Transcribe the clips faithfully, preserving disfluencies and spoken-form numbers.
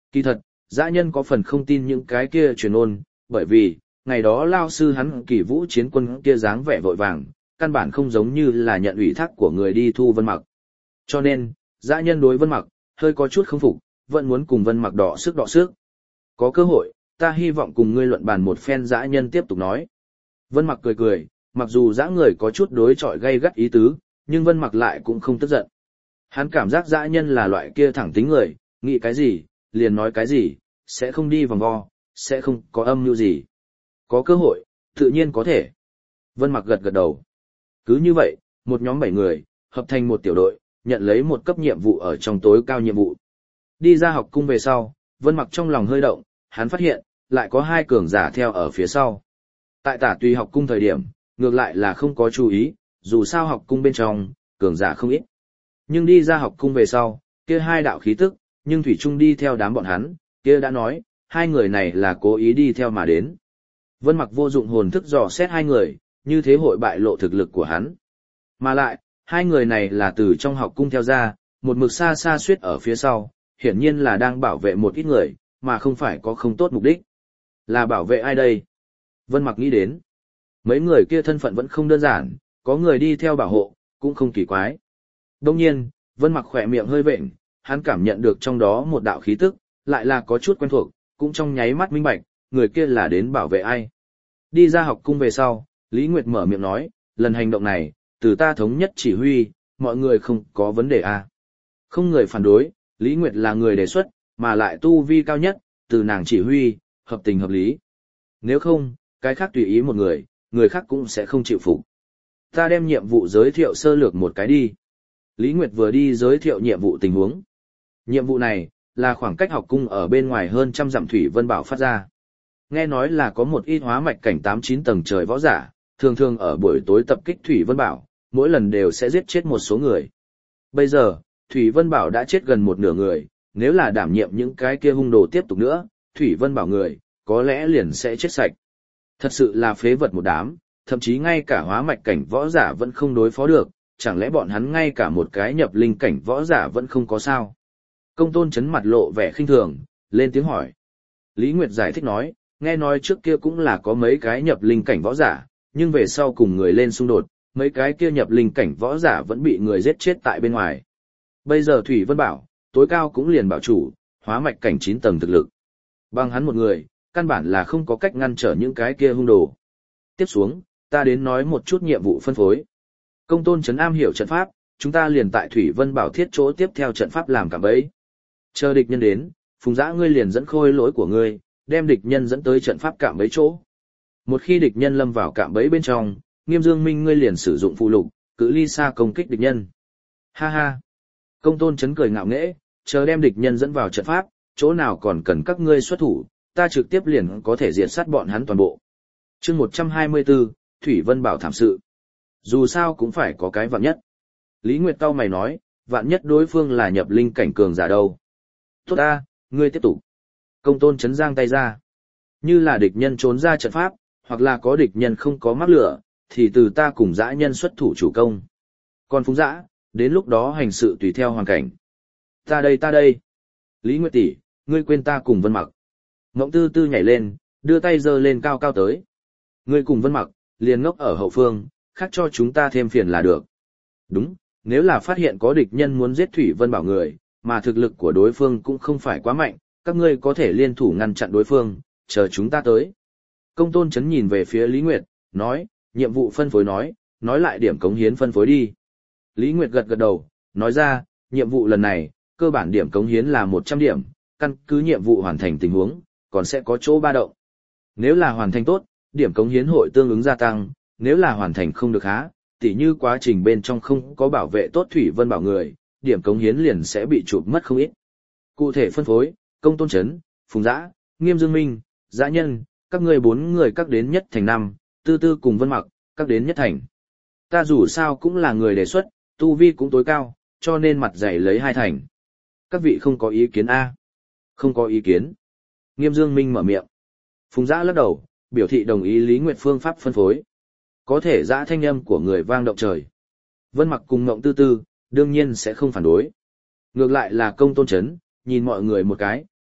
Kỳ thật, dã nhân có phần không tin những cái kia truyền ôn, bởi vì, ngày đó lao sư hắn kỳ vũ chiến quân kia dáng vẻ vội vàng, căn bản không giống như là nhận ủy thác của người đi thu Vân Mặc. Cho nên, dã nhân đối Vân Mặc, hơi có chút không phục, vẫn muốn cùng Vân Mặc đọ sức đọ sức. Có cơ hội, ta hy vọng cùng ngươi luận bàn một phen. Dã nhân tiếp tục nói. Vân Mặc cười cười, mặc dù dã người có chút đối chọi gay gắt ý tứ, nhưng Vân Mặc lại cũng không tức giận. Hắn cảm giác dã nhân là loại kia thẳng tính người, nghĩ cái gì, liền nói cái gì, sẽ không đi vòng vo, sẽ không có âm mưu gì. Có cơ hội, tự nhiên có thể. Vân Mặc gật gật đầu. Cứ như vậy, một nhóm bảy người, hợp thành một tiểu đội, nhận lấy một cấp nhiệm vụ ở trong tối cao nhiệm vụ. Đi ra học cung về sau, Vân Mặc trong lòng hơi động, hắn phát hiện, lại có hai cường giả theo ở phía sau. Tại Tả Tùy học cung thời điểm, ngược lại là không có chú ý, dù sao học cung bên trong, cường giả không ít. Nhưng đi ra học cung về sau, kia hai đạo khí tức, nhưng thủy chung đi theo đám bọn hắn, kia đã nói, hai người này là cố ý đi theo mà đến. Vân Mặc vô dụng hồn thức dò xét hai người, như thế hội bại lộ thực lực của hắn. Mà lại, hai người này là từ trong học cung theo ra, một mực xa xa suýt ở phía sau, hiển nhiên là đang bảo vệ một ít người, mà không phải có không tốt mục đích. Là bảo vệ ai đây? Vân Mặc nghĩ đến. Mấy người kia thân phận vẫn không đơn giản, có người đi theo bảo hộ, cũng không kỳ quái. Đông nhiên, Vân Mặc khỏe miệng hơi vện, hắn cảm nhận được trong đó một đạo khí tức, lại là có chút quen thuộc, cũng trong nháy mắt minh bạch, người kia là đến bảo vệ ai. Đi ra học cung về sau, Lý Nguyệt mở miệng nói, lần hành động này, từ ta thống nhất chỉ huy, mọi người không có vấn đề à. Không người phản đối, Lý Nguyệt là người đề xuất, mà lại tu vi cao nhất, từ nàng chỉ huy, hợp tình hợp lý. Nếu không, cái khác tùy ý một người, người khác cũng sẽ không chịu phục. Ta đem nhiệm vụ giới thiệu sơ lược một cái đi. Lý Nguyệt vừa đi giới thiệu nhiệm vụ tình huống. Nhiệm vụ này, là khoảng cách học cung ở bên ngoài hơn trăm dặm Thủy Vân Bảo phát ra. Nghe nói là có một ít hóa mạch cảnh tám chín tầng trời võ giả, thường thường ở buổi tối tập kích Thủy Vân Bảo, mỗi lần đều sẽ giết chết một số người. Bây giờ, Thủy Vân Bảo đã chết gần một nửa người, nếu là đảm nhiệm những cái kia hung đồ tiếp tục nữa, Thủy Vân Bảo người, có lẽ liền sẽ chết sạch. Thật sự là phế vật một đám, thậm chí ngay cả hóa mạch cảnh võ giả vẫn không đối phó được, chẳng lẽ bọn hắn ngay cả một cái nhập linh cảnh võ giả vẫn không có sao? Công tôn chấn mặt lộ vẻ khinh thường, lên tiếng hỏi. Lý Nguyệt giải thích nói, nghe nói trước kia cũng là có mấy cái nhập linh cảnh võ giả, nhưng về sau cùng người lên xung đột, mấy cái kia nhập linh cảnh võ giả vẫn bị người giết chết tại bên ngoài. Bây giờ Thủy Vân Bảo, tối cao cũng liền bảo chủ, hóa mạch cảnh chín tầng thực lực. Bằng hắn một người, căn bản là không có cách ngăn trở những cái kia hung đồ. Tiếp xuống, ta đến nói một chút nhiệm vụ phân phối. Công tôn chấn am hiểu trận pháp, chúng ta liền tại Thủy Vân Bảo thiết chỗ tiếp theo trận pháp làm cạm bẫy. Chờ địch nhân đến, Phùng Dã ngươi liền dẫn khôi lỗi của ngươi, đem địch nhân dẫn tới trận pháp cạm bẫy chỗ. Một khi địch nhân lâm vào cạm bẫy bên trong, Nghiêm Dương Minh ngươi liền sử dụng phụ lục, cự ly xa công kích địch nhân. Ha ha. Công tôn chấn cười ngạo nghễ, chờ đem địch nhân dẫn vào trận pháp, chỗ nào còn cần các ngươi xuất thủ, ta trực tiếp liền có thể diệt sát bọn hắn toàn bộ. Chương một trăm hai mươi tư, Thủy Vân Bảo thảm sự. Dù sao cũng phải có cái vạn nhất. Lý Nguyệt cau mày nói, vạn nhất đối phương là nhập linh cảnh cường giả đâu. Tốt ta, ngươi tiếp tục. Công tôn chấn giang tay ra. Như là địch nhân trốn ra trận pháp, hoặc là có địch nhân không có mắc lửa, thì từ ta cùng dã nhân xuất thủ chủ công. Còn Phùng Dã, đến lúc đó hành sự tùy theo hoàn cảnh. Ta đây ta đây. Lý Nguyệt tỷ, ngươi quên ta cùng Vân Mặc. Ngỗng Tư Tư nhảy lên, đưa tay giơ lên cao cao tới. Ngươi cùng Vân Mặc, liền ngốc ở hậu phương, khác cho chúng ta thêm phiền là được. Đúng, nếu là phát hiện có địch nhân muốn giết Thủy Vân Bảo người, mà thực lực của đối phương cũng không phải quá mạnh, các ngươi có thể liên thủ ngăn chặn đối phương, chờ chúng ta tới. Công tôn chấn nhìn về phía Lý Nguyệt, nói, nhiệm vụ phân phối nói, nói lại điểm cống hiến phân phối đi. Lý Nguyệt gật gật đầu, nói ra, nhiệm vụ lần này, cơ bản điểm cống hiến là một trăm điểm, căn cứ nhiệm vụ hoàn thành tình huống, còn sẽ có chỗ ba động. Nếu là hoàn thành tốt, điểm cống hiến hội tương ứng gia tăng, nếu là hoàn thành không được há, tỉ như quá trình bên trong không có bảo vệ tốt Thủy Vân Bảo người, điểm cống hiến liền sẽ bị chụp mất không ít. Cụ thể phân phối, Công tôn chấn, Phùng Dã, Nghiêm Dương Minh, Dã nhân, các ngươi bốn người các đến nhất thành năm, Tư Tư cùng Vân Mặc, các đến nhất thành. Ta dù sao cũng là người đề xuất, tu vi cũng tối cao, cho nên mặt dày lấy hai thành. Các vị không có ý kiến A. Không có ý kiến. Nghiêm Dương Minh mở miệng. Phùng Dã lắc đầu, biểu thị đồng ý Lý Nguyệt phương pháp phân phối. Có thể Dã thanh âm của người vang động trời. Vân Mặc cùng Ngộng Tư Tư, đương nhiên sẽ không phản đối. Ngược lại là Công tôn chấn, nhìn mọi người một cái,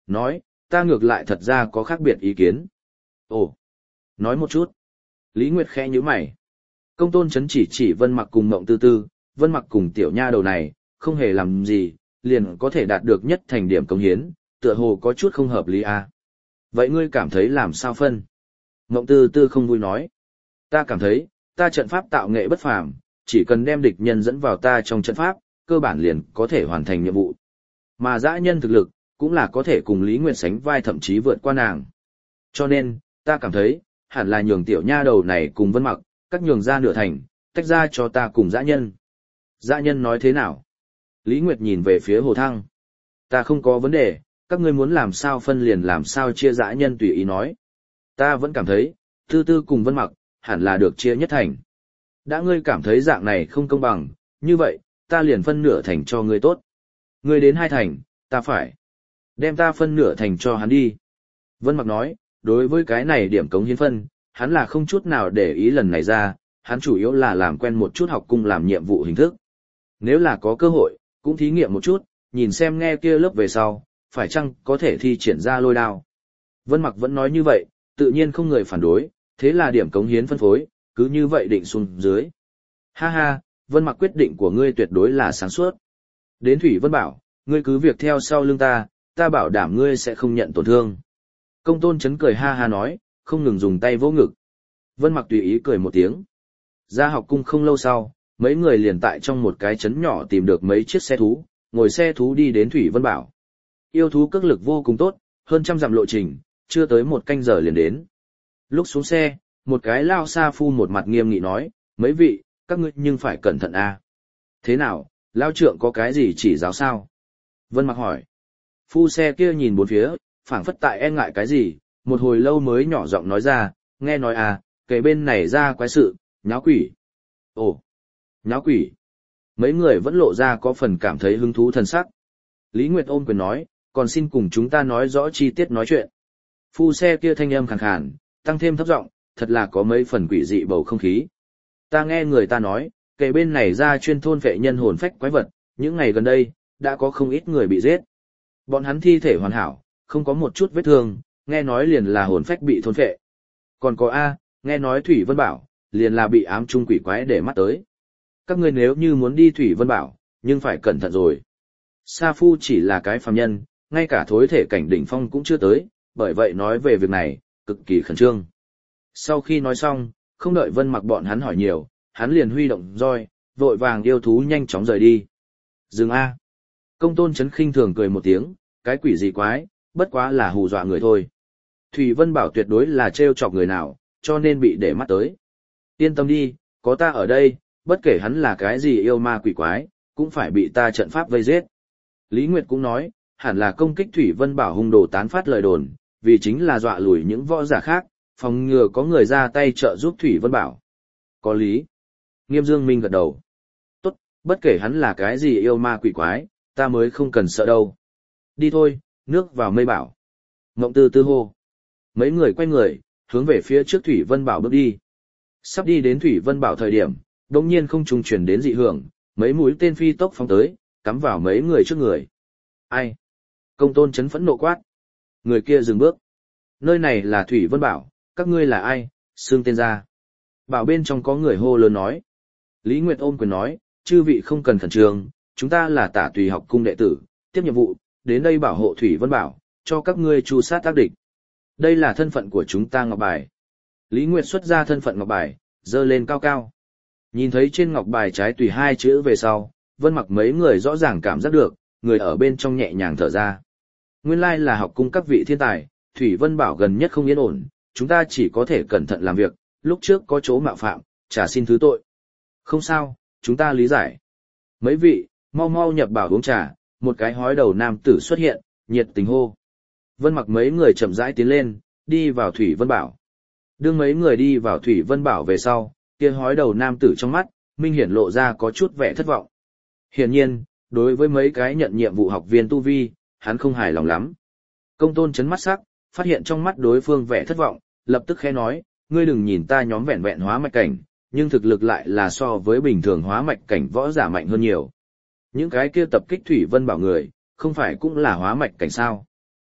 nói, ta ngược lại thật ra có khác biệt ý kiến. Ồ, nói một chút. Lý Nguyệt khẽ nhíu mày. Công tôn chấn chỉ chỉ Vân Mặc cùng Mộng Tư Tư, Vân Mặc cùng tiểu nha đầu này, không hề làm gì, liền có thể đạt được nhất thành điểm công hiến, tựa hồ có chút không hợp lý à. Vậy ngươi cảm thấy làm sao phân? Mộng Tư Tư không vui nói. Ta cảm thấy, ta trận pháp tạo nghệ bất phàm, chỉ cần đem địch nhân dẫn vào ta trong trận pháp, cơ bản liền có thể hoàn thành nhiệm vụ. Mà dã nhân thực lực, cũng là có thể cùng Lý Nguyệt sánh vai thậm chí vượt qua nàng. Cho nên, ta cảm thấy, hẳn là nhường tiểu nha đầu này cùng Vân Mặc, các nhường ra nửa thành, tách ra cho ta cùng dã nhân. Dã nhân nói thế nào? Lý Nguyệt nhìn về phía Hồ Thăng. Ta không có vấn đề, các ngươi muốn làm sao phân liền làm sao chia dã nhân tùy ý nói. Ta vẫn cảm thấy, Tư Tư cùng Vân Mặc, hẳn là được chia nhất thành. Đã ngươi cảm thấy dạng này không công bằng, như vậy, ta liền phân nửa thành cho ngươi tốt. Ngươi đến hai thành, ta phải. Đem ta phân nửa thành cho hắn đi. Vân Mặc nói, đối với cái này điểm cống hiến phân, hắn là không chút nào để ý lần này ra, hắn chủ yếu là làm quen một chút học cung làm nhiệm vụ hình thức. Nếu là có cơ hội, cũng thí nghiệm một chút, nhìn xem nghe kia lớp về sau, phải chăng có thể thi triển ra lôi đao. Vân Mặc vẫn nói như vậy, tự nhiên không người phản đối, thế là điểm cống hiến phân phối, cứ như vậy định xuống dưới. Ha ha, Vân Mặc quyết định của ngươi tuyệt đối là sáng suốt. Đến Thủy Vân bảo, ngươi cứ việc theo sau lưng ta, ta bảo đảm ngươi sẽ không nhận tổn thương. Công tôn chấn cười ha ha nói, không ngừng dùng tay vỗ ngực. Vân Mặc tùy ý cười một tiếng. Ra học cung không lâu sau, mấy người liền tại trong một cái trấn nhỏ tìm được mấy chiếc xe thú, ngồi xe thú đi đến Thủy Vân bảo. Yêu thú cước lực vô cùng tốt, hơn trăm dặm lộ trình, chưa tới một canh giờ liền đến. Lúc xuống xe, một cái lao sa phu một mặt nghiêm nghị nói, mấy vị, các ngươi nhưng phải cẩn thận a. Thế nào, lao trượng có cái gì chỉ giáo sao? Vân Mặc hỏi. Phu xe kia nhìn bốn phía, phảng phất tại e ngại cái gì, một hồi lâu mới nhỏ giọng nói ra, nghe nói à, kể bên này ra quái sự, nháo quỷ. Ồ, nháo quỷ. Mấy người vẫn lộ ra có phần cảm thấy hứng thú thần sắc. Lý Nguyệt ôm quyền nói, còn xin cùng chúng ta nói rõ chi tiết nói chuyện. Phu xe kia thanh âm khàn khàn, tăng thêm thấp giọng, thật là có mấy phần quỷ dị bầu không khí. Ta nghe người ta nói, kể bên này ra chuyên thôn vệ nhân hồn phách quái vật, những ngày gần đây, đã có không ít người bị giết. Bọn hắn thi thể hoàn hảo, không có một chút vết thương, nghe nói liền là hồn phách bị thôn phệ. Còn có A, nghe nói Thủy Vân Bảo, liền là bị ám trung quỷ quái để mắt tới. Các ngươi nếu như muốn đi Thủy Vân Bảo, nhưng phải cẩn thận rồi. Sa Phu chỉ là cái phàm nhân, ngay cả thối thể cảnh đỉnh phong cũng chưa tới, bởi vậy nói về việc này, cực kỳ khẩn trương. Sau khi nói xong, không đợi Vân Mặc bọn hắn hỏi nhiều, hắn liền huy động roi, vội vàng yêu thú nhanh chóng rời đi. Dừng A. Công tôn chấn khinh thường cười một tiếng, cái quỷ gì quái, bất quá là hù dọa người thôi. Thủy Vân Bảo tuyệt đối là trêu chọc người nào, cho nên bị để mắt tới. Yên tâm đi, có ta ở đây, bất kể hắn là cái gì yêu ma quỷ quái, cũng phải bị ta trận pháp vây giết. Lý Nguyệt cũng nói, hẳn là công kích Thủy Vân Bảo hung đồ tán phát lời đồn, vì chính là dọa lùi những võ giả khác, phòng ngừa có người ra tay trợ giúp Thủy Vân Bảo. Có lý. Nghiêm Dương Minh gật đầu. Tốt, bất kể hắn là cái gì yêu ma quỷ quái, ta mới không cần sợ đâu. Đi thôi, nước vào mây bảo. Ngộng Tư Tư hô. Mấy người quay người, hướng về phía trước Thủy Vân Bảo bước đi. Sắp đi đến Thủy Vân Bảo thời điểm, đột nhiên không trung truyền đến dị hưởng, mấy mũi tên phi tốc phóng tới, cắm vào mấy người trước người. Ai? Công tôn chấn phẫn nộ quát. Người kia dừng bước. Nơi này là Thủy Vân Bảo, các ngươi là ai? Xương tên ra. Bảo bên trong có người hô lớn nói. Lý Nguyệt ôm quyền nói, chư vị không cần khẩn trương, chúng ta là Tả Tùy học cung đệ tử, tiếp nhiệm vụ, đến đây bảo hộ Thủy Vân Bảo, cho các ngươi tru sát tác địch. Đây là thân phận của chúng ta ngọc bài. Lý Nguyệt xuất ra thân phận ngọc bài, dơ lên cao cao. Nhìn thấy trên ngọc bài trái tùy hai chữ về sau, Vân Mặc mấy người rõ ràng cảm giác được, người ở bên trong nhẹ nhàng thở ra. Nguyên lai là học cung các vị thiên tài, Thủy Vân Bảo gần nhất không yên ổn, chúng ta chỉ có thể cẩn thận làm việc, lúc trước có chỗ mạo phạm, trả xin thứ tội. Không sao, chúng ta lý giải. Mấy vị, mau mau nhập bảo uống trà, một cái hói đầu nam tử xuất hiện, nhiệt tình hô. Vân Mặc mấy người chậm rãi tiến lên, đi vào Thủy Vân Bảo. Đương mấy người đi vào Thủy Vân Bảo về sau, kia hói đầu nam tử trong mắt, minh hiển lộ ra có chút vẻ thất vọng. Hiển nhiên, đối với mấy cái nhận nhiệm vụ học viên tu vi, hắn không hài lòng lắm. Công tôn chấn mắt sắc, phát hiện trong mắt đối phương vẻ thất vọng, lập tức khẽ nói, ngươi đừng nhìn ta nhóm vẹn vẹn hóa mạch cảnh, nhưng thực lực lại là so với bình thường hóa mạch cảnh võ giả mạnh hơn nhiều. Những cái kia tập kích Thủy Vân Bảo người, không phải cũng là hóa mạch cảnh sao?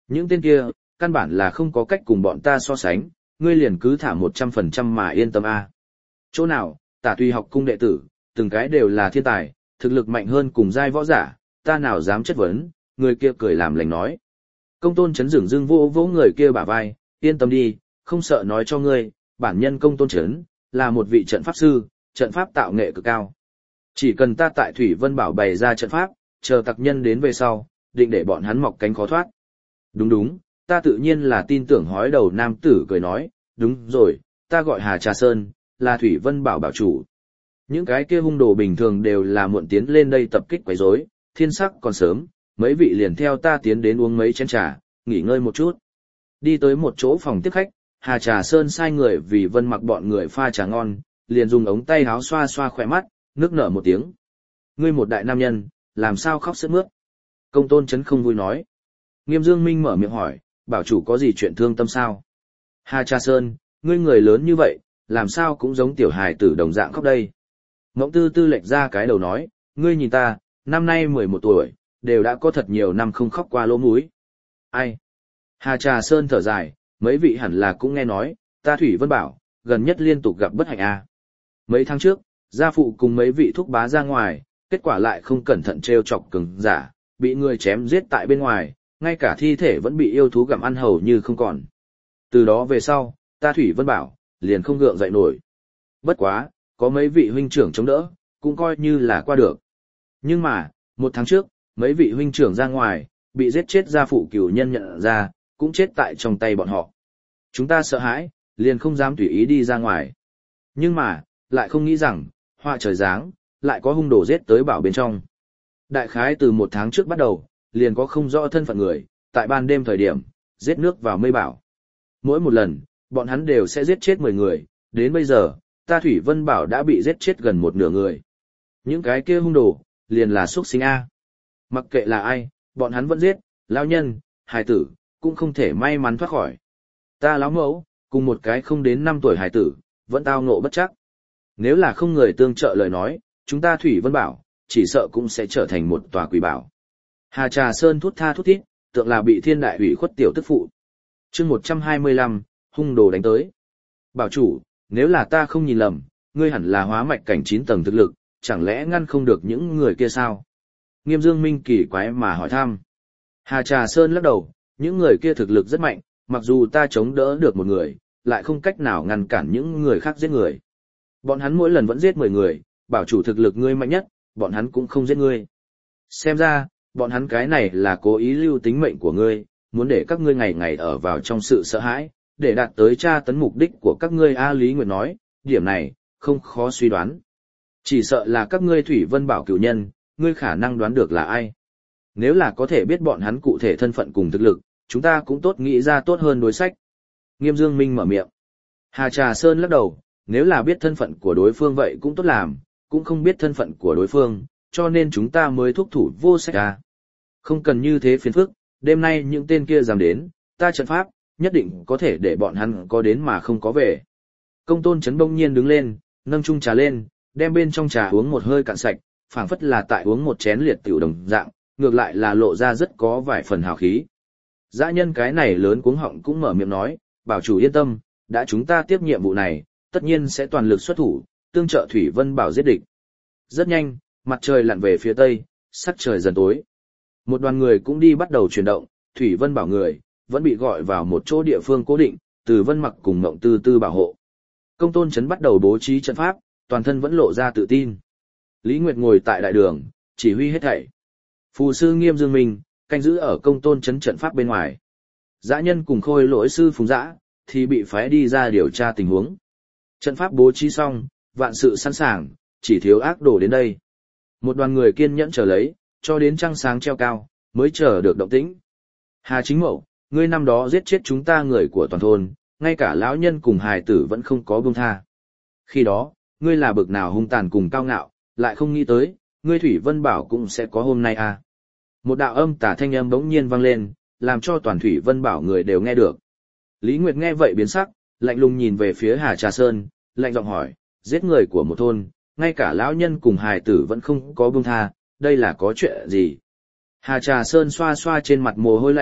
Những tên kia, căn bản là không có cách cùng bọn ta so sánh, ngươi liền cứ thả một trăm phần trăm mà yên tâm a. Chỗ nào, Tả Tùy học cung đệ tử, từng cái đều là thiên tài, thực lực mạnh hơn cùng giai võ giả, ta nào dám chất vấn, người kia cười làm lành nói. Công tôn chấn dửng dưng vô vỗ người kia bả vai, yên tâm đi, không sợ nói cho ngươi, bản nhân công tôn chấn, là một vị trận pháp sư, trận pháp tạo nghệ cực cao. Chỉ cần ta tại Thủy Vân Bảo bày ra trận pháp, chờ tặc nhân đến về sau, định để bọn hắn mọc cánh khó thoát. Đúng đúng, ta tự nhiên là tin tưởng hói đầu nam tử cười nói, đúng rồi, ta gọi Hà Trà Sơn, là Thủy Vân Bảo bảo chủ. Những cái kia hung đồ bình thường đều là muộn tiến lên đây tập kích quấy rối, thiên sắc còn sớm, mấy vị liền theo ta tiến đến uống mấy chén trà, nghỉ ngơi một chút. Đi tới một chỗ phòng tiếp khách, Hà Trà Sơn sai người vì Vân Mặc bọn người pha trà ngon, liền dùng ống tay áo xoa xoa khỏe mắt, nước nở một tiếng. Ngươi một đại nam nhân, làm sao khóc sướt mướt? Công tôn chấn không vui nói. Nghiêm Dương Minh mở miệng hỏi, bảo chủ có gì chuyện thương tâm sao? Hà Trà Sơn, ngươi người lớn như vậy, làm sao cũng giống tiểu hài tử đồng dạng khóc đây? Ngỗng Tư Tư lệch ra cái đầu nói, ngươi nhìn ta, năm nay mười một tuổi, đều đã có thật nhiều năm không khóc qua lỗ mũi. Ai? Hà Trà Sơn thở dài, mấy vị hẳn là cũng nghe nói, ta Thủy Vân Bảo, gần nhất liên tục gặp bất hạnh a. Mấy tháng trước, gia phụ cùng mấy vị thúc bá ra ngoài, kết quả lại không cẩn thận trêu chọc cường giả, bị người chém giết tại bên ngoài, ngay cả thi thể vẫn bị yêu thú gặm ăn hầu như không còn. Từ đó về sau, ta Thủy Vân Bảo, liền không gượng dậy nổi. Bất quá, có mấy vị huynh trưởng chống đỡ, cũng coi như là qua được. Nhưng mà, một tháng trước, mấy vị huynh trưởng ra ngoài, bị giết chết gia phụ cửu nhân nhận ra, cũng chết tại trong tay bọn họ. Chúng ta sợ hãi, liền không dám tùy ý đi ra ngoài. Nhưng mà, lại không nghĩ rằng, họa trời giáng, lại có hung đồ giết tới bảo bên trong. Đại khái từ một tháng trước bắt đầu, liền có không rõ thân phận người, tại ban đêm thời điểm, giết nước vào mây bảo. Mỗi một lần, bọn hắn đều sẽ giết chết mười người, đến bây giờ, ta Thủy Vân Bảo đã bị giết chết gần một nửa người. Những cái kia hung đồ, liền là xuất sinh A. Mặc kệ là ai, bọn hắn vẫn giết, lão nhân, hài tử, cũng không thể may mắn thoát khỏi. Ta lão mẫu, cùng một cái không đến năm tuổi hài tử, vẫn tao ngộ bất chắc. Nếu là không người tương trợ lời nói, chúng ta Thủy Vân Bảo, chỉ sợ cũng sẽ trở thành một tòa quỷ bảo. Hà Trà Sơn thút tha thút thít, tượng là bị thiên đại ủy khuất tiểu tức phụ. chương một trăm hai mươi lăm, hung đồ đánh tới. Bảo chủ, nếu là ta không nhìn lầm, ngươi hẳn là hóa mạch cảnh chín tầng thực lực, chẳng lẽ ngăn không được những người kia sao? Nghiêm Dương Minh kỳ quái mà hỏi thăm. Hà Trà Sơn lắc đầu, những người kia thực lực rất mạnh, mặc dù ta chống đỡ được một người, lại không cách nào ngăn cản những người khác giết người. Bọn hắn mỗi lần vẫn giết mười người, bảo chủ thực lực ngươi mạnh nhất, bọn hắn cũng không giết ngươi. Xem ra, bọn hắn cái này là cố ý lưu tính mệnh của ngươi, muốn để các ngươi ngày ngày ở vào trong sự sợ hãi, để đạt tới tra tấn mục đích của các ngươi. A Lý Nguyệt nói, điểm này, không khó suy đoán. Chỉ sợ là các ngươi Thủy Vân Bảo cửu nhân, ngươi khả năng đoán được là ai. Nếu là có thể biết bọn hắn cụ thể thân phận cùng thực lực, chúng ta cũng tốt nghĩ ra tốt hơn đối sách. Nghiêm Dương Minh mở miệng. Hà Trà Sơn lắc đầu, nếu là biết thân phận của đối phương vậy cũng tốt làm, cũng không biết thân phận của đối phương, cho nên chúng ta mới thúc thủ vô sách ra. Không cần như thế phiền phức, đêm nay những tên kia dám đến, ta trận pháp, nhất định có thể để bọn hắn có đến mà không có về. Công tôn chấn bỗng nhiên đứng lên, nâng chung trà lên, đem bên trong trà uống một hơi cạn sạch, phảng phất là tại uống một chén liệt tiểu đồng dạng, ngược lại là lộ ra rất có vài phần hào khí. Dã nhân cái này lớn cuống họng cũng mở miệng nói, bảo chủ yên tâm, đã chúng ta tiếp nhiệm vụ này, tất nhiên sẽ toàn lực xuất thủ, tương trợ Thủy Vân Bảo giết địch. Rất nhanh, mặt trời lặn về phía tây, sắc trời dần tối. Một đoàn người cũng đi bắt đầu chuyển động, Thủy Vân Bảo người, vẫn bị gọi vào một chỗ địa phương cố định, từ Vân Mặc cùng Mộng Tư Tư bảo hộ. Công tôn chấn bắt đầu bố trí trận pháp, toàn thân vẫn lộ ra tự tin. Lý Nguyệt ngồi tại đại đường, chỉ huy hết thảy. Phù sư Nghiêm Dương Minh, canh giữ ở công tôn chấn trận pháp bên ngoài. Dã nhân cùng khôi lỗi sư Phùng Dã, thì bị phái đi ra điều tra tình huống. Trận pháp bố trí xong, vạn sự sẵn sàng, chỉ thiếu ác đồ đến đây. Một đoàn người kiên nhẫn chờ lấy, cho đến trăng sáng treo cao, mới chờ được động tĩnh. Hà Chính Mậu, ngươi năm đó giết chết chúng ta người của toàn thôn, ngay cả lão nhân cùng hài tử vẫn không có buông tha. Khi đó, ngươi là bực nào hung tàn cùng cao ngạo, lại không nghĩ tới, ngươi Thủy Vân Bảo cũng sẽ có hôm nay à. Một đạo âm tà thanh âm bỗng nhiên vang lên, làm cho toàn Thủy Vân Bảo người đều nghe được. Lý Nguyệt nghe vậy biến sắc, lạnh lùng nhìn về phía Hà Trà Sơn, lạnh giọng hỏi, giết người của một thôn, ngay cả lão nhân cùng hài tử vẫn không có buông tha, đây là có chuyện gì? Hà Trà Sơn xoa xoa trên mặt mồ hôi lạnh,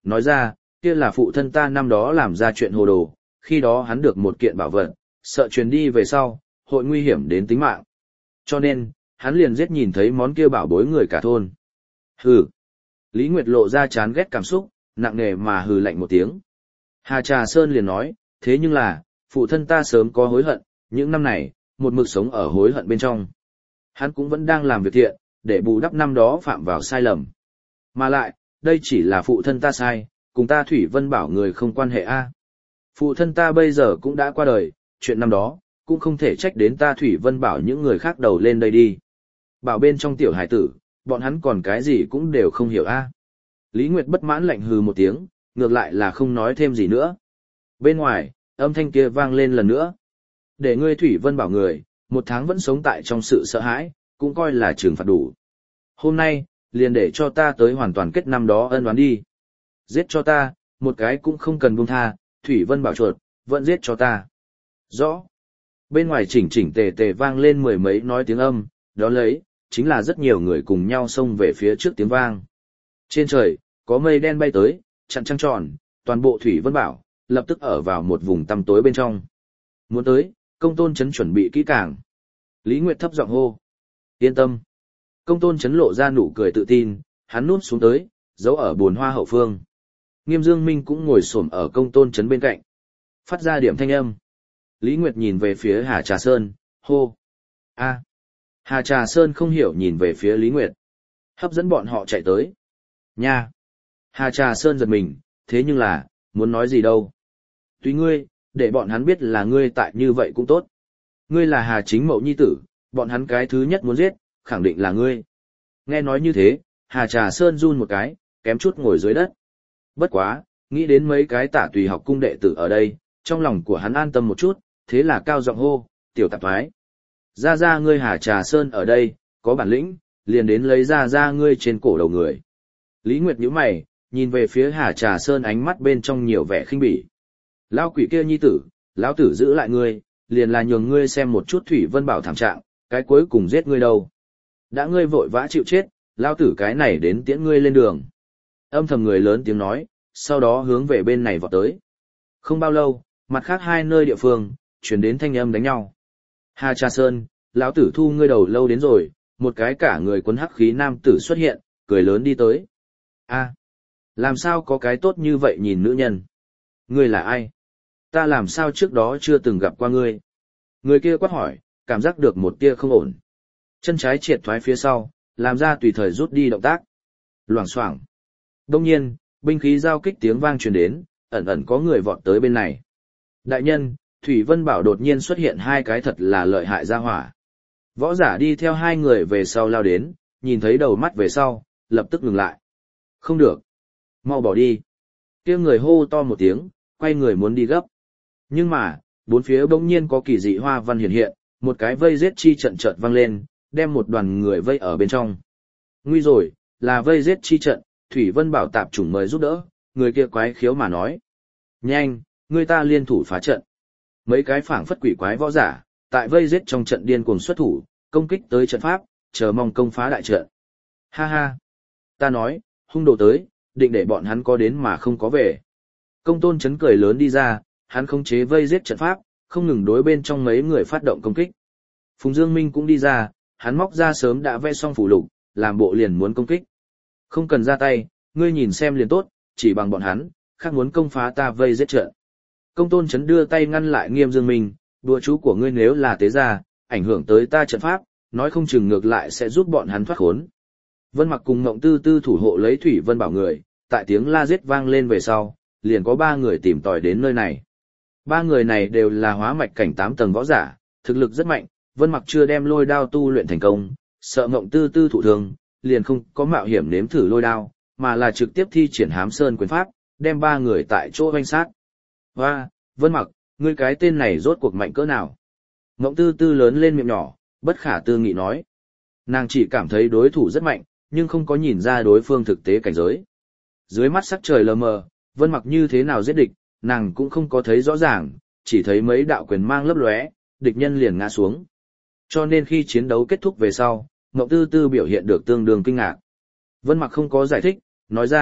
nói ra, kia là phụ thân ta năm đó làm ra chuyện hồ đồ, khi đó hắn được một kiện bảo vật, sợ truyền đi về sau, hội nguy hiểm đến tính mạng. Cho nên, hắn liền giết nhìn thấy món kia bảo bối người cả thôn. Hừ. Lý Nguyệt lộ ra chán ghét cảm xúc, nặng nề mà hừ lạnh một tiếng. Hà Trà Sơn liền nói, thế nhưng là, phụ thân ta sớm có hối hận, những năm này, một mực sống ở hối hận bên trong. Hắn cũng vẫn đang làm việc thiện, để bù đắp năm đó phạm vào sai lầm. Mà lại, đây chỉ là phụ thân ta sai, cùng ta Thủy Vân Bảo người không quan hệ a. Phụ thân ta bây giờ cũng đã qua đời, chuyện năm đó, cũng không thể trách đến ta Thủy Vân Bảo những người khác đầu lên đây đi. Bảo bên trong tiểu hải tử, bọn hắn còn cái gì cũng đều không hiểu a. Lý Nguyệt bất mãn lạnh hừ một tiếng, ngược lại là không nói thêm gì nữa. Bên ngoài, âm thanh kia vang lên lần nữa. Để ngươi Thủy Vân Bảo người, một tháng vẫn sống tại trong sự sợ hãi, cũng coi là trừng phạt đủ. Hôm nay, liền để cho ta tới hoàn toàn kết năm đó ân oán đi. Giết cho ta, một cái cũng không cần buông tha, Thủy Vân Bảo chuột, vẫn giết cho ta. Rõ. Bên ngoài chỉnh chỉnh tề tề vang lên mười mấy nói tiếng âm, đó lấy, chính là rất nhiều người cùng nhau xông về phía trước tiếng vang. Trên trời, có mây đen bay tới, chặn trăng tròn, toàn bộ Thủy Vân Bảo, lập tức ở vào một vùng tăm tối bên trong. Muốn tới, Công Tôn Chấn chuẩn bị kỹ càng. Lý Nguyệt thấp giọng hô. Yên tâm. Công Tôn Chấn lộ ra nụ cười tự tin, hắn núp xuống tới, giấu ở bồn hoa hậu phương. Nghiêm Dương Minh cũng ngồi xổm ở Công Tôn Chấn bên cạnh. Phát ra điểm thanh âm. Lý Nguyệt nhìn về phía Hà Trà Sơn, hô. A. Hà Trà Sơn không hiểu nhìn về phía Lý Nguyệt. Hấp dẫn bọn họ chạy tới. Nha. Hà Trà Sơn giật mình, thế nhưng là, muốn nói gì đâu. Tùy ngươi, để bọn hắn biết là ngươi tại như vậy cũng tốt. Ngươi là Hà Chính Mậu nhi tử, bọn hắn cái thứ nhất muốn giết, khẳng định là ngươi. Nghe nói như thế, Hà Trà Sơn run một cái, kém chút ngồi dưới đất. Bất quá, nghĩ đến mấy cái tả tùy học cung đệ tử ở đây, trong lòng của hắn an tâm một chút, thế là cao giọng hô, tiểu tạp thoái. Ra ra ngươi Hà Trà Sơn ở đây, có bản lĩnh, liền đến lấy ra ra ngươi trên cổ đầu người. Lý Nguyệt nhíu mày, nhìn về phía Hà Trà Sơn ánh mắt bên trong nhiều vẻ khinh bỉ. Lão quỷ kia nhi tử, lão tử giữ lại ngươi, liền là nhường ngươi xem một chút Thủy Vân Bảo thảm trạng, cái cuối cùng giết ngươi đâu. Đã ngươi vội vã chịu chết, lão tử cái này đến tiễn ngươi lên đường. Âm thầm người lớn tiếng nói, sau đó hướng về bên này vọt tới. Không bao lâu, mặt khác hai nơi địa phương, chuyển đến thanh âm đánh nhau. Hà Trà Sơn, lão tử thu ngươi đầu lâu đến rồi, một cái cả người quấn hắc khí nam tử xuất hiện, cười lớn đi tới. A, làm sao có cái tốt như vậy nhìn nữ nhân? Ngươi là ai? Ta làm sao trước đó chưa từng gặp qua ngươi? Người kia quát hỏi, cảm giác được một tia không ổn. Chân trái triệt thoái phía sau, làm ra tùy thời rút đi động tác. Loảng xoảng. Đông nhiên, binh khí giao kích tiếng vang truyền đến, ẩn ẩn có người vọt tới bên này. Đại nhân, Thủy Vân Bảo đột nhiên xuất hiện hai cái thật là lợi hại ra hỏa. Võ giả đi theo hai người về sau lao đến, nhìn thấy đầu mắt về sau, lập tức ngừng lại. Không được. Mau bỏ đi. Kia người hô to một tiếng, quay người muốn đi gấp. Nhưng mà, bốn phía bỗng nhiên có kỳ dị hoa văn hiện hiện, một cái vây giết chi trận chợt vang lên, đem một đoàn người vây ở bên trong. Nguy rồi, là vây giết chi trận, Thủy Vân Bảo tạp chủng mời giúp đỡ, người kia quái khiếu mà nói. Nhanh, người ta liên thủ phá trận. Mấy cái phảng phất quỷ quái võ giả, tại vây giết trong trận điên cuồng xuất thủ, công kích tới trận pháp, chờ mong công phá đại trận. Ha ha, ta nói, hung đồ tới, định để bọn hắn có đến mà không có về. Công Tôn Chấn cười lớn đi ra, hắn khống chế vây giết trận pháp, không ngừng đối bên trong mấy người phát động công kích. Phùng Dương Minh cũng đi ra, hắn móc ra sớm đã vẽ xong phù lục, làm bộ liền muốn công kích. Không cần ra tay, ngươi nhìn xem liền tốt, chỉ bằng bọn hắn, khác muốn công phá ta vây giết trận. Công Tôn Chấn đưa tay ngăn lại Nghiêm Dương Minh, đùa chú của ngươi nếu là tế gia, ảnh hưởng tới ta trận pháp, nói không chừng ngược lại sẽ giúp bọn hắn thoát khốn. Vân Mặc cùng Ngộng Tư Tư thủ hộ lấy Thủy Vân Bảo người, tại tiếng la giết vang lên về sau, liền có ba người tìm tòi đến nơi này. Ba người này đều là hóa mạch cảnh tám tầng võ giả, thực lực rất mạnh, Vân Mặc chưa đem lôi đao tu luyện thành công, sợ Ngộng Tư Tư thụ thương, liền không có mạo hiểm nếm thử lôi đao, mà là trực tiếp thi triển Hám Sơn quyền pháp, đem ba người tại chỗ vanh sát. Hoa, Vân Mặc, ngươi cái tên này rốt cuộc mạnh cỡ nào? Ngộng Tư Tư lớn lên miệng nhỏ, bất khả tư nghị nói. Nàng chỉ cảm thấy đối thủ rất mạnh, nhưng không có nhìn ra đối phương thực tế cảnh giới. Dưới mắt sắc trời lờ mờ, Vân Mặc như thế nào giết địch, nàng cũng không có thấy rõ ràng, chỉ thấy mấy đạo quyền mang lấp lóe, địch nhân liền ngã xuống. Cho nên khi chiến đấu kết thúc về sau, Ngộng Tư Tư biểu hiện được tương đương kinh ngạc. Vân Mặc không có giải thích, nói ra,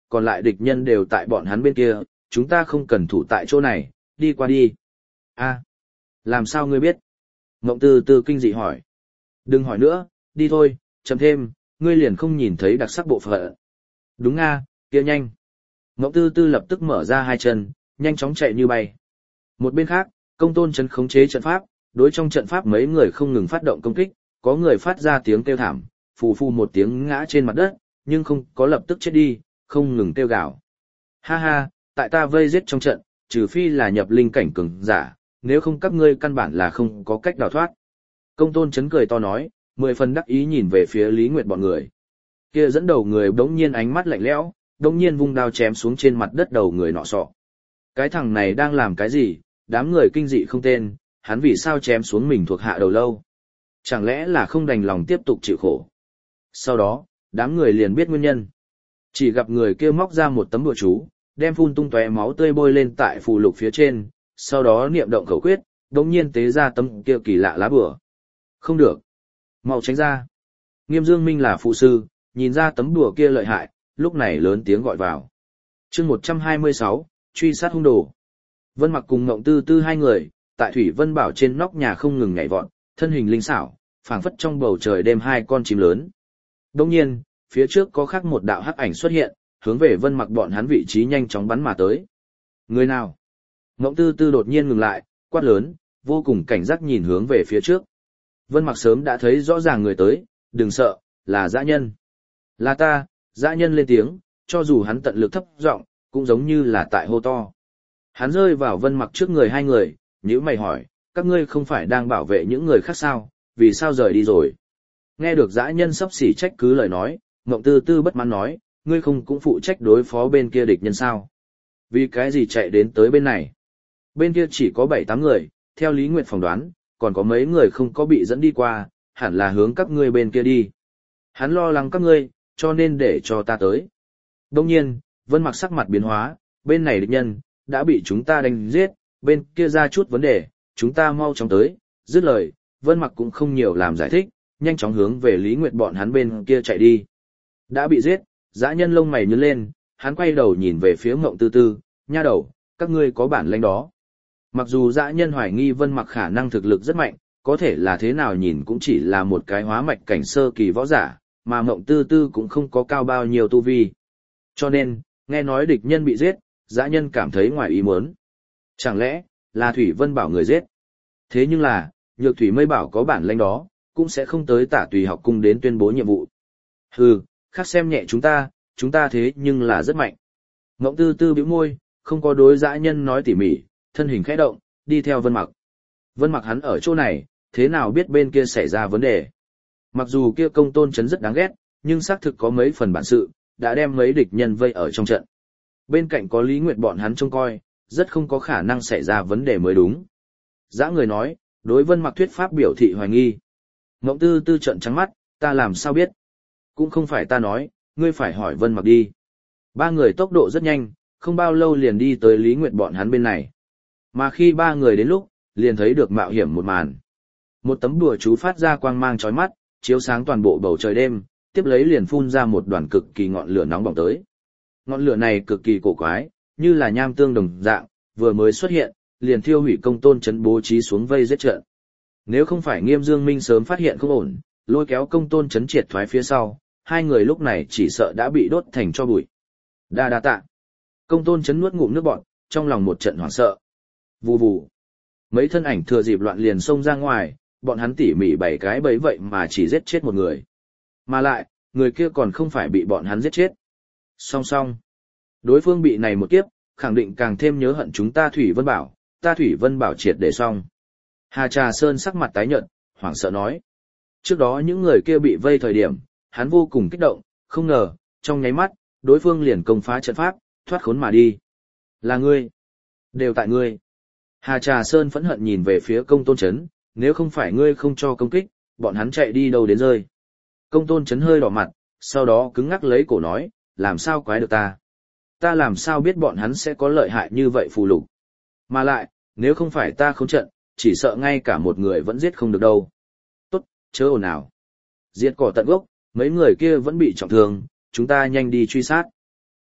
còn lại địch nhân đều tại bọn hắn bên kia, chúng ta không cần thủ tại chỗ này, đi qua đi. A, làm sao ngươi biết? Ngộng Tư Tư kinh dị hỏi. Đừng hỏi nữa, đi thôi, chậm thêm, ngươi liền không nhìn thấy đặc sắc bộ phận. Đúng nga, kia nhanh. Ngộng Tư Tư lập tức mở ra hai chân, nhanh chóng chạy như bay. Một bên khác, Công Tôn Chấn khống chế trận pháp, đối trong trận pháp mấy người không ngừng phát động công kích, có người phát ra tiếng kêu thảm, phù phù một tiếng ngã trên mặt đất, nhưng không có lập tức chết đi, không ngừng kêu gào. Ha ha, tại ta vây giết trong trận, trừ phi là nhập linh cảnh cường giả, nếu không các ngươi căn bản là không có cách đào thoát. Công Tôn Chấn cười to nói, mười phần đắc ý nhìn về phía Lý Nguyệt bọn người. Kia dẫn đầu người đống nhiên ánh mắt lạnh lẽo, đống nhiên vung đao chém xuống trên mặt đất đầu người nọ sọ. Cái thằng này đang làm cái gì, đám người kinh dị không tên, hắn vì sao chém xuống mình thuộc hạ đầu lâu. Chẳng lẽ là không đành lòng tiếp tục chịu khổ. Sau đó, đám người liền biết nguyên nhân. Chỉ gặp người kia móc ra một tấm bùa chú, đem phun tung tóe máu tươi bôi lên tại phù lục phía trên, sau đó niệm động khẩu quyết, đống nhiên tế ra tấm kia kỳ lạ lá bùa. Không được. Mau tránh ra. Nghiêm Dương Minh là phụ sư, nhìn ra tấm đùa kia lợi hại, lúc này lớn tiếng gọi vào. chương một trăm hai mươi sáu, truy sát hung đồ. Vân Mặc cùng Ngộng Tư Tư hai người, tại Thủy Vân Bảo trên nóc nhà không ngừng nhảy vọt, thân hình linh xảo, phảng phất trong bầu trời đêm hai con chim lớn. Đồng nhiên, phía trước có khác một đạo hắc ảnh xuất hiện, hướng về Vân Mặc bọn hắn vị trí nhanh chóng bắn mà tới. Người nào? Ngộng Tư Tư đột nhiên ngừng lại, quát lớn, vô cùng cảnh giác nhìn hướng về phía trước. Vân Mặc sớm đã thấy rõ ràng người tới, đừng sợ, là dã nhân. Là ta, dã nhân lên tiếng, cho dù hắn tận lực thấp giọng, cũng giống như là tại hô to. Hắn rơi vào Vân Mặc trước người hai người, nhíu mày hỏi, các ngươi không phải đang bảo vệ những người khác sao, vì sao rời đi rồi? Nghe được dã nhân sắp xỉ trách cứ lời nói, Ngộng Tư Tư bất mãn nói, ngươi không cũng phụ trách đối phó bên kia địch nhân sao? Vì cái gì chạy đến tới bên này? Bên kia chỉ có bảy tám người, theo Lý Nguyệt phỏng đoán, còn có mấy người không có bị dẫn đi qua, hẳn là hướng các ngươi bên kia đi. Hắn lo lắng các ngươi, cho nên để cho ta tới. Đông nhiên, Vân Mặc sắc mặt biến hóa, bên này địch nhân, đã bị chúng ta đánh giết, bên kia ra chút vấn đề, chúng ta mau chóng tới. Dứt lời, Vân Mặc cũng không nhiều làm giải thích, nhanh chóng hướng về Lý Nguyệt bọn hắn bên kia chạy đi. Đã bị giết, dã nhân lông mày nhướng lên, hắn quay đầu nhìn về phía Ngộng Tư Tư, nha đầu, các ngươi có bản lĩnh đó. Mặc dù dã nhân hoài nghi Vân Mặc khả năng thực lực rất mạnh, có thể là thế nào nhìn cũng chỉ là một cái hóa mạch cảnh sơ kỳ võ giả, mà Ngộng Tư Tư cũng không có cao bao nhiêu tu vi. Cho nên, nghe nói địch nhân bị giết, dã nhân cảm thấy ngoài ý muốn. Chẳng lẽ, là Thủy Vân Bảo người giết? Thế nhưng là, Nhược Thủy Mây Bảo có bản lĩnh đó, cũng sẽ không tới Tả Tùy học cung đến tuyên bố nhiệm vụ. Hừ, khác xem nhẹ chúng ta, chúng ta thế nhưng là rất mạnh. Ngộng Tư Tư bĩu môi, không có đối dã nhân nói tỉ mỉ, thân hình khẽ động, đi theo Vân Mặc. Vân Mặc hắn ở chỗ này, thế nào biết bên kia xảy ra vấn đề. Mặc dù kia Công Tôn Chấn rất đáng ghét, nhưng xác thực có mấy phần bản sự, đã đem mấy địch nhân vây ở trong trận. Bên cạnh có Lý Nguyệt bọn hắn trông coi, rất không có khả năng xảy ra vấn đề mới đúng. Dã người nói, đối Vân Mặc thuyết pháp biểu thị hoài nghi. Ngộng Tư Tư trợn trắng mắt, ta làm sao biết? Cũng không phải ta nói, ngươi phải hỏi Vân Mặc đi. Ba người tốc độ rất nhanh, không bao lâu liền đi tới Lý Nguyệt bọn hắn bên này. Mà khi ba người đến lúc, liền thấy được mạo hiểm một màn. Một tấm đùa chú phát ra quang mang chói mắt, chiếu sáng toàn bộ bầu trời đêm, tiếp lấy liền phun ra một đoàn cực kỳ ngọn lửa nóng bỏng tới. Ngọn lửa này cực kỳ cổ quái, như là nham tương đồng dạng, vừa mới xuất hiện, liền thiêu hủy Công Tôn Chấn bố trí xuống vây giết trận. Nếu không phải Nghiêm Dương Minh sớm phát hiện không ổn, lôi kéo Công Tôn Chấn triệt thoái phía sau, hai người lúc này chỉ sợ đã bị đốt thành tro bụi. Đa đa tạ. Công Tôn Chấn nuốt ngụm nước bọt, trong lòng một trận hoảng sợ. Vù vù. Mấy thân ảnh thừa dịp loạn liền xông ra ngoài, bọn hắn tỉ mỉ bảy cái bấy vậy mà chỉ giết chết một người. Mà lại, người kia còn không phải bị bọn hắn giết chết. Song song. Đối phương bị này một kiếp, khẳng định càng thêm nhớ hận chúng ta Thủy Vân Bảo, ta Thủy Vân Bảo triệt để xong. Hà Trà Sơn sắc mặt tái nhợt, hoảng sợ nói. Trước đó những người kia bị vây thời điểm, hắn vô cùng kích động, không ngờ, trong nháy mắt, đối phương liền công phá trận pháp, thoát khốn mà đi. Là ngươi. Đều tại ngươi. Hà Trà Sơn phẫn hận nhìn về phía Công Tôn Chấn, nếu không phải ngươi không cho công kích, bọn hắn chạy đi đâu đến rơi. Công Tôn Chấn hơi đỏ mặt, sau đó cứng ngắc lấy cổ nói, làm sao quái được ta. Ta làm sao biết bọn hắn sẽ có lợi hại như vậy phù lục. Mà lại, nếu không phải ta khống trận, chỉ sợ ngay cả một người vẫn giết không được đâu. Tốt, chớ ồn ào. Diệt cỏ tận gốc, mấy người kia vẫn bị trọng thương, chúng ta nhanh đi truy sát.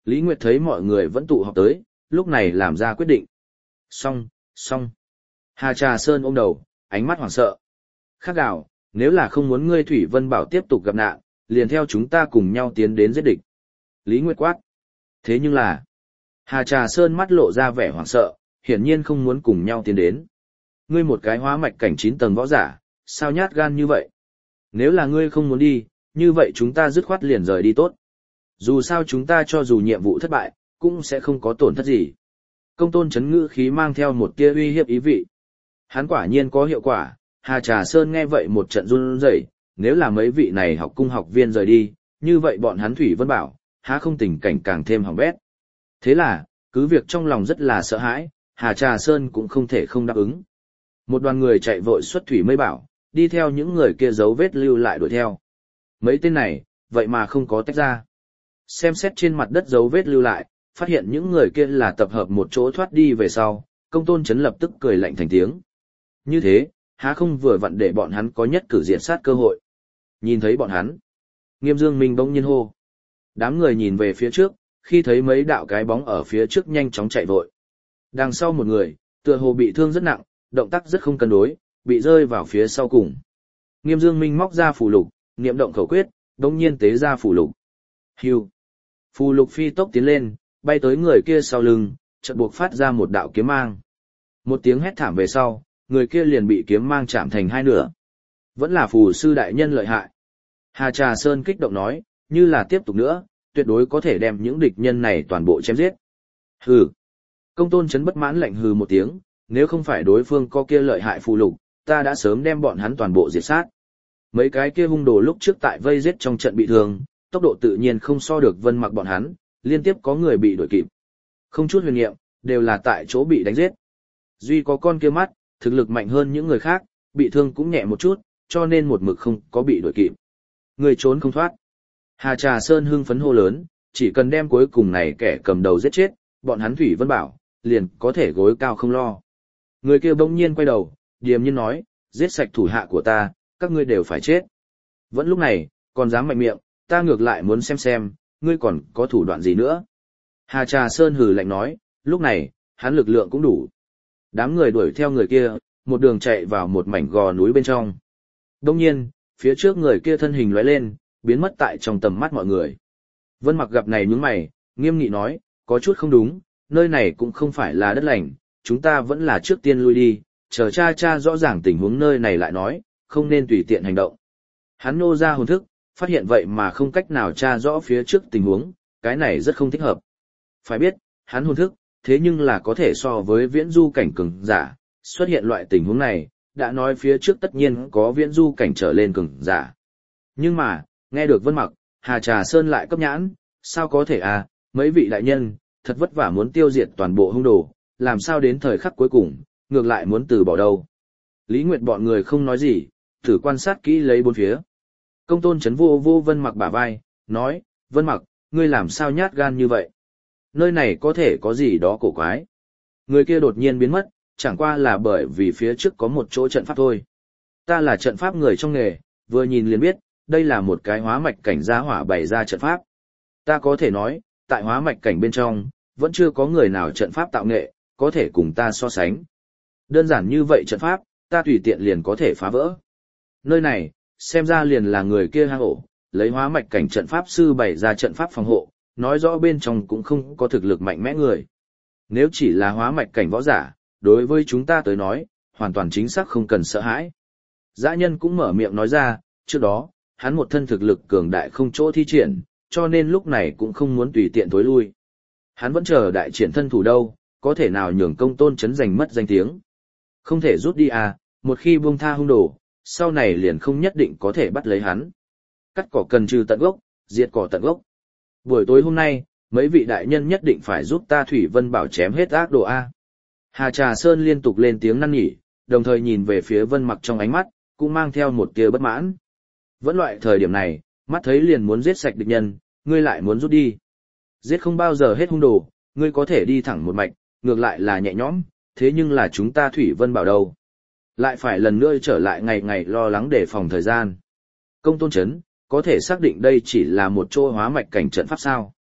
Lý Nguyệt thấy mọi người vẫn tụ họp tới, lúc này làm ra quyết định. Xong, xong. Hà Trà Sơn ôm đầu, ánh mắt hoảng sợ. Khắc gào, nếu là không muốn ngươi Thủy Vân Bảo tiếp tục gặp nạn, liền theo chúng ta cùng nhau tiến đến giết địch. Lý Nguyệt quát. Thế nhưng là, Hà Trà Sơn mắt lộ ra vẻ hoảng sợ, hiển nhiên không muốn cùng nhau tiến đến. Ngươi một cái hóa mạch cảnh chín tầng võ giả, sao nhát gan như vậy? Nếu là ngươi không muốn đi, như vậy chúng ta dứt khoát liền rời đi tốt. Dù sao chúng ta cho dù nhiệm vụ thất bại, cũng sẽ không có tổn thất gì. Công tôn chấn ngữ khí mang theo một tia uy hiếp ý vị. Hắn quả nhiên có hiệu quả, Hà Trà Sơn nghe vậy một trận run rẩy, nếu là mấy vị này học cung học viên rời đi, như vậy bọn hắn Thủy Vân Bảo, há không tình cảnh càng thêm hỏng bét. Thế là, cứ việc trong lòng rất là sợ hãi, Hà Trà Sơn cũng không thể không đáp ứng. Một đoàn người chạy vội xuất Thủy Mây Bảo, đi theo những người kia dấu vết lưu lại đuổi theo. Mấy tên này, vậy mà không có tách ra. Xem xét trên mặt đất dấu vết lưu lại, phát hiện những người kia là tập hợp một chỗ thoát đi về sau, công tôn chấn lập tức cười lạnh thành tiếng. Như thế, há không vừa vặn để bọn hắn có nhất cử diện sát cơ hội. Nhìn thấy bọn hắn, Nghiêm Dương Minh bỗng nhiên hô. Đám người nhìn về phía trước, khi thấy mấy đạo cái bóng ở phía trước nhanh chóng chạy vội. Đằng sau một người, tựa hồ bị thương rất nặng, động tác rất không cân đối, bị rơi vào phía sau cùng. Nghiêm Dương Minh móc ra phù lục, niệm động khẩu quyết, bỗng nhiên tế ra phù lục. Hưu. Phù lục phi tốc tiến lên, bay tới người kia sau lưng, chợt buộc phát ra một đạo kiếm mang. Một tiếng hét thảm về sau, người kia liền bị kiếm mang chạm thành hai nửa. Vẫn là phù sư đại nhân lợi hại. Hà Trà Sơn kích động nói, như là tiếp tục nữa, tuyệt đối có thể đem những địch nhân này toàn bộ chém giết. Hừ. Công tôn chấn bất mãn lạnh hừ một tiếng, nếu không phải đối phương có kia lợi hại phù lục, ta đã sớm đem bọn hắn toàn bộ diệt sát. Mấy cái kia hung đồ lúc trước tại vây giết trong trận bị thương, tốc độ tự nhiên không so được Vân Mặc bọn hắn, liên tiếp có người bị đuổi kịp. Không chút huyền niệm, đều là tại chỗ bị đánh giết. Duy có con kia mắt, thực lực mạnh hơn những người khác, bị thương cũng nhẹ một chút, cho nên một mực không có bị đuổi kịp. Người trốn không thoát. Hà Trà Sơn hưng phấn hô lớn, chỉ cần đem cuối cùng này kẻ cầm đầu giết chết, bọn hắn Thủy Vân Bảo, liền có thể gối cao không lo. Người kia bỗng nhiên quay đầu, điềm nhiên nói, giết sạch thủ hạ của ta, các ngươi đều phải chết. Vẫn lúc này, còn dám mạnh miệng, ta ngược lại muốn xem xem, ngươi còn có thủ đoạn gì nữa. Hà Trà Sơn hừ lạnh nói, lúc này, hắn lực lượng cũng đủ. Đám người đuổi theo người kia, một đường chạy vào một mảnh gò núi bên trong. Đông nhiên, phía trước người kia thân hình lóe lên, biến mất tại trong tầm mắt mọi người. Vân Mặc gặp này nhướng mày, nghiêm nghị nói, có chút không đúng, nơi này cũng không phải là đất lành, chúng ta vẫn là trước tiên lui đi, chờ cha cha rõ ràng tình huống nơi này lại nói, không nên tùy tiện hành động. Hắn nô ra hồn thức, phát hiện vậy mà không cách nào tra rõ phía trước tình huống, cái này rất không thích hợp. Phải biết, hắn hồn thức, thế nhưng là có thể so với viễn du cảnh cường giả, xuất hiện loại tình huống này, đã nói phía trước tất nhiên có viễn du cảnh trở lên cường giả. Nhưng mà, nghe được Vân Mặc, Hà Trà Sơn lại cấp nhãn, sao có thể à, mấy vị đại nhân, thật vất vả muốn tiêu diệt toàn bộ hung đồ, làm sao đến thời khắc cuối cùng, ngược lại muốn từ bỏ đâu. Lý Nguyệt bọn người không nói gì, thử quan sát kỹ lấy bốn phía. Công tôn chấn vô vô Vân Mặc bả vai, nói, Vân Mặc, ngươi làm sao nhát gan như vậy? Nơi này có thể có gì đó cổ quái. Người kia đột nhiên biến mất, chẳng qua là bởi vì phía trước có một chỗ trận pháp thôi. Ta là trận pháp người trong nghề, vừa nhìn liền biết, đây là một cái hóa mạch cảnh gia hỏa bày ra trận pháp. Ta có thể nói, tại hóa mạch cảnh bên trong, vẫn chưa có người nào trận pháp tạo nghệ, có thể cùng ta so sánh. Đơn giản như vậy trận pháp, ta tùy tiện liền có thể phá vỡ. Nơi này, xem ra liền là người kia hang ổ, lấy hóa mạch cảnh trận pháp sư bày ra trận pháp phòng hộ, nói rõ bên trong cũng không có thực lực mạnh mẽ người. Nếu chỉ là hóa mạch cảnh võ giả, đối với chúng ta tới nói, hoàn toàn chính xác không cần sợ hãi. Dã nhân cũng mở miệng nói ra, trước đó, hắn một thân thực lực cường đại không chỗ thi triển, cho nên lúc này cũng không muốn tùy tiện tối lui. Hắn vẫn chờ đại triển thân thủ đâu, có thể nào nhường công tôn chấn giành mất danh tiếng. Không thể rút đi à, một khi buông tha hung đồ, sau này liền không nhất định có thể bắt lấy hắn. Cắt cỏ cần trừ tận gốc, diệt cỏ tận gốc. Buổi tối hôm nay, mấy vị đại nhân nhất định phải giúp ta Thủy Vân Bảo chém hết ác đồ A. Hà Trà Sơn liên tục lên tiếng năn nỉ, đồng thời nhìn về phía Vân Mặc trong ánh mắt, cũng mang theo một tia bất mãn. Vẫn loại thời điểm này, mắt thấy liền muốn giết sạch địch nhân, ngươi lại muốn rút đi. Giết không bao giờ hết hung đồ, ngươi có thể đi thẳng một mạch, ngược lại là nhẹ nhõm, thế nhưng là chúng ta Thủy Vân Bảo đâu. Lại phải lần nữa trở lại ngày ngày lo lắng để phòng thời gian. Công tôn chấn, có thể xác định đây chỉ là một chỗ hóa mạch cảnh trận pháp sao.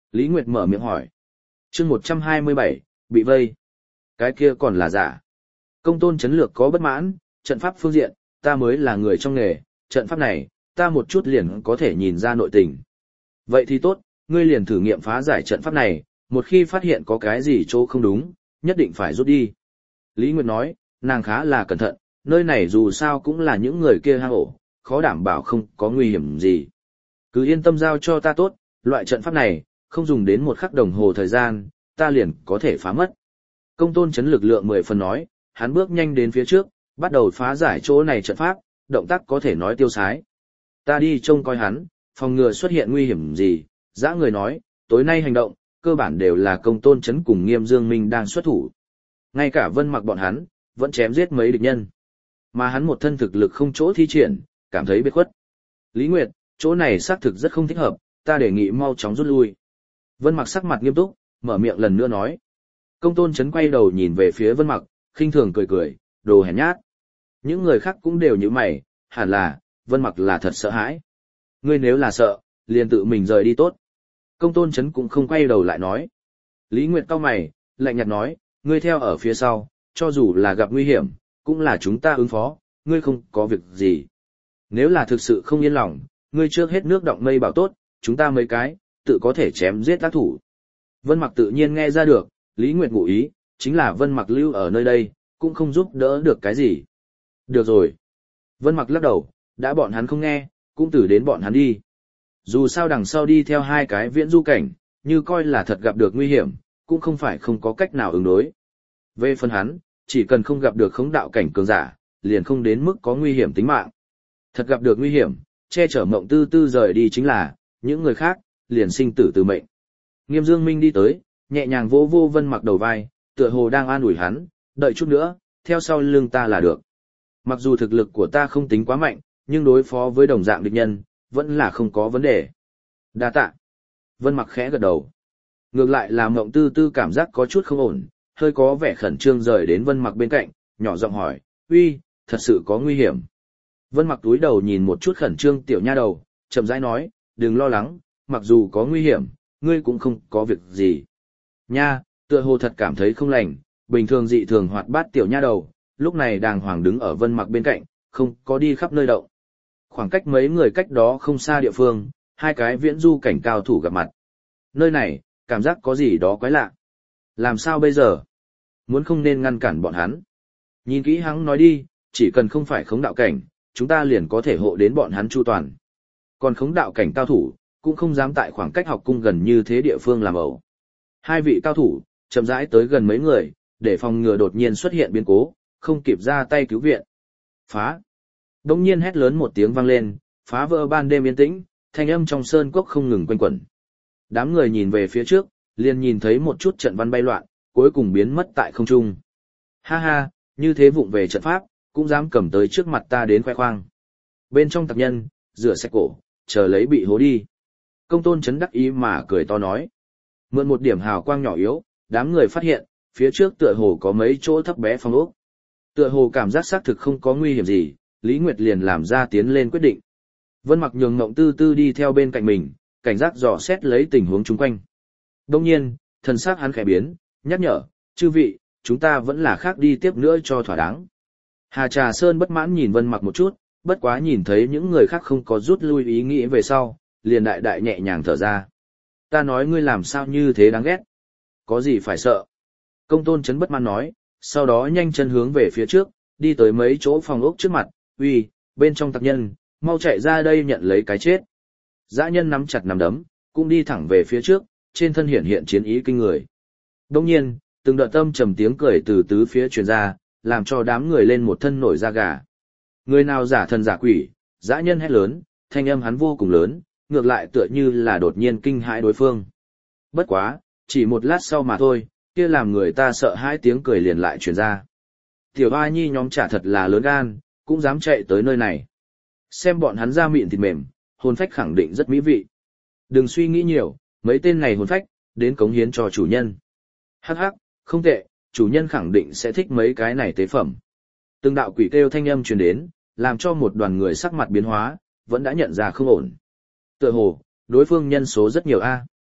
Lý Nguyệt mở miệng hỏi. chương một trăm hai mươi bảy, bị vây. Cái kia còn là giả. Công tôn chấn lược có bất mãn, trận pháp phương diện, ta mới là người trong nghề, trận pháp này, ta một chút liền có thể nhìn ra nội tình. Vậy thì tốt, ngươi liền thử nghiệm phá giải trận pháp này, một khi phát hiện có cái gì chỗ không đúng, nhất định phải rút đi. Lý Nguyệt nói, nàng khá là cẩn thận, nơi này dù sao cũng là những người kia hang ổ, khó đảm bảo không có nguy hiểm gì. Cứ yên tâm giao cho ta tốt, loại trận pháp này, không dùng đến một khắc đồng hồ thời gian, ta liền có thể phá mất. Công tôn chấn lực lượng mười phần nói, hắn bước nhanh đến phía trước, bắt đầu phá giải chỗ này trận pháp, động tác có thể nói tiêu sái. Ta đi trông coi hắn, phòng ngừa xuất hiện nguy hiểm gì, dã người nói, tối nay hành động, cơ bản đều là công tôn chấn cùng Nghiêm Dương Minh đang xuất thủ. Ngay cả Vân Mặc bọn hắn, vẫn chém giết mấy địch nhân. Mà hắn một thân thực lực không chỗ thi triển, cảm thấy biệt khuất. Lý Nguyệt, chỗ này xác thực rất không thích hợp, ta đề nghị mau chóng rút lui. Vân Mặc sắc mặt nghiêm túc, mở miệng lần nữa nói. Công tôn chấn quay đầu nhìn về phía Vân Mặc, khinh thường cười cười, đồ hèn nhát. Những người khác cũng đều như mày, hẳn là, Vân Mặc là thật sợ hãi. Ngươi nếu là sợ, liền tự mình rời đi tốt. Công tôn chấn cũng không quay đầu lại nói. Lý Nguyệt cau mày, lạnh nhạt nói, ngươi theo ở phía sau, cho dù là gặp nguy hiểm, cũng là chúng ta ứng phó, ngươi không có việc gì. Nếu là thực sự không yên lòng, ngươi trước hết nước động mây bảo tốt, chúng ta mấy cái, tự có thể chém giết tác thủ. Vân Mặc tự nhiên nghe ra được, Lý Nguyệt ngụ ý, chính là Vân Mặc lưu ở nơi đây, cũng không giúp đỡ được cái gì. Được rồi. Vân Mặc lắc đầu, đã bọn hắn không nghe, cũng từ đến bọn hắn đi. Dù sao đằng sau đi theo hai cái viễn du cảnh, như coi là thật gặp được nguy hiểm, cũng không phải không có cách nào ứng đối. Về phần hắn, chỉ cần không gặp được khống đạo cảnh cường giả, liền không đến mức có nguy hiểm tính mạng. Thật gặp được nguy hiểm, che chở Mộng Tư Tư rời đi chính là, những người khác, liền sinh tử từ mệnh. Nghiêm Dương Minh đi tới, nhẹ nhàng vỗ vô Vân Mặc đầu vai, tựa hồ đang an ủi hắn, đợi chút nữa, theo sau lưng ta là được. Mặc dù thực lực của ta không tính quá mạnh, nhưng đối phó với đồng dạng địch nhân, vẫn là không có vấn đề. Đa tạ. Vân Mặc khẽ gật đầu. Ngược lại là Mộng Tư Tư cảm giác có chút không ổn, hơi có vẻ khẩn trương rời đến Vân Mặc bên cạnh, nhỏ giọng hỏi, uy, thật sự có nguy hiểm. Vân Mặc túi đầu nhìn một chút khẩn trương tiểu nha đầu, chậm rãi nói, đừng lo lắng, mặc dù có nguy hiểm, ngươi cũng không có việc gì. Nha, tựa hồ thật cảm thấy không lành, bình thường dị thường hoạt bát tiểu nha đầu, lúc này đàng hoàng đứng ở Vân Mặc bên cạnh, không có đi khắp nơi động. Khoảng cách mấy người cách đó không xa địa phương, hai cái viễn du cảnh cao thủ gặp mặt. Nơi này, cảm giác có gì đó quái lạ. Làm sao bây giờ? Muốn không nên ngăn cản bọn hắn. Nhìn kỹ hắn nói đi, chỉ cần không phải khống đạo cảnh, chúng ta liền có thể hộ đến bọn hắn chu toàn. Còn khống đạo cảnh cao thủ, cũng không dám tại khoảng cách học cung gần như thế địa phương làm ẩu. Hai vị cao thủ, chậm rãi tới gần mấy người, để phòng ngừa đột nhiên xuất hiện biến cố, không kịp ra tay cứu viện. Phá! Đông nhiên hét lớn một tiếng vang lên, phá vỡ ban đêm yên tĩnh, thanh âm trong sơn cốc không ngừng quanh quẩn. Đám người nhìn về phía trước, liền nhìn thấy một chút trận văn bay loạn, cuối cùng biến mất tại không trung. Ha ha, như thế vụng về trận pháp, cũng dám cầm tới trước mặt ta đến khoe khoang. Bên trong tặc nhân, rửa sạch cổ, chờ lấy bị hố đi. Công tôn chấn đắc ý mà cười to nói. Mượn một điểm hào quang nhỏ yếu, đám người phát hiện, phía trước tựa hồ có mấy chỗ thấp bé phong ốc. Tựa hồ cảm giác xác thực không có nguy hiểm gì, Lý Nguyệt liền làm ra tiến lên quyết định. Vân Mặc nhường Mộng Tư Tư đi theo bên cạnh mình, cảnh giác dò xét lấy tình huống chung quanh. Đông nhiên, thần sắc hắn khẽ biến, nhắc nhở, chư vị, chúng ta vẫn là khác đi tiếp nữa cho thỏa đáng. Hà Trà Sơn bất mãn nhìn Vân Mặc một chút, bất quá nhìn thấy những người khác không có rút lui ý nghĩ về sau, liền đại đại nhẹ nhàng thở ra. Ta nói ngươi làm sao như thế đáng ghét. Có gì phải sợ. Công tôn chấn bất mãn nói, sau đó nhanh chân hướng về phía trước, đi tới mấy chỗ phòng ốc trước mặt, uy, bên trong tặc nhân, mau chạy ra đây nhận lấy cái chết. Dã nhân nắm chặt nắm đấm, cũng đi thẳng về phía trước, trên thân hiện hiện chiến ý kinh người. Đông nhiên, từng đợt tâm trầm tiếng cười từ tứ phía truyền ra, làm cho đám người lên một thân nổi da gà. Người nào giả thần giả quỷ, dã nhân hét lớn, thanh âm hắn vô cùng lớn, ngược lại tựa như là đột nhiên kinh hãi đối phương. Bất quá, chỉ một lát sau mà thôi, kia làm người ta sợ hãi tiếng cười liền lại truyền ra. Tiểu hoa nhi nhóm chả thật là lớn gan, cũng dám chạy tới nơi này. Xem bọn hắn da mịn thịt mềm, hồn phách khẳng định rất mỹ vị. Đừng suy nghĩ nhiều, mấy tên này hồn phách, đến cống hiến cho chủ nhân. Hắc hắc, không tệ, chủ nhân khẳng định sẽ thích mấy cái này tế phẩm. Từng đạo quỷ kêu thanh âm truyền đến, làm cho một đoàn người sắc mặt biến hóa, vẫn đã nhận ra không ổn. Tựa hồ, đối phương nhân số rất nhiều a.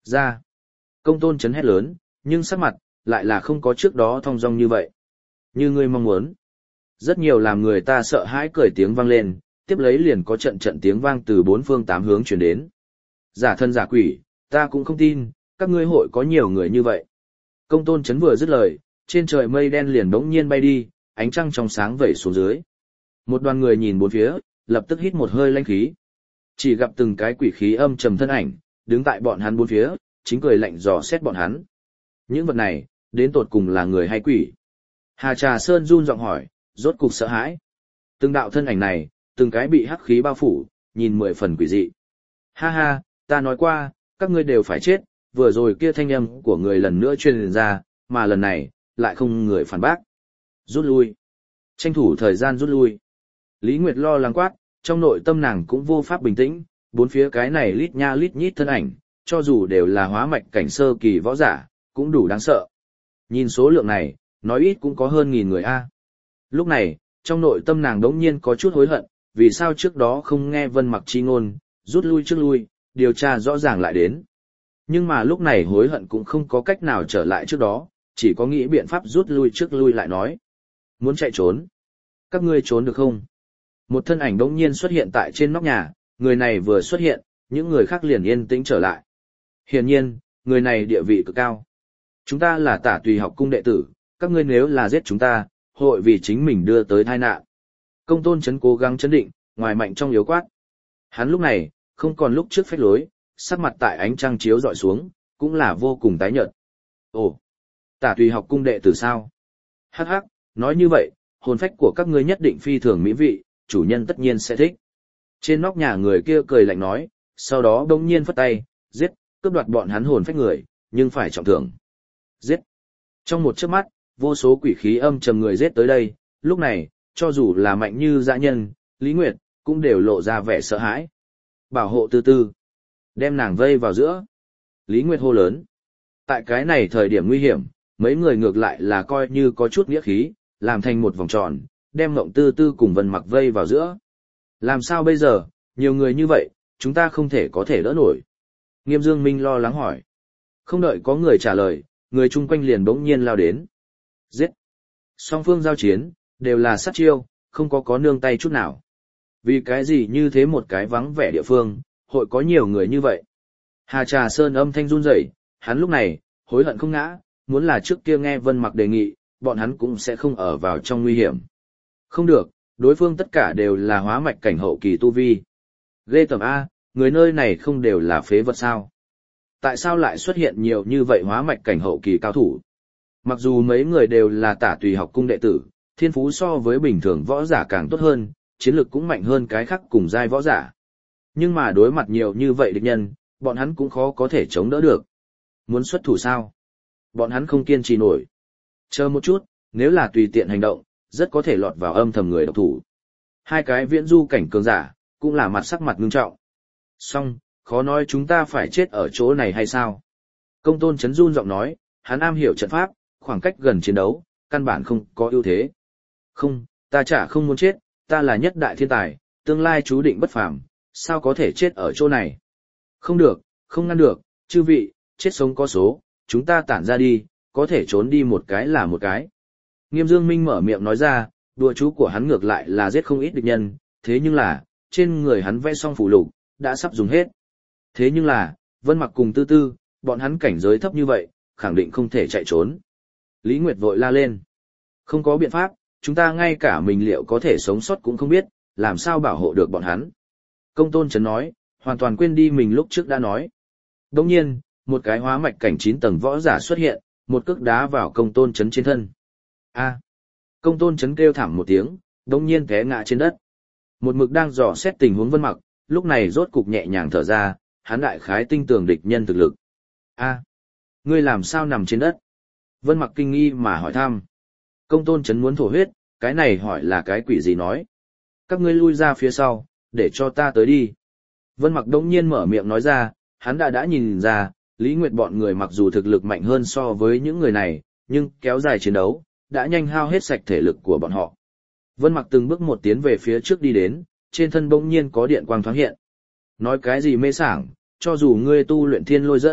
Ra. Công tôn chấn hét lớn, nhưng sắc mặt, lại là không có trước đó thong dong như vậy. Như ngươi mong muốn. Rất nhiều làm người ta sợ hãi cười tiếng vang lên, tiếp lấy liền có trận trận tiếng vang từ bốn phương tám hướng truyền đến. Giả thân giả quỷ, ta cũng không tin, các ngươi hội có nhiều người như vậy. Công tôn chấn vừa dứt lời, trên trời mây đen liền đống nhiên bay đi, ánh trăng trong sáng vẩy xuống dưới. Một đoàn người nhìn bốn phía, lập tức hít một hơi lanh khí. Chỉ gặp từng cái quỷ khí âm trầm thân ảnh, đứng tại bọn hắn bốn phía, chính cười lạnh dò xét bọn hắn. Những vật này, đến tột cùng là người hay quỷ? Hà Trà Sơn run giọng hỏi, rốt cục sợ hãi. Từng đạo thân ảnh này, từng cái bị hắc khí bao phủ, nhìn mười phần quỷ dị. Ha ha, ta nói qua, các ngươi đều phải chết, vừa rồi kia thanh âm của người lần nữa truyền ra, mà lần này, lại không người phản bác. Rút lui. Tranh thủ thời gian rút lui. Lý Nguyệt lo lắng quát, trong nội tâm nàng cũng vô pháp bình tĩnh, bốn phía cái này lít nha lít nhít thân ảnh, cho dù đều là hóa mạch cảnh sơ kỳ võ giả, cũng đủ đáng sợ. Nhìn số lượng này, nói ít cũng có hơn nghìn người a. Lúc này, trong nội tâm nàng đống nhiên có chút hối hận, vì sao trước đó không nghe Vân Mặc chi ngôn, rút lui trước lui, điều tra rõ ràng lại đến. Nhưng mà lúc này hối hận cũng không có cách nào trở lại trước đó, chỉ có nghĩ biện pháp rút lui trước lui lại nói. Muốn chạy trốn? Các ngươi trốn được không? Một thân ảnh đống nhiên xuất hiện tại trên nóc nhà, người này vừa xuất hiện, những người khác liền yên tĩnh trở lại. Hiển nhiên, người này địa vị cực cao. Chúng ta là Tả Tùy học cung đệ tử, các ngươi nếu là giết chúng ta, hội vì chính mình đưa tới tai nạn. Công tôn chấn cố gắng chấn định, ngoài mạnh trong yếu quát. Hắn lúc này, không còn lúc trước phách lối, sắc mặt tại ánh trăng chiếu dọi xuống, cũng là vô cùng tái nhợt. Ồ, Tả Tùy học cung đệ tử sao? Hắc hắc, nói như vậy, hồn phách của các ngươi nhất định phi thường mỹ vị, chủ nhân tất nhiên sẽ thích. Trên nóc nhà người kia cười lạnh nói, sau đó bỗng nhiên phất tay, giết, cướp đoạt bọn hắn hồn phách người, nhưng phải trọng thưởng. Giết. Trong một chớp mắt, vô số quỷ khí âm trầm người giết tới đây, lúc này, cho dù là mạnh như dã nhân, Lý Nguyệt, cũng đều lộ ra vẻ sợ hãi. Bảo hộ tư tư. Đem nàng vây vào giữa. Lý Nguyệt hô lớn. Tại cái này thời điểm nguy hiểm, mấy người ngược lại là coi như có chút nghĩa khí, làm thành một vòng tròn, đem Ngộng Tư Tư cùng Vân Mặc vây vào giữa. Làm sao bây giờ, nhiều người như vậy, chúng ta không thể có thể đỡ nổi. Nghiêm Dương Minh lo lắng hỏi. Không đợi có người trả lời, người chung quanh liền bỗng nhiên lao đến. Giết. Song phương giao chiến, đều là sát chiêu, không có có nương tay chút nào. Vì cái gì như thế một cái vắng vẻ địa phương, hội có nhiều người như vậy. Hà Trà Sơn âm thanh run rẩy, hắn lúc này, hối hận không ngã, muốn là trước kia nghe Vân Mặc đề nghị, bọn hắn cũng sẽ không ở vào trong nguy hiểm. Không được, đối phương tất cả đều là hóa mạch cảnh hậu kỳ tu vi. Ghê tởm A, người nơi này không đều là phế vật sao? Tại sao lại xuất hiện nhiều như vậy hóa mạch cảnh hậu kỳ cao thủ? Mặc dù mấy người đều là Tả Tùy học cung đệ tử, thiên phú so với bình thường võ giả càng tốt hơn, chiến lực cũng mạnh hơn cái khác cùng giai võ giả. Nhưng mà đối mặt nhiều như vậy địch nhân, bọn hắn cũng khó có thể chống đỡ được. Muốn xuất thủ sao? Bọn hắn không kiên trì nổi. Chờ một chút, nếu là tùy tiện hành động, rất có thể lọt vào âm thầm người độc thủ. Hai cái viễn du cảnh cường giả, cũng là mặt sắc mặt ngưng trọng. Song, khó nói chúng ta phải chết ở chỗ này hay sao? Công tôn chấn run giọng nói, hắn am hiểu trận pháp, khoảng cách gần chiến đấu, căn bản không có ưu thế. Không, ta chả không muốn chết, ta là nhất đại thiên tài, tương lai chú định bất phàm, sao có thể chết ở chỗ này? Không được, không ngăn được, chư vị, chết sống có số, chúng ta tản ra đi, có thể trốn đi một cái là một cái. Nghiêm Dương Minh mở miệng nói ra, đùa chú của hắn ngược lại là giết không ít địch nhân, thế nhưng là, trên người hắn vẽ xong phù lục, đã sắp dùng hết. Thế nhưng là, Vân Mặc cùng Tư Tư, bọn hắn cảnh giới thấp như vậy, khẳng định không thể chạy trốn. Lý Nguyệt vội la lên. Không có biện pháp, chúng ta ngay cả mình liệu có thể sống sót cũng không biết, làm sao bảo hộ được bọn hắn. Công tôn chấn nói, hoàn toàn quên đi mình lúc trước đã nói. Đồng nhiên, một cái hóa mạch cảnh chín tầng võ giả xuất hiện, một cước đá vào công tôn chấn trên thân. A. Công tôn chấn kêu thảm một tiếng, đồng nhiên té ngã trên đất. Một mực đang dò xét tình huống Vân Mặc, lúc này rốt cục nhẹ nhàng thở ra, hắn đại khái tinh tường địch nhân thực lực. A. Ngươi làm sao nằm trên đất? Vân Mặc kinh nghi mà hỏi thăm. Công tôn chấn muốn thổ huyết, cái này hỏi là cái quỷ gì nói. Các ngươi lui ra phía sau, để cho ta tới đi. Vân Mặc đống nhiên mở miệng nói ra, hắn đã đã nhìn ra, Lý Nguyệt bọn người mặc dù thực lực mạnh hơn so với những người này, nhưng kéo dài chiến đấu, đã nhanh hao hết sạch thể lực của bọn họ. Vân Mặc từng bước một tiến về phía trước đi đến, trên thân bỗng nhiên có điện quang thoáng hiện. Nói cái gì mê sảng, cho dù ngươi tu luyện thiên lôi dẫn,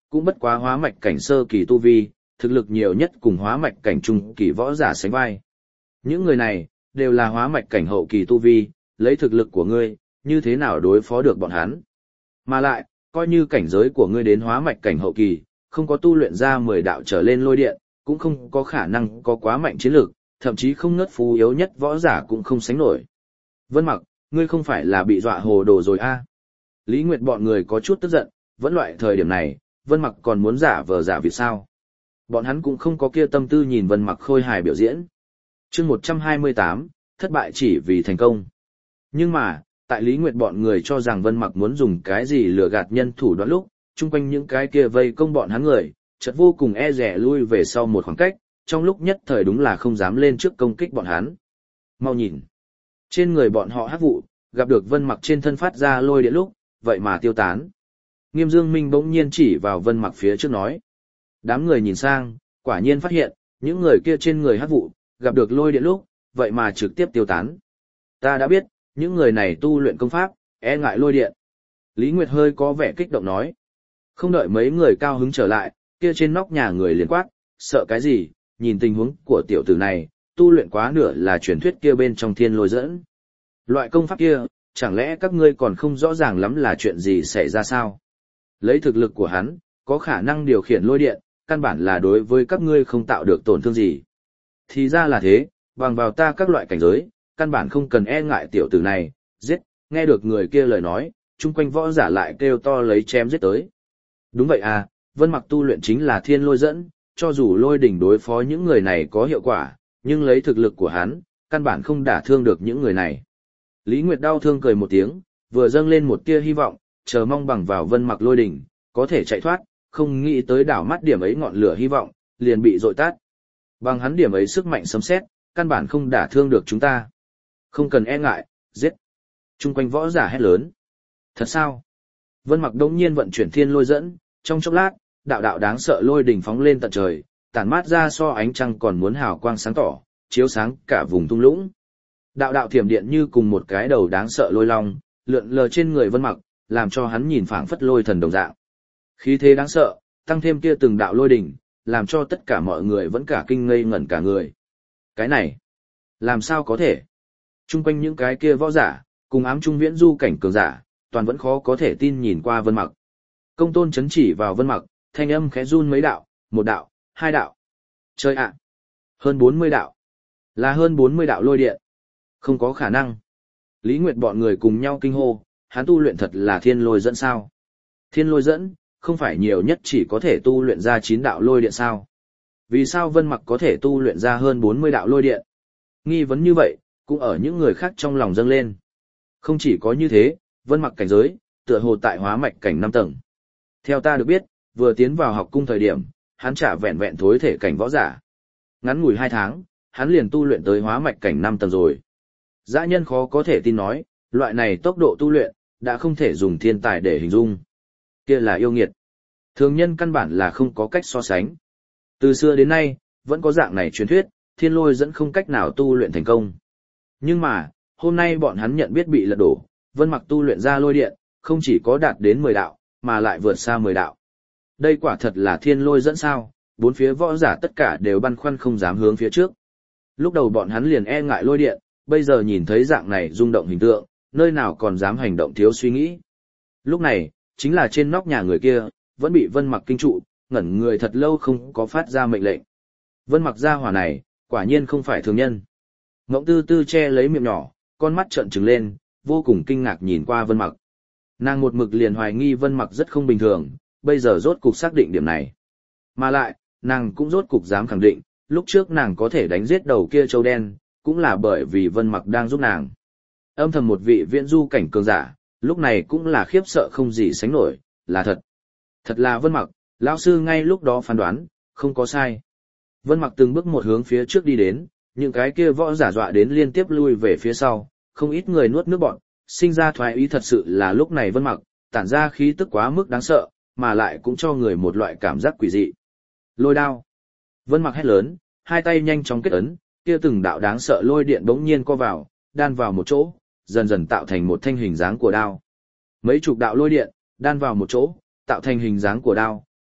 cũng bất quá hóa mạch cảnh sơ kỳ tu vi, thực lực nhiều nhất cùng hóa mạch cảnh trung kỳ võ giả sánh vai. Những người này, đều là hóa mạch cảnh hậu kỳ tu vi, lấy thực lực của ngươi, như thế nào đối phó được bọn hắn. Mà lại, coi như cảnh giới của ngươi đến hóa mạch cảnh hậu kỳ, không có tu luyện ra mười đạo trở lên lôi điện, cũng không có khả năng có quá mạnh chiến lược, thậm chí không ngất phú yếu nhất võ giả cũng không sánh nổi. Vân Mặc, ngươi không phải là bị dọa hồ đồ rồi a? À? Lý Nguyệt bọn người có chút tức giận, vẫn loại thời điểm này, Vân Mặc còn muốn giả vờ giả vì sao? Bọn hắn cũng không có kia tâm tư nhìn Vân Mặc khôi hài biểu diễn. Chương một trăm hai mươi tám, thất bại chỉ vì thành công. Nhưng mà, tại Lý Nguyệt bọn người cho rằng Vân Mặc muốn dùng cái gì lừa gạt nhân thủ đoạn lúc, chung quanh những cái kia vây công bọn hắn người, chợt vô cùng e dè lui về sau một khoảng cách, trong lúc nhất thời đúng là không dám lên trước công kích bọn hắn. Mau nhìn, trên người bọn họ hắc vụ, gặp được Vân Mặc trên thân phát ra lôi điện lúc, vậy mà tiêu tán. Nghiêm Dương Minh bỗng nhiên chỉ vào Vân Mặc phía trước nói. Đám người nhìn sang, quả nhiên phát hiện, những người kia trên người hắc vụ, gặp được lôi điện lúc, vậy mà trực tiếp tiêu tán. Ta đã biết, những người này tu luyện công pháp, e ngại lôi điện. Lý Nguyệt hơi có vẻ kích động nói. Không đợi mấy người cao hứng trở lại, kia trên nóc nhà người liền quát, sợ cái gì, nhìn tình huống của tiểu tử này, tu luyện quá nửa là truyền thuyết kia bên trong thiên lôi dẫn. Loại công pháp kia, chẳng lẽ các ngươi còn không rõ ràng lắm là chuyện gì xảy ra sao? Lấy thực lực của hắn, có khả năng điều khiển lôi điện, căn bản là đối với các ngươi không tạo được tổn thương gì. Thì ra là thế, bằng vào ta các loại cảnh giới, căn bản không cần e ngại tiểu tử này, giết, nghe được người kia lời nói, chung quanh võ giả lại kêu to lấy chém giết tới. Đúng vậy à, Vân Mặc tu luyện chính là thiên lôi dẫn, cho dù lôi đỉnh đối phó những người này có hiệu quả, nhưng lấy thực lực của hắn, căn bản không đả thương được những người này. Lý Nguyệt đau thương cười một tiếng, vừa dâng lên một tia hy vọng, chờ mong bằng vào Vân Mặc lôi đỉnh, có thể chạy thoát, không nghĩ tới đảo mắt điểm ấy ngọn lửa hy vọng, liền bị dội tắt. Bằng hắn điểm ấy sức mạnh sấm sét, căn bản không đả thương được chúng ta. Không cần e ngại, giết. Trung quanh võ giả hét lớn. Thật sao? Vân Mặc đống nhiên vận chuyển thiên lôi dẫn, trong chốc lát, đạo đạo đáng sợ lôi đỉnh phóng lên tận trời, tản mát ra so ánh trăng còn muốn hào quang sáng tỏ, chiếu sáng cả vùng thung lũng. Đạo đạo thiểm điện như cùng một cái đầu đáng sợ lôi long, lượn lờ trên người Vân Mặc, làm cho hắn nhìn phảng phất lôi thần đồng dạng. Khí thế đáng sợ, tăng thêm kia từng đạo lôi đỉnh, làm cho tất cả mọi người vẫn cả kinh ngây ngẩn cả người. Cái này, làm sao có thể? Trung quanh những cái kia võ giả, cùng ám trung viễn du cảnh cường giả, toàn vẫn khó có thể tin nhìn qua Vân Mặc. Công tôn chấn chỉ vào Vân Mặc, thanh âm khẽ run mấy đạo, một đạo, hai đạo. Chơi ạ! Hơn bốn mươi đạo. Là hơn bốn mươi đạo lôi điện. Không có khả năng. Lý Nguyệt bọn người cùng nhau kinh hô, hắn tu luyện thật là thiên lôi dẫn sao? Thiên lôi dẫn, không phải nhiều nhất chỉ có thể tu luyện ra chín đạo lôi điện sao? Vì sao Vân Mặc có thể tu luyện ra hơn bốn mươi đạo lôi điện? Nghi vấn như vậy, cũng ở những người khác trong lòng dâng lên. Không chỉ có như thế, Vân Mặc cảnh giới, tựa hồ tại hóa mạch cảnh năm tầng. Theo ta được biết, vừa tiến vào học cung thời điểm, hắn trả vẹn vẹn thối thể cảnh võ giả. Ngắn ngủi hai tháng, hắn liền tu luyện tới hóa mạch cảnh năm tầng rồi. Dã nhân khó có thể tin nói, loại này tốc độ tu luyện, đã không thể dùng thiên tài để hình dung. Kia là yêu nghiệt. Thường nhân căn bản là không có cách so sánh. Từ xưa đến nay, vẫn có dạng này truyền thuyết, thiên lôi dẫn không cách nào tu luyện thành công. Nhưng mà, hôm nay bọn hắn nhận biết bị lật đổ, Vân Mặc tu luyện ra lôi điện, không chỉ có đạt đến mười đạo, mà lại vượt xa mười đạo. Đây quả thật là thiên lôi dẫn sao, bốn phía võ giả tất cả đều băn khoăn không dám hướng phía trước. Lúc đầu bọn hắn liền e ngại lôi điện, bây giờ nhìn thấy dạng này rung động hình tượng, nơi nào còn dám hành động thiếu suy nghĩ. Lúc này, chính là trên nóc nhà người kia, vẫn bị Vân Mặc kinh trụ, ngẩn người thật lâu không có phát ra mệnh lệnh. Vân Mặc gia hỏa này, quả nhiên không phải thường nhân. Ngỗng Tư Tư che lấy miệng nhỏ, con mắt trợn trừng lên, vô cùng kinh ngạc nhìn qua Vân Mặc. Nàng một mực liền hoài nghi Vân Mặc rất không bình thường, bây giờ rốt cục xác định điểm này. Mà lại, nàng cũng rốt cục dám khẳng định, lúc trước nàng có thể đánh giết đầu kia trâu đen, cũng là bởi vì Vân Mặc đang giúp nàng. Âm thầm một vị viễn du cảnh cường giả, lúc này cũng là khiếp sợ không gì sánh nổi, là thật. Thật là Vân Mặc, lão sư ngay lúc đó phán đoán, không có sai. Vân Mặc từng bước một hướng phía trước đi đến, những cái kia võ giả dọa đến liên tiếp lui về phía sau, không ít người nuốt nước bọt, sinh ra thoái ý thật sự là lúc này Vân Mặc, tản ra khí tức quá mức đáng sợ, mà lại cũng cho người một loại cảm giác quỷ dị. Lôi đao. Vân Mặc hét lớn, hai tay nhanh chóng kết ấn, kia từng đạo đáng sợ lôi điện bỗng nhiên co vào, đan vào một chỗ, dần dần tạo thành một thanh hình dáng của đao. Mấy chục đạo lôi điện, đan vào một chỗ, tạo thành hình dáng của đao,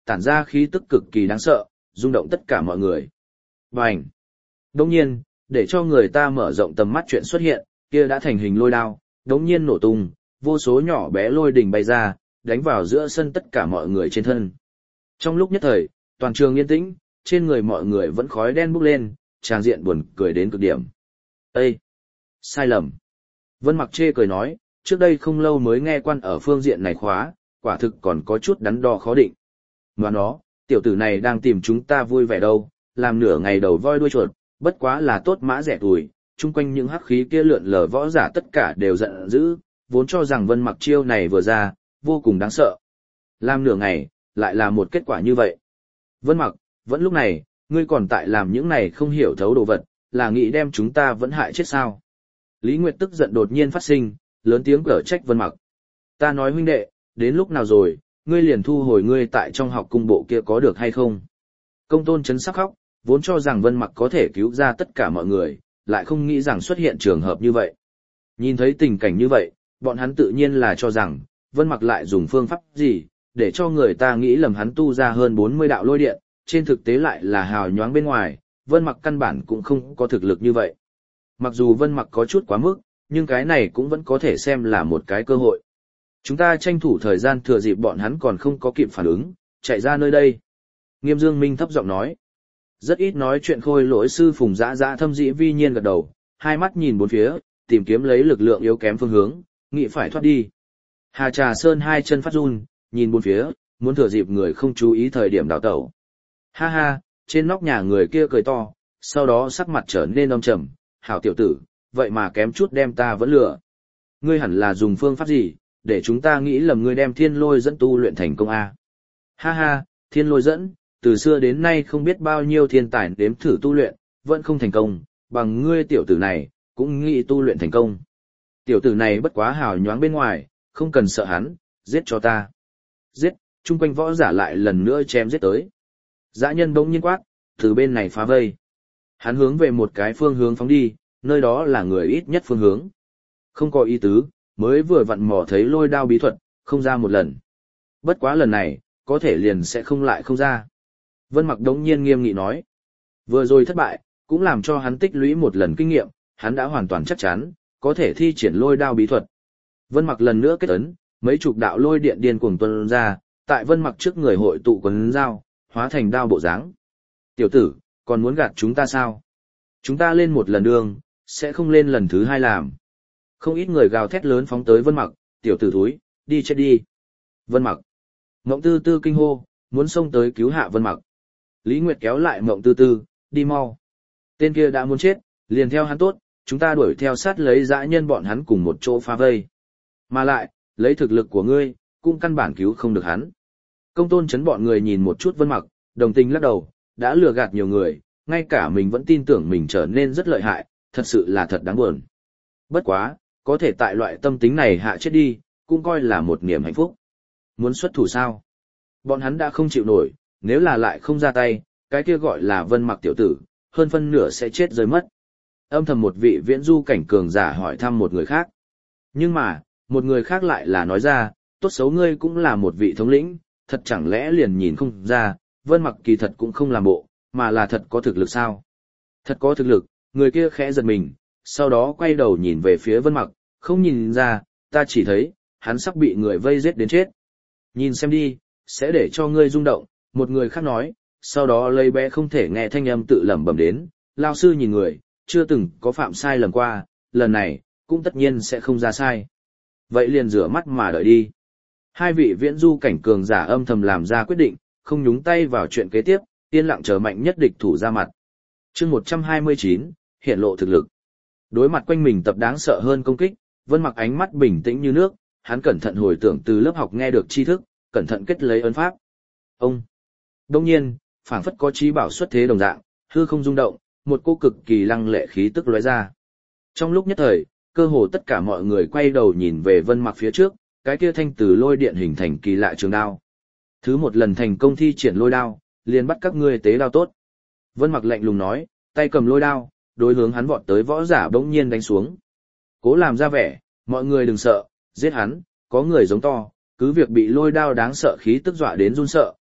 tản ra khí tức cực kỳ đáng sợ, rung động tất cả mọi người. Bành! Đồng nhiên, để cho người ta mở rộng tầm mắt chuyện xuất hiện, kia đã thành hình lôi đao, đống nhiên nổ tung, vô số nhỏ bé lôi đình bay ra, đánh vào giữa sân tất cả mọi người trên thân. Trong lúc nhất thời, toàn trường yên tĩnh, trên người mọi người vẫn khói đen bốc lên, tràng diện buồn cười đến cực điểm. Ê! Sai lầm! Vân Mặc chê cười nói, trước đây không lâu mới nghe quan ở phương diện này khóa, quả thực còn có chút đắn đo khó định. Mà nó, tiểu tử này đang tìm chúng ta vui vẻ đâu, làm nửa ngày đầu voi đuôi chuột, bất quá là tốt mã rẻ tuổi, chung quanh những hắc khí kia lượn lờ võ giả tất cả đều giận dữ, vốn cho rằng Vân Mặc chiêu này vừa ra, vô cùng đáng sợ. Làm nửa ngày, lại là một kết quả như vậy. Vân Mặc, vẫn lúc này, ngươi còn tại làm những này không hiểu thấu đồ vật, là nghĩ đem chúng ta vẫn hại chết sao? Lý Nguyệt tức giận đột nhiên phát sinh, lớn tiếng cở trách Vân Mặc. Ta nói huynh đệ, đến lúc nào rồi, ngươi liền thu hồi ngươi tại trong học cung bộ kia có được hay không? Công tôn chấn sắc khóc, vốn cho rằng Vân Mặc có thể cứu ra tất cả mọi người, lại không nghĩ rằng xuất hiện trường hợp như vậy. Nhìn thấy tình cảnh như vậy, bọn hắn tự nhiên là cho rằng, Vân Mặc lại dùng phương pháp gì, để cho người ta nghĩ lầm hắn tu ra hơn bốn mươi đạo lôi điện, trên thực tế lại là hào nhoáng bên ngoài, Vân Mặc căn bản cũng không có thực lực như vậy. Mặc dù Vân Mặc có chút quá mức, nhưng cái này cũng vẫn có thể xem là một cái cơ hội. Chúng ta tranh thủ thời gian thừa dịp bọn hắn còn không có kịp phản ứng, chạy ra nơi đây. Nghiêm Dương Minh thấp giọng nói. Rất ít nói chuyện khôi lỗi sư Phùng Dã Dã thâm dĩ vi nhiên gật đầu, hai mắt nhìn bốn phía, tìm kiếm lấy lực lượng yếu kém phương hướng, nghĩ phải thoát đi. Hà Trà Sơn hai chân phát run, nhìn bốn phía, muốn thừa dịp người không chú ý thời điểm đào tẩu. Ha ha, trên nóc nhà người kia cười to, sau đó sắc mặt trở nên âm trầm, hảo tiểu tử, vậy mà kém chút đem ta vẫn lừa. Ngươi hẳn là dùng phương pháp gì, để chúng ta nghĩ lầm ngươi đem thiên lôi dẫn tu luyện thành công a? Ha ha, thiên lôi dẫn, từ xưa đến nay không biết bao nhiêu thiên tài đếm thử tu luyện, vẫn không thành công, bằng ngươi tiểu tử này, cũng nghĩ tu luyện thành công. Tiểu tử này bất quá hào nhoáng bên ngoài, không cần sợ hắn, giết cho ta. Giết, chung quanh võ giả lại lần nữa chém giết tới. Dã nhân bỗng nhiên quát, từ bên này phá vây. Hắn hướng về một cái phương hướng phóng đi, nơi đó là người ít nhất phương hướng. Không có ý tứ, mới vừa vặn mò thấy lôi đao bí thuật, không ra một lần. Bất quá lần này, có thể liền sẽ không lại không ra. Vân Mặc đống nhiên nghiêm nghị nói. Vừa rồi thất bại, cũng làm cho hắn tích lũy một lần kinh nghiệm, hắn đã hoàn toàn chắc chắn, có thể thi triển lôi đao bí thuật. Vân Mặc lần nữa kết ấn, mấy chục đạo lôi điện điên cuồng tuôn ra, tại Vân Mặc trước người hội tụ quấn dao, hóa thành đao bộ dáng. Tiểu tử, còn muốn gạt chúng ta sao? Chúng ta lên một lần đường, sẽ không lên lần thứ hai làm. Không ít người gào thét lớn phóng tới Vân Mặc, tiểu tử thúi, đi chết đi. Vân Mặc. Mộng Tư Tư kinh hô, muốn xông tới cứu hạ Vân Mặc. Lý Nguyệt kéo lại Mộng Tư Tư, đi mau. Tên kia đã muốn chết, liền theo hắn tốt, chúng ta đuổi theo sát lấy dã nhân bọn hắn cùng một chỗ phá vây. Mà lại, lấy thực lực của ngươi, cũng căn bản cứu không được hắn. Công tôn chấn bọn người nhìn một chút Vân Mặc, đồng tình lắc đầu, đã lừa gạt nhiều người, ngay cả mình vẫn tin tưởng mình trở nên rất lợi hại, thật sự là thật đáng buồn. Bất quá, có thể tại loại tâm tính này hạ chết đi, cũng coi là một niềm hạnh phúc. Muốn xuất thủ sao? Bọn hắn đã không chịu nổi, nếu là lại không ra tay, cái kia gọi là Vân Mặc tiểu tử, hơn phân nửa sẽ chết rơi mất. Âm thầm một vị viễn du cảnh cường giả hỏi thăm một người khác. Nhưng mà, một người khác lại là nói ra, tốt xấu ngươi cũng là một vị thống lĩnh, thật chẳng lẽ liền nhìn không ra, Vân Mặc kỳ thật cũng không làm bộ, mà là thật có thực lực sao? Thật có thực lực, người kia khẽ giật mình, sau đó quay đầu nhìn về phía Vân Mặc, không nhìn ra, ta chỉ thấy, hắn sắp bị người vây giết đến chết. Nhìn xem đi, sẽ để cho ngươi rung động, một người khác nói, sau đó lấy bé không thể nghe thanh âm tự lẩm bẩm đến, lao sư nhìn người, chưa từng có phạm sai lầm qua, lần này, cũng tất nhiên sẽ không ra sai. Vậy liền rửa mắt mà đợi đi. Hai vị viễn du cảnh cường giả âm thầm làm ra quyết định, không nhúng tay vào chuyện kế tiếp, yên lặng chờ mạnh nhất địch thủ ra mặt. Chương một trăm hai mươi chín, hiện lộ thực lực. Đối mặt quanh mình tập đáng sợ hơn công kích, Vân Mặc ánh mắt bình tĩnh như nước, hắn cẩn thận hồi tưởng từ lớp học nghe được tri thức, cẩn thận kết lấy ấn pháp. Ông. Đương nhiên, phảng phất có trí bảo xuất thế đồng dạng, hư không rung động, một cô cực kỳ lăng lệ khí tức lóe ra. Trong lúc nhất thời, cơ hồ tất cả mọi người quay đầu nhìn về Vân Mặc phía trước, cái kia thanh từ lôi điện hình thành kỳ lạ trường đao. Thứ một lần thành công thi triển lôi đao, liền bắt các ngươi tế đao tốt. Vân Mặc lạnh lùng nói, tay cầm lôi đao, đối hướng hắn vọt tới võ giả bỗng nhiên đánh xuống. Cố làm ra vẻ, mọi người đừng sợ, giết hắn, có người giống to, cứ việc bị lôi đao đáng sợ khí tức dọa đến run sợ,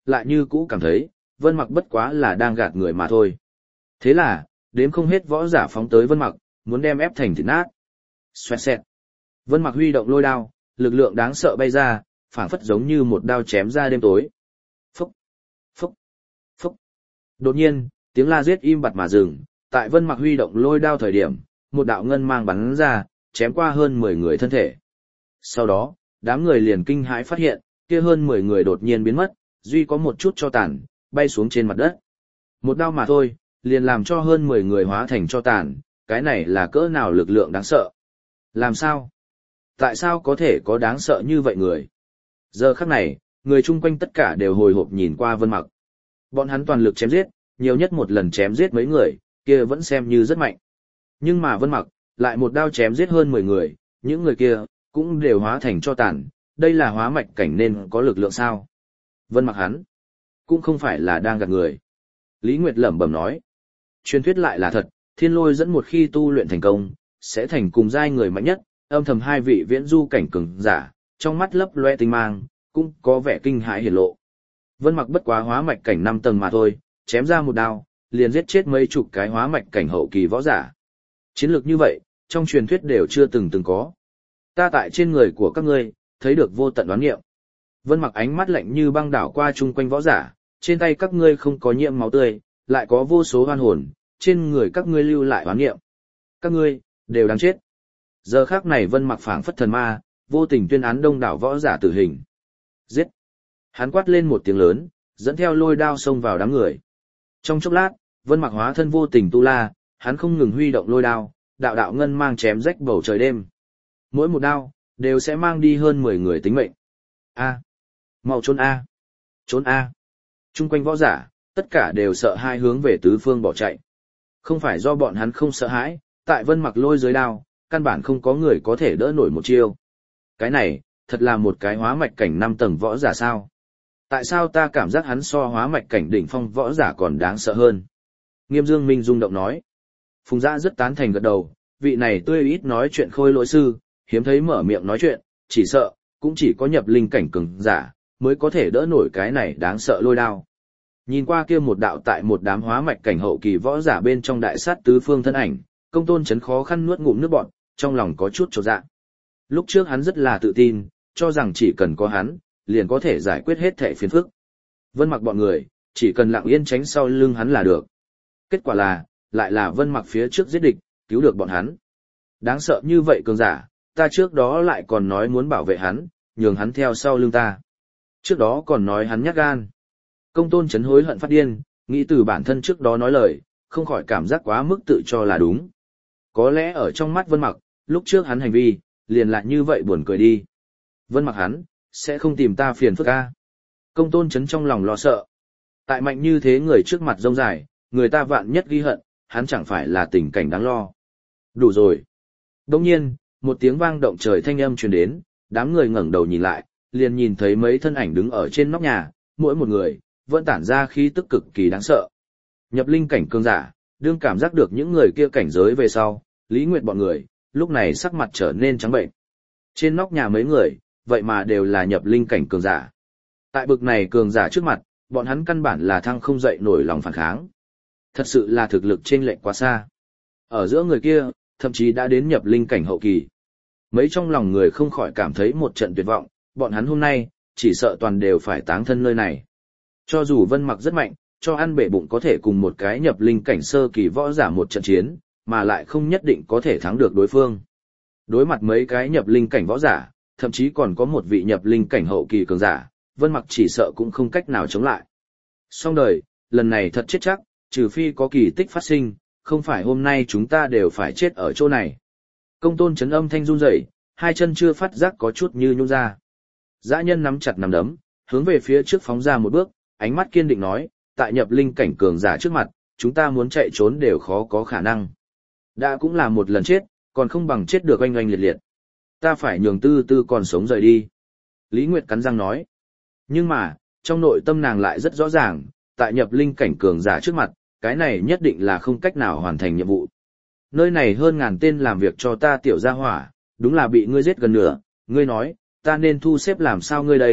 lại như cũ cảm thấy, Vân Mặc bất quá là đang gạt người mà thôi. Thế là, đếm không hết võ giả phóng tới Vân Mặc, muốn đem ép thành thịt nát. Xoẹt xẹt. Vân Mặc huy động lôi đao, lực lượng đáng sợ bay ra, phảng phất giống như một đao chém ra đêm tối. Phúc, phúc, phúc. Đột nhiên, tiếng la giết im bặt mà dừng, tại Vân Mặc huy động lôi đao thời điểm, một đạo ngân mang bắn ra, chém qua hơn mười người thân thể. Sau đó, đám người liền kinh hãi phát hiện, kia hơn mười người đột nhiên biến mất, duy có một chút tro tàn, bay xuống trên mặt đất. Một đao mà thôi, liền làm cho hơn mười người hóa thành tro tàn, cái này là cỡ nào lực lượng đáng sợ. Làm sao? Tại sao có thể có đáng sợ như vậy người? Giờ khắc này, người chung quanh tất cả đều hồi hộp nhìn qua Vân Mặc. Bọn hắn toàn lực chém giết, nhiều nhất một lần chém giết mấy người, kia vẫn xem như rất mạnh. Nhưng mà Vân Mặc, lại một đao chém giết hơn mười người, những người kia, cũng đều hóa thành tro tàn, đây là hóa mạch cảnh nên có lực lượng sao? Vân Mặc hắn, cũng không phải là đang gạt người. Lý Nguyệt lẩm bẩm nói, truyền thuyết lại là thật, Thiên Lôi dẫn một khi tu luyện thành công, sẽ thành cùng giai người mạnh nhất, âm thầm hai vị viễn du cảnh cường giả, trong mắt lấp loe tinh mang, cũng có vẻ kinh hãi hiển lộ. Vân Mặc bất quá hóa mạch cảnh năm tầng mà thôi, chém ra một đao, liền giết chết mấy chục cái hóa mạch cảnh hậu kỳ võ giả. Chiến lược như vậy, trong truyền thuyết đều chưa từng từng có. Ta tại trên người của các ngươi, thấy được vô tận đoán nghiệm. Vân Mặc ánh mắt lạnh như băng đảo qua chung quanh võ giả, trên tay các ngươi không có nhiễm máu tươi, lại có vô số oan hồn, trên người các ngươi lưu lại oán nghiệm. Các ngươi, đều đáng chết. Giờ khắc này Vân Mặc phảng phất thần ma, vô tình tuyên án đông đảo võ giả tử hình. Giết! Hắn quát lên một tiếng lớn, dẫn theo lôi đao xông vào đám người. Trong chốc lát, Vân Mặc hóa thân vô tình tu la, hắn không ngừng huy động lôi đao, đạo đạo ngân mang chém rách bầu trời đêm. Mỗi một đao, đều sẽ mang đi hơn mười người tính mệnh. A! Mau trốn A! Trốn A! Trung quanh võ giả, tất cả đều sợ hai hướng về tứ phương bỏ chạy. Không phải do bọn hắn không sợ hãi, tại Vân Mặc lôi dưới đao, căn bản không có người có thể đỡ nổi một chiêu. Cái này, thật là một cái hóa mạch cảnh năm tầng võ giả sao? Tại sao ta cảm giác hắn so hóa mạch cảnh đỉnh phong võ giả còn đáng sợ hơn? Nghiêm Dương Minh rung động nói. Phùng Giã rất tán thành gật đầu, vị này tươi ít nói chuyện khôi lỗi sư, hiếm thấy mở miệng nói chuyện, chỉ sợ, cũng chỉ có nhập linh cảnh cường giả, mới có thể đỡ nổi cái này đáng sợ lôi đao. Nhìn qua kia một đạo tại một đám hóa mạch cảnh hậu kỳ võ giả bên trong đại sát tứ phương thân ảnh, Công Tôn Chấn khó khăn nuốt ngụm nước bọt, trong lòng có chút chột dạ. Lúc trước hắn rất là tự tin, cho rằng chỉ cần có hắn, liền có thể giải quyết hết thảy phiền phức. Vân Mặc bọn người, chỉ cần lặng yên tránh sau lưng hắn là được. Kết quả là, lại là Vân Mặc phía trước giết địch, cứu được bọn hắn. Đáng sợ như vậy cường giả, ta trước đó lại còn nói muốn bảo vệ hắn, nhường hắn theo sau lưng ta. Trước đó còn nói hắn nhát gan. Công Tôn Chấn hối hận phát điên, nghĩ từ bản thân trước đó nói lời, không khỏi cảm giác quá mức tự cho là đúng. Có lẽ ở trong mắt Vân Mặc, lúc trước hắn hành vi, liền lại như vậy buồn cười đi. Vân Mặc hắn, sẽ không tìm ta phiền phức a. Công Tôn Chấn trong lòng lo sợ. Tại mạnh như thế người trước mặt rông dài, người ta vạn nhất ghi hận, hắn chẳng phải là tình cảnh đáng lo. Đủ rồi. Đồng nhiên, một tiếng vang động trời thanh âm truyền đến, đám người ngẩng đầu nhìn lại, liền nhìn thấy mấy thân ảnh đứng ở trên nóc nhà, mỗi một người, vẫn tản ra khí tức cực kỳ đáng sợ. Nhập linh cảnh cường giả, đương cảm giác được những người kia cảnh giới về sau, Lý Nguyệt bọn người, lúc này sắc mặt trở nên trắng bệnh. Trên nóc nhà mấy người, vậy mà đều là nhập linh cảnh cường giả. Tại bực này cường giả trước mặt, bọn hắn căn bản là thăng không dậy nổi lòng phản kháng. Thật sự là thực lực chênh lệch quá xa. Ở giữa người kia, thậm chí đã đến nhập linh cảnh hậu kỳ. Mấy trong lòng người không khỏi cảm thấy một trận tuyệt vọng, bọn hắn hôm nay, chỉ sợ toàn đều phải táng thân nơi này. Cho dù Vân Mặc rất mạnh, cho ăn bể bụng có thể cùng một cái nhập linh cảnh sơ kỳ võ giả một trận chiến, mà lại không nhất định có thể thắng được đối phương. Đối mặt mấy cái nhập linh cảnh võ giả, thậm chí còn có một vị nhập linh cảnh hậu kỳ cường giả, Vân Mặc chỉ sợ cũng không cách nào chống lại. Xong đời, lần này thật chết chắc, trừ phi có kỳ tích phát sinh, không phải hôm nay chúng ta đều phải chết ở chỗ này. Công Tôn Chấn âm thanh run rẩy, hai chân chưa phát giác có chút như nhũn ra. Dã nhân nắm chặt nắm đấm, hướng về phía trước phóng ra một bước, ánh mắt kiên định nói, tại nhập linh cảnh cường giả trước mặt, chúng ta muốn chạy trốn đều khó có khả năng. Đã cũng là một lần chết, còn không bằng chết được oanh oanh liệt liệt. Ta phải nhường tư tư còn sống rời đi. Lý Nguyệt cắn răng nói. Nhưng mà, trong nội tâm nàng lại rất rõ ràng, tại nhập linh cảnh cường giả trước mặt, cái này nhất định là không cách nào hoàn thành nhiệm vụ. Nơi này hơn ngàn tên làm việc cho ta tiểu gia hỏa, đúng là bị ngươi giết gần nửa, ngươi nói, ta nên thu xếp làm sao ngươi đây,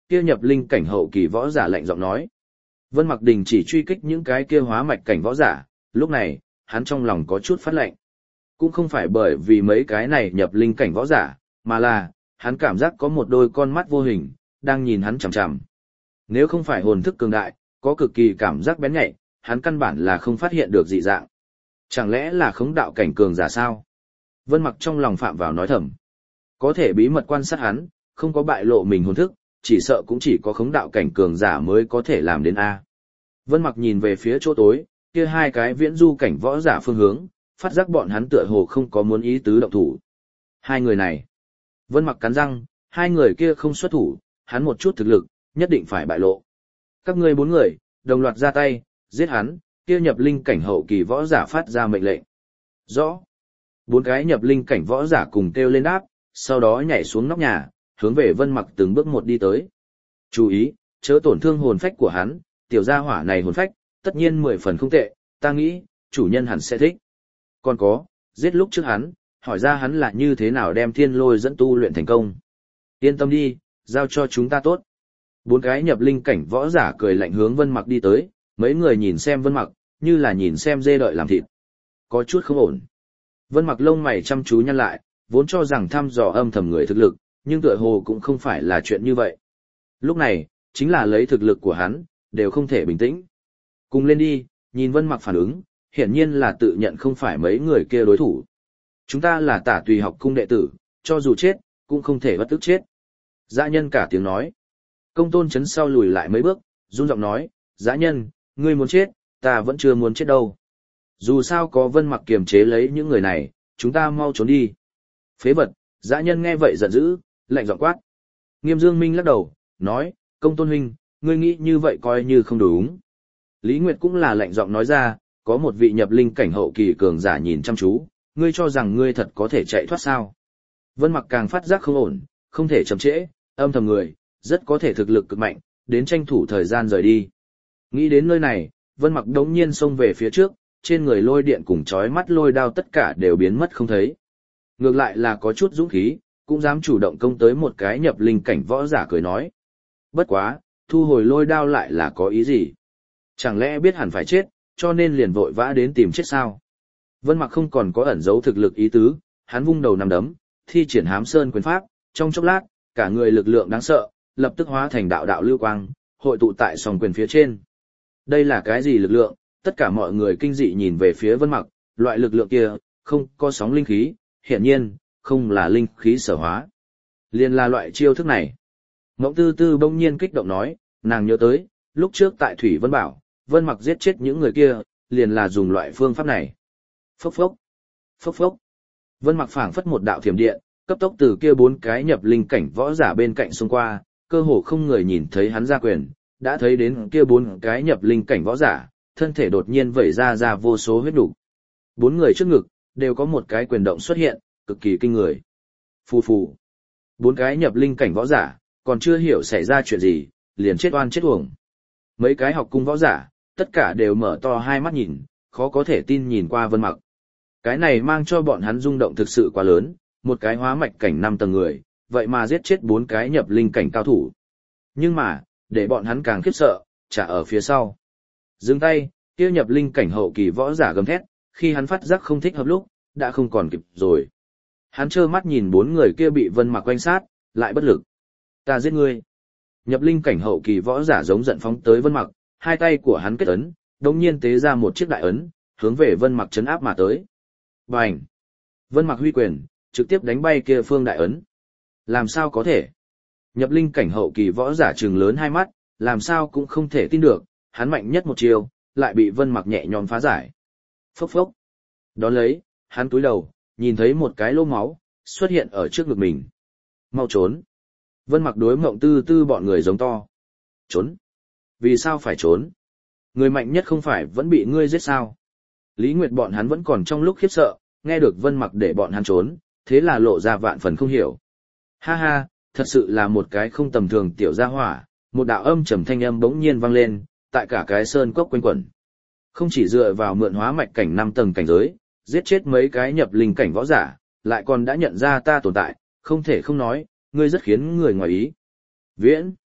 kia nhập linh cảnh hậu kỳ võ giả lạnh giọng nói. Vân Mặc đình chỉ truy kích những cái kia hóa mạch cảnh võ giả, lúc này, hắn trong lòng có chút phát lạnh. Cũng không phải bởi vì mấy cái này nhập linh cảnh võ giả, mà là, hắn cảm giác có một đôi con mắt vô hình, đang nhìn hắn chằm chằm. Nếu không phải hồn thức cường đại, có cực kỳ cảm giác bén nhạy, hắn căn bản là không phát hiện được dị dạng. Chẳng lẽ là khống đạo cảnh cường giả sao? Vân Mặc trong lòng phạm vào nói thầm. Có thể bí mật quan sát hắn, không có bại lộ mình hồn thức, chỉ sợ cũng chỉ có khống đạo cảnh cường giả mới có thể làm đến A. Vân Mặc nhìn về phía chỗ tối, kia hai cái viễn du cảnh võ giả phương hướng, phát giác bọn hắn tựa hồ không có muốn ý tứ động thủ. Hai người này. Vân Mặc cắn răng, hai người kia không xuất thủ, hắn một chút thực lực, nhất định phải bại lộ. Các ngươi bốn người, đồng loạt ra tay, giết hắn, kia nhập linh cảnh hậu kỳ võ giả phát ra mệnh lệnh. Rõ. Bốn cái nhập linh cảnh võ giả cùng kêu lên đáp, sau đó nhảy xuống nóc nhà, hướng về Vân Mặc từng bước một đi tới. Chú ý, chớ tổn thương hồn phách của hắn, tiểu gia hỏa này hồn phách, tất nhiên mười phần không tệ, ta nghĩ, chủ nhân hẳn sẽ thích. Còn có, giết lúc trước hắn, hỏi ra hắn là như thế nào đem thiên lôi dẫn tu luyện thành công. Yên tâm đi, giao cho chúng ta tốt. Bốn cái nhập linh cảnh võ giả cười lạnh hướng Vân Mặc đi tới, mấy người nhìn xem Vân Mặc, như là nhìn xem dê đợi làm thịt. Có chút không ổn. Vân Mặc lông mày chăm chú nhăn lại, vốn cho rằng thăm dò âm thầm người thực lực, nhưng tựa hồ cũng không phải là chuyện như vậy. Lúc này, chính là lấy thực lực của hắn, đều không thể bình tĩnh. Cùng lên đi, nhìn Vân Mặc phản ứng, hiển nhiên là tự nhận không phải mấy người kia đối thủ. Chúng ta là Tả Tùy học cung đệ tử, cho dù chết, cũng không thể bất tức chết. Dã nhân cả tiếng nói. Công tôn chấn sau lùi lại mấy bước, run giọng nói, dã nhân, ngươi muốn chết, ta vẫn chưa muốn chết đâu. Dù sao có Vân Mặc kiềm chế lấy những người này, chúng ta mau trốn đi. Phế vật, dã nhân nghe vậy giận dữ, lạnh giọng quát. Nghiêm Dương Minh lắc đầu, nói, công tôn huynh, ngươi nghĩ như vậy coi như không đúng. Lý Nguyệt cũng là lạnh giọng nói ra, có một vị nhập linh cảnh hậu kỳ cường giả nhìn chăm chú, ngươi cho rằng ngươi thật có thể chạy thoát sao. Vân Mặc càng phát giác không ổn, không thể chậm trễ, âm thầm người, rất có thể thực lực cực mạnh, đến tranh thủ thời gian rời đi. Nghĩ đến nơi này, Vân Mặc đống nhiên xông về phía trước, trên người lôi điện cùng chói mắt lôi đao tất cả đều biến mất không thấy. Ngược lại là có chút dũng khí, cũng dám chủ động công tới một cái nhập linh cảnh võ giả cười nói. Bất quá, thu hồi lôi đao lại là có ý gì? Chẳng lẽ biết hẳn phải chết, cho nên liền vội vã đến tìm chết sao? Vân Mặc không còn có ẩn giấu thực lực ý tứ, hắn vung đầu nằm đấm, thi triển Hám Sơn quyền pháp, trong chốc lát, cả người lực lượng đáng sợ, lập tức hóa thành đạo đạo lưu quang, hội tụ tại song quyền phía trên. Đây là cái gì lực lượng? Tất cả mọi người kinh dị nhìn về phía Vân Mặc, loại lực lượng kia, không có sóng linh khí, hiển nhiên, không là linh khí sở hóa. Liên là loại chiêu thức này. Mộng Tư Tư bỗng nhiên kích động nói, nàng nhớ tới, lúc trước tại Thủy Vân Bảo, Vân Mặc giết chết những người kia, liền là dùng loại phương pháp này. Phốc phốc, phốc phốc. Vân Mặc phảng phất một đạo thiểm điện, cấp tốc từ kia bốn cái nhập linh cảnh võ giả bên cạnh xông qua, cơ hồ không người nhìn thấy hắn ra quyền, đã thấy đến kia bốn cái nhập linh cảnh võ giả, thân thể đột nhiên vẩy ra ra vô số huyết đủ. Bốn người trước ngực, đều có một cái quyền động xuất hiện, cực kỳ kinh người. Phù phù. Bốn cái nhập linh cảnh võ giả, còn chưa hiểu xảy ra chuyện gì, liền chết oan chết uổng. Mấy cái học cung võ giả, tất cả đều mở to hai mắt nhìn, khó có thể tin nhìn qua Vân Mặc. Cái này mang cho bọn hắn rung động thực sự quá lớn, một cái hóa mạch cảnh năm tầng người, vậy mà giết chết bốn cái nhập linh cảnh cao thủ. Nhưng mà, để bọn hắn càng khiếp sợ, chả ở phía sau. Dừng tay, kia nhập linh cảnh hậu kỳ võ giả gầm thét, khi hắn phát giác không thích hợp lúc, đã không còn kịp rồi. Hắn trơ mắt nhìn bốn người kia bị Vân Mặc quanh sát, lại bất lực. Ta giết ngươi. Nhập linh cảnh hậu kỳ võ giả giống giận phóng tới Vân Mặc, hai tay của hắn kết ấn, đồng nhiên tế ra một chiếc đại ấn, hướng về Vân Mặc chấn áp mà tới. Bành! Vân Mặc huy quyền, trực tiếp đánh bay kia phương đại ấn. Làm sao có thể? Nhập linh cảnh hậu kỳ võ giả trừng lớn hai mắt, làm sao cũng không thể tin được, hắn mạnh nhất một chiều, lại bị Vân Mặc nhẹ nhõm phá giải. Phốc phốc. Đón lấy, hắn cúi đầu, nhìn thấy một cái lỗ máu, xuất hiện ở trước ngực mình. Mau trốn. Vân Mặc đối Mộng Tư Tư bọn người giống to. Trốn. Vì sao phải trốn? Người mạnh nhất không phải vẫn bị ngươi giết sao? Lý Nguyệt bọn hắn vẫn còn trong lúc khiếp sợ, nghe được Vân Mặc để bọn hắn trốn, thế là lộ ra vạn phần không hiểu. Ha ha, thật sự là một cái không tầm thường tiểu gia hỏa, một đạo âm trầm thanh âm bỗng nhiên vang lên, tại cả cái sơn cốc quanh quẩn. Không chỉ dựa vào mượn hóa mạch cảnh năm tầng cảnh giới, giết chết mấy cái nhập linh cảnh võ giả, lại còn đã nhận ra ta tồn tại, không thể không nói, ngươi rất khiến người ngoài ý. Viễn!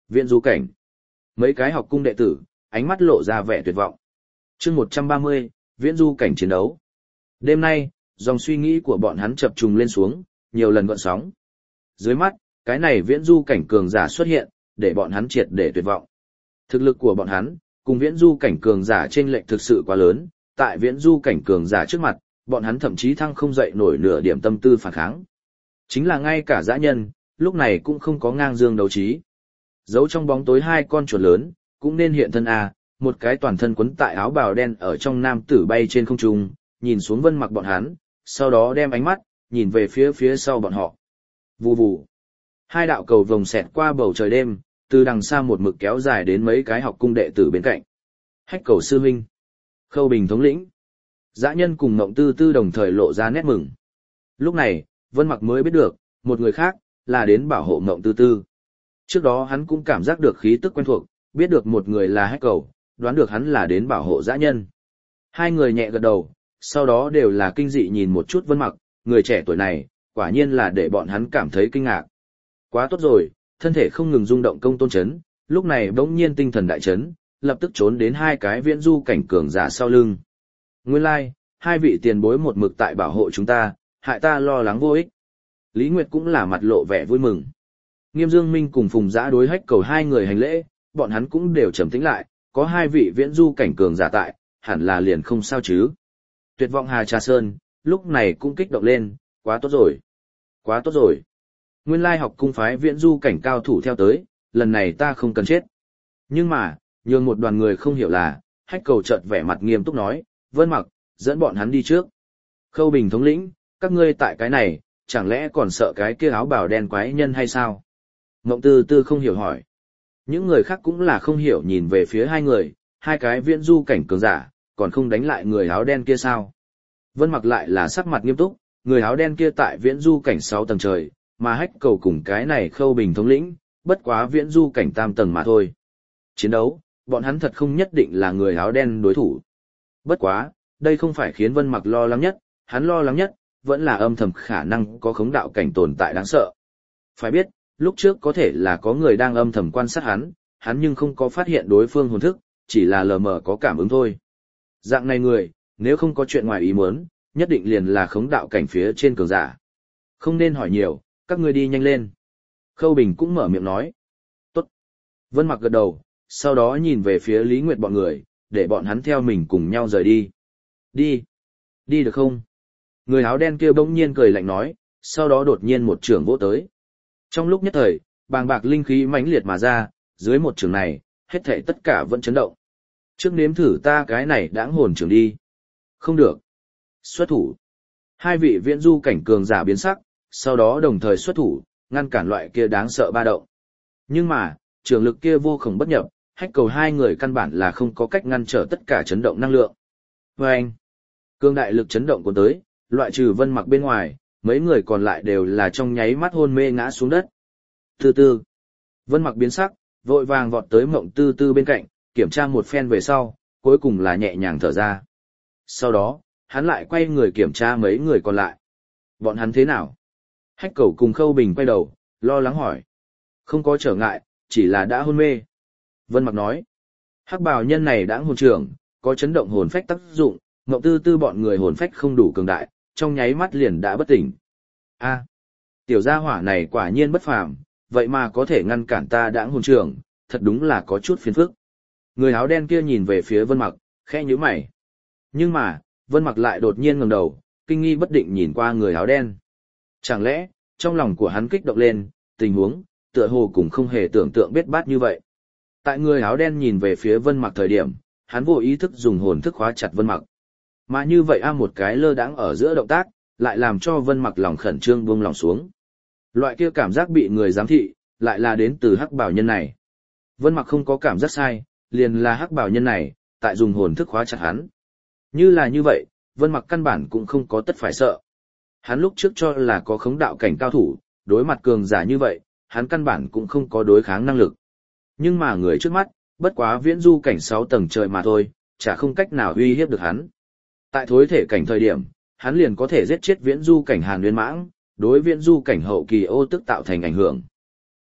Viễn du cảnh. Mấy cái học cung đệ tử, ánh mắt lộ ra vẻ tuyệt vọng. chương một trăm ba mươi, viễn du cảnh chiến đấu. Đêm nay, dòng suy nghĩ của bọn hắn chập trùng lên xuống, nhiều lần gợn sóng. Dưới mắt, cái này viễn du cảnh cường giả xuất hiện, để bọn hắn triệt để tuyệt vọng. Thực lực của bọn hắn, cùng viễn du cảnh cường giả trên lệnh thực sự quá lớn, tại viễn du cảnh cường giả trước mặt, bọn hắn thậm chí thăng không dậy nổi nửa điểm tâm tư phản kháng. Chính là ngay cả dã nhân, lúc này cũng không có ngang dương đấu trí. Giấu trong bóng tối hai con chuột lớn, cũng nên hiện thân à, một cái toàn thân quấn tại áo bào đen ở trong nam tử bay trên không trung, nhìn xuống Vân Mặc bọn hắn, sau đó đem ánh mắt, nhìn về phía phía sau bọn họ. Vù vù. Hai đạo cầu vồng xẹt qua bầu trời đêm, từ đằng xa một mực kéo dài đến mấy cái học cung đệ tử bên cạnh. Hách Cầu sư huynh, Khâu Bình thống lĩnh, dã nhân cùng Mộng Tư Tư đồng thời lộ ra nét mừng. Lúc này, Vân Mặc mới biết được, một người khác, là đến bảo hộ Mộng Tư Tư. Trước đó hắn cũng cảm giác được khí tức quen thuộc, biết được một người là Hách Cầu, đoán được hắn là đến bảo hộ dã nhân. Hai người nhẹ gật đầu, sau đó đều là kinh dị nhìn một chút Vân Mặc, người trẻ tuổi này, quả nhiên là để bọn hắn cảm thấy kinh ngạc. Quá tốt rồi, thân thể không ngừng rung động công tôn chấn, lúc này bỗng nhiên tinh thần đại chấn, lập tức trốn đến hai cái viễn du cảnh cường giả sau lưng. Nguyên lai, like, hai vị tiền bối một mực tại bảo hộ chúng ta, hại ta lo lắng vô ích. Lý Nguyệt cũng là mặt lộ vẻ vui mừng. Nghiêm Dương Minh cùng Phùng Giã đối Hách Cầu hai người hành lễ, bọn hắn cũng đều trầm tĩnh lại, có hai vị viễn du cảnh cường giả tại, hẳn là liền không sao chứ. Tuyệt vọng Hà Trà Sơn, lúc này cũng kích động lên, quá tốt rồi, quá tốt rồi. Nguyên lai học cung phái viễn du cảnh cao thủ theo tới, lần này ta không cần chết. Nhưng mà, nhường một đoàn người không hiểu là, Hách Cầu chợt vẻ mặt nghiêm túc nói, Vân Mặc, dẫn bọn hắn đi trước. Khâu Bình thống lĩnh, các ngươi tại cái này, chẳng lẽ còn sợ cái kia áo bào đen quái nhân hay sao? Mộng Tư Tư không hiểu hỏi. Những người khác cũng là không hiểu nhìn về phía hai người, hai cái viễn du cảnh cường giả, còn không đánh lại người áo đen kia sao? Vân Mặc lại là sắc mặt nghiêm túc, người áo đen kia tại viễn du cảnh sáu tầng trời, mà Hách Cầu cùng cái này Khâu Bình thống lĩnh, bất quá viễn du cảnh tam tầng mà thôi. Chiến đấu, bọn hắn thật không nhất định là người áo đen đối thủ. Bất quá, đây không phải khiến Vân Mặc lo lắng nhất, hắn lo lắng nhất, vẫn là âm thầm khả năng có khống đạo cảnh tồn tại đáng sợ. Phải biết, lúc trước có thể là có người đang âm thầm quan sát hắn, hắn nhưng không có phát hiện đối phương hồn thức, chỉ là lờ mờ có cảm ứng thôi. Dạng này người, nếu không có chuyện ngoài ý muốn, nhất định liền là khống đạo cảnh phía trên cường giả. Không nên hỏi nhiều, các ngươi đi nhanh lên. Khâu Bình cũng mở miệng nói. Tốt. Vân Mặc gật đầu, sau đó nhìn về phía Lý Nguyệt bọn người, để bọn hắn theo mình cùng nhau rời đi. Đi. Đi được không? Người áo đen kia bỗng nhiên cười lạnh nói, sau đó đột nhiên một trường vỗ tới. Trong lúc nhất thời, bàng bạc linh khí mãnh liệt mà ra, dưới một trường này, hết thảy tất cả vẫn chấn động. Trước nếm thử ta cái này đãng hồn trường đi. Không được. Xuất thủ. Hai vị viễn du cảnh cường giả biến sắc, sau đó đồng thời xuất thủ, ngăn cản loại kia đáng sợ ba động. Nhưng mà, trường lực kia vô cùng bất nhập, Hách Cầu hai người căn bản là không có cách ngăn trở tất cả chấn động năng lượng. Và anh, cương đại lực chấn động của tới, loại trừ Vân Mặc bên ngoài, mấy người còn lại đều là trong nháy mắt hôn mê ngã xuống đất. Từ từ, Vân Mặc biến sắc, vội vàng vọt tới Mộng Tư Tư bên cạnh, kiểm tra một phen về sau, cuối cùng là nhẹ nhàng thở ra. Sau đó, hắn lại quay người kiểm tra mấy người còn lại. Bọn hắn thế nào? Hách Cầu cùng Khâu Bình quay đầu, lo lắng hỏi. Không có trở ngại, chỉ là đã hôn mê. Vân Mặc nói. Hắc bào nhân này đã hồn trưởng, có chấn động hồn phách tác dụng, Mộng Tư Tư bọn người hồn phách không đủ cường đại, trong nháy mắt liền đã bất tỉnh. A, tiểu gia hỏa này quả nhiên bất phàm, vậy mà có thể ngăn cản ta đãng hồn trưởng, thật đúng là có chút phiền phức. Người áo đen kia nhìn về phía Vân Mặc, khẽ nhíu mày. Nhưng mà, Vân Mặc lại đột nhiên ngẩng đầu, kinh nghi bất định nhìn qua người áo đen. Chẳng lẽ, trong lòng của hắn kích động lên, tình huống, tựa hồ cũng không hề tưởng tượng biết bát như vậy. Tại người áo đen nhìn về phía Vân Mặc thời điểm, hắn vô ý thức dùng hồn thức khóa chặt Vân Mặc. Mà như vậy a một cái lơ đãng ở giữa động tác, lại làm cho Vân Mặc lòng khẩn trương buông lòng xuống. Loại kia cảm giác bị người giám thị, lại là đến từ hắc bảo nhân này. Vân Mặc không có cảm giác sai, liền là hắc bảo nhân này, tại dùng hồn thức khóa chặt hắn. Như là như vậy, Vân Mặc căn bản cũng không có tất phải sợ. Hắn lúc trước cho là có khống đạo cảnh cao thủ, đối mặt cường giả như vậy, hắn căn bản cũng không có đối kháng năng lực. Nhưng mà người trước mắt, bất quá viễn du cảnh sáu tầng trời mà thôi, chả không cách nào uy hiếp được hắn. Tại thối thể cảnh thời điểm, hắn liền có thể giết chết viễn du cảnh Hàn Nguyên Mãng, đối viễn du cảnh hậu kỳ ô tức tạo thành ảnh hưởng.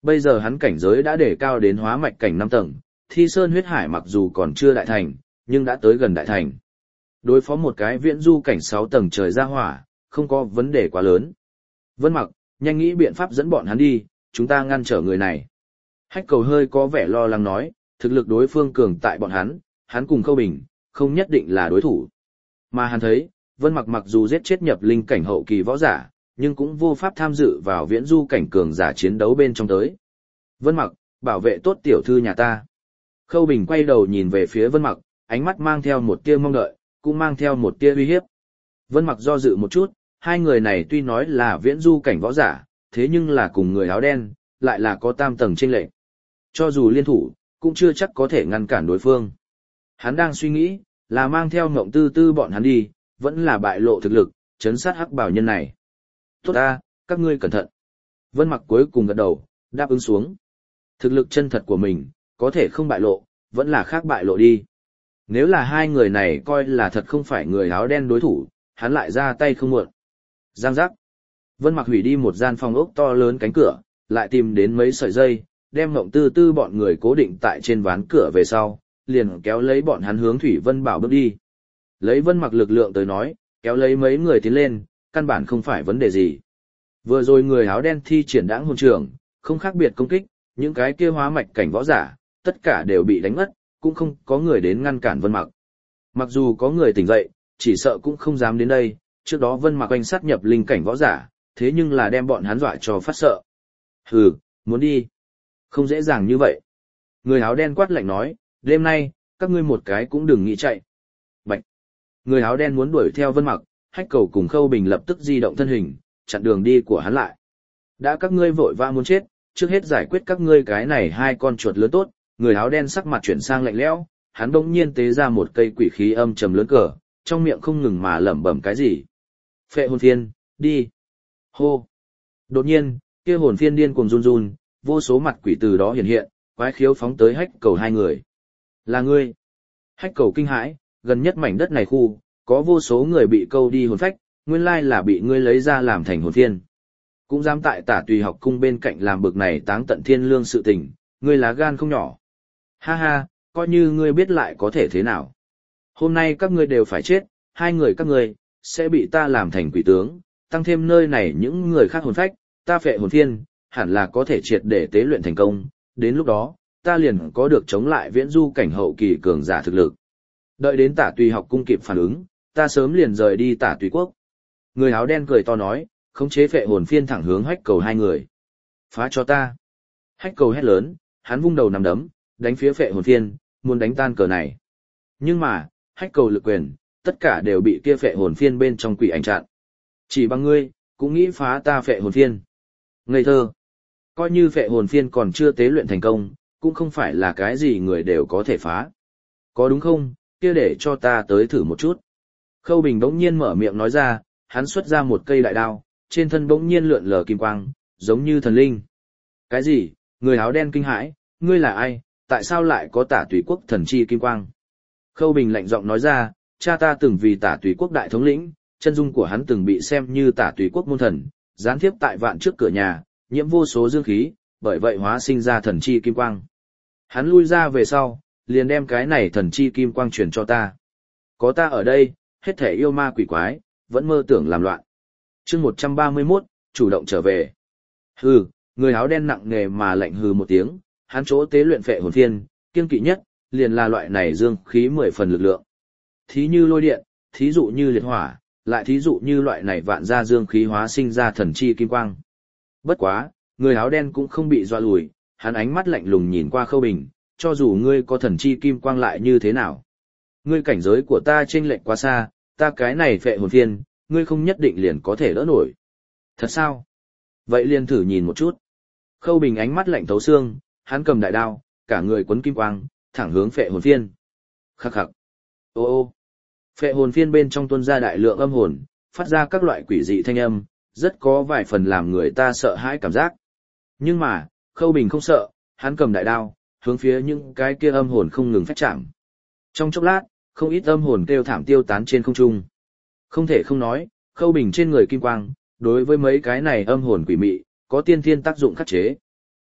Bây giờ hắn cảnh giới đã để cao đến hóa mạch cảnh năm tầng, Thi Sơn huyết hải mặc dù còn chưa đại thành, nhưng đã tới gần đại thành. Đối phó một cái viễn du cảnh sáu tầng trời ra hỏa, không có vấn đề quá lớn. Vân Mặc, nhanh nghĩ biện pháp dẫn bọn hắn đi, chúng ta ngăn trở người này. Hách Cầu hơi có vẻ lo lắng nói, thực lực đối phương cường tại bọn hắn, hắn cùng Khâu Bình, không nhất định là đối thủ. Mà hắn thấy, Vân Mặc mặc dù giết chết nhập linh cảnh hậu kỳ võ giả, nhưng cũng vô pháp tham dự vào viễn du cảnh cường giả chiến đấu bên trong tới. Vân Mặc, bảo vệ tốt tiểu thư nhà ta. Khâu Bình quay đầu nhìn về phía Vân Mặc, ánh mắt mang theo một tia mong đợi, cũng mang theo một tia uy hiếp. Vân Mặc do dự một chút, hai người này tuy nói là viễn du cảnh võ giả, thế nhưng là cùng người áo đen, lại là có tam tầng chênh lệch. Cho dù liên thủ, cũng chưa chắc có thể ngăn cản đối phương. Hắn đang suy nghĩ, là mang theo Ngộng Tư Tư bọn hắn đi, vẫn là bại lộ thực lực, chấn sát hắc bảo nhân này. Tốt ta, các ngươi cẩn thận. Vân Mặc cuối cùng gật đầu, đáp ứng xuống. Thực lực chân thật của mình, có thể không bại lộ, vẫn là khác bại lộ đi. Nếu là hai người này coi là thật không phải người áo đen đối thủ, hắn lại ra tay không muộn. Giang giác. Vân Mặc hủy đi một gian phòng ốc to lớn cánh cửa, lại tìm đến mấy sợi dây, đem Ngộng Tư Tư bọn người cố định tại trên ván cửa về sau, liền kéo lấy bọn hắn hướng Thủy Vân Bảo bước đi. Lấy Vân Mặc lực lượng tới nói, kéo lấy mấy người tiến lên, căn bản không phải vấn đề gì. Vừa rồi người áo đen thi triển đãng hồn trường, không khác biệt công kích, những cái kia hóa mạch cảnh võ giả, tất cả đều bị đánh mất, cũng không có người đến ngăn cản Vân Mặc. Mặc dù có người tỉnh dậy, chỉ sợ cũng không dám đến đây, trước đó Vân Mặc quanh sát nhập linh cảnh võ giả, thế nhưng là đem bọn hắn dọa cho phát sợ. Hừ, muốn đi. Không dễ dàng như vậy. Người áo đen quát lạnh nói, đêm nay, các ngươi một cái cũng đừng nghĩ chạy. Bạch. Người áo đen muốn đuổi theo Vân Mặc, Hách Cầu cùng Khâu Bình lập tức di động thân hình, chặn đường đi của hắn lại. Đã các ngươi vội vã muốn chết, trước hết giải quyết các ngươi cái này hai con chuột lớn tốt. Người áo đen sắc mặt chuyển sang lạnh lẽo, hắn bỗng nhiên tế ra một cây quỷ khí âm trầm lớn cờ, trong miệng không ngừng mà lẩm bẩm cái gì. Phệ hồn phiên, đi. Hô. Đột nhiên, kia hồn phiên điên cuồng run run, vô số mặt quỷ từ đó hiện hiện, quái khiếu phóng tới Hách Cầu hai người. Là ngươi. Hách Cầu kinh hãi, gần nhất mảnh đất này khu, có vô số người bị câu đi hồn phách, nguyên lai là bị ngươi lấy ra làm thành hồn phiên. Cũng dám tại Tả Tùy học cung bên cạnh làm bực này táng tận thiên lương sự tình, ngươi lá gan không nhỏ. Ha ha, coi như ngươi biết lại có thể thế nào. Hôm nay các ngươi đều phải chết, hai người các ngươi, sẽ bị ta làm thành quỷ tướng, tăng thêm nơi này những người khác hồn phách, ta phệ hồn phiên, hẳn là có thể triệt để tế luyện thành công, đến lúc đó, ta liền có được chống lại viễn du cảnh hậu kỳ cường giả thực lực. Đợi đến Tả Tùy học cung kịp phản ứng, ta sớm liền rời đi Tả Tùy quốc. Người áo đen cười to nói, khống chế phệ hồn phiên thẳng hướng Hách Cầu hai người. Phá cho ta. Hách Cầu hét lớn, hắn vung đầu nằm đấm, đánh phía phệ hồn phiên, muốn đánh tan cờ này. Nhưng mà, Hách Cầu lực quyền, tất cả đều bị kia phệ hồn phiên bên trong quỷ ảnh chặn. Chỉ bằng ngươi, cũng nghĩ phá ta phệ hồn phiên. Ngây thơ. Coi như phệ hồn phiên còn chưa tế luyện thành công, cũng không phải là cái gì người đều có thể phá. Có đúng không, kia để cho ta tới thử một chút. Khâu Bình bỗng nhiên mở miệng nói ra, hắn xuất ra một cây đại đao, trên thân bỗng nhiên lượn lờ kim quang, giống như thần linh. Cái gì? Người áo đen kinh hãi, ngươi là ai, tại sao lại có Tả Tùy quốc thần chi kim quang? Khâu Bình lạnh giọng nói ra, cha ta từng vì Tả Tùy quốc đại thống lĩnh, chân dung của hắn từng bị xem như Tả Tùy quốc môn thần, gián tiếp tại vạn trước cửa nhà, nhiễm vô số dương khí, bởi vậy hóa sinh ra thần chi kim quang. Hắn lui ra về sau, liền đem cái này thần chi kim quang truyền cho ta. Có ta ở đây, hết thể yêu ma quỷ quái, vẫn mơ tưởng làm loạn. Chương một trăm ba mươi mốt, chủ động trở về. Hừ, người áo đen nặng nề mà lạnh hừ một tiếng, hắn chỗ tế luyện phệ hồn phiên, kiêng kỵ nhất, liền là loại này dương khí mười phần lực lượng. Thí như lôi điện, thí dụ như liệt hỏa, lại thí dụ như loại này vạn gia dương khí hóa sinh ra thần chi kim quang. Bất quá, người áo đen cũng không bị dọa lùi, hắn ánh mắt lạnh lùng nhìn qua Khâu Bình, cho dù ngươi có thần chi kim quang lại như thế nào. Ngươi cảnh giới của ta chênh lệch quá xa, ta cái này phệ hồn phiên, ngươi không nhất định liền có thể đỡ nổi. Thật sao? Vậy liền thử nhìn một chút. Khâu Bình ánh mắt lạnh thấu xương, hắn cầm đại đao, cả người quấn kim quang, thẳng hướng phệ hồn phiên. Khắc khắc. Ô ô. Phệ hồn phiên bên trong tuôn ra đại lượng âm hồn, phát ra các loại quỷ dị thanh âm, rất có vài phần làm người ta sợ hãi cảm giác. Nhưng mà, Khâu Bình không sợ, hắn cầm đại đao, hướng phía những cái kia âm hồn không ngừng phách chạm. Trong chốc lát, không ít âm hồn kêu thảm tiêu tán trên không trung. Không thể không nói, Khâu Bình trên người kim quang, đối với mấy cái này âm hồn quỷ mị, có tiên thiên tác dụng khắc chế.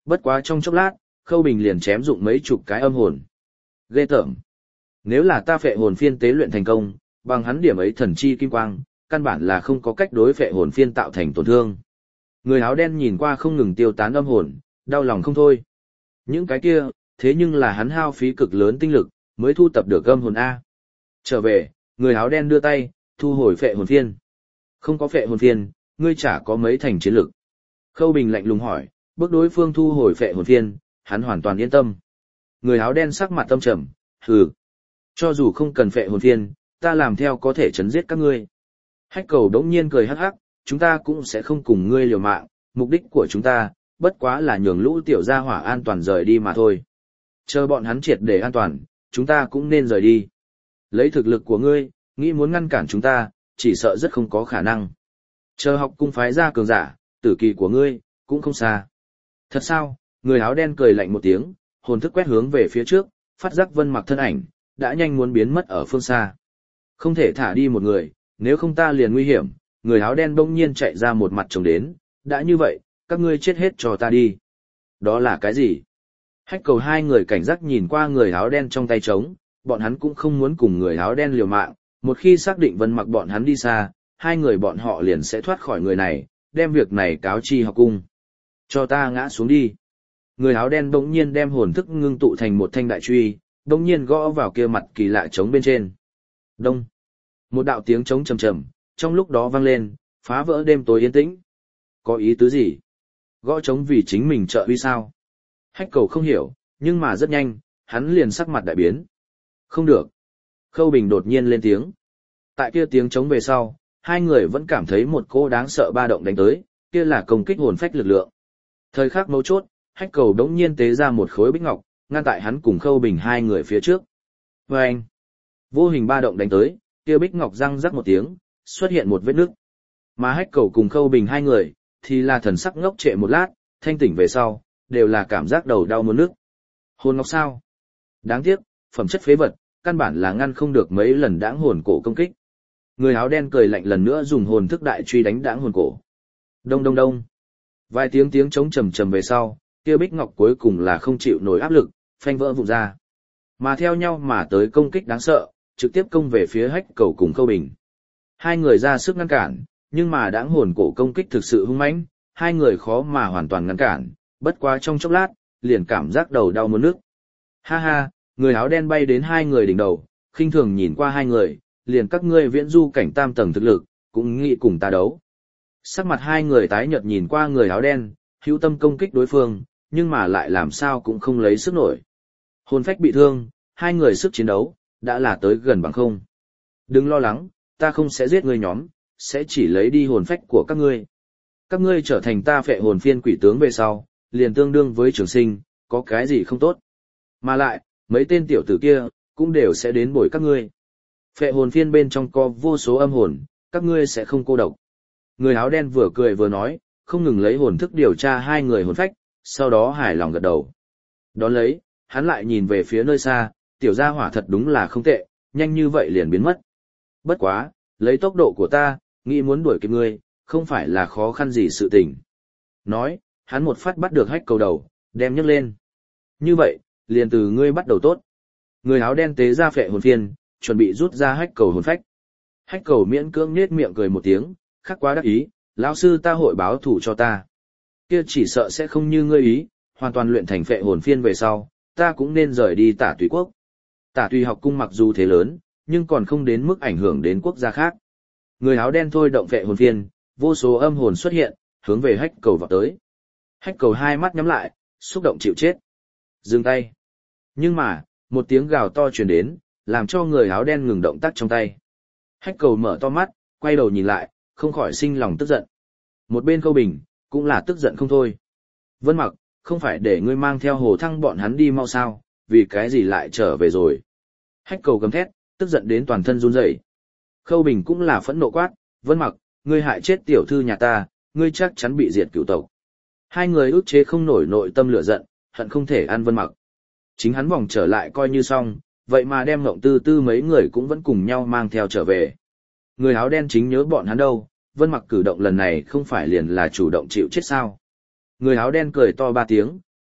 Bất quá trong chốc lát, Khâu Bình liền chém dụng mấy chục cái âm hồn. Ghê tởm. Nếu là ta phệ hồn phiên tế luyện thành công, bằng hắn điểm ấy thần chi kim quang, căn bản là không có cách đối phệ hồn phiên tạo thành tổn thương. Người áo đen nhìn qua không ngừng tiêu tán âm hồn, đau lòng không thôi. Những cái kia, thế nhưng là hắn hao phí cực lớn tinh lực, mới thu tập được âm hồn A. Trở về, người áo đen đưa tay, thu hồi phệ hồn phiên. Không có phệ hồn phiên, ngươi chả có mấy thành chiến lực. Khâu Bình lạnh lùng hỏi, bước đối phương thu hồi phệ hồn phiên, hắn hoàn toàn yên tâm. Người áo đen sắc mặt tâm trầm, hừ. Cho dù không cần phệ hồn phiên, ta làm theo có thể chấn giết các ngươi. Hách Cầu đống nhiên cười hắc hắc, chúng ta cũng sẽ không cùng ngươi liều mạng, mục đích của chúng ta, bất quá là nhường lũ tiểu gia hỏa an toàn rời đi mà thôi. Chờ bọn hắn triệt để an toàn, chúng ta cũng nên rời đi. Lấy thực lực của ngươi, nghĩ muốn ngăn cản chúng ta, chỉ sợ rất không có khả năng. Chờ học cung phái ra cường giả, tử kỳ của ngươi, cũng không xa. Thật sao? Người áo đen cười lạnh một tiếng, hồn thức quét hướng về phía trước, phát giác Vân Mặc thân ảnh, đã nhanh muốn biến mất ở phương xa. Không thể thả đi một người, nếu không ta liền nguy hiểm. Người áo đen bỗng nhiên chạy ra một mặt trông đến, đã như vậy, các ngươi chết hết cho ta đi. Đó là cái gì? Hách Cầu hai người cảnh giác nhìn qua người áo đen trong tay trống, bọn hắn cũng không muốn cùng người áo đen liều mạng, một khi xác định Vân Mặc bọn hắn đi xa, hai người bọn họ liền sẽ thoát khỏi người này, đem việc này cáo chi học cung. Cho ta ngã xuống đi. Người áo đen bỗng nhiên đem hồn thức ngưng tụ thành một thanh đại truy, bỗng nhiên gõ vào kia mặt kỳ lạ trống bên trên. Đông. Một đạo tiếng trống trầm trầm, trong lúc đó vang lên, phá vỡ đêm tối yên tĩnh. Có ý tứ gì? Gõ trống vì chính mình trợ uy sao? Hách Cầu không hiểu, nhưng mà rất nhanh, hắn liền sắc mặt đại biến. Không được. Khâu Bình đột nhiên lên tiếng. Tại kia tiếng trống về sau, hai người vẫn cảm thấy một cô đáng sợ ba động đánh tới, kia là công kích hồn phách lực lượng. Thời khắc mấu chốt, Hách Cầu đống nhiên tế ra một khối bích ngọc, ngăn tại hắn cùng Khâu Bình hai người phía trước. Và anh, vô hình ba động đánh tới, kia bích ngọc răng rắc một tiếng, xuất hiện một vết nứt. Mà Hách Cầu cùng Khâu Bình hai người, thì là thần sắc ngốc trệ một lát, thanh tỉnh về sau, đều là cảm giác đầu đau muốn nức. Hồn ngọc sao? Đáng tiếc, phẩm chất phế vật, căn bản là ngăn không được mấy lần đãng hồn cổ công kích. Người áo đen cười lạnh lần nữa dùng hồn thức đại truy đánh đãng hồn cổ. Đông đông đông. Vài tiếng tiếng trống trầm trầm về sau, kia bích ngọc cuối cùng là không chịu nổi áp lực, phanh vỡ vụn ra. Mà theo nhau mà tới công kích đáng sợ, trực tiếp công về phía Hách Cầu cùng Khâu Bình. Hai người ra sức ngăn cản, nhưng mà đãng hồn cổ công kích thực sự hung mãnh, hai người khó mà hoàn toàn ngăn cản, bất quá trong chốc lát, liền cảm giác đầu đau muốn nức. Ha ha, người áo đen bay đến hai người đỉnh đầu, khinh thường nhìn qua hai người, liền các ngươi viễn du cảnh tam tầng thực lực, cũng nghĩ cùng ta đấu. Sắc mặt hai người tái nhợt nhìn qua người áo đen, hữu tâm công kích đối phương, nhưng mà lại làm sao cũng không lấy sức nổi. Hồn phách bị thương, hai người sức chiến đấu, đã là tới gần bằng không. Đừng lo lắng, ta không sẽ giết ngươi nhóm, sẽ chỉ lấy đi hồn phách của các ngươi. Các ngươi trở thành ta phệ hồn phiên quỷ tướng về sau, liền tương đương với trường sinh, có cái gì không tốt. Mà lại, mấy tên tiểu tử kia, cũng đều sẽ đến bồi các ngươi. Phệ hồn phiên bên trong có vô số âm hồn, các ngươi sẽ không cô độc. Người áo đen vừa cười vừa nói, không ngừng lấy hồn thức điều tra hai người hồn phách, sau đó hài lòng gật đầu. Đón lấy, hắn lại nhìn về phía nơi xa, tiểu gia hỏa thật đúng là không tệ, nhanh như vậy liền biến mất. Bất quá, lấy tốc độ của ta, nghĩ muốn đuổi kịp ngươi, không phải là khó khăn gì sự tình. Nói, hắn một phát bắt được Hách Cầu đầu, đem nhấc lên. Như vậy, liền từ ngươi bắt đầu tốt. Người áo đen tế ra phệ hồn phiên, chuẩn bị rút ra Hách Cầu hồn phách. Hách Cầu miễn cưỡng nết miệng cười một tiếng, khắc quá đắc ý, lão sư ta hội báo thủ cho ta. Kia chỉ sợ sẽ không như ngươi ý, hoàn toàn luyện thành phệ hồn phiên về sau, ta cũng nên rời đi Tả Tùy quốc. Tả Tùy học cung mặc dù thế lớn, nhưng còn không đến mức ảnh hưởng đến quốc gia khác. Người áo đen thôi động phệ hồn phiên, vô số âm hồn xuất hiện, hướng về Hách Cầu vào tới. Hách Cầu hai mắt nhắm lại, xúc động chịu chết. Dừng tay. Nhưng mà, một tiếng gào to truyền đến, làm cho người áo đen ngừng động tác trong tay. Hách Cầu mở to mắt, quay đầu nhìn lại, không khỏi sinh lòng tức giận. Một bên Khâu Bình, cũng là tức giận không thôi. Vân Mặc, không phải để ngươi mang theo Hồ Thăng bọn hắn đi mau sao, vì cái gì lại trở về rồi. Hách Cầu gầm thét, tức giận đến toàn thân run rẩy. Khâu Bình cũng là phẫn nộ quát, Vân Mặc, ngươi hại chết tiểu thư nhà ta, ngươi chắc chắn bị diệt cửu tộc. Hai người ức chế không nổi nội tâm lửa giận, hận không thể ăn Vân Mặc. Chính hắn vòng trở lại coi như xong, vậy mà đem Ngộng Tư Tư mấy người cũng vẫn cùng nhau mang theo trở về. Người áo đen chính nhớ bọn hắn đâu, Vân Mặc cử động lần này không phải liền là chủ động chịu chết sao. Người áo đen cười to ba tiếng,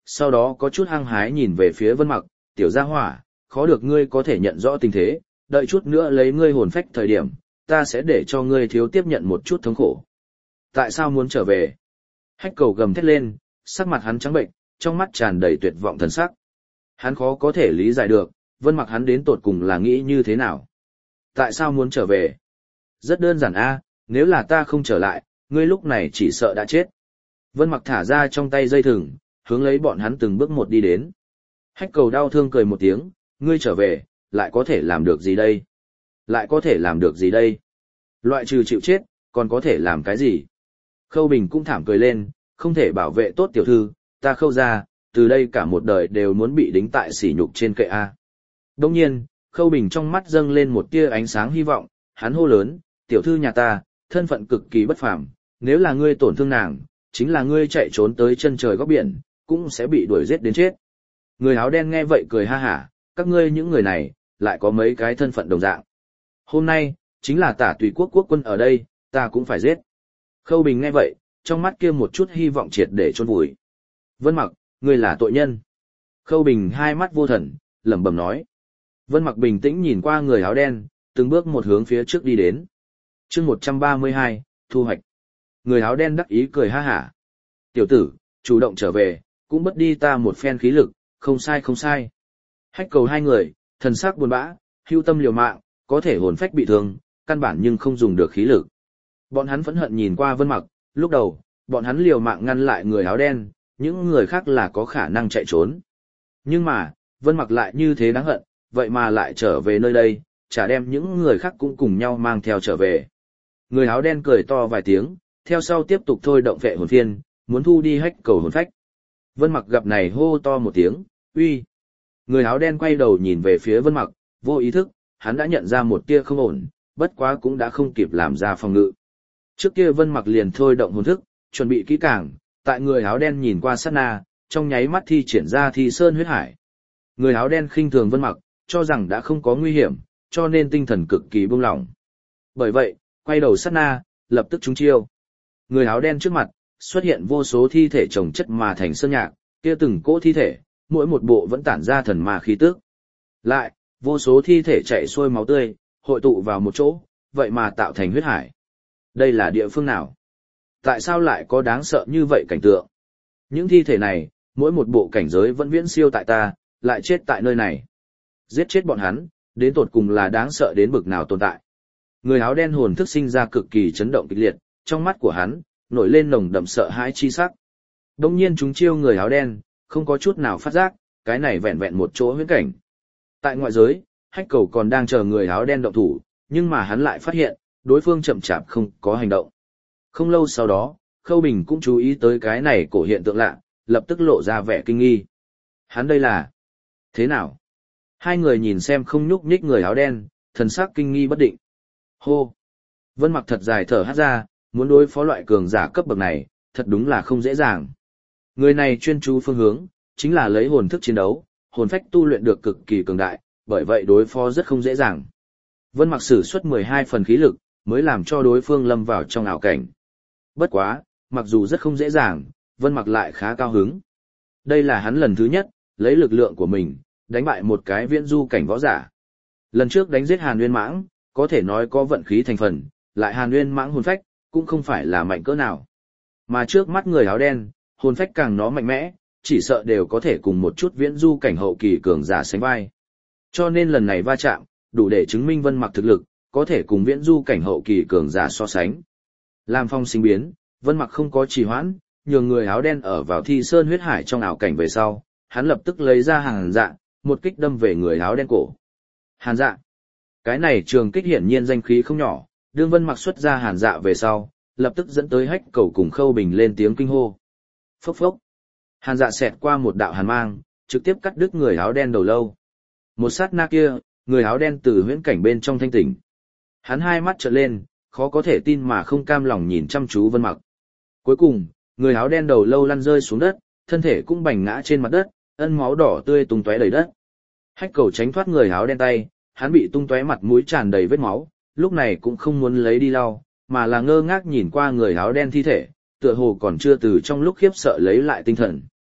sau đó có chút hăng hái nhìn về phía Vân Mặc, tiểu gia hỏa, khó được ngươi có thể nhận rõ tình thế, đợi chút nữa lấy ngươi hồn phách thời điểm, ta sẽ để cho ngươi thiếu tiếp nhận một chút thống khổ. Tại sao muốn trở về? Hách Cầu gầm thét lên, sắc mặt hắn trắng bệnh, trong mắt tràn đầy tuyệt vọng thần sắc. Hắn khó có thể lý giải được, Vân Mặc hắn đến tột cùng là nghĩ như thế nào. Tại sao muốn trở về? Rất đơn giản a, nếu là ta không trở lại, ngươi lúc này chỉ sợ đã chết. Vân Mặc thả ra trong tay dây thừng, hướng lấy bọn hắn từng bước một đi đến. Hách Cầu đau thương cười một tiếng, ngươi trở về, lại có thể làm được gì đây? Lại có thể làm được gì đây? Loại trừ chịu chết, còn có thể làm cái gì? Khâu Bình cũng thảm cười lên, không thể bảo vệ tốt tiểu thư, ta Khâu ra, từ đây cả một đời đều muốn bị đính tại sỉ nhục trên kệ A. Đồng nhiên, Khâu Bình trong mắt dâng lên một tia ánh sáng hy vọng, hắn hô lớn, tiểu thư nhà ta, thân phận cực kỳ bất phàm, nếu là ngươi tổn thương nàng, chính là ngươi chạy trốn tới chân trời góc biển, cũng sẽ bị đuổi giết đến chết. Người áo đen nghe vậy cười ha hả, các ngươi những người này, lại có mấy cái thân phận đồng dạng. Hôm nay, chính là Tả Tùy Quốc quốc quân ở đây, ta cũng phải giết. Khâu Bình nghe vậy, trong mắt kia một chút hy vọng triệt để chôn vùi. Vân Mặc, ngươi là tội nhân. Khâu Bình hai mắt vô thần, lẩm bẩm nói. Vân Mặc bình tĩnh nhìn qua người áo đen, từng bước một hướng phía trước đi đến. Chương một trăm ba mươi hai, thu hoạch. Người áo đen đắc ý cười ha hả. Tiểu tử, chủ động trở về, cũng bất đi ta một phen khí lực, không sai không sai. Hách Cầu hai người, thần sắc buồn bã, hưu tâm liều mạng, có thể hồn phách bị thương, căn bản nhưng không dùng được khí lực. Bọn hắn phẫn hận nhìn qua Vân Mặc, lúc đầu, bọn hắn liều mạng ngăn lại người áo đen, những người khác là có khả năng chạy trốn. Nhưng mà, Vân Mặc lại như thế đáng hận, vậy mà lại trở về nơi đây, chả đem những người khác cũng cùng nhau mang theo trở về. Người áo đen cười to vài tiếng, theo sau tiếp tục thôi động vệ hồn phiên, muốn thu đi Hách Cầu hồn phách. Vân Mặc gặp này hô to một tiếng, uy. Người áo đen quay đầu nhìn về phía Vân Mặc, vô ý thức, hắn đã nhận ra một tia không ổn, bất quá cũng đã không kịp làm ra phòng ngự. Trước kia Vân Mặc liền thôi động hồn thức, chuẩn bị kỹ càng, tại người áo đen nhìn qua sát na, trong nháy mắt thi triển ra Thi Sơn huyết hải. Người áo đen khinh thường Vân Mặc, cho rằng đã không có nguy hiểm, cho nên tinh thần cực kỳ buông lỏng. Bởi vậy, quay đầu sát na, lập tức trúng chiêu. Người áo đen trước mặt, xuất hiện vô số thi thể chồng chất mà thành sơn nhạc, kia từng cỗ thi thể, mỗi một bộ vẫn tản ra thần ma khí tức. Lại, vô số thi thể chảy xuôi máu tươi, hội tụ vào một chỗ, vậy mà tạo thành huyết hải. Đây là địa phương nào? Tại sao lại có đáng sợ như vậy cảnh tượng? Những thi thể này, mỗi một bộ cảnh giới vẫn viễn siêu tại ta, lại chết tại nơi này. Giết chết bọn hắn, đến tột cùng là đáng sợ đến bực nào tồn tại. Người áo đen hồn thức sinh ra cực kỳ chấn động kịch liệt, trong mắt của hắn, nổi lên nồng đậm sợ hãi chi sắc. Đông nhiên chúng chiêu người áo đen, không có chút nào phát giác, cái này vẹn vẹn một chỗ huyễn cảnh. Tại ngoại giới, Hách Cầu còn đang chờ người áo đen động thủ, nhưng mà hắn lại phát hiện, đối phương chậm chạp không có hành động. Không lâu sau đó, Khâu Bình cũng chú ý tới cái này cổ hiện tượng lạ, lập tức lộ ra vẻ kinh nghi. Hắn đây là... thế nào? Hai người nhìn xem không nhúc nhích người áo đen, thần sắc kinh nghi bất định. Hô! Vân Mặc thật dài thở hắt ra, muốn đối phó loại cường giả cấp bậc này, thật đúng là không dễ dàng. Người này chuyên chú phương hướng, chính là lấy hồn thức chiến đấu, hồn phách tu luyện được cực kỳ cường đại, bởi vậy đối phó rất không dễ dàng. Vân Mặc sử xuất mười hai phần khí lực, mới làm cho đối phương lâm vào trong ảo cảnh. Bất quá, mặc dù rất không dễ dàng, Vân Mặc lại khá cao hứng. Đây là hắn lần thứ nhất, lấy lực lượng của mình, đánh bại một cái viễn du cảnh võ giả. Lần trước đánh giết Hàn Nguyên Mãng, có thể nói có vận khí thành phần, lại Hàn Nguyên Mãng hồn phách, cũng không phải là mạnh cỡ nào. Mà trước mắt người áo đen, hồn phách càng nó mạnh mẽ, chỉ sợ đều có thể cùng một chút viễn du cảnh hậu kỳ cường giả sánh vai. Cho nên lần này va chạm, đủ để chứng minh Vân Mặc thực lực, có thể cùng viễn du cảnh hậu kỳ cường giả so sánh. Làm phong sinh biến, Vân Mặc không có trì hoãn, nhường người áo đen ở vào Thi Sơn huyết hải trong ảo cảnh về sau, hắn lập tức lấy ra Hàn Dạ, một kích đâm về người áo đen cổ. Hàn Dạ. Cái này trường kích hiển nhiên danh khí không nhỏ, đương Vân Mặc xuất ra Hàn Dạ về sau, lập tức dẫn tới Hách Cầu cùng Khâu Bình lên tiếng kinh hô. Phốc phốc. Hàn Dạ xẹt qua một đạo hàn mang, trực tiếp cắt đứt người áo đen đầu lâu. Một sát na kia, người áo đen từ huyễn cảnh bên trong thanh tỉnh. Hắn hai mắt trợn lên, khó có thể tin mà không cam lòng nhìn chăm chú Vân Mặc. Cuối cùng, người áo đen đầu lâu lăn rơi xuống đất, thân thể cũng bành ngã trên mặt đất, ân máu đỏ tươi tung tóe đầy đất. Hách Cầu tránh thoát người áo đen tay, hắn bị tung tóe mặt mũi tràn đầy vết máu, lúc này cũng không muốn lấy đi lau, mà là ngơ ngác nhìn qua người áo đen thi thể, tựa hồ còn chưa từ trong lúc khiếp sợ lấy lại tinh thần.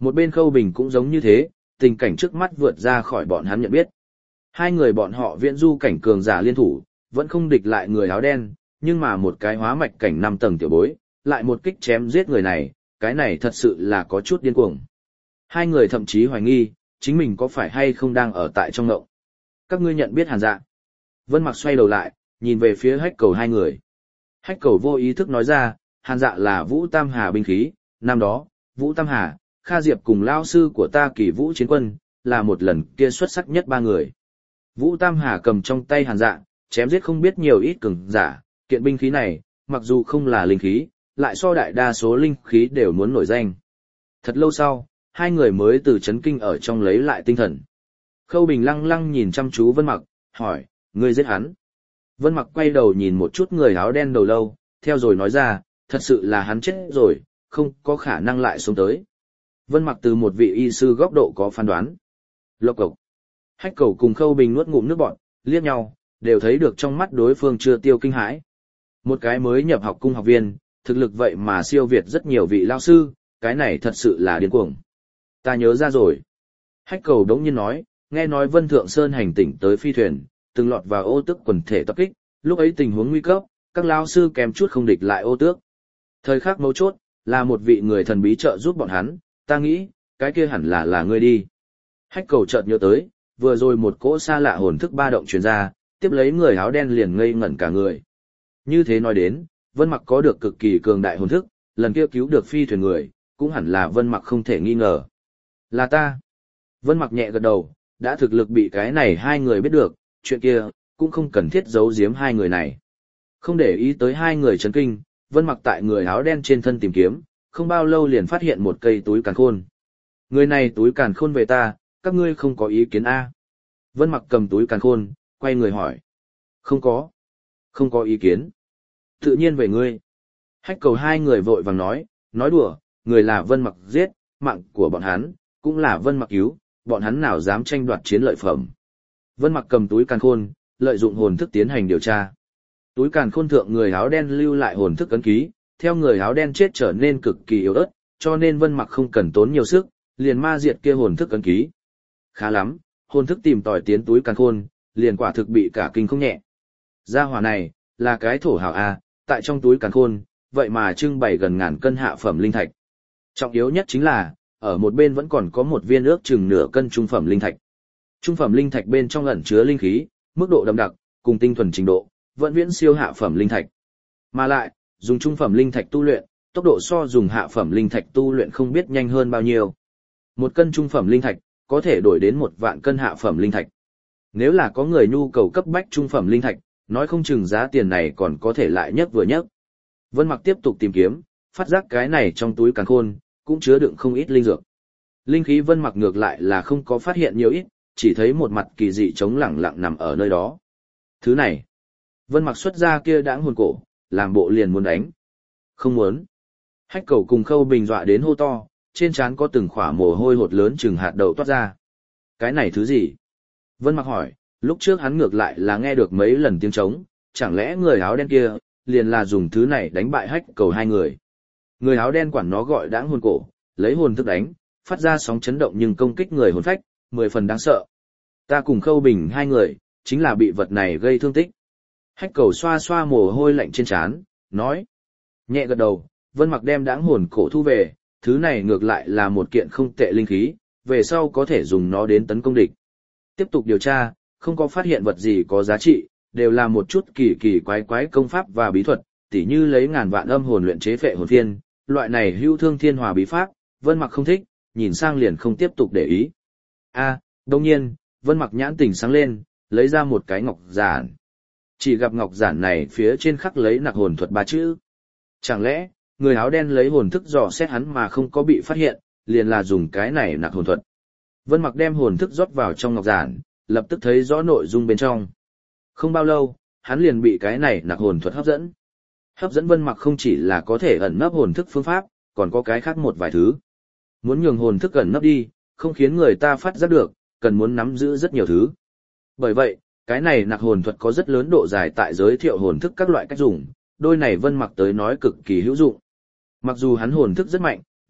Một bên Khâu Bình cũng giống như thế, tình cảnh trước mắt vượt ra khỏi bọn hắn nhận biết. Hai người bọn họ viễn du cảnh cường giả liên thủ, vẫn không địch lại người áo đen, nhưng mà một cái hóa mạch cảnh năm tầng tiểu bối, lại một kích chém giết người này, cái này thật sự là có chút điên cuồng. Hai người thậm chí hoài nghi, chính mình có phải hay không đang ở tại trong ngộng. Các ngươi nhận biết Hàn Dạ. Vân Mặc xoay đầu lại, nhìn về phía Hách Cầu hai người. Hách Cầu vô ý thức nói ra, Hàn Dạ là Vũ Tam Hà binh khí, năm đó, Vũ Tam Hà, Kha Diệp cùng lao sư của ta Kỳ Vũ Chiến Quân, là một lần kia xuất sắc nhất ba người. Vũ Tam Hà cầm trong tay Hàn Dạ, chém giết không biết nhiều ít cường giả, kiện binh khí này, mặc dù không là linh khí, lại so đại đa số linh khí đều muốn nổi danh. Thật lâu sau, hai người mới từ chấn kinh ở trong lấy lại tinh thần. Khâu Bình lăng lăng nhìn chăm chú Vân Mặc, hỏi, ngươi giết hắn. Vân Mặc quay đầu nhìn một chút người áo đen đầu lâu, theo rồi nói ra, thật sự là hắn chết rồi, không có khả năng lại sống tới. Vân Mặc từ một vị y sư góc độ có phán đoán. Lộc cộc. Hách Cầu cùng Khâu Bình nuốt ngụm nước bọt, liếc nhau, đều thấy được trong mắt đối phương chưa tiêu kinh hãi. Một cái mới nhập học cung học viên, thực lực vậy mà siêu việt rất nhiều vị lao sư, cái này thật sự là điên cuồng. Ta nhớ ra rồi. Hách Cầu đống nhiên nói, nghe nói Vân Thượng Sơn hành tỉnh tới phi thuyền, từng lọt vào ô tước quần thể tập kích, lúc ấy tình huống nguy cấp, các lao sư kèm chút không địch lại ô tước. Thời khắc mấu chốt, là một vị người thần bí trợ giúp bọn hắn, ta nghĩ, cái kia hẳn là là ngươi đi. Hách Cầu chợt nhớ tới, vừa rồi một cỗ xa lạ hồn thức ba động truyền ra, tiếp lấy người áo đen liền ngây ngẩn cả người. Như thế nói đến, Vân Mặc có được cực kỳ cường đại hồn thức, lần kia cứu được phi thuyền người, cũng hẳn là Vân Mặc không thể nghi ngờ. Là ta. Vân Mặc nhẹ gật đầu, đã thực lực bị cái này hai người biết được, chuyện kia, cũng không cần thiết giấu giếm hai người này. Không để ý tới hai người chấn kinh, Vân Mặc tại người áo đen trên thân tìm kiếm, không bao lâu liền phát hiện một cây túi càn khôn. Người này túi càn khôn về ta, các ngươi không có ý kiến a? Vân Mặc cầm túi càn khôn, quay người hỏi. Không có. Không có ý kiến. Tự nhiên về ngươi. Hách Cầu hai người vội vàng nói, nói đùa, người là Vân Mặc giết, mạng của bọn hắn, cũng là Vân Mặc cứu, bọn hắn nào dám tranh đoạt chiến lợi phẩm. Vân Mặc cầm túi càn khôn, lợi dụng hồn thức tiến hành điều tra. Túi càn khôn thượng người áo đen lưu lại hồn thức ấn ký, theo người áo đen chết trở nên cực kỳ yếu ớt, cho nên Vân Mặc không cần tốn nhiều sức, liền ma diệt kia hồn thức ấn ký. Khá lắm, hồn thức tìm tòi tiến túi càn khôn, liền quả thực bị cả kinh không nhẹ. Gia hỏa này, là cái thổ hào A, tại trong túi càn khôn, vậy mà trưng bày gần ngàn cân hạ phẩm linh thạch. Trọng yếu nhất chính là, ở một bên vẫn còn có một viên ước chừng nửa cân trung phẩm linh thạch. Trung phẩm linh thạch bên trong ẩn chứa linh khí, mức độ đậm đặc, cùng tinh thuần trình độ, vẫn viễn siêu hạ phẩm linh thạch. Mà lại, dùng trung phẩm linh thạch tu luyện, tốc độ so dùng hạ phẩm linh thạch tu luyện không biết nhanh hơn bao nhiêu. Một cân trung phẩm linh thạch, có thể đổi đến một vạn cân hạ phẩm linh thạch. Nếu là có người nhu cầu cấp bách trung phẩm linh thạch, nói không chừng giá tiền này còn có thể lại nhất vừa nhất. Vân Mặc tiếp tục tìm kiếm, phát giác cái này trong túi càn khôn, cũng chứa đựng không ít linh dược. Linh khí Vân Mặc ngược lại là không có phát hiện nhiều ít, chỉ thấy một mặt kỳ dị trống lẳng lặng nằm ở nơi đó. Thứ này, Vân Mặc xuất ra kia đãng hồn cổ, làm bộ liền muốn đánh. Không muốn. Hách Cầu cùng Khâu Bình dọa đến hô to, trên trán có từng khỏa mồ hôi hột lớn chừng hạt đậu toát ra. Cái này thứ gì? Vân Mặc hỏi, lúc trước hắn ngược lại là nghe được mấy lần tiếng trống, chẳng lẽ người áo đen kia, liền là dùng thứ này đánh bại Hách Cầu hai người. Người áo đen quản nó gọi đãng hồn cổ, lấy hồn thức đánh, phát ra sóng chấn động nhưng công kích người hồn phách, mười phần đáng sợ. Ta cùng Khâu Bình hai người, chính là bị vật này gây thương tích. Hách Cầu xoa xoa mồ hôi lạnh trên trán, nói. Nhẹ gật đầu, Vân Mặc đem đãng hồn cổ thu về, thứ này ngược lại là một kiện không tệ linh khí, về sau có thể dùng nó đến tấn công địch. Tiếp tục điều tra, không có phát hiện vật gì có giá trị, đều là một chút kỳ kỳ quái quái công pháp và bí thuật, tỉ như lấy ngàn vạn âm hồn luyện chế phệ hồn phiên, loại này hưu thương thiên hòa bí pháp, Vân Mặc không thích, nhìn sang liền không tiếp tục để ý. A, đương nhiên, Vân Mặc nhãn tỉnh sáng lên, lấy ra một cái ngọc giản. Chỉ gặp ngọc giản này phía trên khắc lấy nặc hồn thuật ba chữ. Chẳng lẽ, người áo đen lấy hồn thức dò xét hắn mà không có bị phát hiện, liền là dùng cái này nặc hồn thuật. Vân Mặc đem hồn thức rót vào trong ngọc giản, lập tức thấy rõ nội dung bên trong. Không bao lâu, hắn liền bị cái này nặc hồn thuật hấp dẫn. Hấp dẫn Vân Mặc không chỉ là có thể ẩn nấp hồn thức phương pháp, còn có cái khác một vài thứ. Muốn nhường hồn thức ẩn nấp đi, không khiến người ta phát giác được, cần muốn nắm giữ rất nhiều thứ. Bởi vậy, cái này nặc hồn thuật có rất lớn độ dài tại giới thiệu hồn thức các loại cách dùng, đôi này Vân Mặc tới nói cực kỳ hữu dụng. Mặc dù hắn hồn thức rất mạnh,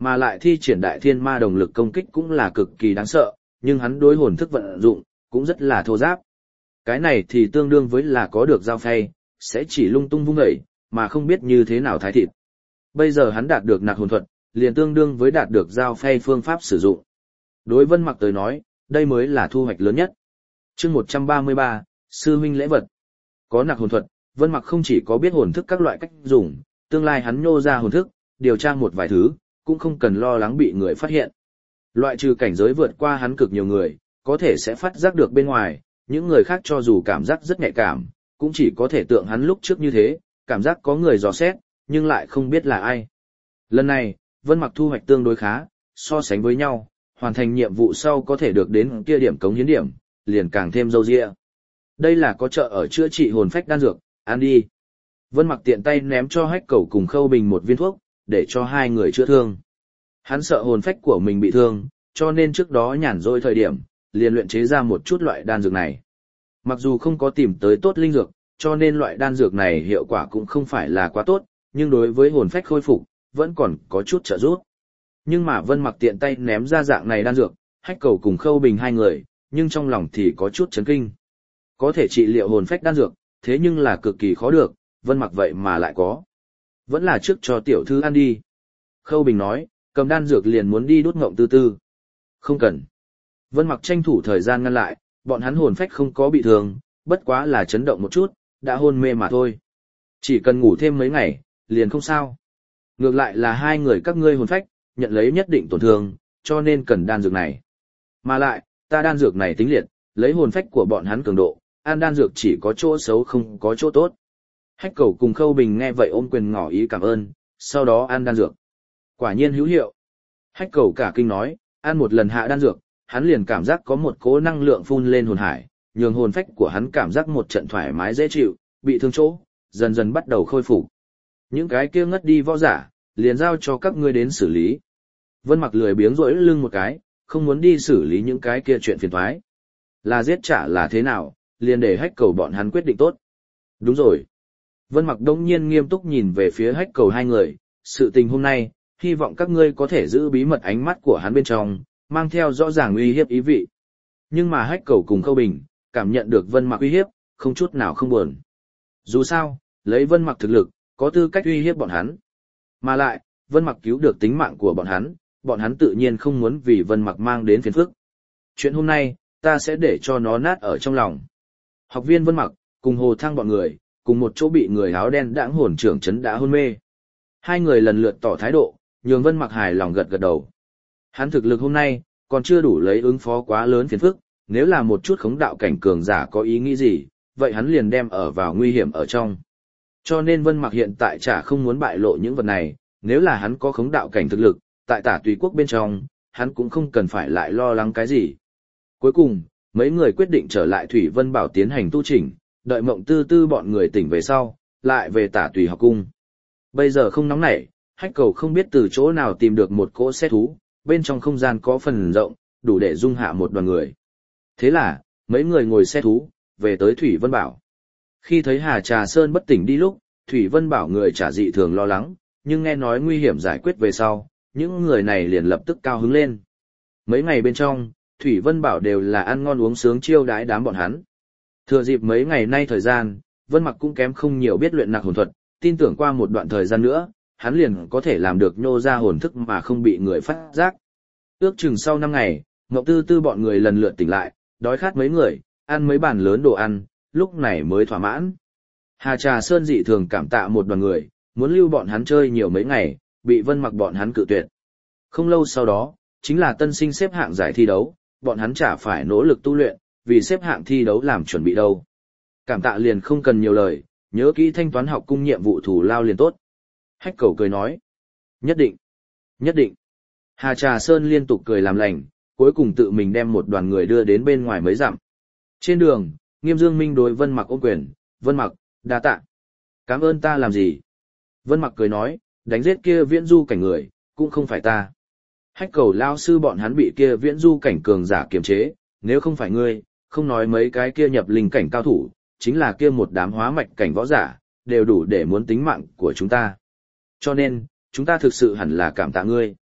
Mà lại thi triển đại thiên ma đồng lực công kích cũng là cực kỳ đáng sợ, nhưng hắn đối hồn thức vận dụng, cũng rất là thô giáp. Cái này thì tương đương với là có được dao phay, sẽ chỉ lung tung vung dậy, mà không biết như thế nào thái thịt. Bây giờ hắn đạt được nặc hồn thuật, liền tương đương với đạt được dao phay phương pháp sử dụng. Đối Vân Mặc tới nói, đây mới là thu hoạch lớn nhất. Chương một trăm ba mươi ba, sư huynh lễ vật. Có nặc hồn thuật, Vân Mặc không chỉ có biết hồn thức các loại cách dùng, tương lai hắn nhô ra hồn thức, điều tra một vài thứ, cũng không cần lo lắng bị người phát hiện. Loại trừ cảnh giới vượt qua hắn cực nhiều người, có thể sẽ phát giác được bên ngoài, những người khác cho dù cảm giác rất nhạy cảm, cũng chỉ có thể tượng hắn lúc trước như thế, cảm giác có người dò xét, nhưng lại không biết là ai. Lần này, Vân Mặc thu hoạch tương đối khá, so sánh với nhau, hoàn thành nhiệm vụ sau có thể được đến kia điểm cống hiến điểm, liền càng thêm dâu dịa. Đây là có chợ ở chữa trị hồn phách đan dược, ăn đi. Vân Mặc tiện tay ném cho Hách Cẩu cùng Khâu Bình một viên thuốc, để cho hai người chữa thương. Hắn sợ hồn phách của mình bị thương, cho nên trước đó nhàn rỗi thời điểm, liền luyện chế ra một chút loại đan dược này. Mặc dù không có tìm tới tốt linh dược, cho nên loại đan dược này hiệu quả cũng không phải là quá tốt, nhưng đối với hồn phách khôi phục, vẫn còn có chút trợ giúp. Nhưng mà Vân Mặc tiện tay ném ra dạng này đan dược, Hách Cẩu cùng Khâu Bình hai người, nhưng trong lòng thì có chút chấn kinh. Có thể trị liệu hồn phách đan dược, thế nhưng là cực kỳ khó được, Vân Mặc vậy mà lại có. Vẫn là trước cho tiểu thư ăn đi. Khâu Bình nói, cầm đan dược liền muốn đi đốt ngộng tư tư. Không cần. Vân Mặc tranh thủ thời gian ngăn lại, bọn hắn hồn phách không có bị thương, bất quá là chấn động một chút, đã hôn mê mà thôi. Chỉ cần ngủ thêm mấy ngày, liền không sao. Ngược lại là hai người các ngươi hồn phách, nhận lấy nhất định tổn thương, cho nên cần đan dược này. Mà lại, ta đan dược này tính liệt, lấy hồn phách của bọn hắn cường độ, ăn đan dược chỉ có chỗ xấu không có chỗ tốt. Hách Cẩu cùng Khâu Bình nghe vậy ôm quyền ngỏ ý cảm ơn, sau đó ăn đan dược. Quả nhiên hữu hiệu. Hách Cẩu cả kinh nói, ăn một lần hạ đan dược, hắn liền cảm giác có một cỗ năng lượng phun lên hồn hải, nhường hồn phách của hắn cảm giác một trận thoải mái dễ chịu, bị thương chỗ, dần dần bắt đầu khôi phục. Những cái kia ngất đi võ giả, liền giao cho các ngươi đến xử lý. Vân Mặc lười biếng rỗi lưng một cái, không muốn đi xử lý những cái kia chuyện phiền toái. Là giết trả là thế nào, liền để Hách Cẩu bọn hắn quyết định tốt. Đúng rồi. Vân Mặc đông nhiên nghiêm túc nhìn về phía Hách Cẩu hai người, sự tình hôm nay, hy vọng các ngươi có thể giữ bí mật ánh mắt của hắn bên trong, mang theo rõ ràng uy hiếp ý vị. Nhưng mà Hách Cẩu cùng Khâu Bình, cảm nhận được Vân Mặc uy hiếp, không chút nào không buồn. Dù sao, lấy Vân Mặc thực lực, có tư cách uy hiếp bọn hắn. Mà lại, Vân Mặc cứu được tính mạng của bọn hắn, bọn hắn tự nhiên không muốn vì Vân Mặc mang đến phiền phức. Chuyện hôm nay, ta sẽ để cho nó nát ở trong lòng. Học viên Vân Mặc, cùng Hồ Thăng bọn người, cùng một chỗ bị người áo đen đãng hồn trưởng chấn đã hôn mê. Hai người lần lượt tỏ thái độ, nhường Vân Mặc hài lòng gật gật đầu. Hắn thực lực hôm nay, còn chưa đủ lấy ứng phó quá lớn phiền phức, nếu là một chút khống đạo cảnh cường giả có ý nghĩ gì, vậy hắn liền đem ở vào nguy hiểm ở trong. Cho nên Vân Mặc hiện tại chả không muốn bại lộ những vật này, nếu là hắn có khống đạo cảnh thực lực, tại Tả Tùy Quốc bên trong, hắn cũng không cần phải lại lo lắng cái gì. Cuối cùng, mấy người quyết định trở lại Thủy Vân Bảo tiến hành tu chỉnh, đợi Mộng Tư Tư bọn người tỉnh về sau, lại về Tả Tùy học cung. Bây giờ không nóng nảy, Hách Cẩu không biết từ chỗ nào tìm được một cỗ xe thú, bên trong không gian có phần rộng, đủ để dung hạ một đoàn người. Thế là, mấy người ngồi xe thú, về tới Thủy Vân Bảo. Khi thấy Hà Trà Sơn bất tỉnh đi lúc, Thủy Vân Bảo người trả dị thường lo lắng, nhưng nghe nói nguy hiểm giải quyết về sau, những người này liền lập tức cao hứng lên. Mấy ngày bên trong, Thủy Vân Bảo đều là ăn ngon uống sướng chiêu đãi đám bọn hắn. Thừa dịp mấy ngày nay thời gian, Vân Mặc cũng kém không nhiều biết luyện nặc hồn thuật, tin tưởng qua một đoạn thời gian nữa, hắn liền có thể làm được nhô ra hồn thức mà không bị người phát giác. Ước chừng sau năm ngày, Ngọc Tư Tư bọn người lần lượt tỉnh lại, đói khát mấy người, ăn mấy bàn lớn đồ ăn, lúc này mới thỏa mãn. Hà Trà Sơn dị thường cảm tạ một đoàn người, muốn lưu bọn hắn chơi nhiều mấy ngày, bị Vân Mặc bọn hắn cự tuyệt. Không lâu sau đó, chính là tân sinh xếp hạng giải thi đấu, bọn hắn chả phải nỗ lực tu luyện, vì xếp hạng thi đấu làm chuẩn bị đâu. Cảm tạ liền không cần nhiều lời, nhớ kỹ thanh toán học cung nhiệm vụ thù lao liền tốt. Hách Cẩu cười nói. Nhất định. Nhất định. Hà Trà Sơn liên tục cười làm lành, cuối cùng tự mình đem một đoàn người đưa đến bên ngoài mấy dặm. Trên đường, Nghiêm Dương Minh đối Vân Mặc ôm quyền, Vân Mặc, đa tạ. Cảm ơn ta làm gì? Vân Mặc cười nói, đánh giết kia viễn du cảnh người, cũng không phải ta. Hách Cẩu lao sư bọn hắn bị kia viễn du cảnh cường giả kiềm chế, nếu không phải ngươi, không nói mấy cái kia nhập linh cảnh cao thủ, chính là kia một đám hóa mạch cảnh võ giả, đều đủ để muốn tính mạng của chúng ta. Cho nên, chúng ta thực sự hẳn là cảm tạ ngươi.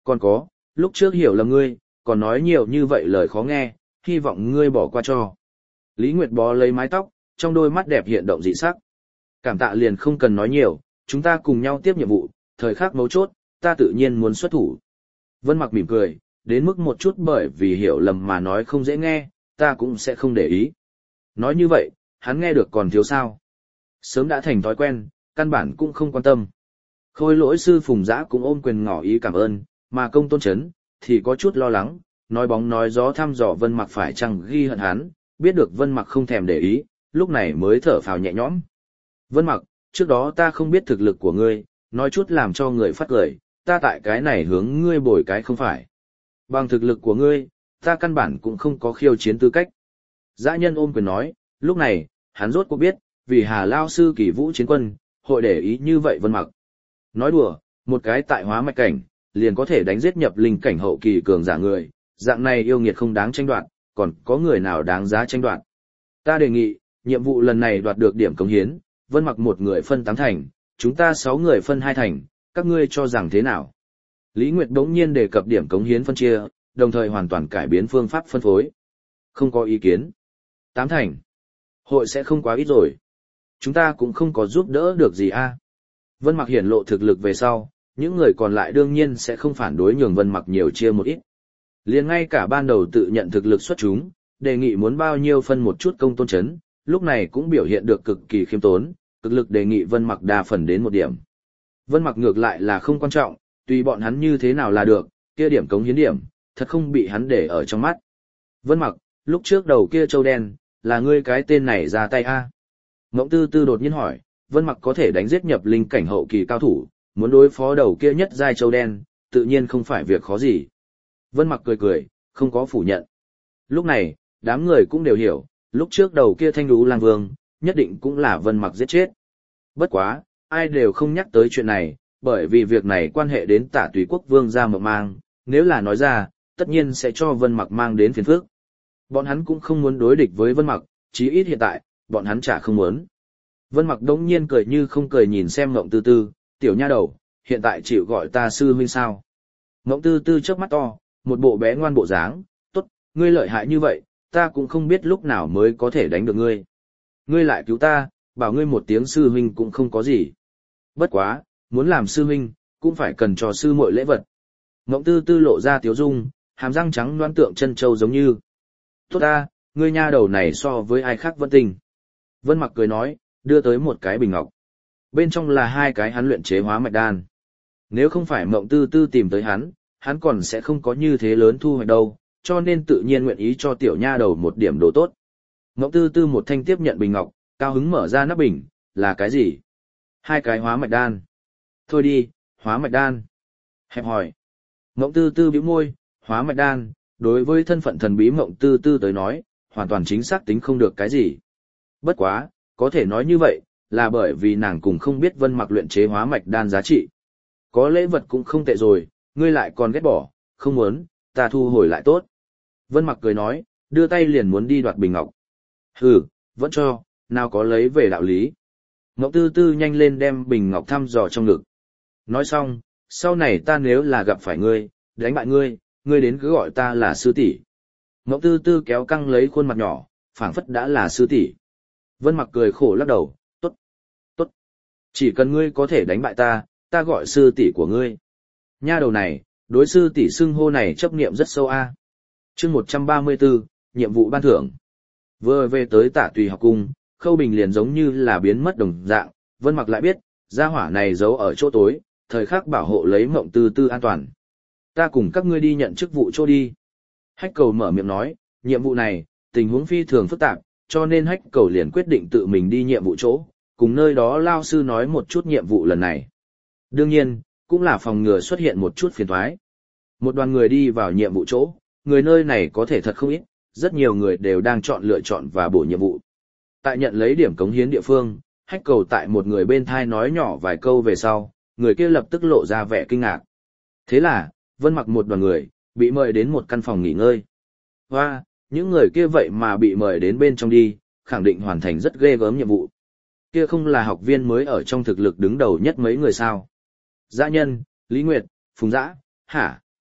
Còn có, lúc trước hiểu lầm ngươi, còn nói nhiều như vậy lời khó nghe, hy vọng ngươi bỏ qua cho. Lý Nguyệt bó lấy mái tóc, trong đôi mắt đẹp hiện động dị sắc. Cảm tạ liền không cần nói nhiều, chúng ta cùng nhau tiếp nhiệm vụ, thời khắc mấu chốt, ta tự nhiên muốn xuất thủ. Vân Mặc mỉm cười, đến mức một chút bởi vì hiểu lầm mà nói không dễ nghe, ta cũng sẽ không để ý. Nói như vậy, hắn nghe được còn thiếu sao. Sớm đã thành thói quen, căn bản cũng không quan tâm. Khôi lỗi sư Phùng Dã cũng ôm quyền ngỏ ý cảm ơn, mà công tôn chấn, thì có chút lo lắng, nói bóng nói gió thăm dò Vân Mặc phải chăng ghi hận hắn, biết được Vân Mặc không thèm để ý, lúc này mới thở phào nhẹ nhõm. Vân Mặc, trước đó ta không biết thực lực của ngươi, nói chút làm cho người phát cười, ta tại cái này hướng ngươi bồi cái không phải. Bằng thực lực của ngươi, ta căn bản cũng không có khiêu chiến tư cách. Dã nhân ôm quyền nói, lúc này, hắn rốt cuộc biết, vì Hà Lao sư Kỳ Vũ chiến quân, hội để ý như vậy Vân Mặc. Nói đùa, một cái tại hóa mạch cảnh, liền có thể đánh giết nhập linh cảnh hậu kỳ cường giả người, dạng này yêu nghiệt không đáng tranh đoạt, còn có người nào đáng giá tranh đoạt. Ta đề nghị, nhiệm vụ lần này đoạt được điểm cống hiến, Vân Mặc một người phân tám thành, chúng ta sáu người phân hai thành, các ngươi cho rằng thế nào? Lý Nguyệt đống nhiên đề cập điểm cống hiến phân chia, đồng thời hoàn toàn cải biến phương pháp phân phối. Không có ý kiến. Tám thành. Hội sẽ không quá ít rồi. Chúng ta cũng không có giúp đỡ được gì a. Vân Mặc hiển lộ thực lực về sau, những người còn lại đương nhiên sẽ không phản đối nhường Vân Mặc nhiều chia một ít. Liền ngay cả ban đầu tự nhận thực lực xuất chúng, đề nghị muốn bao nhiêu phân một chút công tôn chấn, lúc này cũng biểu hiện được cực kỳ khiêm tốn, cực lực đề nghị Vân Mặc đa phần đến một điểm. Vân Mặc ngược lại là không quan trọng, tùy bọn hắn như thế nào là được, kia điểm cống hiến điểm, thật không bị hắn để ở trong mắt. Vân Mặc, lúc trước đầu kia châu đen, là ngươi cái tên này ra tay a? Ngỗng Tư Tư đột nhiên hỏi, Vân Mặc có thể đánh giết nhập linh cảnh hậu kỳ cao thủ, muốn đối phó đầu kia nhất giai châu đen, tự nhiên không phải việc khó gì. Vân Mặc cười cười, không có phủ nhận. Lúc này, đám người cũng đều hiểu, lúc trước đầu kia thanh đú lang vương, nhất định cũng là Vân Mặc giết chết. Bất quá, ai đều không nhắc tới chuyện này, bởi vì việc này quan hệ đến Tả Tùy Quốc vương gia Mộng Mang, nếu là nói ra, tất nhiên sẽ cho Vân Mặc mang đến phiền phức. Bọn hắn cũng không muốn đối địch với Vân Mặc, chí ít hiện tại, bọn hắn chả không muốn. Vân Mặc đống nhiên cười như không cười nhìn xem Ngộng Tư Tư, tiểu nha đầu, hiện tại chịu gọi ta sư huynh sao? Ngộng Tư Tư chớp mắt to, một bộ bé ngoan bộ dáng, tốt, ngươi lợi hại như vậy, ta cũng không biết lúc nào mới có thể đánh được ngươi. Ngươi lại cứu ta, bảo ngươi một tiếng sư huynh cũng không có gì. Bất quá, muốn làm sư huynh, cũng phải cần cho sư muội lễ vật. Ngộng Tư Tư lộ ra tiếu dung, hàm răng trắng loan tượng chân châu giống như. Tốt ta, ngươi nha đầu này so với ai khác vẫn tình. Vân Mặc cười nói, đưa tới một cái bình ngọc. Bên trong là hai cái hắn luyện chế hóa mạch đan. Nếu không phải Ngộng Tư Tư tìm tới hắn, hắn còn sẽ không có như thế lớn thu hoạch đâu, cho nên tự nhiên nguyện ý cho tiểu nha đầu một điểm đồ tốt. Ngộng Tư Tư một thanh tiếp nhận bình ngọc, cao hứng mở ra nắp bình, là cái gì? Hai cái hóa mạch đan. Thôi đi, hóa mạch đan. Hẹp hỏi. Ngộng Tư Tư bĩu môi, hóa mạch đan, đối với thân phận thần bí Ngộng Tư Tư tới nói, hoàn toàn chính xác tính không được cái gì. Bất quá, có thể nói như vậy, là bởi vì nàng cũng không biết Vân Mặc luyện chế hóa mạch đan giá trị. Có lễ vật cũng không tệ rồi, ngươi lại còn ghét bỏ, không muốn, ta thu hồi lại tốt. Vân Mặc cười nói, đưa tay liền muốn đi đoạt bình ngọc. Hừ, vẫn cho, nào có lấy về đạo lý. Ngộng Tư Tư nhanh lên đem bình ngọc thăm dò trong ngực. Nói xong, sau này ta nếu là gặp phải ngươi, đánh bại ngươi, ngươi đến cứ gọi ta là sư tỷ. Ngộng Tư Tư kéo căng lấy khuôn mặt nhỏ, phảng phất đã là sư tỷ. Vân Mặc cười khổ lắc đầu, tốt, tốt. Chỉ cần ngươi có thể đánh bại ta, ta gọi sư tỷ của ngươi. Nha đầu này, đối sư tỷ xưng hô này chấp niệm rất sâu a. Chương một trăm ba mươi tư, nhiệm vụ ban thưởng. Vừa về tới Tả Tùy học cung, Khâu Bình liền giống như là biến mất đồng dạng, Vân Mặc lại biết, gia hỏa này giấu ở chỗ tối, thời khắc bảo hộ lấy Ngộng Tư Tư an toàn. Ta cùng các ngươi đi nhận chức vụ chỗ đi. Hách Cầu mở miệng nói, nhiệm vụ này, tình huống phi thường phức tạp, cho nên Hách Cầu liền quyết định tự mình đi nhiệm vụ chỗ, cùng nơi đó lao sư nói một chút nhiệm vụ lần này. Đương nhiên, cũng là phòng ngừa xuất hiện một chút phiền toái. Một đoàn người đi vào nhiệm vụ chỗ, người nơi này có thể thật không ít, rất nhiều người đều đang chọn lựa chọn và bổ nhiệm vụ. Tại nhận lấy điểm cống hiến địa phương, Hách Cầu tại một người bên thai nói nhỏ vài câu về sau, người kia lập tức lộ ra vẻ kinh ngạc. Thế là, Vân Mặc một đoàn người, bị mời đến một căn phòng nghỉ ngơi. Hoa, những người kia vậy mà bị mời đến bên trong đi, khẳng định hoàn thành rất ghê gớm nhiệm vụ. Kia không là học viên mới ở trong thực lực đứng đầu nhất mấy người sao? Dã Nhân, Lý Nguyệt, Phùng Dã, hả?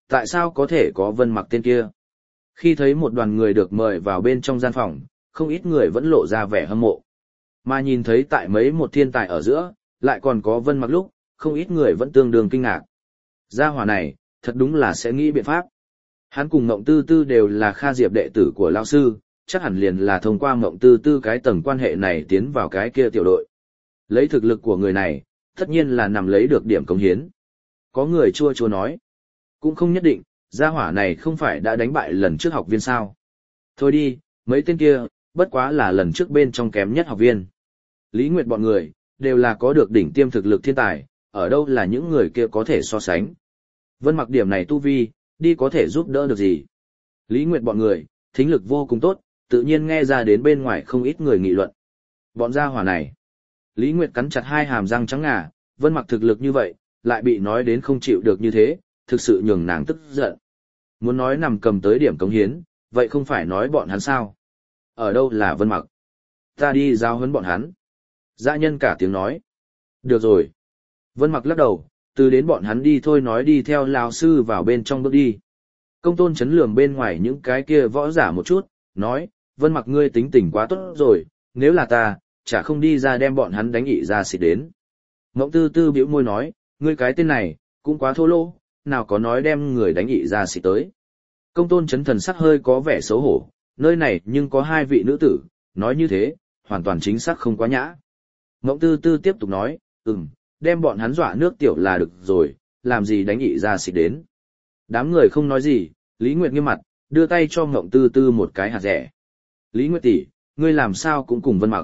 Tại sao có thể có Vân Mặc tên kia? Khi thấy một đoàn người được mời vào bên trong gian phòng, không ít người vẫn lộ ra vẻ hâm mộ. Mà nhìn thấy tại mấy một thiên tài ở giữa, lại còn có Vân Mặc lúc, không ít người vẫn tương đương kinh ngạc. Gia hỏa này, thật đúng là sẽ nghĩ biện pháp. Hắn cùng Ngộng Tư Tư đều là Kha Diệp đệ tử của lão sư, chắc hẳn liền là thông qua Ngộng Tư Tư cái tầng quan hệ này tiến vào cái kia tiểu đội. Lấy thực lực của người này, tất nhiên là nằm lấy được điểm cống hiến. Có người chua chua nói, cũng không nhất định, gia hỏa này không phải đã đánh bại lần trước học viên sao. Thôi đi, mấy tên kia, bất quá là lần trước bên trong kém nhất học viên. Lý Nguyệt bọn người, đều là có được đỉnh tiêm thực lực thiên tài, ở đâu là những người kia có thể so sánh. Vân Mặc điểm này tu vi, đi có thể giúp đỡ được gì. Lý Nguyệt bọn người, thính lực vô cùng tốt, tự nhiên nghe ra đến bên ngoài không ít người nghị luận. Bọn gia hỏa này. Lý Nguyệt cắn chặt hai hàm răng trắng ngà, Vân Mặc thực lực như vậy, lại bị nói đến không chịu được như thế, thực sự nhường nàng tức giận. Muốn nói nằm cầm tới điểm cống hiến, vậy không phải nói bọn hắn sao? Ở đâu là Vân Mặc? Ta đi giao huấn bọn hắn. Dã nhân cả tiếng nói. Được rồi. Vân Mặc lắc đầu, từ đến bọn hắn đi thôi nói đi theo lão sư vào bên trong bước đi. Công tôn chấn lườm bên ngoài những cái kia võ giả một chút, nói, Vân Mặc ngươi tính tình quá tốt rồi, nếu là ta, chả không đi ra đem bọn hắn đánh ị ra xịt đến. Mộng Tư Tư bĩu môi nói, ngươi cái tên này, cũng quá thô lỗ, nào có nói đem người đánh ị ra xịt tới. Công tôn chấn thần sắc hơi có vẻ xấu hổ, nơi này nhưng có hai vị nữ tử, nói như thế, hoàn toàn chính xác không quá nhã. Mộng Tư Tư tiếp tục nói, ừm, đem bọn hắn dọa nước tiểu là được rồi, làm gì đánh ị ra xịt đến. Đám người không nói gì, Lý Nguyệt nghiêm mặt, đưa tay cho Mộng Tư Tư một cái hạt rẻ. Lý Nguyệt tỷ, ngươi làm sao cũng cùng Vân Mặc.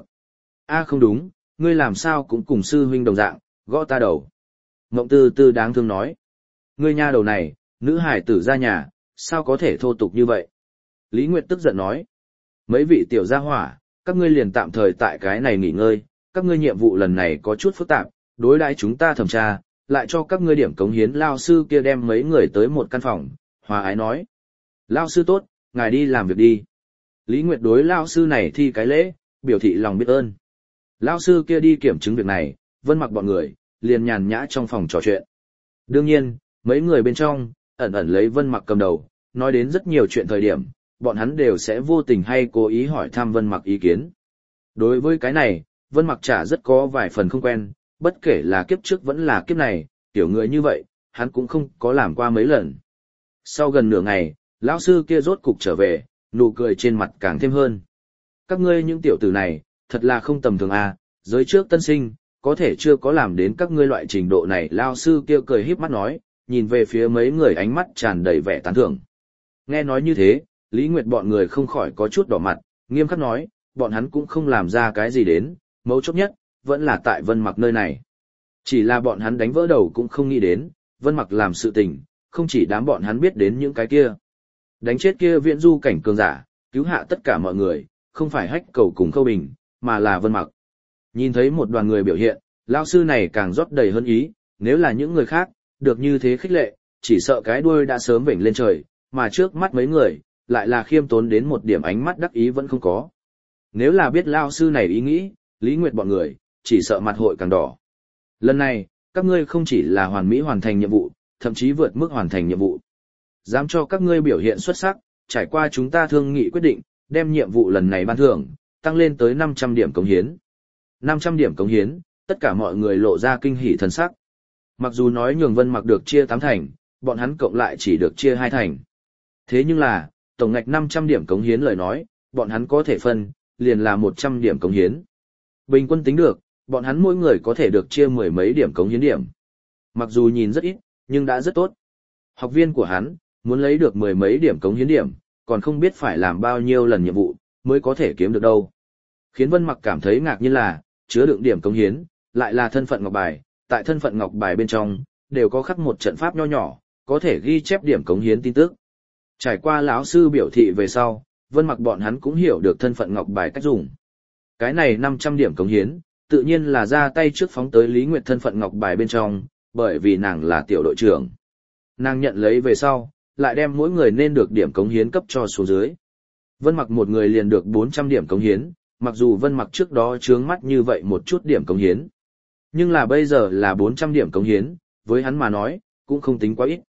A không đúng, ngươi làm sao cũng cùng sư huynh đồng dạng, gõ ta đầu. Mộng Tư Tư đáng thương nói. Ngươi nha đầu này, nữ hải tử ra nhà, sao có thể thô tục như vậy? Lý Nguyệt tức giận nói. Mấy vị tiểu gia hỏa, các ngươi liền tạm thời tại cái này nghỉ ngơi, các ngươi nhiệm vụ lần này có chút phức tạp, đối đãi chúng ta thẩm tra, lại cho các ngươi điểm cống hiến lao sư kia đem mấy người tới một căn phòng, hòa ái nói. Lao sư tốt, ngài đi làm việc đi. Lý Nguyệt đối lao sư này thi cái lễ, biểu thị lòng biết ơn. Lao sư kia đi kiểm chứng việc này, Vân Mặc bọn người, liền nhàn nhã trong phòng trò chuyện. Đương nhiên, mấy người bên trong, ẩn ẩn lấy Vân Mặc cầm đầu, nói đến rất nhiều chuyện thời điểm, bọn hắn đều sẽ vô tình hay cố ý hỏi thăm Vân Mặc ý kiến. Đối với cái này, Vân Mặc chả rất có vài phần không quen, bất kể là kiếp trước vẫn là kiếp này, tiểu người như vậy, hắn cũng không có làm qua mấy lần. Sau gần nửa ngày, lão sư kia rốt cục trở về, nụ cười trên mặt càng thêm hơn. Các ngươi những tiểu tử này, thật là không tầm thường à, giới trước tân sinh, có thể chưa có làm đến các ngươi loại trình độ này. Lão sư kia cười híp mắt nói, nhìn về phía mấy người ánh mắt tràn đầy vẻ tán thưởng. Nghe nói như thế, Lý Nguyệt bọn người không khỏi có chút đỏ mặt, nghiêm khắc nói, bọn hắn cũng không làm ra cái gì đến, mấu chốt nhất, vẫn là tại Vân Mặc nơi này. Chỉ là bọn hắn đánh vỡ đầu cũng không nghĩ đến, Vân Mặc làm sự tình, không chỉ đám bọn hắn biết đến những cái kia. Đánh chết kia viễn du cảnh cường giả, cứu hạ tất cả mọi người, không phải Hách Cầu cùng Khâu Bình, mà là Vân Mặc. Nhìn thấy một đoàn người biểu hiện, lão sư này càng rót đầy hơn ý, nếu là những người khác, được như thế khích lệ, chỉ sợ cái đuôi đã sớm vểnh lên trời, mà trước mắt mấy người, lại là khiêm tốn đến một điểm ánh mắt đắc ý vẫn không có. Nếu là biết lão sư này ý nghĩ, Lý Nguyệt bọn người, chỉ sợ mặt hội càng đỏ. Lần này, các ngươi không chỉ là hoàn mỹ hoàn thành nhiệm vụ, thậm chí vượt mức hoàn thành nhiệm vụ. Dám cho các ngươi biểu hiện xuất sắc, trải qua chúng ta thương nghị quyết định, đem nhiệm vụ lần này ban thưởng, tăng lên tới năm trăm điểm cống hiến. năm trăm điểm cống hiến, tất cả mọi người lộ ra kinh hỉ thần sắc. Mặc dù nói nhường Vân Mặc được chia tám thành, bọn hắn cộng lại chỉ được chia hai thành. Thế nhưng là, tổng ngạch năm trăm điểm cống hiến lời nói, bọn hắn có thể phân, liền là một trăm điểm cống hiến. Bình quân tính được, bọn hắn mỗi người có thể được chia mười mấy điểm cống hiến điểm. Mặc dù nhìn rất ít, nhưng đã rất tốt. Học viên của hắn, muốn lấy được mười mấy điểm cống hiến điểm, còn không biết phải làm bao nhiêu lần nhiệm vụ, mới có thể kiếm được đâu. Khiến Vân Mặc cảm thấy ngạc nhiên là, chứa đựng điểm cống hiến, lại là thân phận ngọc bài, tại thân phận ngọc bài bên trong, đều có khắc một trận pháp nho nhỏ, có thể ghi chép điểm cống hiến tin tức. Trải qua lão sư biểu thị về sau, Vân Mặc bọn hắn cũng hiểu được thân phận ngọc bài cách dùng. Cái này năm trăm điểm cống hiến, tự nhiên là ra tay trước phóng tới Lý Nguyệt thân phận ngọc bài bên trong, bởi vì nàng là tiểu đội trưởng. Nàng nhận lấy về sau, lại đem mỗi người nên được điểm cống hiến cấp cho xuống dưới. Vân Mặc một người liền được bốn trăm điểm cống hiến, mặc dù Vân Mặc trước đó chướng mắt như vậy một chút điểm cống hiến. Nhưng là bây giờ là bốn trăm điểm cống hiến, với hắn mà nói, cũng không tính quá ít.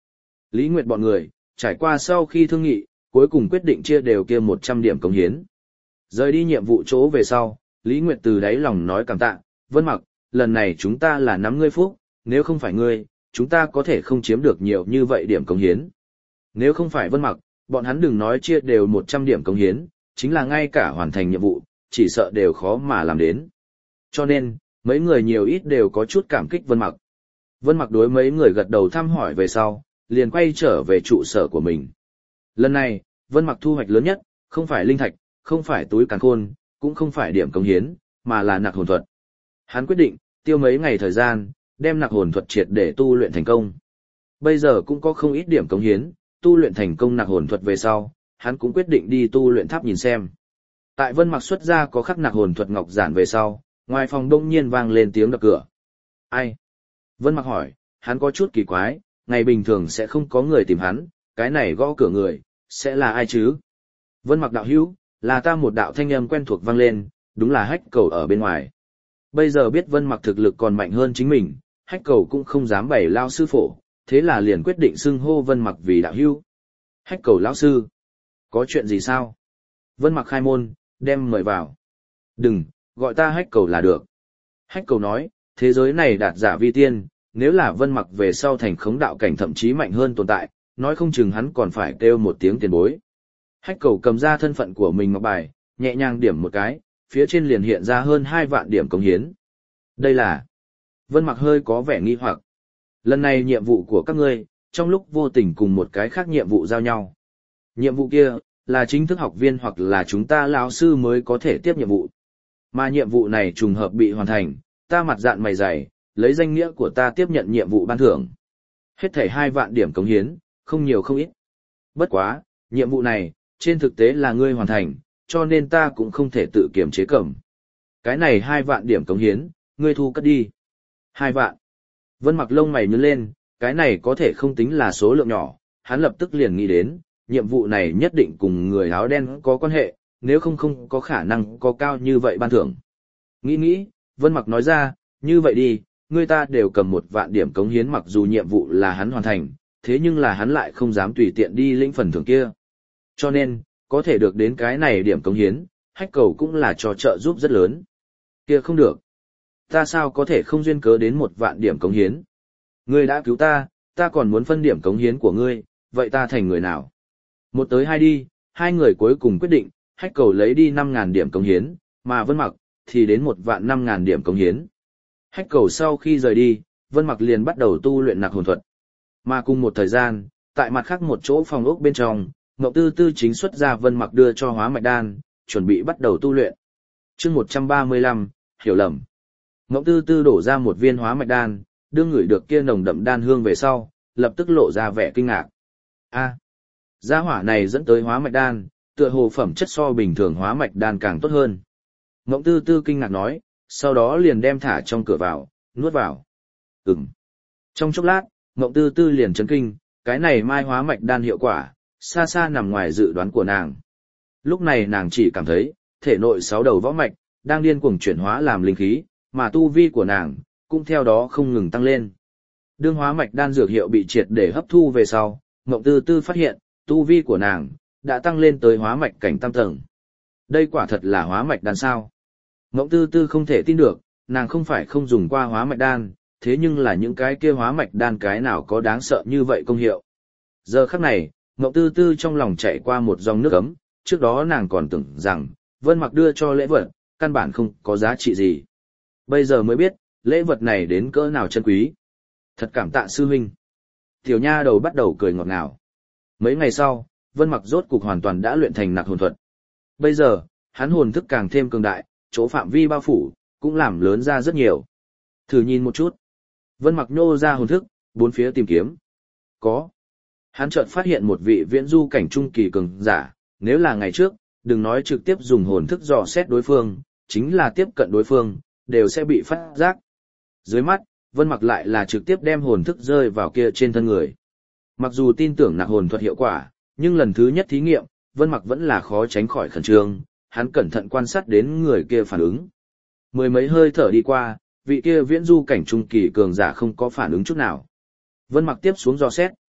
Lý Nguyệt bọn người, trải qua sau khi thương nghị, cuối cùng quyết định chia đều kia một trăm điểm cống hiến. Rời đi nhiệm vụ chỗ về sau, Lý Nguyệt từ đáy lòng nói cảm tạ, Vân Mặc, lần này chúng ta là nắm ngươi phúc, nếu không phải ngươi, chúng ta có thể không chiếm được nhiều như vậy điểm cống hiến. Nếu không phải Vân Mặc, bọn hắn đừng nói chia đều một trăm điểm cống hiến, chính là ngay cả hoàn thành nhiệm vụ, chỉ sợ đều khó mà làm đến. Cho nên, mấy người nhiều ít đều có chút cảm kích Vân Mặc. Vân Mặc đối mấy người gật đầu thăm hỏi về sau, liền quay trở về trụ sở của mình. Lần này, Vân Mặc thu hoạch lớn nhất, không phải linh thạch, không phải túi càn khôn, cũng không phải điểm cống hiến, mà là nặc hồn thuật. Hắn quyết định, tiêu mấy ngày thời gian, đem nặc hồn thuật triệt để tu luyện thành công. Bây giờ cũng có không ít điểm cống hiến, tu luyện thành công nặc hồn thuật về sau, hắn cũng quyết định đi tu luyện tháp nhìn xem. Tại Vân Mặc xuất ra có khắc nặc hồn thuật ngọc giản về sau, ngoài phòng đông nhiên vang lên tiếng đập cửa. Ai? Vân Mặc hỏi, hắn có chút kỳ quái, ngày bình thường sẽ không có người tìm hắn, cái này gõ cửa người, sẽ là ai chứ? Vân Mặc đạo hữu, là ta, một đạo thanh âm quen thuộc vang lên, đúng là Hách Cầu ở bên ngoài. Bây giờ biết Vân Mặc thực lực còn mạnh hơn chính mình, Hách Cầu cũng không dám bày lao sư phổ, thế là liền quyết định xưng hô Vân Mặc vì đạo hữu. Hách Cầu lão sư, có chuyện gì sao? Vân Mặc khai môn, đem mời vào. Đừng, gọi ta Hách Cầu là được. Hách Cầu nói, thế giới này đạt giả vi tiên, nếu là Vân Mặc về sau thành khống đạo cảnh thậm chí mạnh hơn tồn tại, nói không chừng hắn còn phải kêu một tiếng tiền bối. Hách Cầu cầm ra thân phận của mình ngọc bài, nhẹ nhàng điểm một cái, phía trên liền hiện ra hơn hai vạn điểm cống hiến. Đây là... Vân Mặc hơi có vẻ nghi hoặc. Lần này nhiệm vụ của các ngươi, trong lúc vô tình cùng một cái khác nhiệm vụ giao nhau. Nhiệm vụ kia, là chính thức học viên hoặc là chúng ta lão sư mới có thể tiếp nhiệm vụ. Mà nhiệm vụ này trùng hợp bị hoàn thành, ta mặt dạn mày dày, lấy danh nghĩa của ta tiếp nhận nhiệm vụ ban thưởng. Hết thảy hai vạn điểm cống hiến, không nhiều không ít. Bất quá, nhiệm vụ này, trên thực tế là ngươi hoàn thành, cho nên ta cũng không thể tự kiểm chế cầm. Cái này hai vạn điểm cống hiến, ngươi thu cất đi. Hai vạn. Vân Mặc lông mày nhướng lên, cái này có thể không tính là số lượng nhỏ, hắn lập tức liền nghĩ đến, nhiệm vụ này nhất định cùng người áo đen có quan hệ, nếu không không có khả năng có cao như vậy ban thưởng. Nghĩ nghĩ, Vân Mặc nói ra, như vậy đi, người ta đều cầm một vạn điểm cống hiến mặc dù nhiệm vụ là hắn hoàn thành, thế nhưng là hắn lại không dám tùy tiện đi lĩnh phần thưởng kia. Cho nên, có thể được đến cái này điểm cống hiến, Hách Cầu cũng là cho trợ giúp rất lớn. Kia không được. Ta sao có thể không duyên cớ đến một vạn điểm cống hiến? Ngươi đã cứu ta, ta còn muốn phân điểm cống hiến của ngươi, vậy ta thành người nào? Một tới hai đi, hai người cuối cùng quyết định, Hách Cầu lấy đi năm ngàn điểm cống hiến, mà Vân Mặc thì đến một vạn năm ngàn điểm cống hiến. Hách Cầu sau khi rời đi, Vân Mặc liền bắt đầu tu luyện nặc hồn thuật. Mà cùng một thời gian, tại mặt khác một chỗ phòng ốc bên trong, Ngọc Tư Tư chính xuất ra Vân Mặc đưa cho hóa mạch đan, chuẩn bị bắt đầu tu luyện. Chương một trăm ba mươi lăm, hiểu lầm. Ngọc Tư Tư đổ ra một viên hóa mạch đan, đương ngửi được kia nồng đậm đan hương về sau, lập tức lộ ra vẻ kinh ngạc. A, gia hỏa này dẫn tới hóa mạch đan, tựa hồ phẩm chất so bình thường hóa mạch đan càng tốt hơn. Ngọc Tư Tư kinh ngạc nói, sau đó liền đem thả trong cửa vào, nuốt vào. Ừm. Trong chốc lát, Ngọc Tư Tư liền chấn kinh, cái này mai hóa mạch đan hiệu quả, xa xa nằm ngoài dự đoán của nàng. Lúc này nàng chỉ cảm thấy, thể nội sáu đầu võ mạch, đang điên cuồng chuyển hóa làm linh khí, mà tu vi của nàng, cũng theo đó không ngừng tăng lên. Đương hóa mạch đan dược hiệu bị triệt để hấp thu về sau, Ngọc Tư Tư phát hiện, tu vi của nàng, đã tăng lên tới hóa mạch cảnh tam tầng. Đây quả thật là hóa mạch đan sao? Ngọc Tư Tư không thể tin được, nàng không phải không dùng qua hóa mạch đan, thế nhưng là những cái kia hóa mạch đan cái nào có đáng sợ như vậy công hiệu. Giờ khắc này, Ngọc Tư Tư trong lòng chạy qua một dòng nước ấm, trước đó nàng còn tưởng rằng, Vân Mặc đưa cho lễ vật, căn bản không có giá trị gì. Bây giờ mới biết, lễ vật này đến cỡ nào chân quý. Thật cảm tạ sư huynh. Tiểu nha đầu bắt đầu cười ngọt ngào. Mấy ngày sau, Vân Mặc rốt cục hoàn toàn đã luyện thành nặc hồn thuật. Bây giờ, hắn hồn thức càng thêm cường đại, chỗ phạm vi bao phủ, cũng làm lớn ra rất nhiều. Thử nhìn một chút. Vân Mặc nhô ra hồn thức, bốn phía tìm kiếm. Có. Hắn chợt phát hiện một vị viễn du cảnh trung kỳ cường giả, nếu là ngày trước, đừng nói trực tiếp dùng hồn thức dò xét đối phương, chính là tiếp cận đối phương, đều sẽ bị phát giác. Dưới mắt, Vân Mặc lại là trực tiếp đem hồn thức rơi vào kia trên thân người. Mặc dù tin tưởng nặc hồn thuật hiệu quả, nhưng lần thứ nhất thí nghiệm, Vân Mặc vẫn là khó tránh khỏi khẩn trương, hắn cẩn thận quan sát đến người kia phản ứng. Mười mấy hơi thở đi qua, vị kia viễn du cảnh trung kỳ cường giả không có phản ứng chút nào. Vân Mặc tiếp xuống dò xét,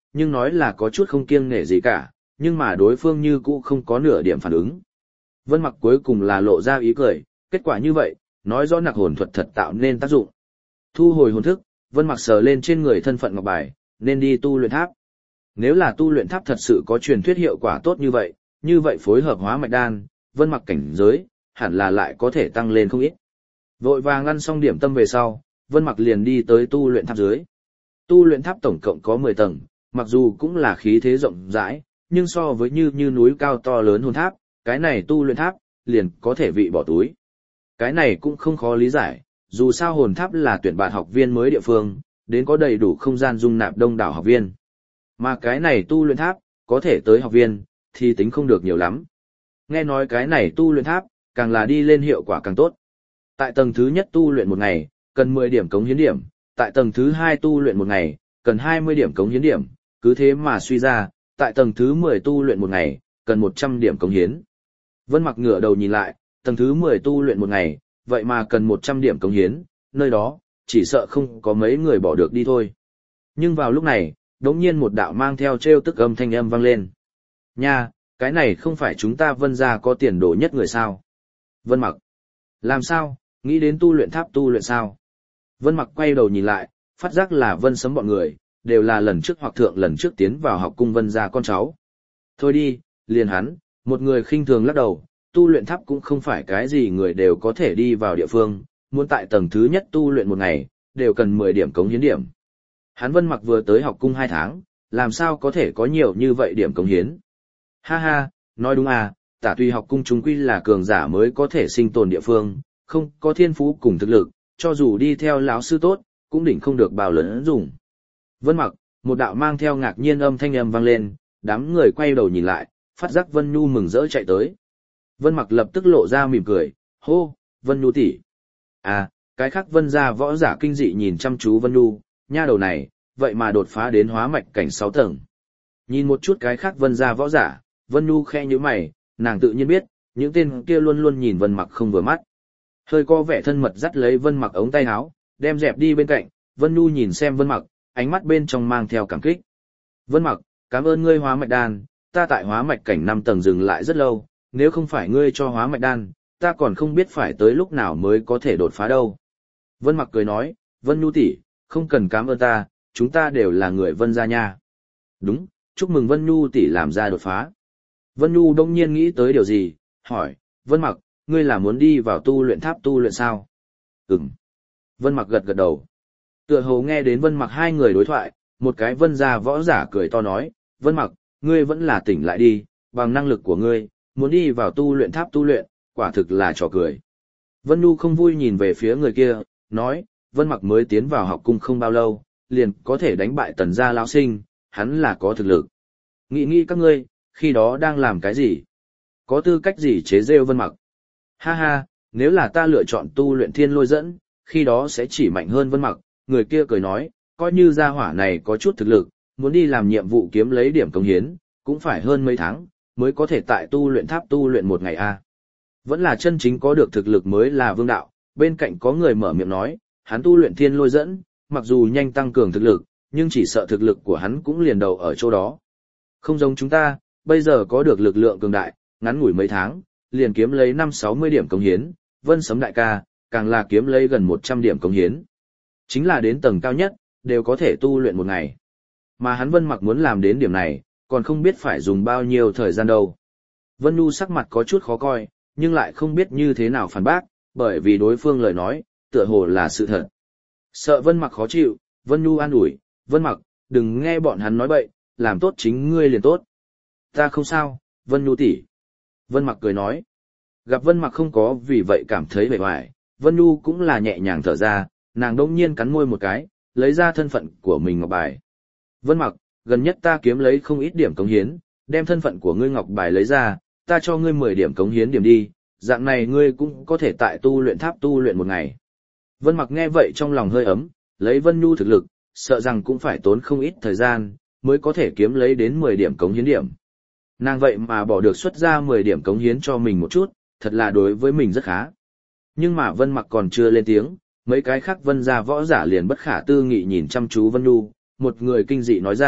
nhưng nói là có chút không kiêng nể gì cả, nhưng mà đối phương như cũ không có nửa điểm phản ứng. Vân Mặc cuối cùng là lộ ra ý cười, kết quả như vậy, nói rõ nặc hồn thuật thật tạo nên tác dụng. Thu hồi hồn thức, Vân Mặc sờ lên trên người thân phận ngọc bài, nên đi tu luyện tháp. Nếu là tu luyện tháp thật sự có truyền thuyết hiệu quả tốt như vậy, như vậy phối hợp hóa mạch đan, Vân Mặc cảnh giới, hẳn là lại có thể tăng lên không ít. Vội vàng ăn xong điểm tâm về sau, Vân Mặc liền đi tới tu luyện tháp dưới. Tu luyện tháp tổng cộng có mười tầng, mặc dù cũng là khí thế rộng rãi, nhưng so với như như núi cao to lớn hồn tháp, cái này tu luyện tháp, liền có thể vị bỏ túi. Cái này cũng không khó lý giải, dù sao hồn tháp là tuyển bạn học viên mới địa phương, đến có đầy đủ không gian dung nạp đông đảo học viên. Mà cái này tu luyện tháp, có thể tới học viên, thì tính không được nhiều lắm. Nghe nói cái này tu luyện tháp, càng là đi lên hiệu quả càng tốt. Tại tầng thứ nhất tu luyện một ngày, cần mười điểm cống hiến điểm, tại tầng thứ hai tu luyện một ngày, cần hai mươi điểm cống hiến điểm, cứ thế mà suy ra, tại tầng thứ mười tu luyện một ngày, cần một trăm điểm cống hiến. Vân Mặc ngửa đầu nhìn lại, tầng thứ mười tu luyện một ngày, vậy mà cần một trăm điểm cống hiến, nơi đó, chỉ sợ không có mấy người bỏ được đi thôi. Nhưng vào lúc này, đống nhiên một đạo mang theo trêu tức âm thanh âm vang lên. Nha, cái này không phải chúng ta Vân gia có tiền đồ nhất người sao? Vân Mặc. Làm sao, nghĩ đến tu luyện tháp tu luyện sao? Vân Mặc quay đầu nhìn lại, phát giác là Vân Sấm bọn người, đều là lần trước hoặc thượng lần trước tiến vào học cung Vân gia con cháu. Thôi đi, liền hắn, một người khinh thường lắc đầu, tu luyện tháp cũng không phải cái gì người đều có thể đi vào địa phương, muốn tại tầng thứ nhất tu luyện một ngày, đều cần mười điểm cống hiến điểm. Hắn Vân Mặc vừa tới học cung hai tháng, làm sao có thể có nhiều như vậy điểm cống hiến? Ha ha, nói đúng à, Tả Tùy học cung chúng quy là cường giả mới có thể sinh tồn địa phương, không có thiên phú cùng thực lực, cho dù đi theo lão sư tốt, cũng đỉnh không được bao lớn dùng. Vân Mặc, một đạo mang theo ngạc nhiên âm thanh âm vang lên, đám người quay đầu nhìn lại, phát giác Vân Nhu mừng rỡ chạy tới. Vân Mặc lập tức lộ ra mỉm cười, hô, Vân Nhu tỷ. À, cái khác Vân gia võ giả kinh dị nhìn chăm chú Vân Nhu, nha đầu này, vậy mà đột phá đến hóa mạch cảnh sáu tầng. Nhìn một chút cái khác Vân gia võ giả, Vân Nhu khẽ nhíu mày, nàng tự nhiên biết, những tên kia luôn luôn nhìn Vân Mặc không vừa mắt. Hơi có vẻ thân mật dắt lấy Vân Mặc ống tay áo, đem dẹp đi bên cạnh, Vân Nhu nhìn xem Vân Mặc, ánh mắt bên trong mang theo cảm kích. Vân Mặc, cảm ơn ngươi hóa mạch đan, ta tại hóa mạch cảnh năm tầng dừng lại rất lâu, nếu không phải ngươi cho hóa mạch đan, ta còn không biết phải tới lúc nào mới có thể đột phá đâu. Vân Mặc cười nói, Vân Nhu tỷ, không cần cảm ơn ta, chúng ta đều là người Vân gia nha. Đúng, chúc mừng Vân Nhu tỷ làm ra đột phá. Vân Nhu đông nhiên nghĩ tới điều gì, hỏi, Vân Mặc, ngươi là muốn đi vào tu luyện tháp tu luyện sao? Ừm. Vân Mặc gật gật đầu. Tựa hồ nghe đến Vân Mặc hai người đối thoại, một cái Vân gia võ giả cười to nói, Vân Mặc, ngươi vẫn là tỉnh lại đi, bằng năng lực của ngươi, muốn đi vào tu luyện tháp tu luyện, quả thực là trò cười. Vân Nhu không vui nhìn về phía người kia, nói, Vân Mặc mới tiến vào học cung không bao lâu, liền có thể đánh bại Tần gia lão sinh, hắn là có thực lực. Nghĩ nghĩ các ngươi, khi đó đang làm cái gì? Có tư cách gì chế rêu Vân Mặc? Ha ha, nếu là ta lựa chọn tu luyện thiên lôi dẫn, khi đó sẽ chỉ mạnh hơn Vân Mặc. Người kia cười nói, coi như gia hỏa này có chút thực lực, muốn đi làm nhiệm vụ kiếm lấy điểm công hiến, cũng phải hơn mấy tháng, mới có thể tại tu luyện tháp tu luyện một ngày a. Vẫn là chân chính có được thực lực mới là vương đạo. Bên cạnh có người mở miệng nói, hắn tu luyện thiên lôi dẫn, mặc dù nhanh tăng cường thực lực, nhưng chỉ sợ thực lực của hắn cũng liền đầu ở chỗ đó. Không giống chúng ta, bây giờ có được lực lượng cường đại, ngắn ngủi mấy tháng, liền kiếm lấy năm sáu mươi điểm công hiến, Vân Sấm đại ca, càng là kiếm lấy gần một trăm điểm công hiến. Chính là đến tầng cao nhất, đều có thể tu luyện một ngày. Mà hắn Vân Mặc muốn làm đến điểm này, còn không biết phải dùng bao nhiêu thời gian đâu. Vân Nhu sắc mặt có chút khó coi, nhưng lại không biết như thế nào phản bác, bởi vì đối phương lời nói, tựa hồ là sự thật. Sợ Vân Mặc khó chịu, Vân Nhu an ủi, Vân Mặc, đừng nghe bọn hắn nói bậy, làm tốt chính ngươi liền tốt. Ta không sao, Vân Nhu tỷ. Vân Mặc cười nói. Gặp Vân Mặc không có vì vậy cảm thấy bề hoài, Vân Nhu cũng là nhẹ nhàng thở ra, nàng đông nhiên cắn môi một cái, lấy ra thân phận của mình ngọc bài. Vân Mặc, gần nhất ta kiếm lấy không ít điểm cống hiến, đem thân phận của ngươi ngọc bài lấy ra, ta cho ngươi mười điểm cống hiến điểm đi, dạng này ngươi cũng có thể tại tu luyện tháp tu luyện một ngày. Vân Mặc nghe vậy trong lòng hơi ấm, lấy Vân Nhu thực lực, sợ rằng cũng phải tốn không ít thời gian, mới có thể kiếm lấy đến mười điểm cống hiến điểm. Nàng vậy mà bỏ được xuất ra mười điểm cống hiến cho mình một chút, thật là đối với mình rất khá. Nhưng mà Vân Mặc còn chưa lên tiếng, mấy cái khác Vân gia võ giả liền bất khả tư nghị nhìn chăm chú Vân Nhu, một người kinh dị nói ra,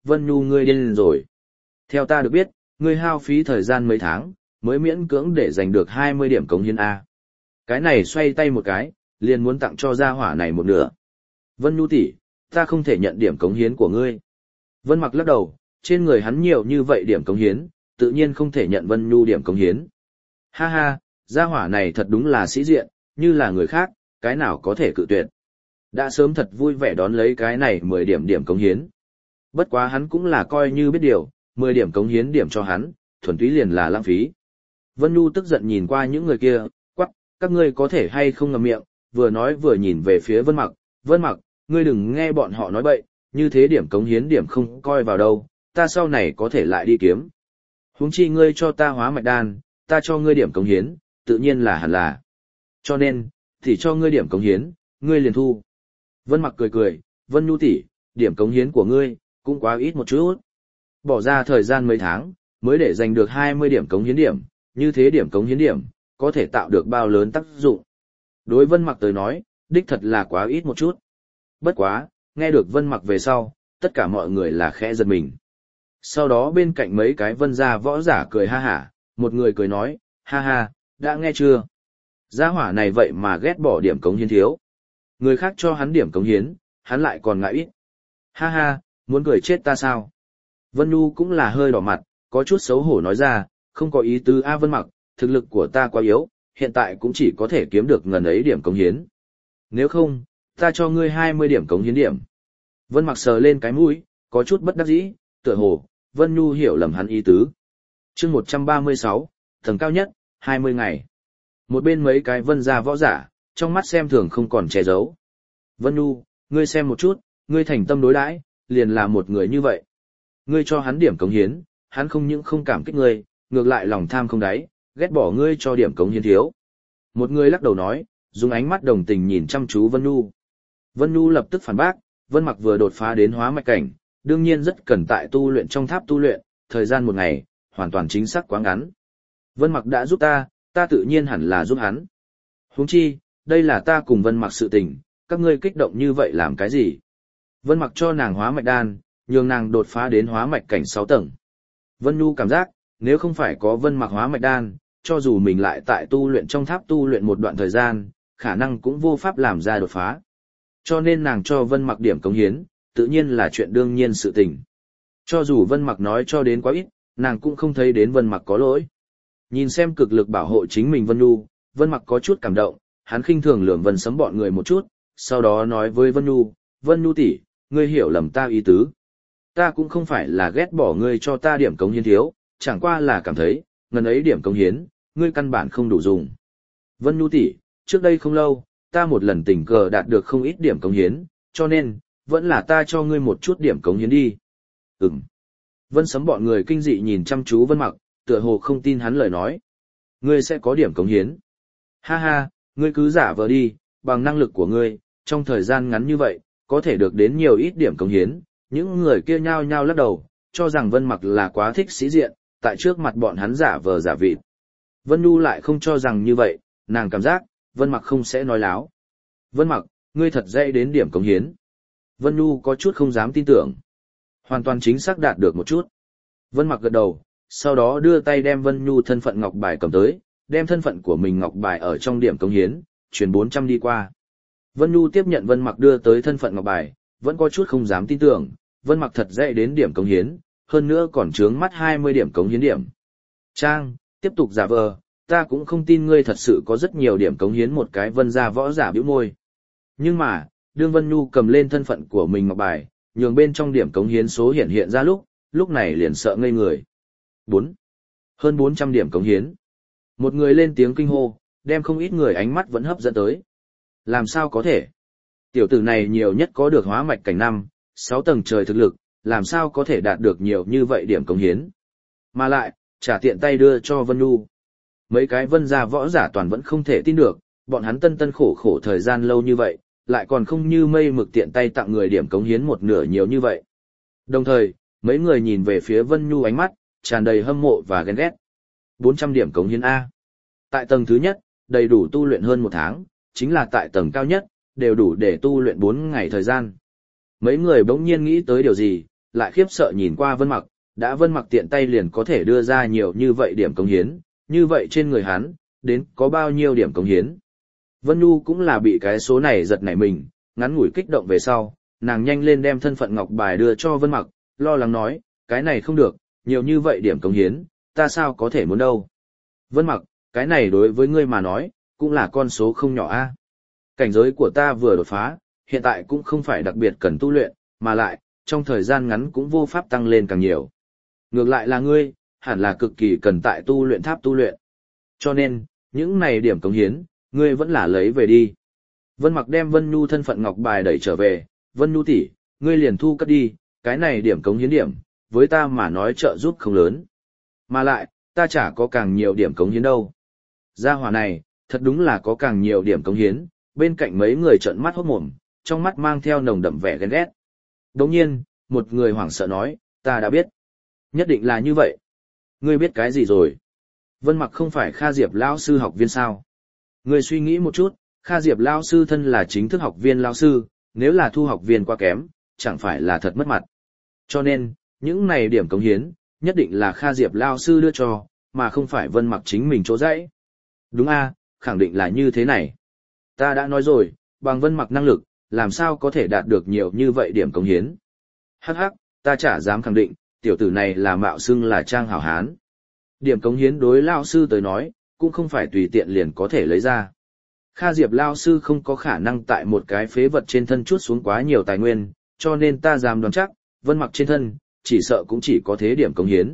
Vân Nhu ngươi điên rồi. Theo ta được biết, ngươi hao phí thời gian mấy tháng, mới miễn cưỡng để giành được hai mươi điểm cống hiến A. Cái này xoay tay một cái, liền muốn tặng cho gia hỏa này một nửa. Vân Nhu tỷ, ta không thể nhận điểm cống hiến của ngươi. Vân Mặc lắc đầu, trên người hắn nhiều như vậy điểm cống hiến, tự nhiên không thể nhận Vân Nhu điểm cống hiến. Ha ha, gia hỏa này thật đúng là sĩ diện, như là người khác, cái nào có thể cự tuyệt. Đã sớm thật vui vẻ đón lấy cái này mười điểm điểm cống hiến. Bất quá hắn cũng là coi như biết điều, mười điểm cống hiến điểm cho hắn, thuần túy liền là lãng phí. Vân Nhu tức giận nhìn qua những người kia, quắc, các ngươi có thể hay không ngậm miệng, vừa nói vừa nhìn về phía Vân Mặc, Vân Mặc, ngươi đừng nghe bọn họ nói bậy, như thế điểm cống hiến điểm không coi vào đâu, ta sau này có thể lại đi kiếm. Huống chi ngươi cho ta hóa mạch đan, ta cho ngươi điểm cống hiến, tự nhiên là hẳn là. Cho nên, thì cho ngươi điểm cống hiến, ngươi liền thu. Vân Mặc cười cười, Vân Nhu tỷ, điểm cống hiến của ngươi, cũng quá ít một chút. Bỏ ra thời gian mấy tháng, mới để giành được hai mươi điểm cống hiến điểm, như thế điểm cống hiến điểm, có thể tạo được bao lớn tác dụng. Đối Vân Mặc tới nói, đích thật là quá ít một chút. Bất quá, nghe được Vân Mặc về sau, tất cả mọi người là khẽ giật mình. Sau đó bên cạnh mấy cái vân gia võ giả cười ha hả, một người cười nói, ha ha, đã nghe chưa? Gia hỏa này vậy mà ghét bỏ điểm cống hiến thiếu. Người khác cho hắn điểm cống hiến, hắn lại còn ngại ít. Ha ha, muốn cười chết ta sao? Vân Nhu cũng là hơi đỏ mặt, có chút xấu hổ nói ra, không có ý tứ A Vân Mặc, thực lực của ta quá yếu, hiện tại cũng chỉ có thể kiếm được ngần ấy điểm cống hiến. Nếu không, ta cho ngươi hai mươi điểm cống hiến điểm. Vân Mặc sờ lên cái mũi, có chút bất đắc dĩ, tựa hồ, Vân Nhu hiểu lầm hắn ý tứ. chương một trăm ba mươi sáu, tầng cao nhất, hai mươi ngày. Một bên mấy cái vân gia võ giả, trong mắt xem thường không còn che giấu. Vân Nhu, ngươi xem một chút, ngươi thành tâm đối đãi, liền là một người như vậy. Ngươi cho hắn điểm cống hiến, hắn không những không cảm kích ngươi, ngược lại lòng tham không đáy, ghét bỏ ngươi cho điểm cống hiến thiếu. Một người lắc đầu nói, dùng ánh mắt đồng tình nhìn chăm chú Vân Nhu. Vân Nhu lập tức phản bác, Vân Mặc vừa đột phá đến hóa mạch cảnh, đương nhiên rất cần tại tu luyện trong tháp tu luyện, thời gian một ngày, hoàn toàn chính xác quá ngắn. Vân Mặc đã giúp ta, ta tự nhiên hẳn là giúp hắn. Huống chi, đây là ta cùng Vân Mặc sự tình, các ngươi kích động như vậy làm cái gì? Vân Mặc cho nàng hóa mạch đan, nhường nàng đột phá đến hóa mạch cảnh sáu tầng. Vân Nhu cảm giác, nếu không phải có Vân Mặc hóa mạch đan, cho dù mình lại tại tu luyện trong tháp tu luyện một đoạn thời gian, khả năng cũng vô pháp làm ra đột phá. Cho nên nàng cho Vân Mặc điểm cống hiến, tự nhiên là chuyện đương nhiên sự tình. Cho dù Vân Mặc nói cho đến quá ít, nàng cũng không thấy đến Vân Mặc có lỗi. Nhìn xem cực lực bảo hộ chính mình Vân Nhu, Vân Mặc có chút cảm động, hắn khinh thường lườm Vân Sấm bọn người một chút, sau đó nói với Vân Nhu, Vân Nhu tỷ, ngươi hiểu lầm ta ý tứ. Ta cũng không phải là ghét bỏ ngươi cho ta điểm cống hiến thiếu, chẳng qua là cảm thấy, ngần ấy điểm cống hiến, ngươi căn bản không đủ dùng. Vân Nhu tỷ, trước đây không lâu, ta một lần tình cờ đạt được không ít điểm cống hiến, cho nên, vẫn là ta cho ngươi một chút điểm cống hiến đi. Ừm. Vân Sấm bọn người kinh dị nhìn chăm chú Vân Mặc, tựa hồ không tin hắn lời nói. Ngươi sẽ có điểm cống hiến. Ha ha, ngươi cứ giả vờ đi, bằng năng lực của ngươi, trong thời gian ngắn như vậy, có thể được đến nhiều ít điểm cống hiến. Những người kia nhao nhao lắc đầu, cho rằng Vân Mặc là quá thích sĩ diện, tại trước mặt bọn hắn giả vờ giả vịt. Vân Nhu lại không cho rằng như vậy, nàng cảm giác, Vân Mặc không sẽ nói láo. Vân Mặc, ngươi thật dễ đến điểm cống hiến. Vân Nhu có chút không dám tin tưởng. Hoàn toàn chính xác đạt được một chút. Vân Mặc gật đầu, sau đó đưa tay đem Vân Nhu thân phận ngọc bài cầm tới, đem thân phận của mình ngọc bài ở trong điểm cống hiến, chuyển bốn trăm đi qua. Vân Nhu tiếp nhận Vân Mặc đưa tới thân phận ngọc bài, vẫn có chút không dám tin tưởng, Vân Mặc thật dễ đến điểm cống hiến, hơn nữa còn chướng mắt hai mươi điểm cống hiến điểm. Trang, tiếp tục giả vờ, ta cũng không tin ngươi thật sự có rất nhiều điểm cống hiến một cái Vân gia võ giả bĩu môi. Nhưng mà, đương Vân Nhu cầm lên thân phận của mình ngọc bài, nhường bên trong điểm cống hiến số hiện hiện ra lúc, lúc này liền sợ ngây người. bốn. Hơn bốn trăm điểm cống hiến. Một người lên tiếng kinh hô, đem không ít người ánh mắt vẫn hấp dẫn tới. Làm sao có thể? Tiểu tử này nhiều nhất có được hóa mạch cảnh năm, sáu tầng trời thực lực, làm sao có thể đạt được nhiều như vậy điểm cống hiến? Mà lại, trả tiện tay đưa cho Vân Nhu. Mấy cái Vân gia võ giả toàn vẫn không thể tin được, bọn hắn tân tân khổ khổ thời gian lâu như vậy, lại còn không như mây mực tiện tay tặng người điểm cống hiến một nửa nhiều như vậy. Đồng thời, mấy người nhìn về phía Vân Nhu ánh mắt, tràn đầy hâm mộ và ghen ghét. bốn trăm điểm cống hiến A. Tại tầng thứ nhất, đầy đủ tu luyện hơn một tháng, chính là tại tầng cao nhất, đều đủ để tu luyện bốn ngày thời gian. Mấy người bỗng nhiên nghĩ tới điều gì, lại khiếp sợ nhìn qua Vân Mặc, đã Vân Mặc tiện tay liền có thể đưa ra nhiều như vậy điểm cống hiến, như vậy trên người hắn, đến có bao nhiêu điểm cống hiến. Vân Nhu cũng là bị cái số này giật nảy mình, ngắn ngủi kích động về sau, nàng nhanh lên đem thân phận ngọc bài đưa cho Vân Mặc, lo lắng nói, cái này không được, nhiều như vậy điểm cống hiến, ta sao có thể muốn đâu. Vân Mặc, cái này đối với ngươi mà nói, cũng là con số không nhỏ a. Cảnh giới của ta vừa đột phá, hiện tại cũng không phải đặc biệt cần tu luyện, mà lại, trong thời gian ngắn cũng vô pháp tăng lên càng nhiều. Ngược lại là ngươi, hẳn là cực kỳ cần tại tu luyện tháp tu luyện. Cho nên, những này điểm cống hiến, ngươi vẫn là lấy về đi. Vân Mặc đem Vân Nhu thân phận ngọc bài đẩy trở về, Vân Nhu tỷ, ngươi liền thu cất đi, cái này điểm cống hiến điểm, với ta mà nói trợ giúp không lớn. Mà lại, ta chả có càng nhiều điểm cống hiến đâu. Gia hỏa này, thật đúng là có càng nhiều điểm cống hiến, bên cạnh mấy người trợn mắt hốt mồm, trong mắt mang theo nồng đậm vẻ ghen ghét. Đồng nhiên, một người hoảng sợ nói, ta đã biết. Nhất định là như vậy. Ngươi biết cái gì rồi? Vân Mặc không phải Kha Diệp lão sư học viên sao? Ngươi suy nghĩ một chút, Kha Diệp lão sư thân là chính thức học viên lão sư, nếu là thu học viên quá kém, chẳng phải là thật mất mặt. Cho nên, những này điểm cống hiến, nhất định là Kha Diệp lão sư đưa cho, mà không phải Vân Mặc chính mình chỗ dãy. Đúng a, khẳng định là như thế này. Ta đã nói rồi, bằng Vân Mặc năng lực, làm sao có thể đạt được nhiều như vậy điểm cống hiến. Hắc hắc, ta chả dám khẳng định, tiểu tử này là mạo xưng là trang hảo hán. Điểm cống hiến đối lao sư tới nói, cũng không phải tùy tiện liền có thể lấy ra. Kha Diệp lao sư không có khả năng tại một cái phế vật trên thân chuốt xuống quá nhiều tài nguyên, cho nên ta dám đoán chắc, Vân Mặc trên thân, chỉ sợ cũng chỉ có thế điểm cống hiến.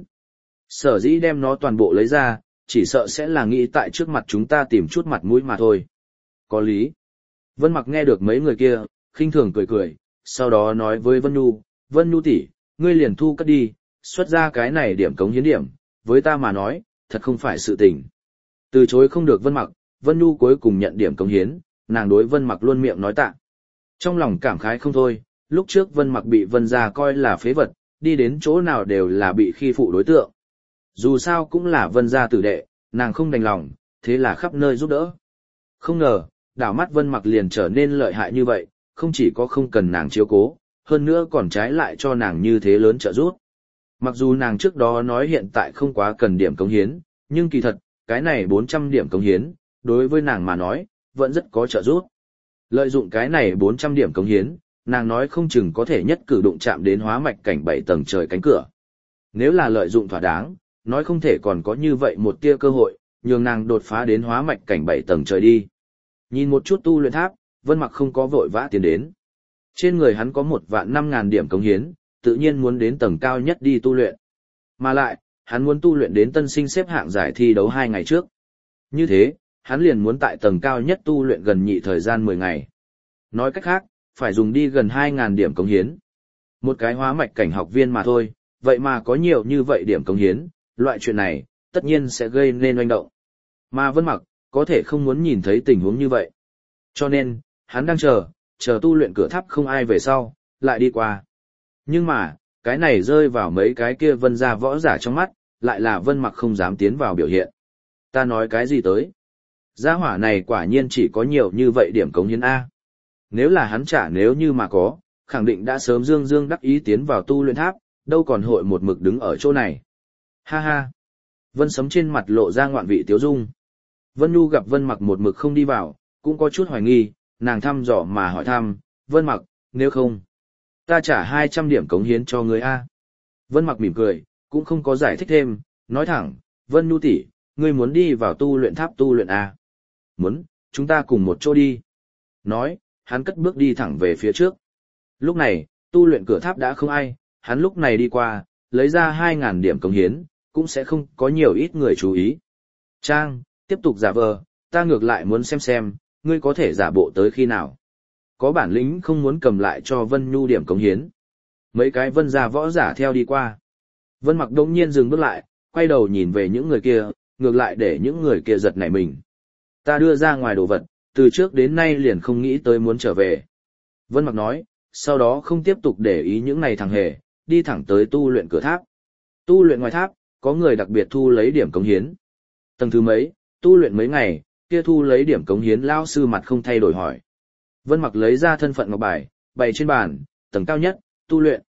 Sở dĩ đem nó toàn bộ lấy ra, chỉ sợ sẽ là nghĩ tại trước mặt chúng ta tìm chút mặt mũi mà thôi. Có lý. Vân Mặc nghe được mấy người kia, khinh thường cười cười, sau đó nói với Vân Nhu, Vân Nhu tỷ, ngươi liền thu cất đi, xuất ra cái này điểm cống hiến điểm, với ta mà nói, thật không phải sự tình. Từ chối không được Vân Mặc, Vân Nhu cuối cùng nhận điểm cống hiến, nàng đối Vân Mặc luôn miệng nói tạ. Trong lòng cảm khái không thôi, lúc trước Vân Mặc bị Vân gia coi là phế vật, đi đến chỗ nào đều là bị khi phụ đối tượng. Dù sao cũng là Vân gia tử đệ, nàng không đành lòng, thế là khắp nơi giúp đỡ. Không ngờ, đảo mắt Vân Mặc liền trở nên lợi hại như vậy, không chỉ có không cần nàng chiếu cố, hơn nữa còn trái lại cho nàng như thế lớn trợ giúp. Mặc dù nàng trước đó nói hiện tại không quá cần điểm cống hiến, nhưng kỳ thật, cái này bốn trăm điểm cống hiến, đối với nàng mà nói, vẫn rất có trợ giúp. Lợi dụng cái này bốn trăm điểm cống hiến, nàng nói không chừng có thể nhất cử đụng chạm đến hóa mạch cảnh bảy tầng trời cánh cửa. Nếu là lợi dụng thỏa đáng, nói không thể còn có như vậy một tia cơ hội, nhường nàng đột phá đến hóa mạch cảnh bảy tầng trời đi. Nhìn một chút tu luyện tháp, Vân Mặc không có vội vã tiến đến. Trên người hắn có một vạn năm ngàn điểm cống hiến, tự nhiên muốn đến tầng cao nhất đi tu luyện. Mà lại, hắn muốn tu luyện đến tân sinh xếp hạng giải thi đấu hai ngày trước. Như thế, hắn liền muốn tại tầng cao nhất tu luyện gần nhị thời gian mười ngày. Nói cách khác, phải dùng đi gần hai ngàn điểm cống hiến. Một cái hóa mạch cảnh học viên mà thôi, vậy mà có nhiều như vậy điểm cống hiến, loại chuyện này, tất nhiên sẽ gây nên oanh động. Mà Vân Mặc, có thể không muốn nhìn thấy tình huống như vậy. Cho nên, hắn đang chờ, chờ tu luyện cửa tháp không ai về sau, lại đi qua. Nhưng mà, cái này rơi vào mấy cái kia Vân gia võ giả trong mắt, lại là Vân Mặc không dám tiến vào biểu hiện. Ta nói cái gì tới? Gia hỏa này quả nhiên chỉ có nhiều như vậy điểm cống hiến A. Nếu là hắn trả nếu như mà có, khẳng định đã sớm dương dương đắc ý tiến vào tu luyện tháp, đâu còn hội một mực đứng ở chỗ này. Ha ha. Vân Sấm trên mặt lộ ra ngoạn vị tiếu dung. Vân Nhu gặp Vân Mặc một mực không đi vào, cũng có chút hoài nghi, nàng thăm dò mà hỏi thăm, Vân Mặc, nếu không, ta trả hai trăm điểm cống hiến cho người A. Vân Mặc mỉm cười, cũng không có giải thích thêm, nói thẳng, Vân Nhu tỷ, ngươi muốn đi vào tu luyện tháp tu luyện A. Muốn, chúng ta cùng một chỗ đi. Nói, hắn cất bước đi thẳng về phía trước. Lúc này, tu luyện cửa tháp đã không ai, hắn lúc này đi qua, lấy ra hai ngàn điểm cống hiến, cũng sẽ không có nhiều ít người chú ý. Trang, tiếp tục giả vờ, ta ngược lại muốn xem xem, ngươi có thể giả bộ tới khi nào. Có bản lĩnh không muốn cầm lại cho Vân Nhu điểm cống hiến. Mấy cái Vân gia võ giả theo đi qua. Vân Mặc đông nhiên dừng bước lại, quay đầu nhìn về những người kia, ngược lại để những người kia giật nảy mình. Ta đưa ra ngoài đồ vật, từ trước đến nay liền không nghĩ tới muốn trở về. Vân Mặc nói, sau đó không tiếp tục để ý những này thằng hề, đi thẳng tới tu luyện cửa tháp. Tu luyện ngoài tháp, có người đặc biệt thu lấy điểm cống hiến. Tầng thứ mấy, tu luyện mấy ngày, kia thu lấy điểm cống hiến lao sư mặt không thay đổi hỏi. Vân Mặc lấy ra thân phận ngọc bài, bày trên bàn, tầng cao nhất, tu luyện.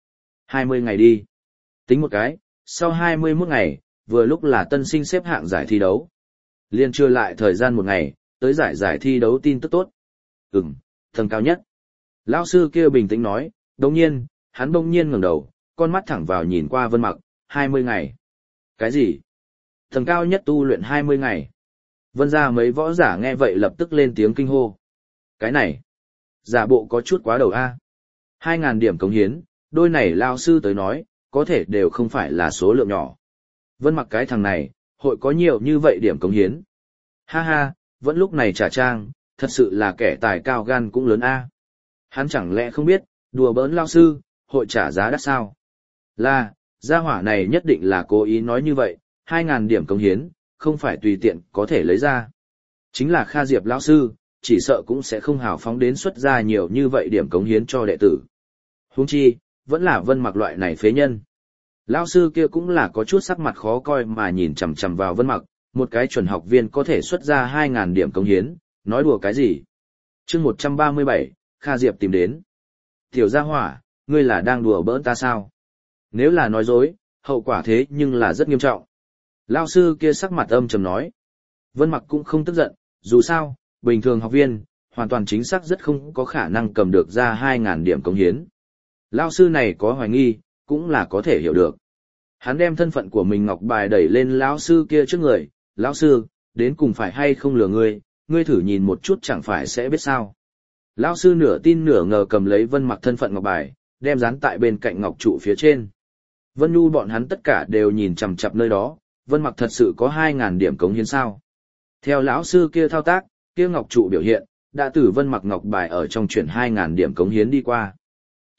hai mươi ngày đi. Tính một cái, sau hai mươi mốt ngày, vừa lúc là tân sinh xếp hạng giải thi đấu. Liên trưa lại thời gian một ngày, tới giải giải thi đấu tin tức tốt. Ừm, tầng cao nhất. Lão sư kia bình tĩnh nói, đồng nhiên, hắn đông nhiên ngẩng đầu, con mắt thẳng vào nhìn qua Vân Mặc, hai mươi ngày. Cái gì? Tầng cao nhất tu luyện hai mươi ngày. Vân ra mấy võ giả nghe vậy lập tức lên tiếng kinh hô. Cái này, giả bộ có chút quá đầu a. Hai ngàn điểm cống hiến, đôi này lao sư tới nói, có thể đều không phải là số lượng nhỏ. Vân Mặc cái thằng này, hội có nhiều như vậy điểm cống hiến. Ha ha, vẫn lúc này trả trang, thật sự là kẻ tài cao gan cũng lớn a. Hắn chẳng lẽ không biết, đùa bỡn lao sư, hội trả giá đắt sao? Là, gia hỏa này nhất định là cố ý nói như vậy, hai ngàn điểm cống hiến, không phải tùy tiện có thể lấy ra. Chính là Kha Diệp lão sư, chỉ sợ cũng sẽ không hào phóng đến xuất ra nhiều như vậy điểm cống hiến cho đệ tử. Huống chi, vẫn là Vân Mặc loại này phế nhân. Lão sư kia cũng là có chút sắc mặt khó coi mà nhìn chằm chằm vào Vân Mặc, một cái chuẩn học viên có thể xuất ra hai ngàn điểm cống hiến, nói đùa cái gì? Chương một trăm ba mươi bảy, Kha Diệp tìm đến. Tiểu gia hỏa, ngươi là đang đùa bỡn ta sao? Nếu là nói dối, hậu quả thế nhưng là rất nghiêm trọng. Lão sư kia sắc mặt âm trầm nói. Vân Mặc cũng không tức giận, dù sao, bình thường học viên, hoàn toàn chính xác rất không có khả năng cầm được ra hai ngàn điểm cống hiến. Lão sư này có hoài nghi, cũng là có thể hiểu được. Hắn đem thân phận của mình ngọc bài đẩy lên lão sư kia trước người, lão sư, đến cùng phải hay không lừa ngươi, ngươi thử nhìn một chút chẳng phải sẽ biết sao. Lão sư nửa tin nửa ngờ cầm lấy Vân Mặc thân phận ngọc bài, đem dán tại bên cạnh ngọc trụ phía trên. Vân Nhu bọn hắn tất cả đều nhìn chằm chằm nơi đó, Vân Mặc thật sự có hai ngàn điểm cống hiến sao. Theo lão sư kia thao tác, kia ngọc trụ biểu hiện, đã từ Vân Mặc ngọc bài ở trong chuyển hai ngàn điểm cống hiến đi qua. T.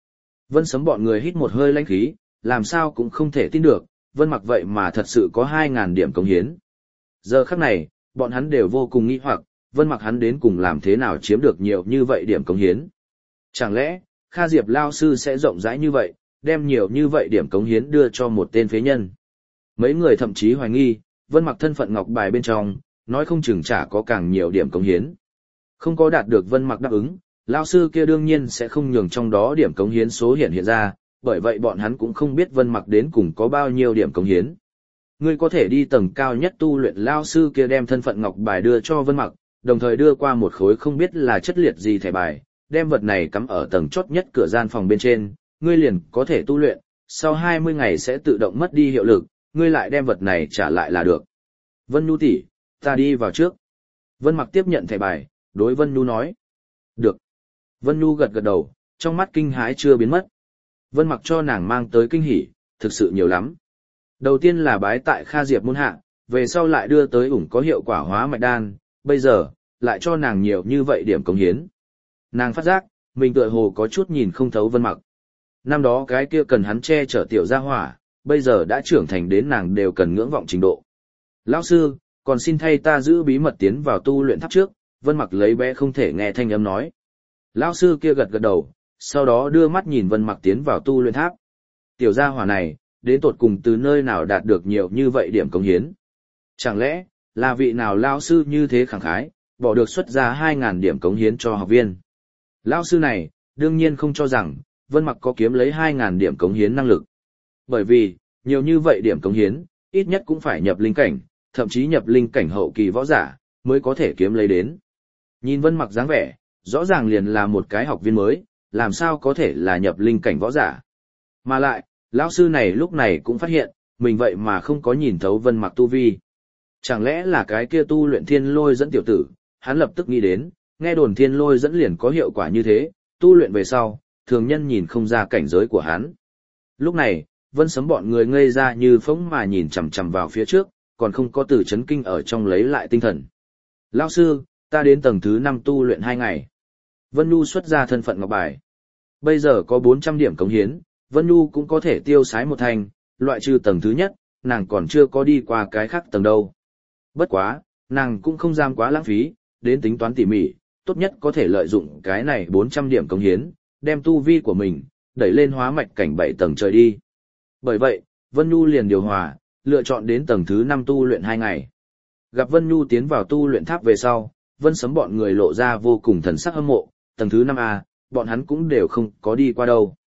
Vân Sấm bọn người hít một hơi lãnh khí, làm sao cũng không thể tin được, Vân Mặc vậy mà thật sự có hai ngàn điểm cống hiến. Giờ khắc này, bọn hắn đều vô cùng nghi hoặc, Vân Mặc hắn đến cùng làm thế nào chiếm được nhiều như vậy điểm cống hiến. Chẳng lẽ, Kha Diệp lao sư sẽ rộng rãi như vậy, đem nhiều như vậy điểm cống hiến đưa cho một tên phế nhân. Mấy người thậm chí hoài nghi, Vân Mặc thân phận ngọc bài bên trong, nói không chừng chả có càng nhiều điểm cống hiến. Không có đạt được Vân Mặc đáp ứng, lao sư kia đương nhiên sẽ không nhường trong đó điểm cống hiến số hiện hiện ra, bởi vậy bọn hắn cũng không biết Vân Mặc đến cùng có bao nhiêu điểm cống hiến. Ngươi có thể đi tầng cao nhất tu luyện, lao sư kia đem thân phận ngọc bài đưa cho Vân Mặc, đồng thời đưa qua một khối không biết là chất liệt gì thẻ bài, đem vật này cắm ở tầng chót nhất cửa gian phòng bên trên, ngươi liền có thể tu luyện, sau hai mươi ngày sẽ tự động mất đi hiệu lực, ngươi lại đem vật này trả lại là được. Vân Nhu tỷ, ta đi vào trước. Vân Mặc tiếp nhận thẻ bài, đối Vân Nhu nói. Được. Vân Nhu gật gật đầu, trong mắt kinh hãi chưa biến mất. Vân Mặc cho nàng mang tới kinh hỉ, thực sự nhiều lắm. Đầu tiên là bái tại Kha Diệp môn hạ, về sau lại đưa tới ủng có hiệu quả hóa mạch đan, bây giờ, lại cho nàng nhiều như vậy điểm cống hiến. Nàng phát giác, mình tựa hồ có chút nhìn không thấu Vân Mặc. Năm đó cái kia cần hắn che chở tiểu gia hỏa, bây giờ đã trưởng thành đến nàng đều cần ngưỡng vọng trình độ. Lão sư, còn xin thay ta giữ bí mật tiến vào tu luyện tháp trước, Vân Mặc lấy bé không thể nghe thanh âm nói. Lão sư kia gật gật đầu, sau đó đưa mắt nhìn Vân Mặc tiến vào tu luyện tháp. Tiểu gia hỏa này, đến tột cùng từ nơi nào đạt được nhiều như vậy điểm cống hiến? Chẳng lẽ, là vị nào lão sư như thế khẳng khái, bỏ được xuất ra hai ngàn điểm cống hiến cho học viên? Lão sư này, đương nhiên không cho rằng, Vân Mặc có kiếm lấy hai ngàn điểm cống hiến năng lực. Bởi vì, nhiều như vậy điểm cống hiến, ít nhất cũng phải nhập linh cảnh, thậm chí nhập linh cảnh hậu kỳ võ giả, mới có thể kiếm lấy đến. Nhìn Vân Mặc dáng vẻ, rõ ràng liền là một cái học viên mới, làm sao có thể là nhập linh cảnh võ giả. Mà lại, lão sư này lúc này cũng phát hiện, mình vậy mà không có nhìn thấu Vân Mặc tu vi. Chẳng lẽ là cái kia tu luyện thiên lôi dẫn tiểu tử, hắn lập tức nghĩ đến, nghe đồn thiên lôi dẫn liền có hiệu quả như thế, tu luyện về sau, thường nhân nhìn không ra cảnh giới của hắn. Lúc này, Vân Sấm bọn người ngây ra như phóng mà nhìn chằm chằm vào phía trước, còn không có từ chấn kinh ở trong lấy lại tinh thần. Lão sư, ta đến tầng thứ năm tu luyện hai ngày. Vân Nhu xuất ra thân phận ngọc bài. Bây giờ có bốn trăm điểm cống hiến, Vân Nhu cũng có thể tiêu sái một thành, loại trừ tầng thứ nhất, nàng còn chưa có đi qua cái khác tầng đâu. Bất quá, nàng cũng không dám quá lãng phí, đến tính toán tỉ mỉ, tốt nhất có thể lợi dụng cái này bốn trăm điểm cống hiến, đem tu vi của mình, đẩy lên hóa mạch cảnh bảy tầng trời đi. Bởi vậy, Vân Nhu liền điều hòa, lựa chọn đến tầng thứ năm tu luyện hai ngày. Gặp Vân Nhu tiến vào tu luyện tháp về sau, Vân Sấm bọn người lộ ra vô cùng thần sắc hâm mộ, tầng thứ năm A, bọn hắn cũng đều không có đi qua đâu.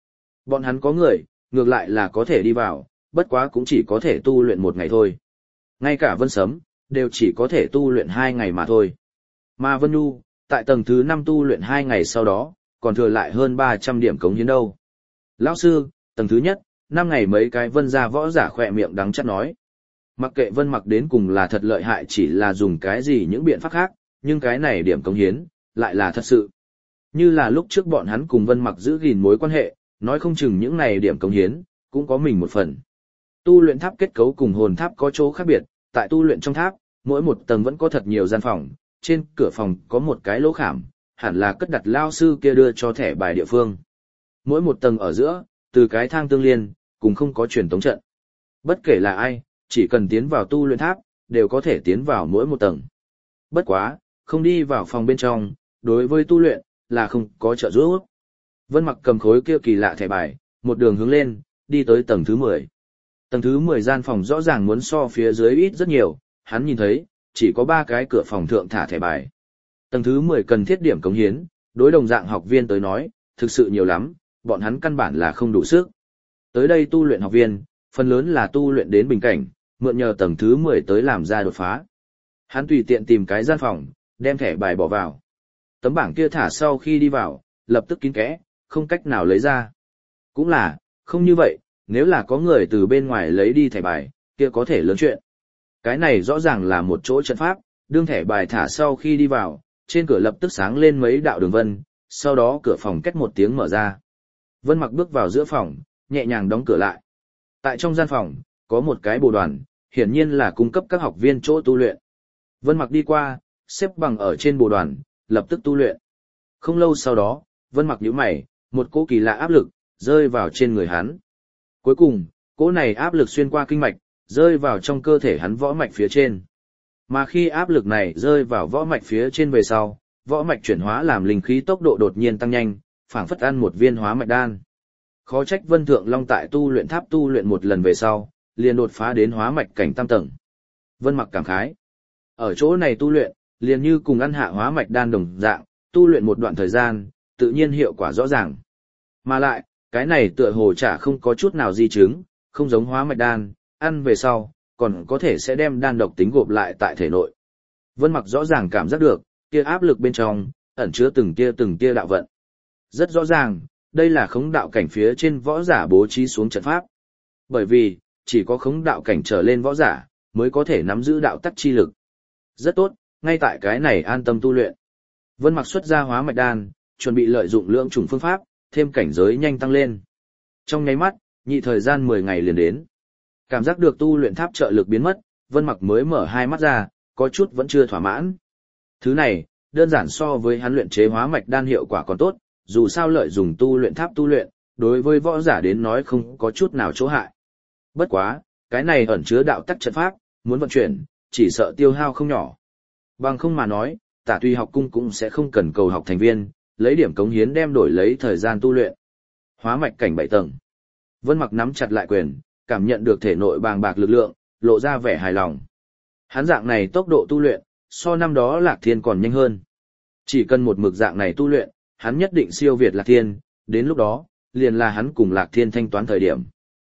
Bọn hắn có người, ngược lại là có thể đi vào, bất quá cũng chỉ có thể tu luyện một ngày thôi. Ngay cả Vân Sấm, đều chỉ có thể tu luyện hai ngày mà thôi. Mà Vân Nhu, tại tầng thứ năm tu luyện hai ngày sau đó, còn thừa lại hơn ba trăm điểm cống hiến đâu. Lão sư, tầng thứ nhất, năm ngày mấy cái Vân gia võ giả khỏe miệng đắng chát nói. Mặc kệ Vân Mặc đến cùng là thật lợi hại chỉ là dùng cái gì những biện pháp khác, nhưng cái này điểm cống hiến, lại là thật sự. Như là lúc trước bọn hắn cùng Vân Mặc giữ gìn mối quan hệ, nói không chừng những này điểm cống hiến, cũng có mình một phần. Tu luyện tháp kết cấu cùng hồn tháp có chỗ khác biệt, tại tu luyện trong tháp, mỗi một tầng vẫn có thật nhiều gian phòng, trên cửa phòng có một cái lỗ khảm, hẳn là cất đặt lao sư kia đưa cho thẻ bài địa phương. Mỗi một tầng ở giữa, từ cái thang tương liên, cùng không có truyền tống trận. Bất kể là ai, chỉ cần tiến vào tu luyện tháp, đều có thể tiến vào mỗi một tầng. Bất quá, không đi vào phòng bên trong, đối với tu luyện, là không có trợ giúp. Vân Mặc cầm khối kia kỳ lạ thẻ bài, một đường hướng lên, đi tới tầng thứ mười. Tầng thứ mười gian phòng rõ ràng muốn so phía dưới ít rất nhiều, hắn nhìn thấy, chỉ có ba cái cửa phòng thượng thả thẻ bài. Tầng thứ mười cần thiết điểm cống hiến, đối đồng dạng học viên tới nói, thực sự nhiều lắm, bọn hắn căn bản là không đủ sức. Tới đây tu luyện học viên, phần lớn là tu luyện đến bình cảnh, mượn nhờ tầng thứ mười tới làm ra đột phá. Hắn tùy tiện tìm cái gian phòng, đem thẻ bài bỏ vào. Tấm bảng kia thả sau khi đi vào, lập tức kín kẽ, không cách nào lấy ra. Cũng là, không như vậy, nếu là có người từ bên ngoài lấy đi thẻ bài, kia có thể lớn chuyện. Cái này rõ ràng là một chỗ trận pháp, đương thẻ bài thả sau khi đi vào, trên cửa lập tức sáng lên mấy đạo đường vân, sau đó cửa phòng két một tiếng mở ra. Vân Mặc bước vào giữa phòng, nhẹ nhàng đóng cửa lại. Tại trong gian phòng, có một cái bồ đoàn, hiển nhiên là cung cấp các học viên chỗ tu luyện. Vân Mặc đi qua, xếp bằng ở trên bồ đoàn, lập tức tu luyện. Không lâu sau đó, Vân Mặc nhíu mày, một cỗ kỳ lạ áp lực rơi vào trên người hắn. Cuối cùng, cỗ này áp lực xuyên qua kinh mạch, rơi vào trong cơ thể hắn võ mạch phía trên. Mà khi áp lực này rơi vào võ mạch phía trên về sau, võ mạch chuyển hóa làm linh khí tốc độ đột nhiên tăng nhanh, phảng phất ăn một viên hóa mạch đan. Khó trách Vân Thượng Long tại tu luyện tháp tu luyện một lần về sau, liền đột phá đến hóa mạch cảnh tam tầng. Vân Mặc cảm khái. Ở chỗ này tu luyện, liền như cùng ăn hạ hóa mạch đan đồng dạng, tu luyện một đoạn thời gian, tự nhiên hiệu quả rõ ràng. Mà lại, cái này tựa hồ chả không có chút nào di chứng, không giống hóa mạch đan, ăn về sau, còn có thể sẽ đem đan độc tính gộp lại tại thể nội. Vân Mặc rõ ràng cảm giác được, kia áp lực bên trong, ẩn chứa từng tia từng tia đạo vận. Rất rõ ràng, đây là khống đạo cảnh phía trên võ giả bố trí xuống trận pháp. Bởi vì, chỉ có khống đạo cảnh trở lên võ giả, mới có thể nắm giữ đạo tắc chi lực. Rất tốt, ngay tại cái này an tâm tu luyện. Vân Mặc xuất ra hóa mạch đan, chuẩn bị lợi dụng lượng chủng phương pháp, thêm cảnh giới nhanh tăng lên. Trong nháy mắt, nhị thời gian mười ngày liền đến. Cảm giác được tu luyện tháp trợ lực biến mất, Vân Mặc mới mở hai mắt ra, có chút vẫn chưa thỏa mãn. Thứ này, đơn giản so với hắn luyện chế hóa mạch đan hiệu quả còn tốt, dù sao lợi dụng tu luyện tháp tu luyện, đối với võ giả đến nói không có chút nào chỗ hại. Bất quá, cái này ẩn chứa đạo tắc trận pháp, muốn vận chuyển, chỉ sợ tiêu hao không nhỏ. Bằng không mà nói, Tả Tùy học cung cũng sẽ không cần cầu học thành viên, lấy điểm cống hiến đem đổi lấy thời gian tu luyện. Hóa mạch cảnh bảy tầng. Vân Mặc nắm chặt lại quyền, cảm nhận được thể nội bàng bạc lực lượng, lộ ra vẻ hài lòng. Hắn dạng này tốc độ tu luyện, so năm đó Lạc Thiên còn nhanh hơn. Chỉ cần một mực dạng này tu luyện, hắn nhất định siêu việt Lạc Thiên, đến lúc đó, liền là hắn cùng Lạc Thiên thanh toán thời điểm.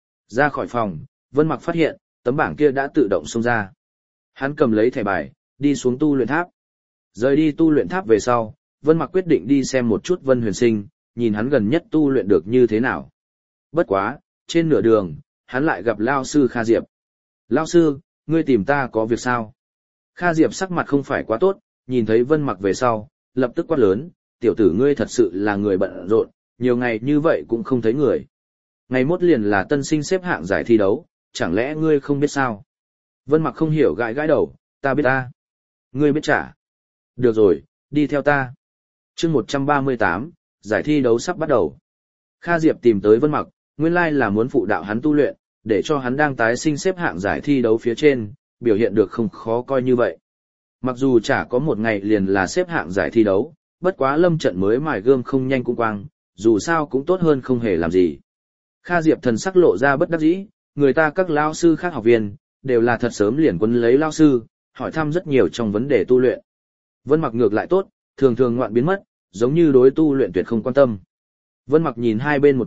Ra khỏi phòng, Vân Mặc phát hiện, tấm bảng kia đã tự động xông ra. Hắn cầm lấy thẻ bài, đi xuống tu luyện tháp. Rời đi tu luyện tháp về sau, Vân Mặc quyết định đi xem một chút Vân Huyền Sinh, nhìn hắn gần nhất tu luyện được như thế nào. Bất quá, trên nửa đường, hắn lại gặp Lao sư Kha Diệp. Lao sư, ngươi tìm ta có việc sao? Kha Diệp sắc mặt không phải quá tốt, nhìn thấy Vân Mặc về sau, lập tức quát lớn, tiểu tử ngươi thật sự là người bận rộn, nhiều ngày như vậy cũng không thấy người. Ngày mốt liền là tân sinh xếp hạng giải thi đấu, chẳng lẽ ngươi không biết sao? Vân Mặc không hiểu gãi gãi đầu, ta biết ta. Ngươi biết chả? Được rồi, đi theo ta. Chương một trăm ba mươi tám, giải thi đấu sắp bắt đầu. Kha Diệp tìm tới Vân Mặc, nguyên lai là muốn phụ đạo hắn tu luyện, để cho hắn đang tái sinh xếp hạng giải thi đấu phía trên, biểu hiện được không khó coi như vậy. Mặc dù chả có một ngày liền là xếp hạng giải thi đấu, bất quá lâm trận mới mài gươm không nhanh cũng quang, dù sao cũng tốt hơn không hề làm gì. Kha Diệp thần sắc lộ ra bất đắc dĩ, người ta các lao sư khác học viên, đều là thật sớm liền quấn lấy lao sư, hỏi thăm rất nhiều trong vấn đề tu luyện. Vân Mặc ngược lại tốt, thường thường ngoạn biến mất, giống như đối tu luyện tuyệt không quan tâm. Vân Mặc nhìn hai bên một chút,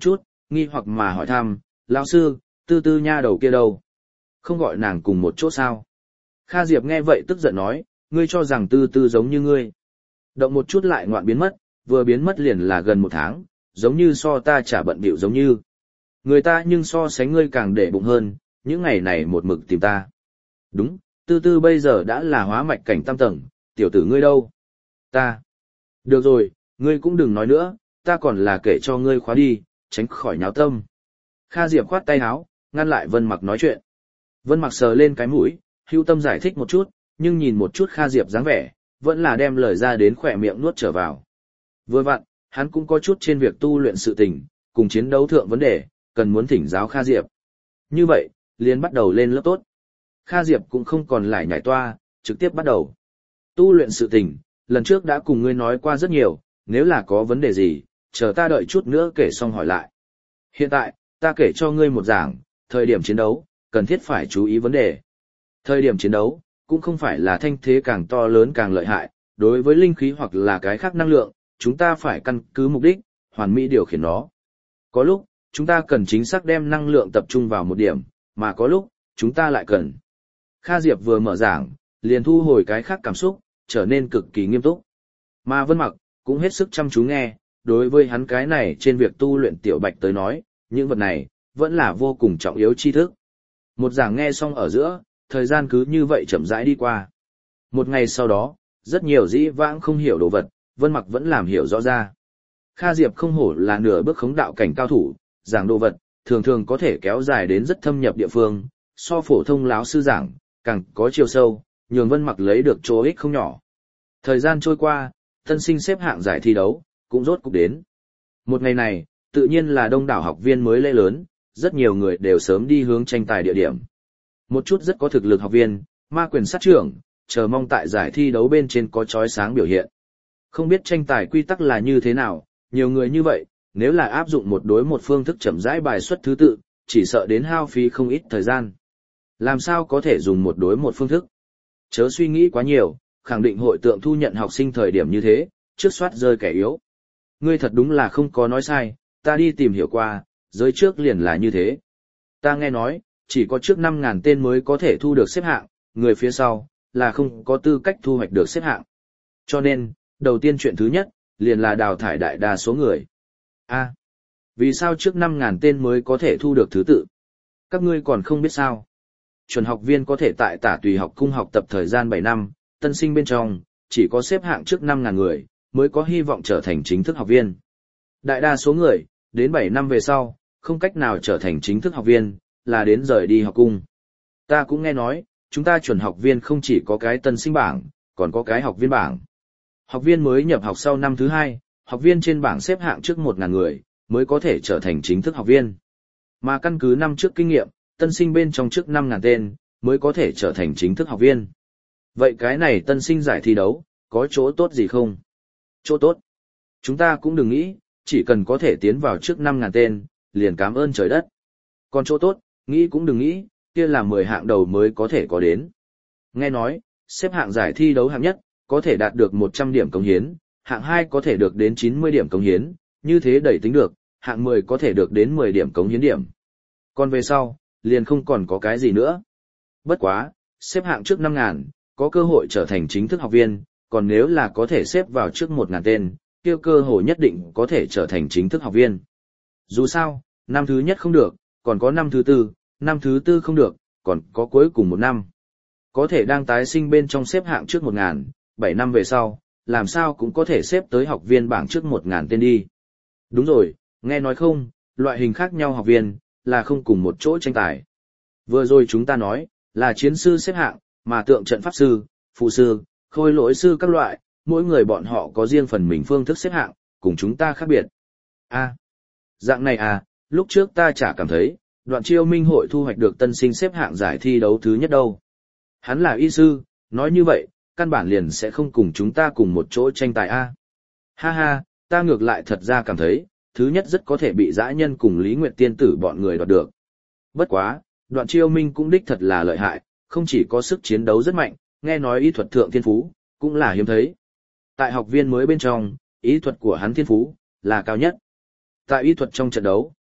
nghi hoặc mà hỏi thăm, lão sư, tư tư nha đầu kia đâu? Không gọi nàng cùng một chỗ sao? Kha Diệp nghe vậy tức giận nói, ngươi cho rằng tư tư giống như ngươi. Động một chút lại ngoạn biến mất, vừa biến mất liền là gần một tháng, giống như so ta chả bận bịu giống như. Người ta nhưng so sánh ngươi càng để bụng hơn, những ngày này một mực tìm ta. Đúng, tư tư bây giờ đã là hóa mạch cảnh tam tầng, tiểu tử ngươi đâu? Ta. Được rồi, ngươi cũng đừng nói nữa, ta còn là kể cho ngươi khóa đi, tránh khỏi nháo tâm. Kha Diệp khoát tay áo, ngăn lại Vân Mặc nói chuyện. Vân Mặc sờ lên cái mũi, hưu tâm giải thích một chút, nhưng nhìn một chút Kha Diệp dáng vẻ, vẫn là đem lời ra đến khỏe miệng nuốt trở vào. Vừa vặn, hắn cũng có chút trên việc tu luyện sự tình, cùng chiến đấu thượng vấn đề, cần muốn thỉnh giáo Kha Diệp. Như vậy, liền bắt đầu lên lớp tốt. Kha Diệp cũng không còn lại nhảy toa, trực tiếp bắt đầu. Tu luyện sự tình, lần trước đã cùng ngươi nói qua rất nhiều, nếu là có vấn đề gì, chờ ta đợi chút nữa kể xong hỏi lại. Hiện tại, ta kể cho ngươi một giảng, thời điểm chiến đấu, cần thiết phải chú ý vấn đề. Thời điểm chiến đấu, cũng không phải là thanh thế càng to lớn càng lợi hại, đối với linh khí hoặc là cái khác năng lượng, chúng ta phải căn cứ mục đích, hoàn mỹ điều khiển nó. Có lúc, chúng ta cần chính xác đem năng lượng tập trung vào một điểm, mà có lúc, chúng ta lại cần. Kha Diệp vừa mở giảng, liền thu hồi cái khác cảm xúc, trở nên cực kỳ nghiêm túc. Mà Vân Mặc, cũng hết sức chăm chú nghe, đối với hắn cái này trên việc tu luyện tiểu bạch tới nói, những vật này, vẫn là vô cùng trọng yếu tri thức. Một giảng nghe xong ở giữa, thời gian cứ như vậy chậm rãi đi qua. Một ngày sau đó, rất nhiều dĩ vãng không hiểu đồ vật, Vân Mặc vẫn làm hiểu rõ ra. Kha Diệp không hổ là nửa bước khống đạo cảnh cao thủ, giảng đồ vật, thường thường có thể kéo dài đến rất thâm nhập địa phương, so phổ thông lão sư giảng, càng có chiều sâu, nhường Vân Mặc lấy được chỗ ích không nhỏ. Thời gian trôi qua, tân sinh xếp hạng giải thi đấu, cũng rốt cục đến. Một ngày này, tự nhiên là đông đảo học viên mới lễ lớn, rất nhiều người đều sớm đi hướng tranh tài địa điểm. Một chút rất có thực lực học viên, ma quyền sát trưởng, chờ mong tại giải thi đấu bên trên có chói sáng biểu hiện. Không biết tranh tài quy tắc là như thế nào, nhiều người như vậy, nếu là áp dụng một đối một phương thức chậm rãi bài xuất thứ tự, chỉ sợ đến hao phí không ít thời gian. Làm sao có thể dùng một đối một phương thức? Chớ suy nghĩ quá nhiều, khẳng định hội tượng thu nhận học sinh thời điểm như thế, trước soát rơi kẻ yếu. Ngươi thật đúng là không có nói sai, ta đi tìm hiểu qua, giới trước liền là như thế. Ta nghe nói, chỉ có trước năm ngàn tên mới có thể thu được xếp hạng, người phía sau, là không có tư cách thu hoạch được xếp hạng. Cho nên, đầu tiên chuyện thứ nhất, liền là đào thải đại đa số người. A, vì sao trước năm ngàn tên mới có thể thu được thứ tự? Các ngươi còn không biết sao? Chuẩn học viên có thể tại Tả Tùy học cung học tập thời gian bảy năm, tân sinh bên trong, chỉ có xếp hạng trước năm ngàn người, mới có hy vọng trở thành chính thức học viên. Đại đa số người, đến bảy năm về sau, không cách nào trở thành chính thức học viên, là đến rời đi học cung. Ta cũng nghe nói, chúng ta chuẩn học viên không chỉ có cái tân sinh bảng, còn có cái học viên bảng. Học viên mới nhập học sau năm thứ hai, học viên trên bảng xếp hạng trước một ngàn người, mới có thể trở thành chính thức học viên. Mà căn cứ năm trước kinh nghiệm, tân sinh bên trong trước năm ngàn tên, mới có thể trở thành chính thức học viên. Vậy cái này tân sinh giải thi đấu, có chỗ tốt gì không? Chỗ tốt. Chúng ta cũng đừng nghĩ, chỉ cần có thể tiến vào trước năm ngàn tên, liền cảm ơn trời đất. Còn chỗ tốt, nghĩ cũng đừng nghĩ, kia là mười hạng đầu mới có thể có đến. Nghe nói, xếp hạng giải thi đấu hạng nhất, có thể đạt được một trăm điểm cống hiến, hạng hai có thể được đến chín mươi điểm cống hiến, như thế đẩy tính được, hạng mười có thể được đến mười điểm cống hiến điểm. Còn về sau, liền không còn có cái gì nữa. Bất quá, xếp hạng trước năm ngàn, có cơ hội trở thành chính thức học viên, còn nếu là có thể xếp vào trước một ngàn tên, kia cơ hội nhất định có thể trở thành chính thức học viên. Dù sao, năm thứ nhất không được, còn có năm thứ tư, năm thứ tư không được, còn có cuối cùng một năm. Có thể đang tái sinh bên trong xếp hạng trước một ngàn, bảy năm về sau, làm sao cũng có thể xếp tới học viên bảng trước một ngàn tên đi. Đúng rồi, nghe nói không, loại hình khác nhau học viên, là không cùng một chỗ tranh tài. Vừa rồi chúng ta nói, là chiến sư xếp hạng, mà tượng trận pháp sư, phụ sư, khôi lỗi sư các loại, mỗi người bọn họ có riêng phần mình phương thức xếp hạng, cùng chúng ta khác biệt. A, dạng này à, lúc trước ta chả cảm thấy, Đoạn Chiêu Minh hội thu hoạch được tân sinh xếp hạng giải thi đấu thứ nhất đâu. Hắn là y sư, nói như vậy, căn bản liền sẽ không cùng chúng ta cùng một chỗ tranh tài a. Ha ha, ta ngược lại thật ra cảm thấy, thứ nhất rất có thể bị dã nhân cùng Lý Nguyệt Tiên tử bọn người đoạt được. Bất quá, Đoạn Chiêu Minh cũng đích thật là lợi hại, không chỉ có sức chiến đấu rất mạnh, nghe nói y thuật thượng thiên phú, cũng là hiếm thấy. Tại học viên mới bên trong, y thuật của hắn thiên phú, là cao nhất. Tại y thuật trong trận đấu,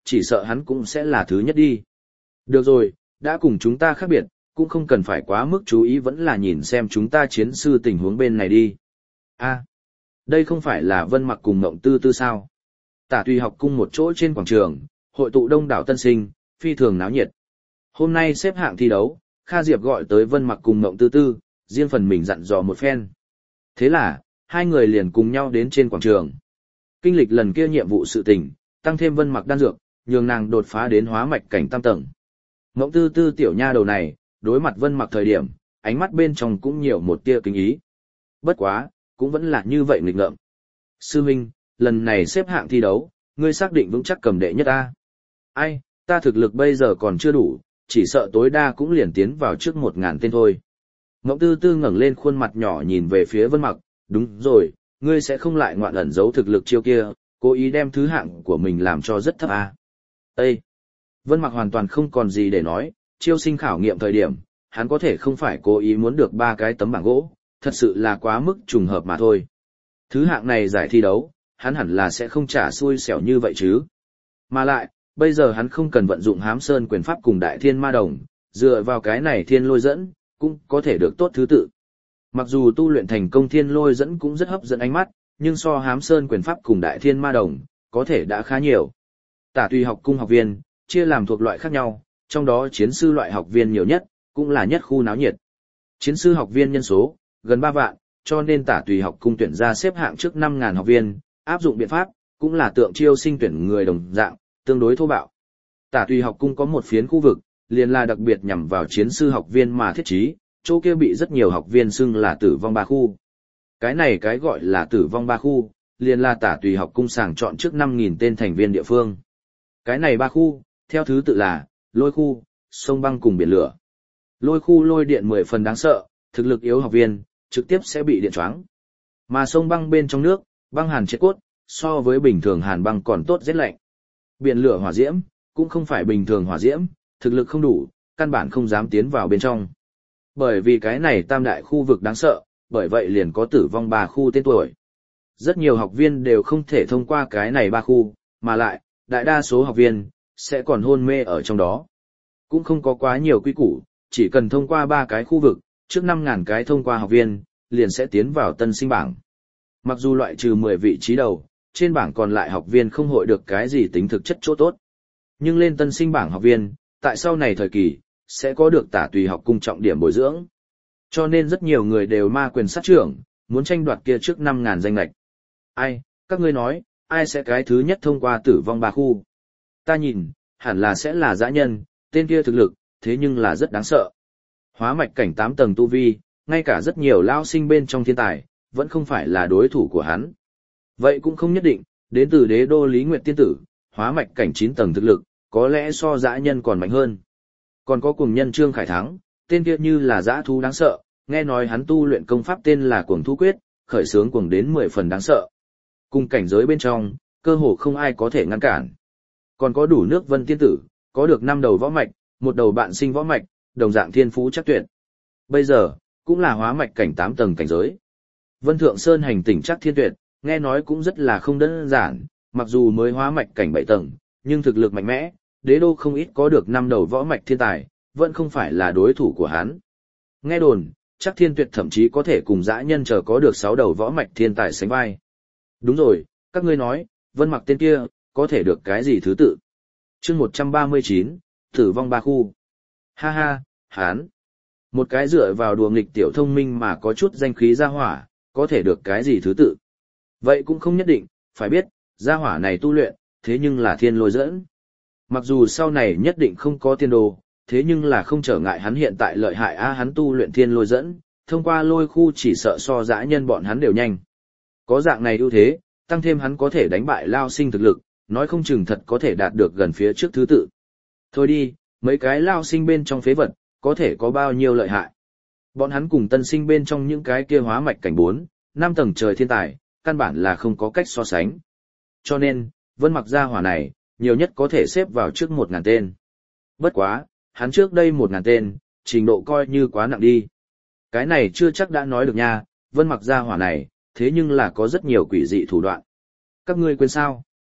chỉ sợ hắn cũng sẽ là thứ nhất đi. Được rồi, đã cùng chúng ta khác biệt, cũng không cần phải quá mức chú ý, vẫn là nhìn xem chúng ta chiến sư tình huống bên này đi. A, đây không phải là Vân Mặc cùng Ngộng Tư Tư sao? Tả Tùy học cung một chỗ trên quảng trường, hội tụ đông đảo tân sinh, phi thường náo nhiệt. Hôm nay xếp hạng thi đấu, Kha Diệp gọi tới Vân Mặc cùng Ngộng Tư Tư, riêng phần mình dặn dò một phen. Thế là, hai người liền cùng nhau đến trên quảng trường. Kinh lịch lần kia nhiệm vụ sự tình, tăng thêm Vân Mặc đan dược, nhường nàng đột phá đến hóa mạch cảnh tam tầng. Ngộng Tư Tư tiểu nha đầu này, đối mặt Vân Mặc thời điểm, ánh mắt bên trong cũng nhiều một tia kính ý. Bất quá, cũng vẫn là như vậy nghịch ngợm. Sư huynh, lần này xếp hạng thi đấu, ngươi xác định vững chắc cầm đệ nhất a? Ai, ta thực lực bây giờ còn chưa đủ, chỉ sợ tối đa cũng liền tiến vào trước một ngàn tên thôi. Ngộng Tư Tư ngẩng lên khuôn mặt nhỏ nhìn về phía Vân Mặc, đúng rồi, ngươi sẽ không lại ngoạn ẩn giấu thực lực chiêu kia, cố ý đem thứ hạng của mình làm cho rất thấp a? Ê! Vân Mặc hoàn toàn không còn gì để nói, chiêu sinh khảo nghiệm thời điểm, hắn có thể không phải cố ý muốn được ba cái tấm bảng gỗ, thật sự là quá mức trùng hợp mà thôi. Thứ hạng này giải thi đấu, hắn hẳn là sẽ không trả xui xẻo như vậy chứ. Mà lại, bây giờ hắn không cần vận dụng Hám Sơn quyền pháp cùng Đại Thiên Ma Đồng, dựa vào cái này thiên lôi dẫn, cũng có thể được tốt thứ tự. Mặc dù tu luyện thành công thiên lôi dẫn cũng rất hấp dẫn ánh mắt, nhưng so Hám Sơn quyền pháp cùng Đại Thiên Ma Đồng, có thể đã khá nhiều. Tả Tùy học cung học viên, chia làm thuộc loại khác nhau, trong đó chiến sư loại học viên nhiều nhất, cũng là nhất khu náo nhiệt. Chiến sư học viên nhân số, gần ba vạn, cho nên Tả Tùy học cung tuyển ra xếp hạng trước năm ngàn học viên, áp dụng biện pháp, cũng là tượng chiêu sinh tuyển người đồng dạng, tương đối thô bạo. Tả Tùy học cung có một phiến khu vực, liền là đặc biệt nhằm vào chiến sư học viên mà thiết trí, chỗ kia bị rất nhiều học viên xưng là tử vong ba khu. Cái này cái gọi là tử vong ba khu, liền là Tả Tùy học cung sàng chọn trước năm nghìn tên thành viên địa phương. Cái này ba khu, theo thứ tự là lôi khu, sông băng cùng biển lửa. Lôi khu lôi điện mười phần đáng sợ, thực lực yếu học viên trực tiếp sẽ bị điện choáng. Mà sông băng bên trong nước, băng hàn chết cốt, so với bình thường hàn băng còn tốt rét lạnh. Biển lửa hỏa diễm cũng không phải bình thường hỏa diễm, thực lực không đủ, căn bản không dám tiến vào bên trong. Bởi vì cái này tam đại khu vực đáng sợ, bởi vậy liền có tử vong ba khu tên tuổi. Rất nhiều học viên đều không thể thông qua cái này ba khu, mà lại, đại đa số học viên sẽ còn hôn mê ở trong đó. Cũng không có quá nhiều quy củ, chỉ cần thông qua ba cái khu vực, trước năm ngàn cái thông qua học viên, liền sẽ tiến vào tân sinh bảng. Mặc dù loại trừ mười vị trí đầu, trên bảng còn lại học viên không hội được cái gì tính thực chất chỗ tốt. Nhưng lên tân sinh bảng học viên, tại sau này thời kỳ, sẽ có được Tả Tùy học cung trọng điểm bồi dưỡng. Cho nên rất nhiều người đều ma quyền sát trưởng, muốn tranh đoạt kia trước năm ngàn danh lệch. Ai, các ngươi nói, ai sẽ cái thứ nhất thông qua tử vong ba khu? Ta nhìn, hẳn là sẽ là dã nhân, tên kia thực lực, thế nhưng là rất đáng sợ. Hóa mạch cảnh tám tầng tu vi, ngay cả rất nhiều lao sinh bên trong thiên tài, vẫn không phải là đối thủ của hắn. Vậy cũng không nhất định, đến từ đế đô Lý Nguyệt tiên tử, hóa mạch cảnh chín tầng thực lực, có lẽ so dã nhân còn mạnh hơn. Còn có cuồng nhân Trương Khải Thắng, tên kia như là dã thú đáng sợ, nghe nói hắn tu luyện công pháp tên là Cuồng Thú Quyết, khởi sướng cuồng đến mười phần đáng sợ. Cùng cảnh giới bên trong, cơ hồ không ai có thể ngăn cản. Còn có đủ nước Vân tiên tử, có được năm đầu võ mạch, một đầu bạn sinh võ mạch, đồng dạng thiên phú chắc tuyệt. Bây giờ, cũng là hóa mạch cảnh tám tầng cảnh giới. Vân Thượng Sơn hành tỉnh chắc thiên tuyệt, nghe nói cũng rất là không đơn giản, mặc dù mới hóa mạch cảnh bảy tầng, nhưng thực lực mạnh mẽ, đế đô không ít có được năm đầu võ mạch thiên tài, vẫn không phải là đối thủ của hắn. Nghe đồn, chắc thiên tuyệt thậm chí có thể cùng dã nhân chờ có được sáu đầu võ mạch thiên tài sánh vai. Đúng rồi, các ngươi nói, Vân Mặc tên kia, có thể được cái gì thứ tự? Chương một trăm ba mươi chín, tử vong ba khu. Ha ha, hán. Một cái dựa vào đùa nghịch tiểu thông minh mà có chút danh khí gia hỏa, có thể được cái gì thứ tự? Vậy cũng không nhất định, phải biết, gia hỏa này tu luyện, thế nhưng là thiên lôi dẫn. Mặc dù sau này nhất định không có tiên đồ, thế nhưng là không trở ngại hắn hiện tại lợi hại a hắn tu luyện thiên lôi dẫn, thông qua lôi khu chỉ sợ so dã nhân bọn hắn đều nhanh. Có dạng này ưu thế, tăng thêm hắn có thể đánh bại lao sinh thực lực, nói không chừng thật có thể đạt được gần phía trước thứ tự. Thôi đi, mấy cái lao sinh bên trong phế vật, có thể có bao nhiêu lợi hại. Bọn hắn cùng tân sinh bên trong những cái kia hóa mạch cảnh bốn, năm tầng trời thiên tài, căn bản là không có cách so sánh. Cho nên, Vân Mặc gia hỏa này, nhiều nhất có thể xếp vào trước một ngàn tên. Bất quá, hắn trước đây một ngàn tên, trình độ coi như quá nặng đi. Cái này chưa chắc đã nói được nha, Vân Mặc gia hỏa này, thế nhưng là có rất nhiều quỷ dị thủ đoạn. Các ngươi quên sao?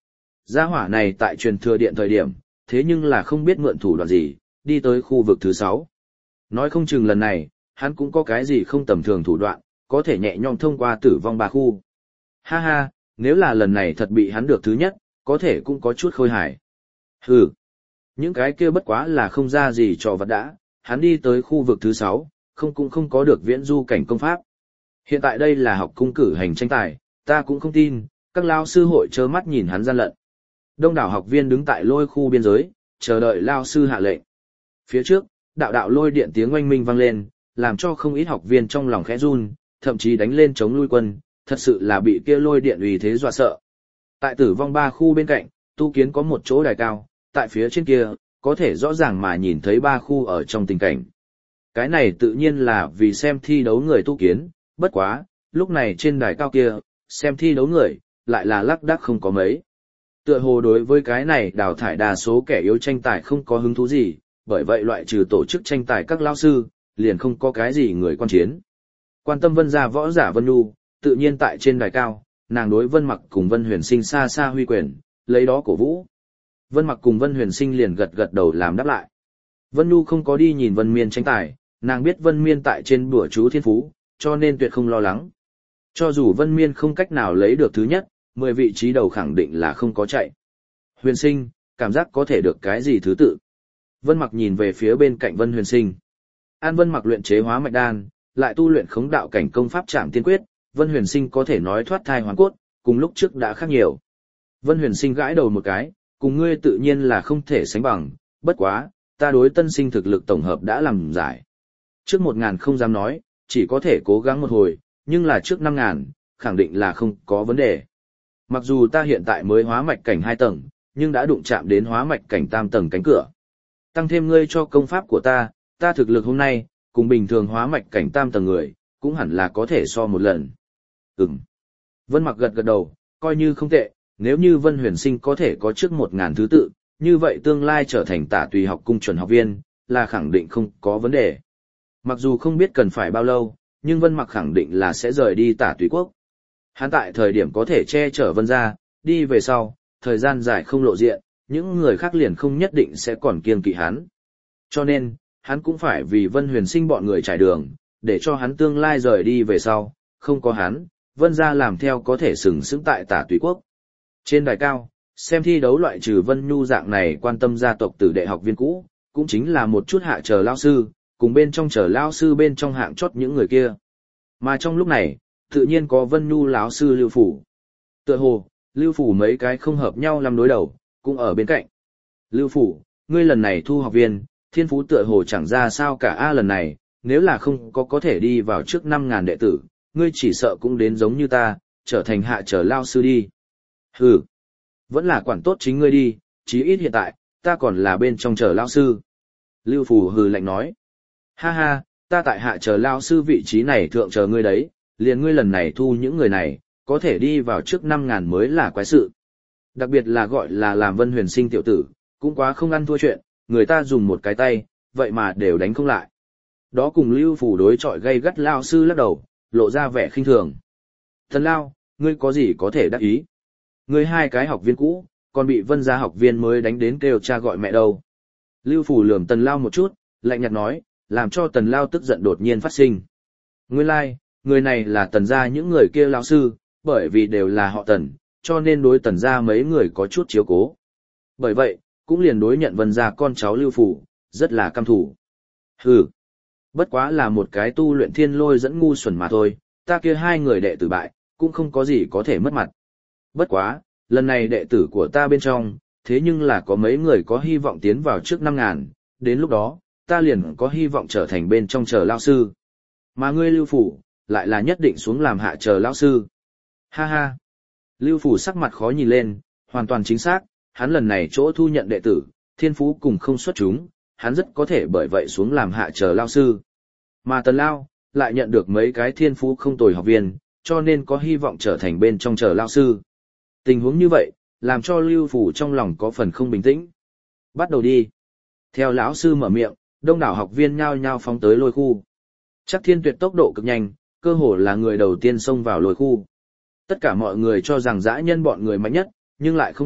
Gia hỏa này tại truyền thừa điện thời điểm, thế nhưng là không biết mượn thủ đoạn gì, đi tới khu vực thứ sáu. Nói không chừng lần này, hắn cũng có cái gì không tầm thường thủ đoạn, có thể nhẹ nhõm thông qua tử vong ba khu. Ha ha, nếu là lần này thật bị hắn được thứ nhất, có thể cũng có chút khôi hài. Hừ, những cái kia bất quá là không ra gì cho vật đã, hắn đi tới khu vực thứ sáu, không cũng không có được viễn du cảnh công pháp. Hiện tại đây là học cung cử hành tranh tài, ta cũng không tin, các lao sư hội trơ mắt nhìn hắn gian lận. Đông đảo học viên đứng tại lôi khu biên giới, chờ đợi lao sư hạ lệnh. Phía trước, đạo đạo lôi điện tiếng oanh minh vang lên, làm cho không ít học viên trong lòng khẽ run, thậm chí đánh lên chống lui quân, thật sự là bị kia lôi điện uy thế dọa sợ. Tại tử vong ba khu bên cạnh, tu kiến có một chỗ đài cao, tại phía trên kia, có thể rõ ràng mà nhìn thấy ba khu ở trong tình cảnh. Cái này tự nhiên là vì xem thi đấu người tu kiến, bất quá, lúc này trên đài cao kia, xem thi đấu người, lại là lác đác không có mấy. Tựa hồ đối với cái này đào thải đa số kẻ yếu tranh tài không có hứng thú gì, bởi vậy loại trừ tổ chức tranh tài các lao sư, liền không có cái gì người quan chiến. Quan tâm Vân gia võ giả Vân Nhu, tự nhiên tại trên đài cao, nàng đối Vân Mặc cùng Vân Huyền Sinh xa xa huy quyền, lấy đó cổ vũ. Vân Mặc cùng Vân Huyền Sinh liền gật gật đầu làm đáp lại. Vân Nhu không có đi nhìn Vân Miên tranh tài, nàng biết Vân Miên tại trên bùa chú thiên phú, cho nên tuyệt không lo lắng. Cho dù Vân Miên không cách nào lấy được thứ nhất, mười vị trí đầu khẳng định là không có chạy. Huyền Sinh, cảm giác có thể được cái gì thứ tự. Vân Mặc nhìn về phía bên cạnh Vân Huyền Sinh. An Vân Mặc luyện chế hóa mạch đan, lại tu luyện khống đạo cảnh công pháp Trảm Tiên Quyết, Vân Huyền Sinh có thể nói thoát thai hoàn cốt, cùng lúc trước đã khác nhiều. Vân Huyền Sinh gãi đầu một cái, cùng ngươi tự nhiên là không thể sánh bằng, bất quá, ta đối tân sinh thực lực tổng hợp đã làm giải. Trước một ngàn không dám nói, chỉ có thể cố gắng một hồi, nhưng là trước năm ngàn, khẳng định là không có vấn đề. Mặc dù ta hiện tại mới hóa mạch cảnh hai tầng, nhưng đã đụng chạm đến hóa mạch cảnh tam tầng cánh cửa. Tăng thêm ngươi cho công pháp của ta, ta thực lực hôm nay, cùng bình thường hóa mạch cảnh tam tầng người, cũng hẳn là có thể so một lần. Ừm. Vân Mặc gật gật đầu, coi như không tệ, nếu như Vân Huyền Sinh có thể có trước một ngàn thứ tự, như vậy tương lai trở thành Tả Tùy học cung chuẩn học viên, là khẳng định không có vấn đề. Mặc dù không biết cần phải bao lâu, nhưng Vân Mặc khẳng định là sẽ rời đi Tả Tùy quốc. Hắn tại thời điểm có thể che chở Vân gia, đi về sau, thời gian dài không lộ diện, những người khác liền không nhất định sẽ còn kiêng kỵ hắn. Cho nên, hắn cũng phải vì Vân Huyền Sinh bọn người trải đường, để cho hắn tương lai rời đi về sau, không có hắn, Vân gia làm theo có thể sừng sững tại Tả Tùy quốc. Trên đài cao, xem thi đấu loại trừ Vân Nhu dạng này quan tâm gia tộc tử đệ học viên cũ, cũng chính là một chút hạ chờ lao sư, cùng bên trong chờ lao sư bên trong hạng chót những người kia. Mà trong lúc này, tự nhiên có Vân Nhu lão sư Lưu Phủ. Tựa hồ, Lưu Phủ mấy cái không hợp nhau làm đối đầu, cũng ở bên cạnh. Lưu Phủ, ngươi lần này thu học viên, thiên phú tựa hồ chẳng ra sao cả a lần này, nếu là không có có thể đi vào trước năm ngàn đệ tử, ngươi chỉ sợ cũng đến giống như ta, trở thành hạ trở lao sư đi. Hừ, vẫn là quản tốt chính ngươi đi, chí ít hiện tại, ta còn là bên trong chờ lao sư. Lưu Phủ hừ lạnh nói. Ha ha, ta tại hạ chờ lao sư vị trí này thượng chờ ngươi đấy, liền ngươi lần này thu những người này, có thể đi vào trước năm ngàn mới là quái sự. Đặc biệt là gọi là làm Vân Huyền Sinh tiểu tử, cũng quá không ăn thua chuyện, người ta dùng một cái tay, vậy mà đều đánh không lại. Đó cùng Lưu Phủ đối chọi gây gắt lao sư lắc đầu, lộ ra vẻ khinh thường. Thần Lao, ngươi có gì có thể đắc ý? Ngươi hai cái học viên cũ, còn bị Vân gia học viên mới đánh đến kêu cha gọi mẹ đâu. Lưu Phủ lườm Tần Lao một chút, lạnh nhạt nói, làm cho Tần Lao tức giận đột nhiên phát sinh. Nguyên lai, like, người này là Tần gia những người kia lao sư, bởi vì đều là họ Tần, cho nên đối Tần gia mấy người có chút chiếu cố. Bởi vậy, cũng liền đối nhận Vân gia con cháu Lưu Phủ, rất là căm thủ. Hừ, bất quá là một cái tu luyện thiên lôi dẫn ngu xuẩn mà thôi, ta kia hai người đệ tử bại, cũng không có gì có thể mất mặt. Bất quá, lần này đệ tử của ta bên trong, thế nhưng là có mấy người có hy vọng tiến vào trước năm ngàn, đến lúc đó, ta liền có hy vọng trở thành bên trong chờ lao sư. Mà ngươi Lưu Phủ, lại là nhất định xuống làm hạ chờ lao sư. Ha ha. Lưu Phủ sắc mặt khó nhìn lên, hoàn toàn chính xác, hắn lần này chỗ thu nhận đệ tử, thiên phú cùng không xuất chúng, hắn rất có thể bởi vậy xuống làm hạ chờ lao sư. Mà Tần Lao, lại nhận được mấy cái thiên phú không tồi học viên, cho nên có hy vọng trở thành bên trong chờ lao sư. Tình huống như vậy, làm cho Lưu Phủ trong lòng có phần không bình tĩnh. Bắt đầu đi. Theo lão sư mở miệng, đông đảo học viên nhao nhao phóng tới lôi khu. Chắc Thiên Tuyệt tốc độ cực nhanh, cơ hồ là người đầu tiên xông vào lôi khu. Tất cả mọi người cho rằng dã nhân bọn người mạnh nhất, nhưng lại không biết,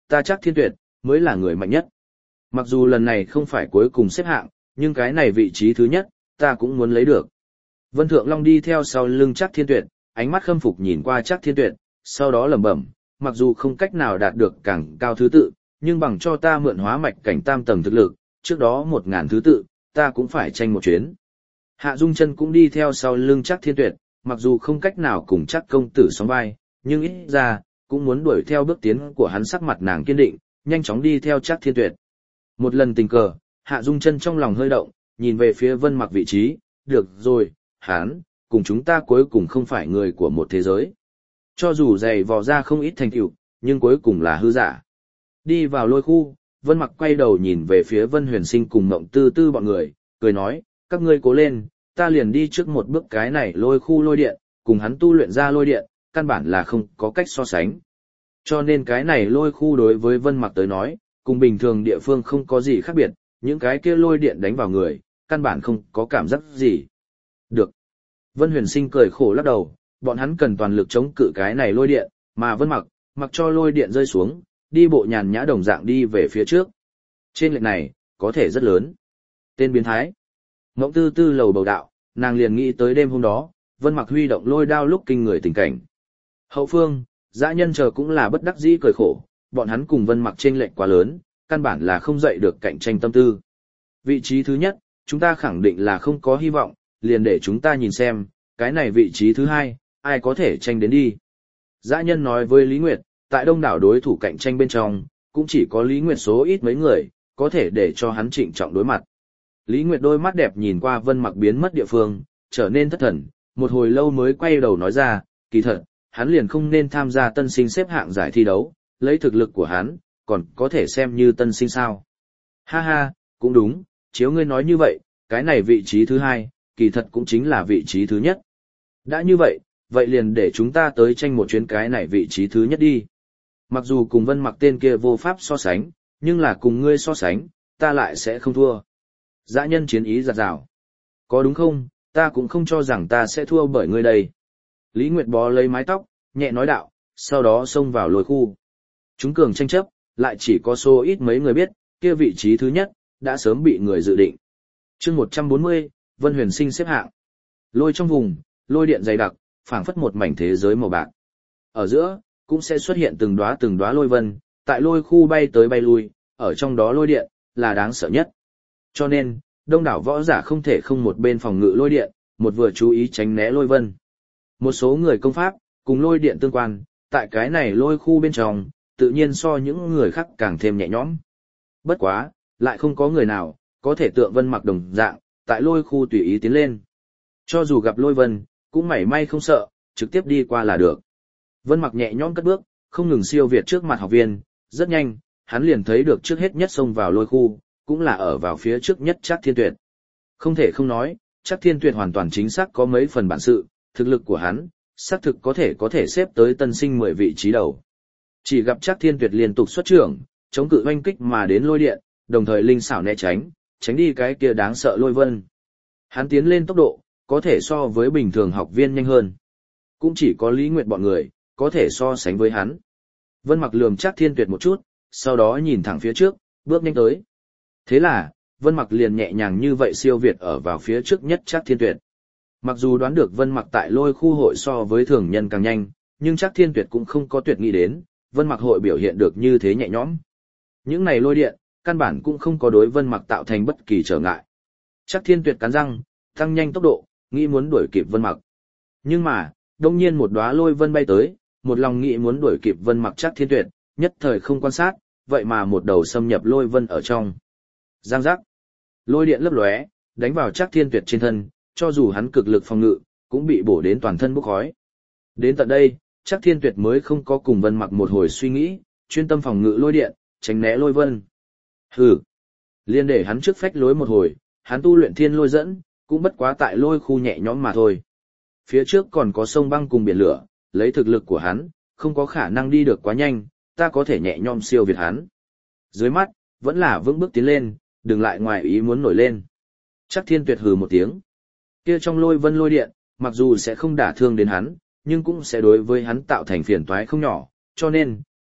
ta chắc Thiên Tuyệt, mới là người mạnh nhất. Mặc dù lần này không phải cuối cùng xếp hạng, nhưng cái này vị trí thứ nhất, ta cũng muốn lấy được. Vân Thượng Long đi theo sau lưng chắc Thiên Tuyệt, ánh mắt khâm phục nhìn qua chắc Thiên Tuyệt, sau đó lẩm bẩm, mặc dù không cách nào đạt được càng cao thứ tự, nhưng bằng cho ta mượn hóa mạch cảnh tam tầng thực lực, trước đó một ngàn thứ tự, ta cũng phải tranh một chuyến. Hạ Dung Chân cũng đi theo sau lưng chắc Thiên Tuyệt, mặc dù không cách nào cùng chắc công tử sóng vai, nhưng ít ra, cũng muốn đuổi theo bước tiến của hắn. Sắc mặt nàng kiên định, nhanh chóng đi theo chắc Thiên Tuyệt. Một lần tình cờ, Hạ Dung Chân trong lòng hơi động, nhìn về phía Vân Mặc vị trí, được rồi, hắn, cùng chúng ta cuối cùng không phải người của một thế giới. Cho dù dày vò ra không ít thành tựu, nhưng cuối cùng là hư giả. Đi vào lôi khu, Vân Mặc quay đầu nhìn về phía Vân Huyền Sinh cùng Mộng Tư Tư bọn người, cười nói, các ngươi cố lên, ta liền đi trước một bước. Cái này lôi khu lôi điện, cùng hắn tu luyện ra lôi điện, căn bản là không có cách so sánh. Cho nên cái này lôi khu đối với Vân Mặc tới nói, cùng bình thường địa phương không có gì khác biệt, những cái kia lôi điện đánh vào người, căn bản không có cảm giác gì. Được. Vân Huyền Sinh cười khổ lắc đầu, bọn hắn cần toàn lực chống cự cái này lôi điện, mà Vân Mặc, mặc cho lôi điện rơi xuống, đi bộ nhàn nhã đồng dạng đi về phía trước. Trên lệch này, có thể rất lớn. Tên biến thái. Ngỗng Tư Tư lầu bầu đạo, nàng liền nghĩ tới đêm hôm đó, Vân Mặc huy động lôi đao lúc kinh người tình cảnh. Hậu phương, dã nhân chờ cũng là bất đắc dĩ cười khổ, bọn hắn cùng Vân Mặc chênh lệch quá lớn, căn bản là không dậy được cạnh tranh tâm tư. Vị trí thứ nhất, chúng ta khẳng định là không có hy vọng, liền để chúng ta nhìn xem, cái này vị trí thứ hai, ai có thể tranh đến đi. Dã nhân nói với Lý Nguyệt, tại đông đảo đối thủ cạnh tranh bên trong, cũng chỉ có Lý Nguyệt số ít mấy người, có thể để cho hắn trịnh trọng đối mặt. Lý Nguyệt đôi mắt đẹp nhìn qua Vân Mặc biến mất địa phương, trở nên thất thần, một hồi lâu mới quay đầu nói ra, kỳ thật, hắn liền không nên tham gia tân sinh xếp hạng giải thi đấu, lấy thực lực của hắn, còn có thể xem như tân sinh sao. Ha ha, cũng đúng, chiếu ngươi nói như vậy, cái này vị trí thứ hai, kỳ thật cũng chính là vị trí thứ nhất. Đã như vậy, vậy liền để chúng ta tới tranh một chuyến cái này vị trí thứ nhất đi. Mặc dù cùng Vân Mặc tên kia vô pháp so sánh, nhưng là cùng ngươi so sánh, ta lại sẽ không thua. Dã nhân chiến ý giặt rào. Có đúng không, ta cũng không cho rằng ta sẽ thua bởi ngươi đây. Lý Nguyệt bó lấy mái tóc, nhẹ nói đạo, sau đó xông vào lôi khu. Chúng cường tranh chấp, lại chỉ có số ít mấy người biết, kia vị trí thứ nhất, đã sớm bị người dự định. chương một trăm bốn mươi, Vân Huyền Sinh xếp hạng. Lôi trong vùng, lôi điện dày đặc, phảng phất một mảnh thế giới màu bạc. Ở giữa, cũng sẽ xuất hiện từng đóa từng đóa lôi vân, tại lôi khu bay tới bay lui, ở trong đó lôi điện, là đáng sợ nhất. Cho nên, đông đảo võ giả không thể không một bên phòng ngự lôi điện, một vừa chú ý tránh né lôi vân. Một số người công pháp, cùng lôi điện tương quan, tại cái này lôi khu bên trong, tự nhiên so những người khác càng thêm nhẹ nhõm. Bất quá, lại không có người nào, có thể tượng Vân Mặc đồng dạng, tại lôi khu tùy ý tiến lên. Cho dù gặp lôi vân, cũng mảy may không sợ, trực tiếp đi qua là được. Vân Mặc nhẹ nhõm cất bước, không ngừng siêu việt trước mặt học viên, rất nhanh, hắn liền thấy được trước hết nhất xông vào lôi khu, cũng là ở vào phía trước nhất Trác Thiên Tuyệt. Không thể không nói, Trác Thiên Tuyệt hoàn toàn chính xác có mấy phần bản sự, thực lực của hắn, xác thực có thể có thể xếp tới tân sinh mười vị trí đầu. Chỉ gặp Trác Thiên Tuyệt liên tục xuất trưởng, chống cự oanh kích mà đến lôi điện, đồng thời linh xảo né tránh, tránh đi cái kia đáng sợ lôi vân. Hắn tiến lên tốc độ, có thể so với bình thường học viên nhanh hơn. Cũng chỉ có Lý Nguyệt bọn người, có thể so sánh với hắn. Vân Mặc lườm Trác Thiên Tuyệt một chút, sau đó nhìn thẳng phía trước, bước nhanh tới. Thế là, Vân Mặc liền nhẹ nhàng như vậy siêu việt ở vào phía trước nhất Trác Thiên Tuyệt. Mặc dù đoán được Vân Mặc tại lôi khu hội so với thường nhân càng nhanh, nhưng Trác Thiên Tuyệt cũng không có tuyệt nghĩ đến, Vân Mặc hội biểu hiện được như thế nhẹ nhõm. Những này lôi điện, căn bản cũng không có đối Vân Mặc tạo thành bất kỳ trở ngại. Trác Thiên Tuyệt cắn răng, tăng nhanh tốc độ, nghĩ muốn đuổi kịp Vân Mặc. Nhưng mà, đột nhiên một đóa lôi vân bay tới, một lòng nghĩ muốn đuổi kịp Vân Mặc Trác Thiên Tuyệt, nhất thời không quan sát, vậy mà một đầu xâm nhập lôi vân ở trong. Giang giác. Lôi điện lấp lóe, đánh vào Trác Thiên Tuyệt trên thân, cho dù hắn cực lực phòng ngự, cũng bị bổ đến toàn thân bốc khói. Đến tận đây, Trác Thiên Tuyệt mới không có cùng Vân Mặc một hồi suy nghĩ, chuyên tâm phòng ngự lôi điện, tránh né lôi vân. Hừ. Liên để hắn trước phách lối một hồi, hắn tu luyện thiên lôi dẫn, cũng bất quá tại lôi khu nhẹ nhõm mà thôi. Phía trước còn có sông băng cùng biển lửa, lấy thực lực của hắn, không có khả năng đi được quá nhanh, ta có thể nhẹ nhõm siêu việt hắn. Dưới mắt, vẫn là vững bước tiến lên, đừng lại ngoài ý muốn nổi lên. Trác Thiên Tuyệt hừ một tiếng. Kia trong lôi vân lôi điện, mặc dù sẽ không đả thương đến hắn, nhưng cũng sẽ đối với hắn tạo thành phiền toái không nhỏ, cho nên,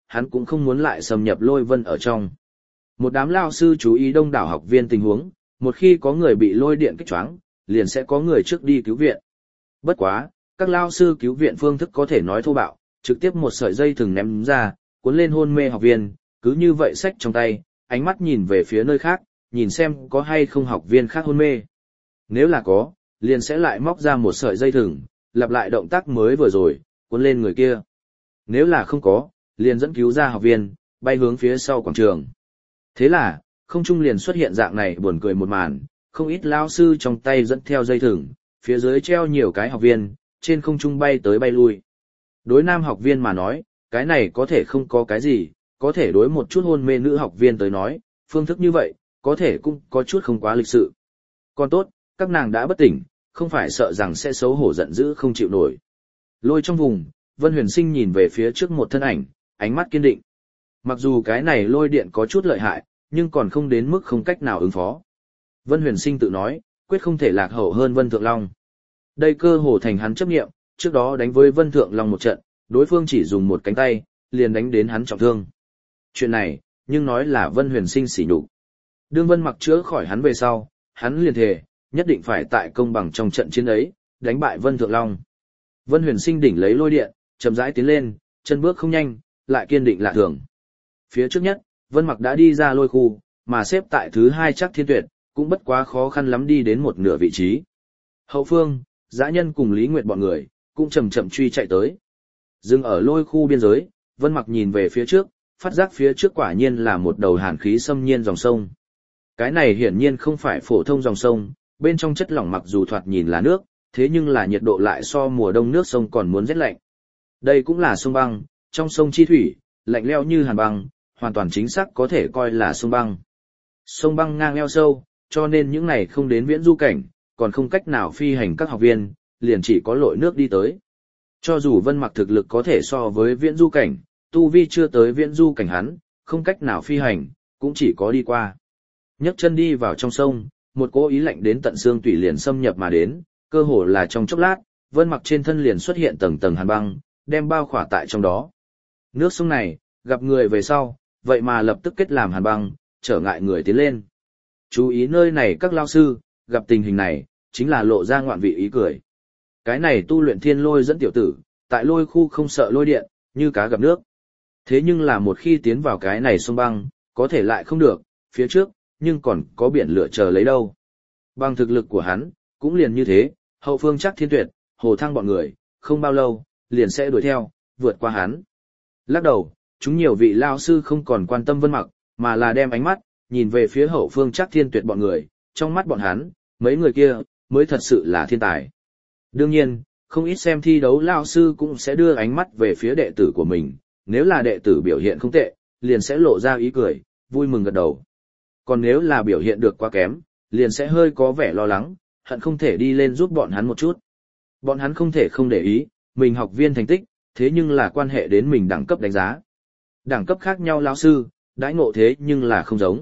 hắn cũng không muốn lại xâm nhập lôi vân ở trong. Một đám lao sư chú ý đông đảo học viên tình huống, một khi có người bị lôi điện kích choáng, liền sẽ có người trước đi cứu viện. Bất quá, các lao sư cứu viện phương thức có thể nói thô bạo, trực tiếp một sợi dây thừng ném ra, cuốn lên hôn mê học viên, cứ như vậy xách trong tay, ánh mắt nhìn về phía nơi khác, nhìn xem có hay không học viên khác hôn mê. Nếu là có, liền sẽ lại móc ra một sợi dây thừng, lặp lại động tác mới vừa rồi, cuốn lên người kia. Nếu là không có, liền dẫn cứu ra học viên, bay hướng phía sau quảng trường. Thế là, không trung liền xuất hiện dạng này buồn cười một màn, không ít lao sư trong tay dẫn theo dây thừng, phía dưới treo nhiều cái học viên, trên không trung bay tới bay lui. Đối nam học viên mà nói, cái này có thể không có cái gì, có thể đối một chút hôn mê nữ học viên tới nói, phương thức như vậy, có thể cũng có chút không quá lịch sự. Còn tốt, các nàng đã bất tỉnh, không phải sợ rằng sẽ xấu hổ giận dữ không chịu nổi. Lôi trong vùng, Vân Huyền Sinh nhìn về phía trước một thân ảnh, ánh mắt kiên định. Mặc dù cái này lôi điện có chút lợi hại, nhưng còn không đến mức không cách nào ứng phó. Vân Huyền Sinh tự nói, quyết không thể lạc hậu hơn Vân Thượng Long. Đây cơ hồ thành hắn chấp nghiệm, trước đó đánh với Vân Thượng Long một trận, đối phương chỉ dùng một cánh tay, liền đánh đến hắn trọng thương. Chuyện này, nhưng nói là Vân Huyền Sinh sỉ nhục. Đương Vân Mặc chữa khỏi hắn về sau, hắn liền thề, nhất định phải tại công bằng trong trận chiến ấy, đánh bại Vân Thượng Long. Vân Huyền Sinh đỉnh lấy lôi điện, chậm rãi tiến lên, chân bước không nhanh, lại kiên định lạ thường. Phía trước nhất, Vân Mặc đã đi ra lôi khu, mà xếp tại thứ hai chắc Thiên Tuyệt, cũng bất quá khó khăn lắm đi đến một nửa vị trí. Hậu phương, Dã Nhân cùng Lý Nguyệt bọn người, cũng chậm chậm truy chạy tới. Dừng ở lôi khu biên giới, Vân Mặc nhìn về phía trước, phát giác phía trước quả nhiên là một đầu hàn khí xâm nhiên dòng sông. Cái này hiển nhiên không phải phổ thông dòng sông, bên trong chất lỏng mặc dù thoạt nhìn là nước, thế nhưng là nhiệt độ lại so mùa đông nước sông còn muốn rét lạnh. Đây cũng là sông băng, trong sông chi thủy, lạnh lẽo như hàn băng, hoàn toàn chính xác có thể coi là sông băng. Sông băng ngang eo sâu, cho nên những này không đến viễn du cảnh, còn không cách nào phi hành các học viên, liền chỉ có lội nước đi tới. Cho dù Vân Mặc thực lực có thể so với viễn du cảnh, tu vi chưa tới viễn du cảnh hắn, không cách nào phi hành, cũng chỉ có đi qua. Nhấc chân đi vào trong sông, một cỗ ý lạnh đến tận xương tủy liền xâm nhập mà đến, cơ hồ là trong chốc lát, Vân Mặc trên thân liền xuất hiện tầng tầng hàn băng, đem bao khỏa tại trong đó. Nước sông này, gặp người về sau, vậy mà lập tức kết làm hàn băng, trở ngại người tiến lên. Chú ý nơi này các lao sư, gặp tình hình này, chính là lộ ra ngoạn vị ý cười. Cái này tu luyện thiên lôi dẫn tiểu tử, tại lôi khu không sợ lôi điện, như cá gặp nước. Thế nhưng là một khi tiến vào cái này sông băng, có thể lại không được, phía trước, nhưng còn có biển lửa chờ lấy đâu. Bằng thực lực của hắn, cũng liền như thế, hậu phương chắc Thiên Tuyệt, Hồ Thăng bọn người, không bao lâu, liền sẽ đuổi theo, vượt qua hắn. Lắc đầu, chúng nhiều vị lao sư không còn quan tâm Vân Mặc, mà là đem ánh mắt, nhìn về phía hậu phương chắc Thiên Tuyệt bọn người, trong mắt bọn hắn, mấy người kia, mới thật sự là thiên tài. Đương nhiên, không ít xem thi đấu lao sư cũng sẽ đưa ánh mắt về phía đệ tử của mình, nếu là đệ tử biểu hiện không tệ, liền sẽ lộ ra ý cười, vui mừng gật đầu. Còn nếu là biểu hiện được quá kém, liền sẽ hơi có vẻ lo lắng, hận không thể đi lên giúp bọn hắn một chút. Bọn hắn không thể không để ý, mình học viên thành tích, thế nhưng là quan hệ đến mình đẳng cấp đánh giá. Đẳng cấp khác nhau lao sư, đãi ngộ thế nhưng là không giống.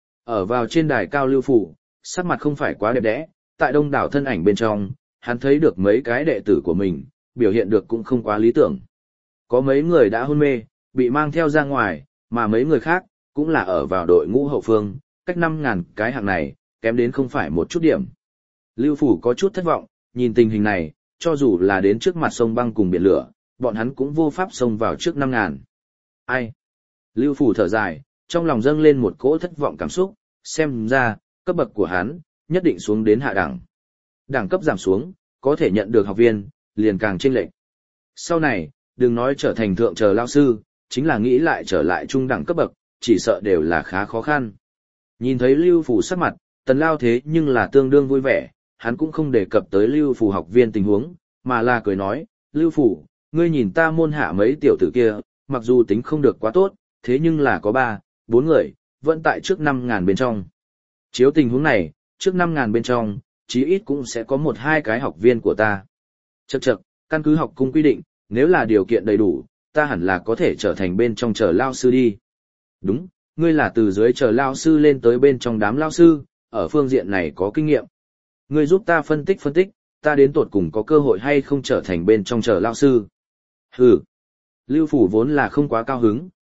Ở vào trên đài cao Lưu Phủ, sắc mặt không phải quá đẹp đẽ, tại đông đảo thân ảnh bên trong, hắn thấy được mấy cái đệ tử của mình, biểu hiện được cũng không quá lý tưởng. Có mấy người đã hôn mê, bị mang theo ra ngoài, mà mấy người khác, cũng là ở vào đội ngũ hậu phương, cách năm ngàn cái hạng này, kém đến không phải một chút điểm. Lưu Phủ có chút thất vọng, nhìn tình hình này, cho dù là đến trước mặt sông băng cùng biển lửa, bọn hắn cũng vô pháp xông vào trước năm ngàn. Ai? Lưu Phủ thở dài, trong lòng dâng lên một cỗ thất vọng cảm xúc, xem ra, cấp bậc của hắn, nhất định xuống đến hạ đẳng. Đẳng cấp giảm xuống, có thể nhận được học viên, liền càng chênh lệch. Sau này, đừng nói trở thành thượng chờ lao sư, chính là nghĩ lại trở lại trung đẳng cấp bậc, chỉ sợ đều là khá khó khăn. Nhìn thấy Lưu Phủ sắc mặt, Tần Lao thế nhưng là tương đương vui vẻ, hắn cũng không đề cập tới Lưu Phủ học viên tình huống, mà là cười nói, Lưu Phủ, ngươi nhìn ta môn hạ mấy tiểu tử kia, mặc dù tính không được quá tốt, thế nhưng là có ba, bốn người, vẫn tại trước năm ngàn bên trong. Chiếu tình huống này, trước năm ngàn bên trong, chí ít cũng sẽ có một hai cái học viên của ta. Chậc chậc, căn cứ học cung quy định, nếu là điều kiện đầy đủ, ta hẳn là có thể trở thành bên trong chờ lao sư đi. Đúng, ngươi là từ dưới chờ lao sư lên tới bên trong đám lao sư, ở phương diện này có kinh nghiệm. Ngươi giúp ta phân tích phân tích, ta đến tột cùng có cơ hội hay không trở thành bên trong chờ lao sư. Hừ. Lưu Phủ vốn là không quá cao hứng,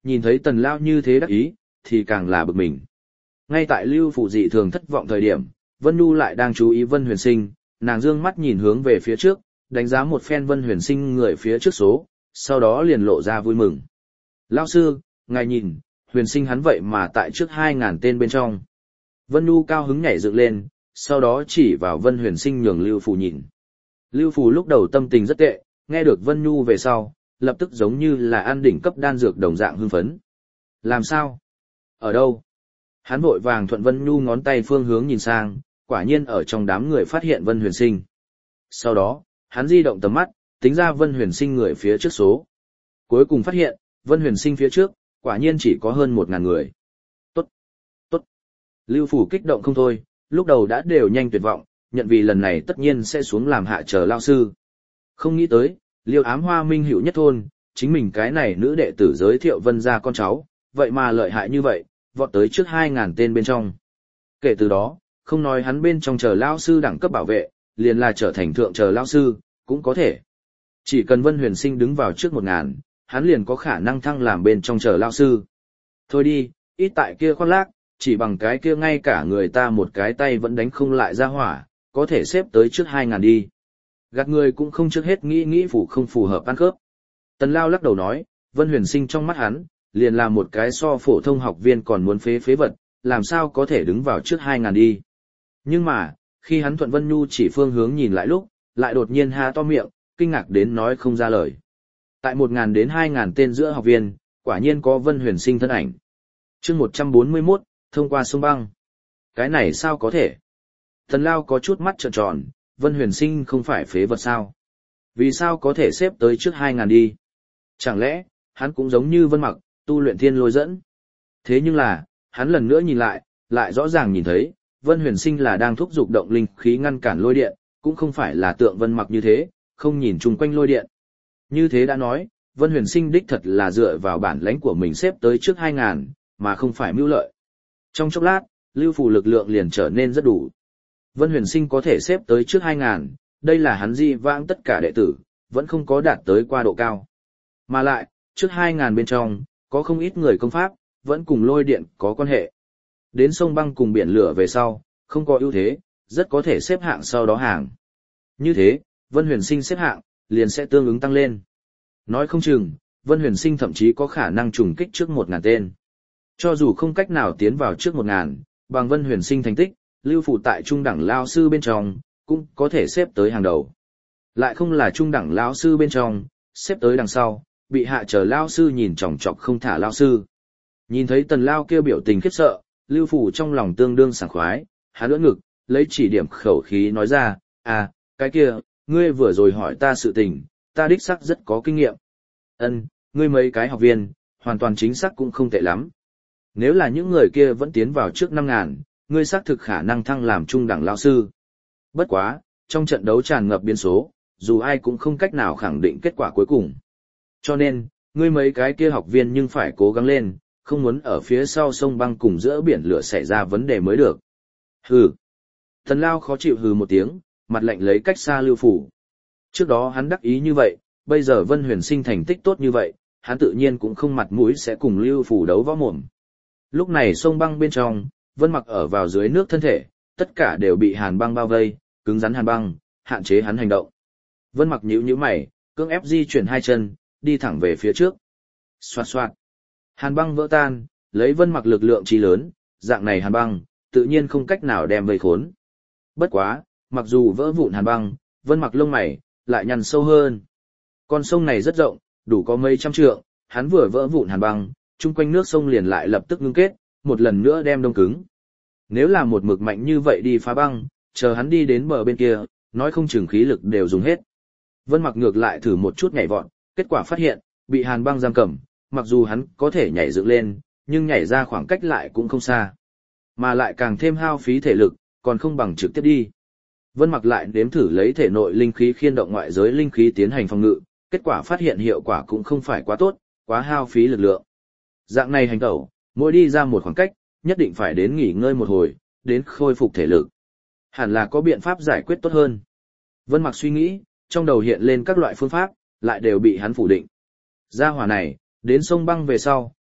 nhìn thấy Tần Lao như thế đắc ý, thì càng là bực mình. Ngay tại Lưu Phủ dị thường thất vọng thời điểm, Vân Nhu lại đang chú ý Vân Huyền Sinh, nàng dương mắt nhìn hướng về phía trước, đánh giá một phen Vân Huyền Sinh người phía trước số, sau đó liền lộ ra vui mừng. Lão sư, ngài nhìn, Huyền Sinh hắn vậy mà tại trước hai ngàn tên bên trong. Vân Nhu cao hứng nhảy dựng lên, sau đó chỉ vào Vân Huyền Sinh nhường Lưu Phủ nhìn. Lưu Phủ lúc đầu tâm tình rất tệ, nghe được Vân Nhu về sau, lập tức giống như là ăn đỉnh cấp đan dược đồng dạng hưng phấn. Làm sao? Ở đâu? Hắn vội vàng thuận Vân Nhu ngón tay phương hướng nhìn sang, quả nhiên ở trong đám người phát hiện Vân Huyền Sinh. Sau đó, hắn di động tầm mắt, tính ra Vân Huyền Sinh người phía trước số. Cuối cùng phát hiện, Vân Huyền Sinh phía trước, quả nhiên chỉ có hơn một ngàn người. Tốt, tốt. Lưu Phủ kích động không thôi, lúc đầu đã đều nhanh tuyệt vọng, nhận vì lần này tất nhiên sẽ xuống làm hạ chờ lao sư. Không nghĩ tới, Liêu Ám Hoa minh hữu nhất thôn, chính mình cái này nữ đệ tử giới thiệu Vân gia con cháu, vậy mà lợi hại như vậy, vọt tới trước hai ngàn tên bên trong. Kể từ đó, không nói hắn bên trong chờ lao sư đẳng cấp bảo vệ, liền là trở thành thượng chờ lao sư, cũng có thể. Chỉ cần Vân Huyền Sinh đứng vào trước một ngàn, hắn liền có khả năng thăng làm bên trong chờ lao sư. Thôi đi, ít tại kia khoác lác, chỉ bằng cái kia ngay cả người ta một cái tay vẫn đánh không lại ra hỏa, có thể xếp tới trước hai ngàn đi. Gạt người cũng không trước hết nghĩ nghĩ phù không phù hợp ăn khớp. Tần Lao lắc đầu nói, Vân Huyền Sinh trong mắt hắn, liền là một cái so phổ thông học viên còn muốn phế phế vật, làm sao có thể đứng vào trước hai ngàn đi. Nhưng mà, khi hắn thuận Vân Nhu chỉ phương hướng nhìn lại lúc, lại đột nhiên há to miệng, kinh ngạc đến nói không ra lời. Tại một ngàn đến hai ngàn tên giữa học viên, quả nhiên có Vân Huyền Sinh thân ảnh. chương một trăm bốn mươi mốt, thông qua sông băng. Cái này sao có thể? Tần Lao có chút mắt trợn tròn, Vân Huyền Sinh không phải phế vật sao? Vì sao có thể xếp tới trước hai ngàn đi? Chẳng lẽ, hắn cũng giống như Vân Mặc, tu luyện thiên lôi dẫn? Thế nhưng là, hắn lần nữa nhìn lại, lại rõ ràng nhìn thấy, Vân Huyền Sinh là đang thúc giục động linh khí ngăn cản lôi điện, cũng không phải là tượng Vân Mặc như thế, không nhìn chung quanh lôi điện. Như thế đã nói, Vân Huyền Sinh đích thật là dựa vào bản lãnh của mình xếp tới trước hai ngàn, mà không phải mưu lợi. Trong chốc lát, Lưu Phủ lực lượng liền trở nên rất đủ. Vân Huyền Sinh có thể xếp tới trước hai ngàn, đây là hắn di vãng tất cả đệ tử, vẫn không có đạt tới qua độ cao. Mà lại, trước hai ngàn bên trong, có không ít người công pháp, vẫn cùng lôi điện có quan hệ. Đến sông băng cùng biển lửa về sau, không có ưu thế, rất có thể xếp hạng sau đó hàng. Như thế, Vân Huyền Sinh xếp hạng, liền sẽ tương ứng tăng lên. Nói không chừng, Vân Huyền Sinh thậm chí có khả năng trùng kích trước một ngàn tên. Cho dù không cách nào tiến vào trước một ngàn, bằng Vân Huyền Sinh thành tích, Lưu Phủ tại trung đẳng lao sư bên trong, cũng có thể xếp tới hàng đầu. Lại không là trung đẳng lao sư bên trong, xếp tới đằng sau, bị hạ trở lao sư nhìn chòng chọc không thả lao sư. Nhìn thấy Tần Lao kêu biểu tình khiếp sợ, Lưu Phủ trong lòng tương đương sảng khoái, hắn ưỡn ngực, lấy chỉ điểm khẩu khí nói ra, à, cái kia, ngươi vừa rồi hỏi ta sự tình, ta đích xác rất có kinh nghiệm. Ân, ngươi mấy cái học viên, hoàn toàn chính xác cũng không tệ lắm. Nếu là những người kia vẫn tiến vào trước năm ngàn, ngươi xác thực khả năng thăng làm trung đẳng lao sư. Bất quá, trong trận đấu tràn ngập biến số, dù ai cũng không cách nào khẳng định kết quả cuối cùng. Cho nên, ngươi mấy cái kia học viên nhưng phải cố gắng lên, không muốn ở phía sau sông băng cùng giữa biển lửa xảy ra vấn đề mới được. Hừ. Tần Lao khó chịu hừ một tiếng, mặt lạnh lấy cách xa Lưu Phủ. Trước đó hắn đắc ý như vậy, bây giờ Vân Huyền Sinh thành tích tốt như vậy, hắn tự nhiên cũng không mặt mũi sẽ cùng Lưu Phủ đấu võ mồm. Lúc này sông băng bên trong, Vân Mặc ở vào dưới nước thân thể, tất cả đều bị hàn băng bao vây, cứng rắn hàn băng, hạn chế hắn hành động. Vân Mặc nhíu nhíu mày, cưỡng ép di chuyển hai chân, đi thẳng về phía trước. Xoạt xoạt. Hàn băng vỡ tan, lấy Vân Mặc lực lượng chi lớn, dạng này hàn băng, tự nhiên không cách nào đem vây khốn. Bất quá, mặc dù vỡ vụn hàn băng, Vân Mặc lông mày lại nhăn sâu hơn. Con sông này rất rộng, đủ có mấy trăm trượng, hắn vừa vỡ vụn hàn băng, chung quanh nước sông liền lại lập tức ngưng kết, một lần nữa đem đông cứng. Nếu là một mực mạnh như vậy đi phá băng, chờ hắn đi đến bờ bên kia, nói không chừng khí lực đều dùng hết. Vân Mặc ngược lại thử một chút nhảy vọt, kết quả phát hiện, bị hàn băng giam cầm, mặc dù hắn có thể nhảy dựng lên, nhưng nhảy ra khoảng cách lại cũng không xa. Mà lại càng thêm hao phí thể lực, còn không bằng trực tiếp đi. Vân Mặc lại nếm thử lấy thể nội linh khí khiên động ngoại giới linh khí tiến hành phòng ngự, kết quả phát hiện hiệu quả cũng không phải quá tốt, quá hao phí lực lượng. Dạng này hành tẩu, mỗi đi ra một khoảng cách, nhất định phải đến nghỉ ngơi một hồi, đến khôi phục thể lực. Hẳn là có biện pháp giải quyết tốt hơn. Vân Mặc suy nghĩ, trong đầu hiện lên các loại phương pháp, lại đều bị hắn phủ định. Gia hỏa này, đến sông băng về sau,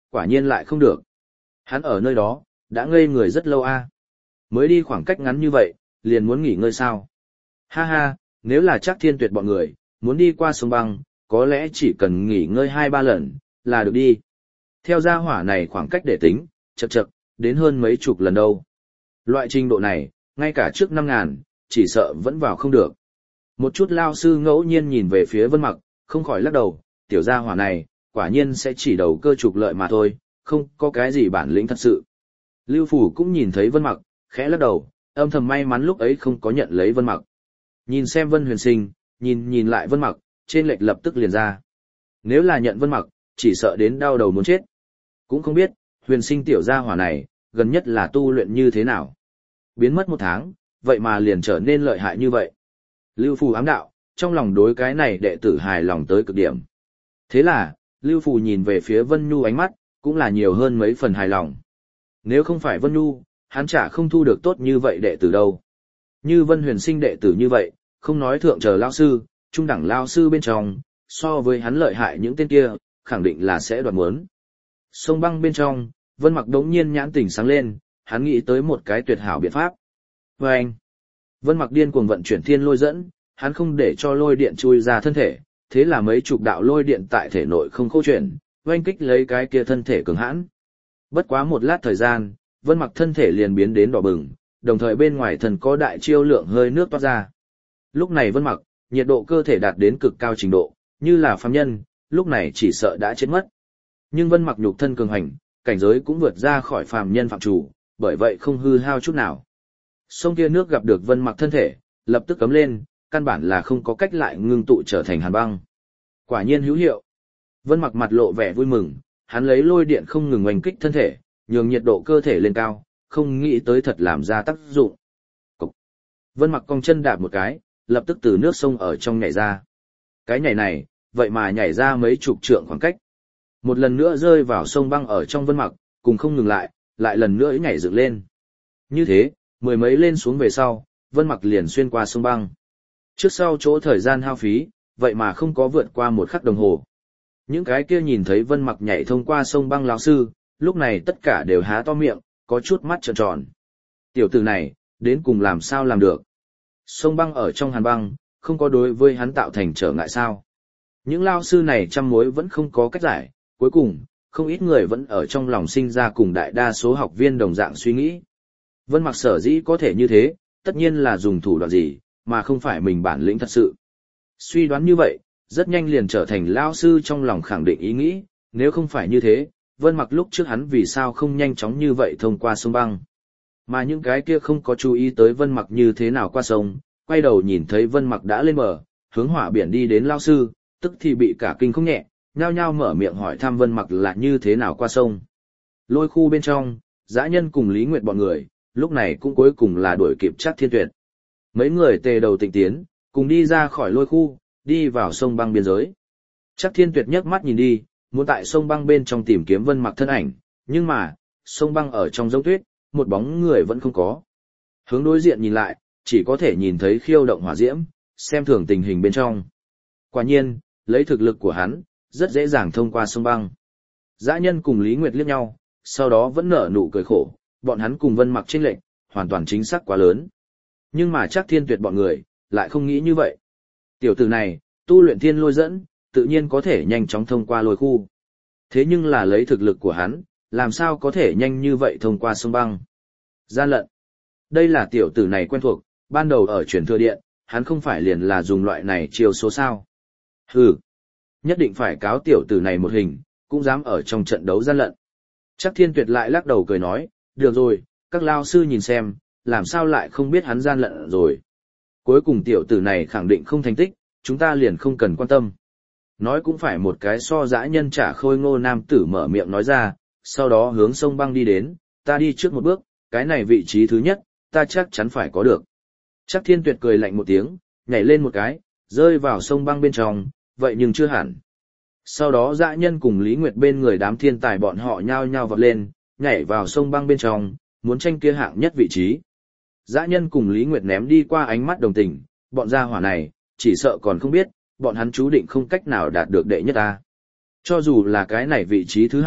quả nhiên lại không được. Hắn ở nơi đó, đã ngây người rất lâu a. Mới đi khoảng cách ngắn như vậy, liền muốn nghỉ ngơi sao? Ha ha, nếu là Trác Thiên Tuyệt bọn người, muốn đi qua sông băng, có lẽ chỉ cần nghỉ ngơi hai ba lần, là được đi. Theo gia hỏa này khoảng cách để tính, chậc chậc, đến hơn mấy chục lần đâu. Loại trình độ này, ngay cả trước năm ngàn, chỉ sợ vẫn vào không được. Một chút lao sư ngẫu nhiên nhìn về phía Vân Mặc, không khỏi lắc đầu, tiểu gia hỏa này, quả nhiên sẽ chỉ đầu cơ trục lợi mà thôi, không có cái gì bản lĩnh thật sự. Lưu Phủ cũng nhìn thấy Vân Mặc, khẽ lắc đầu, âm thầm may mắn lúc ấy không có nhận lấy Vân Mặc. Nhìn xem Vân Huyền Sinh, nhìn nhìn lại Vân Mặc, trên lệch lập tức liền ra. Nếu là nhận Vân Mặc, chỉ sợ đến đau đầu muốn chết. Cũng không biết, Huyền Sinh tiểu gia hỏa này, gần nhất là tu luyện như thế nào. Biến mất một tháng, vậy mà liền trở nên lợi hại như vậy. Lưu Phù ám đạo, trong lòng đối cái này đệ tử hài lòng tới cực điểm. Thế là, Lưu Phù nhìn về phía Vân Nhu ánh mắt, cũng là nhiều hơn mấy phần hài lòng. Nếu không phải Vân Nhu, hắn chả không thu được tốt như vậy đệ tử đâu. Như Vân Huyền Sinh đệ tử như vậy, không nói thượng chờ lao sư, trung đẳng lao sư bên trong, so với hắn lợi hại những tên kia, khẳng định là sẽ đoạt muốn. Sông băng bên trong, Vân Mặc đống nhiên nhãn tỉnh sáng lên, hắn nghĩ tới một cái tuyệt hảo biện pháp. Và anh, Vân Mặc điên cuồng vận chuyển thiên lôi dẫn, hắn không để cho lôi điện chui ra thân thể, thế là mấy chục đạo lôi điện tại thể nội không khô chuyển, oanh kích lấy cái kia thân thể cường hãn. Bất quá một lát thời gian, Vân Mặc thân thể liền biến đến đỏ bừng, đồng thời bên ngoài thần có đại chiêu lượng hơi nước toát ra. Lúc này Vân Mặc, nhiệt độ cơ thể đạt đến cực cao trình độ, như là phàm nhân, lúc này chỉ sợ đã chết mất. Nhưng Vân Mặc nhục thân cường hành, cảnh giới cũng vượt ra khỏi phàm nhân phạm chủ, bởi vậy không hư hao chút nào. Sông kia nước gặp được Vân Mặc thân thể, lập tức cấm lên, căn bản là không có cách lại ngưng tụ trở thành hàn băng. Quả nhiên hữu hiệu. Vân Mặc mặt lộ vẻ vui mừng, hắn lấy lôi điện không ngừng oanh kích thân thể, nhường nhiệt độ cơ thể lên cao, không nghĩ tới thật làm ra tác dụng. Cục. Vân Mặc cong chân đạp một cái, lập tức từ nước sông ở trong nhảy ra. Cái nhảy này, vậy mà nhảy ra mấy chục trượng khoảng cách. Một lần nữa rơi vào sông băng ở trong Vân Mặc, cùng không ngừng lại, lại lần nữa nhảy dựng lên. Như thế, mười mấy lên xuống về sau, Vân Mặc liền xuyên qua sông băng. Trước sau chỗ thời gian hao phí, vậy mà không có vượt qua một khắc đồng hồ. Những cái kia nhìn thấy Vân Mặc nhảy thông qua sông băng lão sư, lúc này tất cả đều há to miệng, có chút mắt trợn tròn. Tiểu tử này, đến cùng làm sao làm được? Sông băng ở trong hàn băng, không có đối với hắn tạo thành trở ngại sao? Những lao sư này trăm mối vẫn không có cách giải, cuối cùng, không ít người vẫn ở trong lòng sinh ra cùng đại đa số học viên đồng dạng suy nghĩ. Vân Mặc sở dĩ có thể như thế, tất nhiên là dùng thủ đoạn gì, mà không phải mình bản lĩnh thật sự. Suy đoán như vậy, rất nhanh liền trở thành lao sư trong lòng khẳng định ý nghĩ, nếu không phải như thế, Vân Mặc lúc trước hắn vì sao không nhanh chóng như vậy thông qua sông băng. Mà những cái kia không có chú ý tới Vân Mặc như thế nào qua sông, quay đầu nhìn thấy Vân Mặc đã lên bờ, hướng hỏa biển đi đến lao sư, tức thì bị cả kinh không nhẹ, nhao nhao mở miệng hỏi thăm Vân Mặc là như thế nào qua sông. Lôi khu bên trong, Dã Nhân cùng Lý Nguyệt bọn người, lúc này cũng cuối cùng là đuổi kịp Trác Thiên Tuyệt. Mấy người tề đầu tịnh tiến, cùng đi ra khỏi lôi khu, đi vào sông băng biên giới. Trác Thiên Tuyệt nhấc mắt nhìn đi, muốn tại sông băng bên trong tìm kiếm Vân Mặc thân ảnh, nhưng mà, sông băng ở trong giống tuyết, một bóng người vẫn không có. Hướng đối diện nhìn lại, chỉ có thể nhìn thấy khiêu động hỏa diễm, xem thường tình hình bên trong. Quả nhiên, lấy thực lực của hắn, rất dễ dàng thông qua sông băng. Dã Nhân cùng Lý Nguyệt liếc nhau, sau đó vẫn nở nụ cười khổ, bọn hắn cùng Vân Mặc chênh lệch, hoàn toàn chính xác quá lớn. Nhưng mà Trác Thiên Tuyệt bọn người, lại không nghĩ như vậy. Tiểu tử này, tu luyện thiên lôi dẫn, tự nhiên có thể nhanh chóng thông qua lôi khu. Thế nhưng là lấy thực lực của hắn, làm sao có thể nhanh như vậy thông qua sông băng. Gian lận. Đây là tiểu tử này quen thuộc, ban đầu ở truyền thừa điện, hắn không phải liền là dùng loại này chiêu số sao. Hừ. Nhất định phải cáo tiểu tử này một hình, cũng dám ở trong trận đấu gian lận. Trác Thiên Tuyệt lại lắc đầu cười nói, được rồi, các lao sư nhìn xem, làm sao lại không biết hắn gian lận rồi. Cuối cùng tiểu tử này khẳng định không thành tích, chúng ta liền không cần quan tâm. Nói cũng phải một cái so Dã Nhân trả khôi ngô nam tử mở miệng nói ra, sau đó hướng sông băng đi đến, ta đi trước một bước, cái này vị trí thứ nhất, ta chắc chắn phải có được. Trác Thiên Tuyệt cười lạnh một tiếng, nhảy lên một cái, rơi vào sông băng bên trong, vậy nhưng chưa hẳn. Sau đó Dã Nhân cùng Lý Nguyệt bên người đám thiên tài bọn họ nhao nhao vọt lên, nhảy vào sông băng bên trong, muốn tranh kia hạng nhất vị trí. Dã Nhân cùng Lý Nguyệt ném đi qua ánh mắt đồng tình, bọn gia hỏa này, chỉ sợ còn không biết, bọn hắn chú định không cách nào đạt được đệ nhất ta. Cho dù là cái này vị trí thứ hai,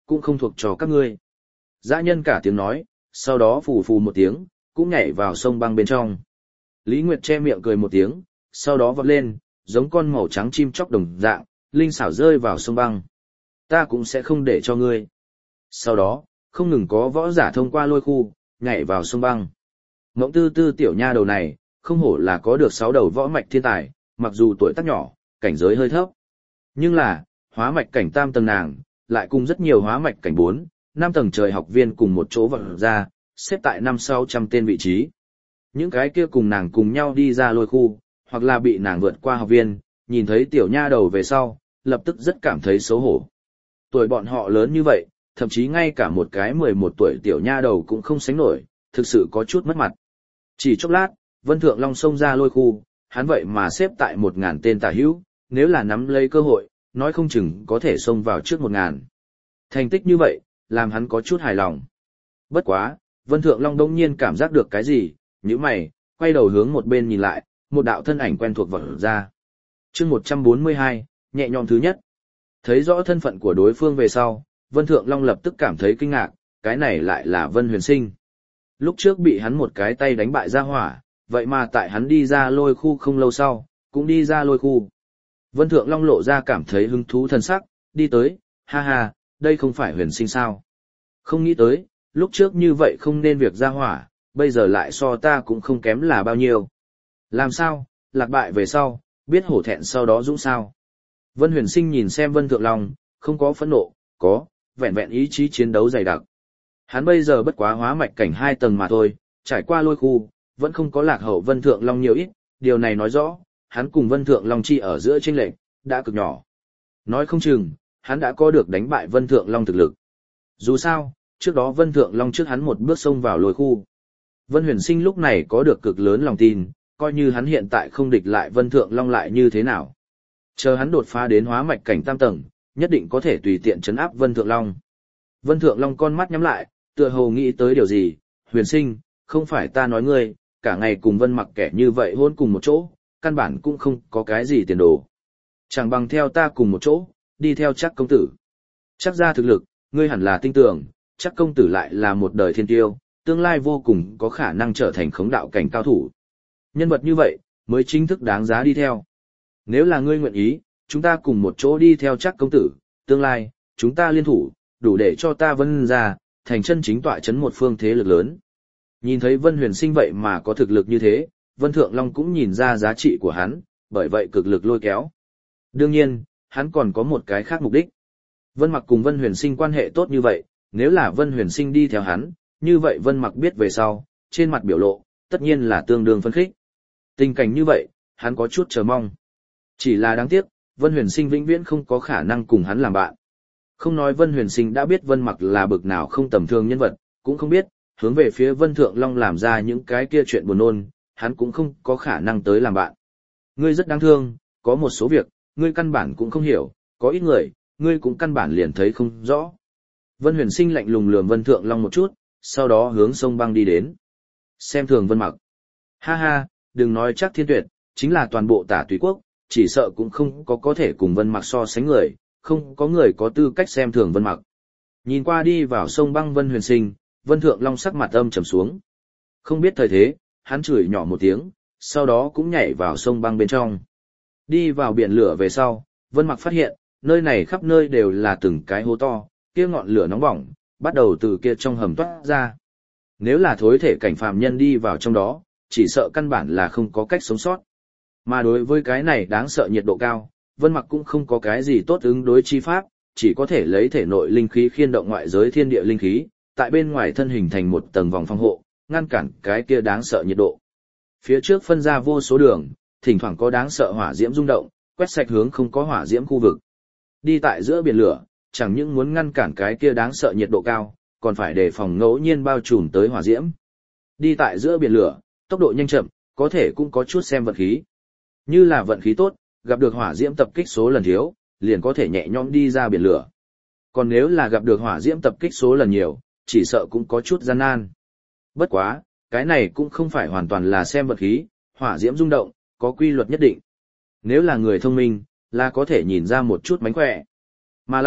cũng không thuộc cho các ngươi. Dã nhân cả tiếng nói, sau đó phù phù một tiếng, cũng nhảy vào sông băng bên trong. Lý Nguyệt che miệng cười một tiếng, sau đó vọt lên, giống con màu trắng chim chóc đồng dạng, linh xảo rơi vào sông băng. Ta cũng sẽ không để cho ngươi. Sau đó, không ngừng có võ giả thông qua lôi khu, nhảy vào sông băng. Ngỗng tư tư tiểu nha đầu này, không hổ là có được sáu đầu võ mạch thiên tài, mặc dù tuổi tác nhỏ, cảnh giới hơi thấp. Nhưng là, hóa mạch cảnh tam tầng nàng, lại cùng rất nhiều hóa mạch cảnh bốn, năm tầng trời học viên cùng một chỗ vọt ra, xếp tại năm sáu trăm tên vị trí. Những cái kia cùng nàng cùng nhau đi ra lôi khu, hoặc là bị nàng vượt qua học viên, nhìn thấy tiểu nha đầu về sau, lập tức rất cảm thấy xấu hổ. Tuổi bọn họ lớn như vậy, thậm chí ngay cả một cái mười một tuổi tiểu nha đầu cũng không sánh nổi, thực sự có chút mất mặt. Chỉ chốc lát, Vân Thượng Long xông ra lôi khu, hắn vậy mà xếp tại một ngàn tên tả hữu, nếu là nắm lấy cơ hội, nói không chừng có thể xông vào trước một ngàn. Thành tích như vậy, làm hắn có chút hài lòng. Bất quá, Vân Thượng Long đông nhiên cảm giác được cái gì, nhíu mày, quay đầu hướng một bên nhìn lại, một đạo thân ảnh quen thuộc vọt ra. Chương một trăm bốn mươi hai, nhẹ nhõm thứ nhất. Thấy rõ thân phận của đối phương về sau, Vân Thượng Long lập tức cảm thấy kinh ngạc, cái này lại là Vân Huyền Sinh. Lúc trước bị hắn một cái tay đánh bại ra hỏa, vậy mà tại hắn đi ra lôi khu không lâu sau, cũng đi ra lôi khu. Vân Thượng Long lộ ra cảm thấy hứng thú thân sắc, đi tới, ha ha, đây không phải Huyền Sinh sao. Không nghĩ tới, lúc trước như vậy không nên việc ra hỏa, bây giờ lại so ta cũng không kém là bao nhiêu. Làm sao, lạc bại về sau, biết hổ thẹn sau đó dũng sao. Vân Huyền Sinh nhìn xem Vân Thượng Long, không có phẫn nộ, có, vẹn vẹn ý chí chiến đấu dày đặc. Hắn bây giờ bất quá hóa mạch cảnh hai tầng mà thôi, trải qua lôi khu, vẫn không có lạc hậu Vân Thượng Long nhiều ít, điều này nói rõ, hắn cùng Vân Thượng Long chi ở giữa chênh lệch đã cực nhỏ. Nói không chừng, hắn đã có được đánh bại Vân Thượng Long thực lực. Dù sao, trước đó Vân Thượng Long trước hắn một bước xông vào lôi khu. Vân Huyền Sinh lúc này có được cực lớn lòng tin, coi như hắn hiện tại không địch lại Vân Thượng Long lại như thế nào. Chờ hắn đột phá đến hóa mạch cảnh tam tầng, nhất định có thể tùy tiện trấn áp Vân Thượng Long. Vân Thượng Long con mắt nhắm lại, tựa hồ nghĩ tới điều gì, Huyền Sinh, không phải ta nói ngươi, cả ngày cùng Vân Mặc kẻ như vậy hôn cùng một chỗ, căn bản cũng không có cái gì tiền đồ. Chẳng bằng theo ta cùng một chỗ, đi theo Trác công tử. Chắc ra thực lực, ngươi hẳn là tin tưởng, Trác công tử lại là một đời thiên tiêu, tương lai vô cùng có khả năng trở thành khống đạo cảnh cao thủ. Nhân vật như vậy, mới chính thức đáng giá đi theo. Nếu là ngươi nguyện ý, chúng ta cùng một chỗ đi theo Trác công tử, tương lai, chúng ta liên thủ, đủ để cho ta Vân ra, thành chân chính tọa chấn một phương thế lực lớn. Nhìn thấy Vân Huyền Sinh vậy mà có thực lực như thế, Vân Thượng Long cũng nhìn ra giá trị của hắn, bởi vậy cực lực lôi kéo. Đương nhiên, hắn còn có một cái khác mục đích. Vân Mặc cùng Vân Huyền Sinh quan hệ tốt như vậy, nếu là Vân Huyền Sinh đi theo hắn, như vậy Vân Mặc biết về sau, trên mặt biểu lộ, tất nhiên là tương đương phấn khích. Tình cảnh như vậy, hắn có chút chờ mong. Chỉ là đáng tiếc, Vân Huyền Sinh vĩnh viễn không có khả năng cùng hắn làm bạn. Không nói Vân Huyền Sinh đã biết Vân Mặc là bực nào không tầm thường nhân vật, cũng không biết, hướng về phía Vân Thượng Long làm ra những cái kia chuyện buồn nôn, hắn cũng không có khả năng tới làm bạn. Ngươi rất đáng thương, có một số việc, ngươi căn bản cũng không hiểu, có ít người, ngươi cũng căn bản liền thấy không rõ. Vân Huyền Sinh lạnh lùng lườm Vân Thượng Long một chút, sau đó hướng sông băng đi đến. Xem thường Vân Mặc. Ha ha, đừng nói Trác Thiên Tuyệt, chính là toàn bộ Tả Tùy Quốc, chỉ sợ cũng không có có thể cùng Vân Mặc so sánh người, không có người có tư cách xem thường Vân Mặc. Nhìn qua đi vào sông băng Vân Huyền Sinh, Vân Thượng Long sắc mặt âm trầm xuống. Không biết thời thế, hắn chửi nhỏ một tiếng, sau đó cũng nhảy vào sông băng bên trong. Đi vào biển lửa về sau, Vân Mặc phát hiện, nơi này khắp nơi đều là từng cái hố to, kia ngọn lửa nóng bỏng, bắt đầu từ kia trong hầm toát ra. Nếu là thối thể cảnh phàm nhân đi vào trong đó, chỉ sợ căn bản là không có cách sống sót. Mà đối với cái này đáng sợ nhiệt độ cao, Vân Mặc cũng không có cái gì tốt ứng đối chi pháp, chỉ có thể lấy thể nội linh khí khiên động ngoại giới thiên địa linh khí, tại bên ngoài thân hình thành một tầng vòng phòng hộ, ngăn cản cái kia đáng sợ nhiệt độ. Phía trước phân ra vô số đường, thỉnh thoảng có đáng sợ hỏa diễm rung động, quét sạch hướng không có hỏa diễm khu vực. Đi tại giữa biển lửa, chẳng những muốn ngăn cản cái kia đáng sợ nhiệt độ cao, còn phải đề phòng ngẫu nhiên bao trùm tới hỏa diễm. Đi tại giữa biển lửa, tốc độ nhanh chậm, có thể cũng có chút xem vận khí. Như là vận khí tốt, gặp được hỏa diễm tập kích số lần thiếu, liền có thể nhẹ nhõm đi ra biển lửa. Còn nếu là gặp được hỏa diễm tập kích số lần nhiều, chỉ sợ cũng có chút gian nan. Bất quá, cái này cũng không phải hoàn toàn là xem vận khí, hỏa diễm rung động, có quy luật nhất định. Nếu là người thông minh, là có thể nhìn ra một chút mánh khỏe. Mà lại,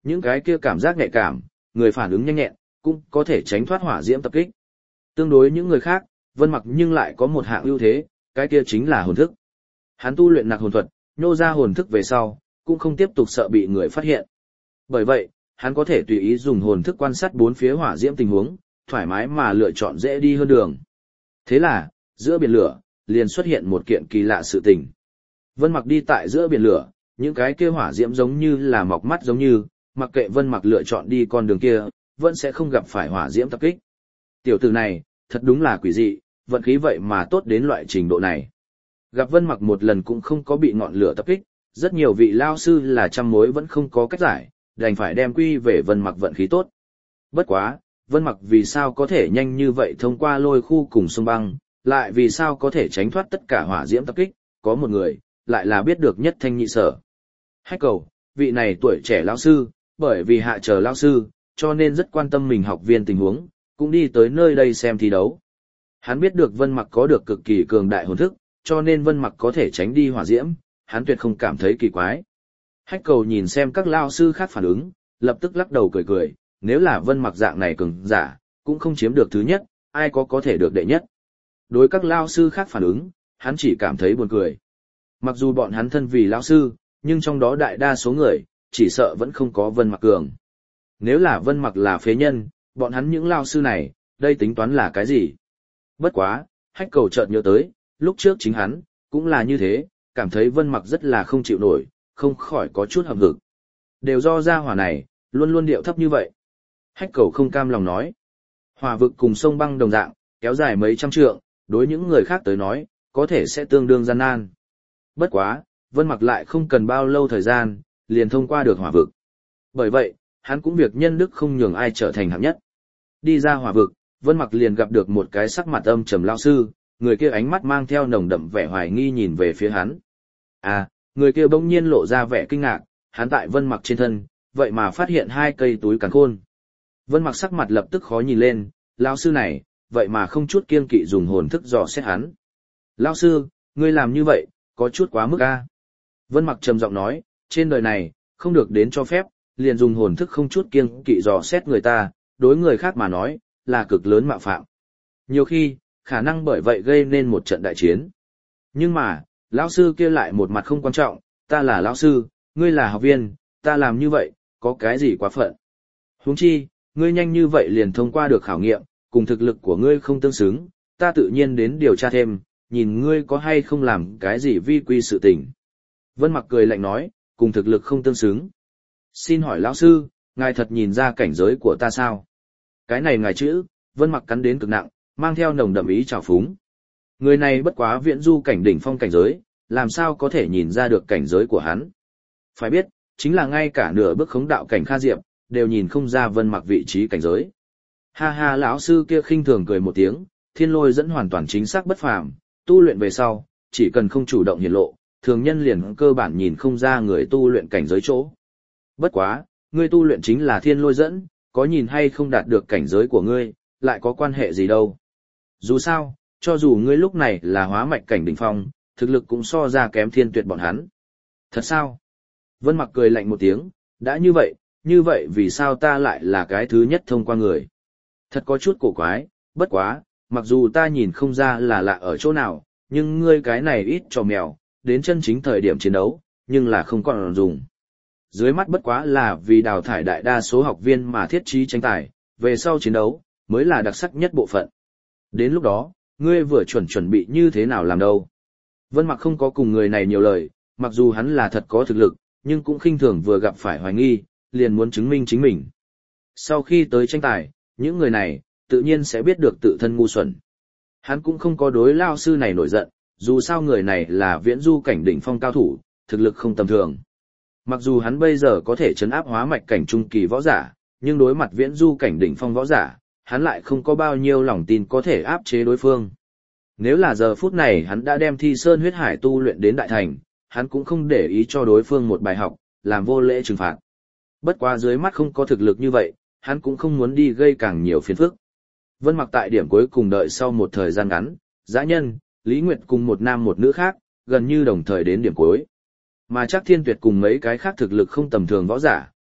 Những cái kia cảm giác nhạy cảm, người phản ứng nhanh nhẹn, cũng có thể tránh thoát hỏa diễm tập kích. Tương đối những người khác, Vân Mặc nhưng lại có một hạng ưu thế, cái kia chính là hồn thức. Hắn tu luyện nặc hồn thuật, nhô ra hồn thức về sau, cũng không tiếp tục sợ bị người phát hiện. Bởi vậy, hắn có thể tùy ý dùng hồn thức quan sát bốn phía hỏa diễm tình huống, thoải mái mà lựa chọn dễ đi hơn đường. Thế là, giữa biển lửa, liền xuất hiện một kiện kỳ lạ sự tình. Vân Mặc đi tại giữa biển lửa, những cái kia hỏa diễm giống như là mọc mắt giống như, mặc kệ Vân Mặc lựa chọn đi con đường kia, vẫn sẽ không gặp phải hỏa diễm tập kích. Tiểu tử này, thật đúng là quỷ dị, vận khí vậy mà tốt đến loại trình độ này. Gặp Vân Mặc một lần cũng không có bị ngọn lửa tập kích, rất nhiều vị lao sư là trăm mối vẫn không có cách giải, đành phải đem quy về Vân Mặc vận khí tốt. Bất quá, Vân Mặc vì sao có thể nhanh như vậy thông qua lôi khu cùng sông băng, lại vì sao có thể tránh thoát tất cả hỏa diễm tập kích, có một người, lại là biết được nhất thanh nhị sở. Hách Cầu, vị này tuổi trẻ lao sư, bởi vì hạ chờ lao sư, cho nên rất quan tâm mình học viên tình huống, cũng đi tới nơi đây xem thi đấu. Hắn biết được Vân Mặc có được cực kỳ cường đại hồn thức, cho nên Vân Mặc có thể tránh đi hỏa diễm, hắn tuyệt không cảm thấy kỳ quái. Hách Cầu nhìn xem các lao sư khác phản ứng, lập tức lắc đầu cười cười, nếu là Vân Mặc dạng này cường giả, cũng không chiếm được thứ nhất, ai có có thể được đệ nhất. Đối các lao sư khác phản ứng, hắn chỉ cảm thấy buồn cười. Mặc dù bọn hắn thân vì lao sư, nhưng trong đó đại đa số người, chỉ sợ vẫn không có Vân Mặc cường. Nếu là Vân Mặc là phế nhân, bọn hắn những lao sư này, đây tính toán là cái gì? Bất quá, Hách Cầu chợt nhớ tới, lúc trước chính hắn, cũng là như thế, cảm thấy Vân Mặc rất là không chịu nổi, không khỏi có chút hậm hực. Đều do gia hỏa này, luôn luôn điệu thấp như vậy. Hách Cầu không cam lòng nói. Hỏa vực cùng sông băng đồng dạng, kéo dài mấy trăm trượng, đối những người khác tới nói, có thể sẽ tương đương gian nan. Bất quá, Vân Mặc lại không cần bao lâu thời gian, liền thông qua được hỏa vực. Bởi vậy, hắn cũng việc nhân đức không nhường ai trở thành hạng nhất. Đi ra hỏa vực, Vân Mặc liền gặp được một cái sắc mặt âm trầm lao sư, người kia ánh mắt mang theo nồng đậm vẻ hoài nghi nhìn về phía hắn. À, người kia bỗng nhiên lộ ra vẻ kinh ngạc, hắn tại Vân Mặc trên thân, vậy mà phát hiện hai cây túi càn khôn. Vân Mặc sắc mặt lập tức khó nhìn lên, lao sư này, vậy mà không chút kiêng kỵ dùng hồn thức dò xét hắn. Lao sư, ngươi làm như vậy, có chút quá mức a. Vân Mặc trầm giọng nói, trên đời này, không được đến cho phép, liền dùng hồn thức không chút kiêng kỵ dò xét người ta, đối người khác mà nói, là cực lớn mạo phạm. Nhiều khi, khả năng bởi vậy gây nên một trận đại chiến. Nhưng mà, lão sư kia lại một mặt không quan trọng, ta là lão sư, ngươi là học viên, ta làm như vậy, có cái gì quá phận. Huống chi, ngươi nhanh như vậy liền thông qua được khảo nghiệm, cùng thực lực của ngươi không tương xứng, ta tự nhiên đến điều tra thêm, nhìn ngươi có hay không làm cái gì vi quy sự tình. Vân Mặc cười lạnh nói, cùng thực lực không tương xứng. Xin hỏi lão sư, ngài thật nhìn ra cảnh giới của ta sao? Cái này ngài chữ, Vân Mặc cắn đến cực nặng, mang theo nồng đậm ý trào phúng. Người này bất quá viễn du cảnh đỉnh phong cảnh giới, làm sao có thể nhìn ra được cảnh giới của hắn? Phải biết, chính là ngay cả nửa bước khống đạo cảnh Kha Diệp, đều nhìn không ra Vân Mặc vị trí cảnh giới. Ha ha, lão sư kia khinh thường cười một tiếng, Thiên Lôi dẫn hoàn toàn chính xác bất phàm, tu luyện về sau, chỉ cần không chủ động hiển lộ, thường nhân liền cơ bản nhìn không ra người tu luyện cảnh giới chỗ. Bất quá, ngươi tu luyện chính là Thiên Lôi dẫn, có nhìn hay không đạt được cảnh giới của ngươi, lại có quan hệ gì đâu. Dù sao, cho dù ngươi lúc này là hóa mạch cảnh đỉnh phong, thực lực cũng so ra kém Thiên Tuyệt bọn hắn. Thật sao? Vân Mặc cười lạnh một tiếng, đã như vậy, như vậy vì sao ta lại là cái thứ nhất thông qua người? Thật có chút cổ quái, bất quá, mặc dù ta nhìn không ra là lạ ở chỗ nào, nhưng ngươi cái này ít trò mèo, đến chân chính thời điểm chiến đấu, nhưng là không còn dùng. Dưới mắt bất quá là vì đào thải đại đa số học viên mà thiết trí tranh tài, về sau chiến đấu, mới là đặc sắc nhất bộ phận. Đến lúc đó, ngươi vừa chuẩn chuẩn bị như thế nào làm đâu. Vân Mặc không có cùng người này nhiều lời, mặc dù hắn là thật có thực lực, nhưng cũng khinh thường vừa gặp phải hoài nghi, liền muốn chứng minh chính mình. Sau khi tới tranh tài, những người này, tự nhiên sẽ biết được tự thân ngu xuẩn. Hắn cũng không có đối lao sư này nổi giận, dù sao người này là viễn du cảnh đỉnh phong cao thủ, thực lực không tầm thường. Mặc dù hắn bây giờ có thể chấn áp hóa mạch cảnh trung kỳ võ giả, nhưng đối mặt viễn du cảnh đỉnh phong võ giả, hắn lại không có bao nhiêu lòng tin có thể áp chế đối phương. Nếu là giờ phút này hắn đã đem Thi Sơn huyết hải tu luyện đến đại thành, hắn cũng không để ý cho đối phương một bài học, làm vô lễ trừng phạt. Bất quá dưới mắt không có thực lực như vậy, hắn cũng không muốn đi gây càng nhiều phiền phức. Vân Mặc tại điểm cuối cùng đợi sau một thời gian ngắn, Dã Nhân, Lý Nguyệt cùng một nam một nữ khác, gần như đồng thời đến điểm cuối. Mà chắc Thiên Tuyệt cùng mấy cái khác thực lực không tầm thường võ giả,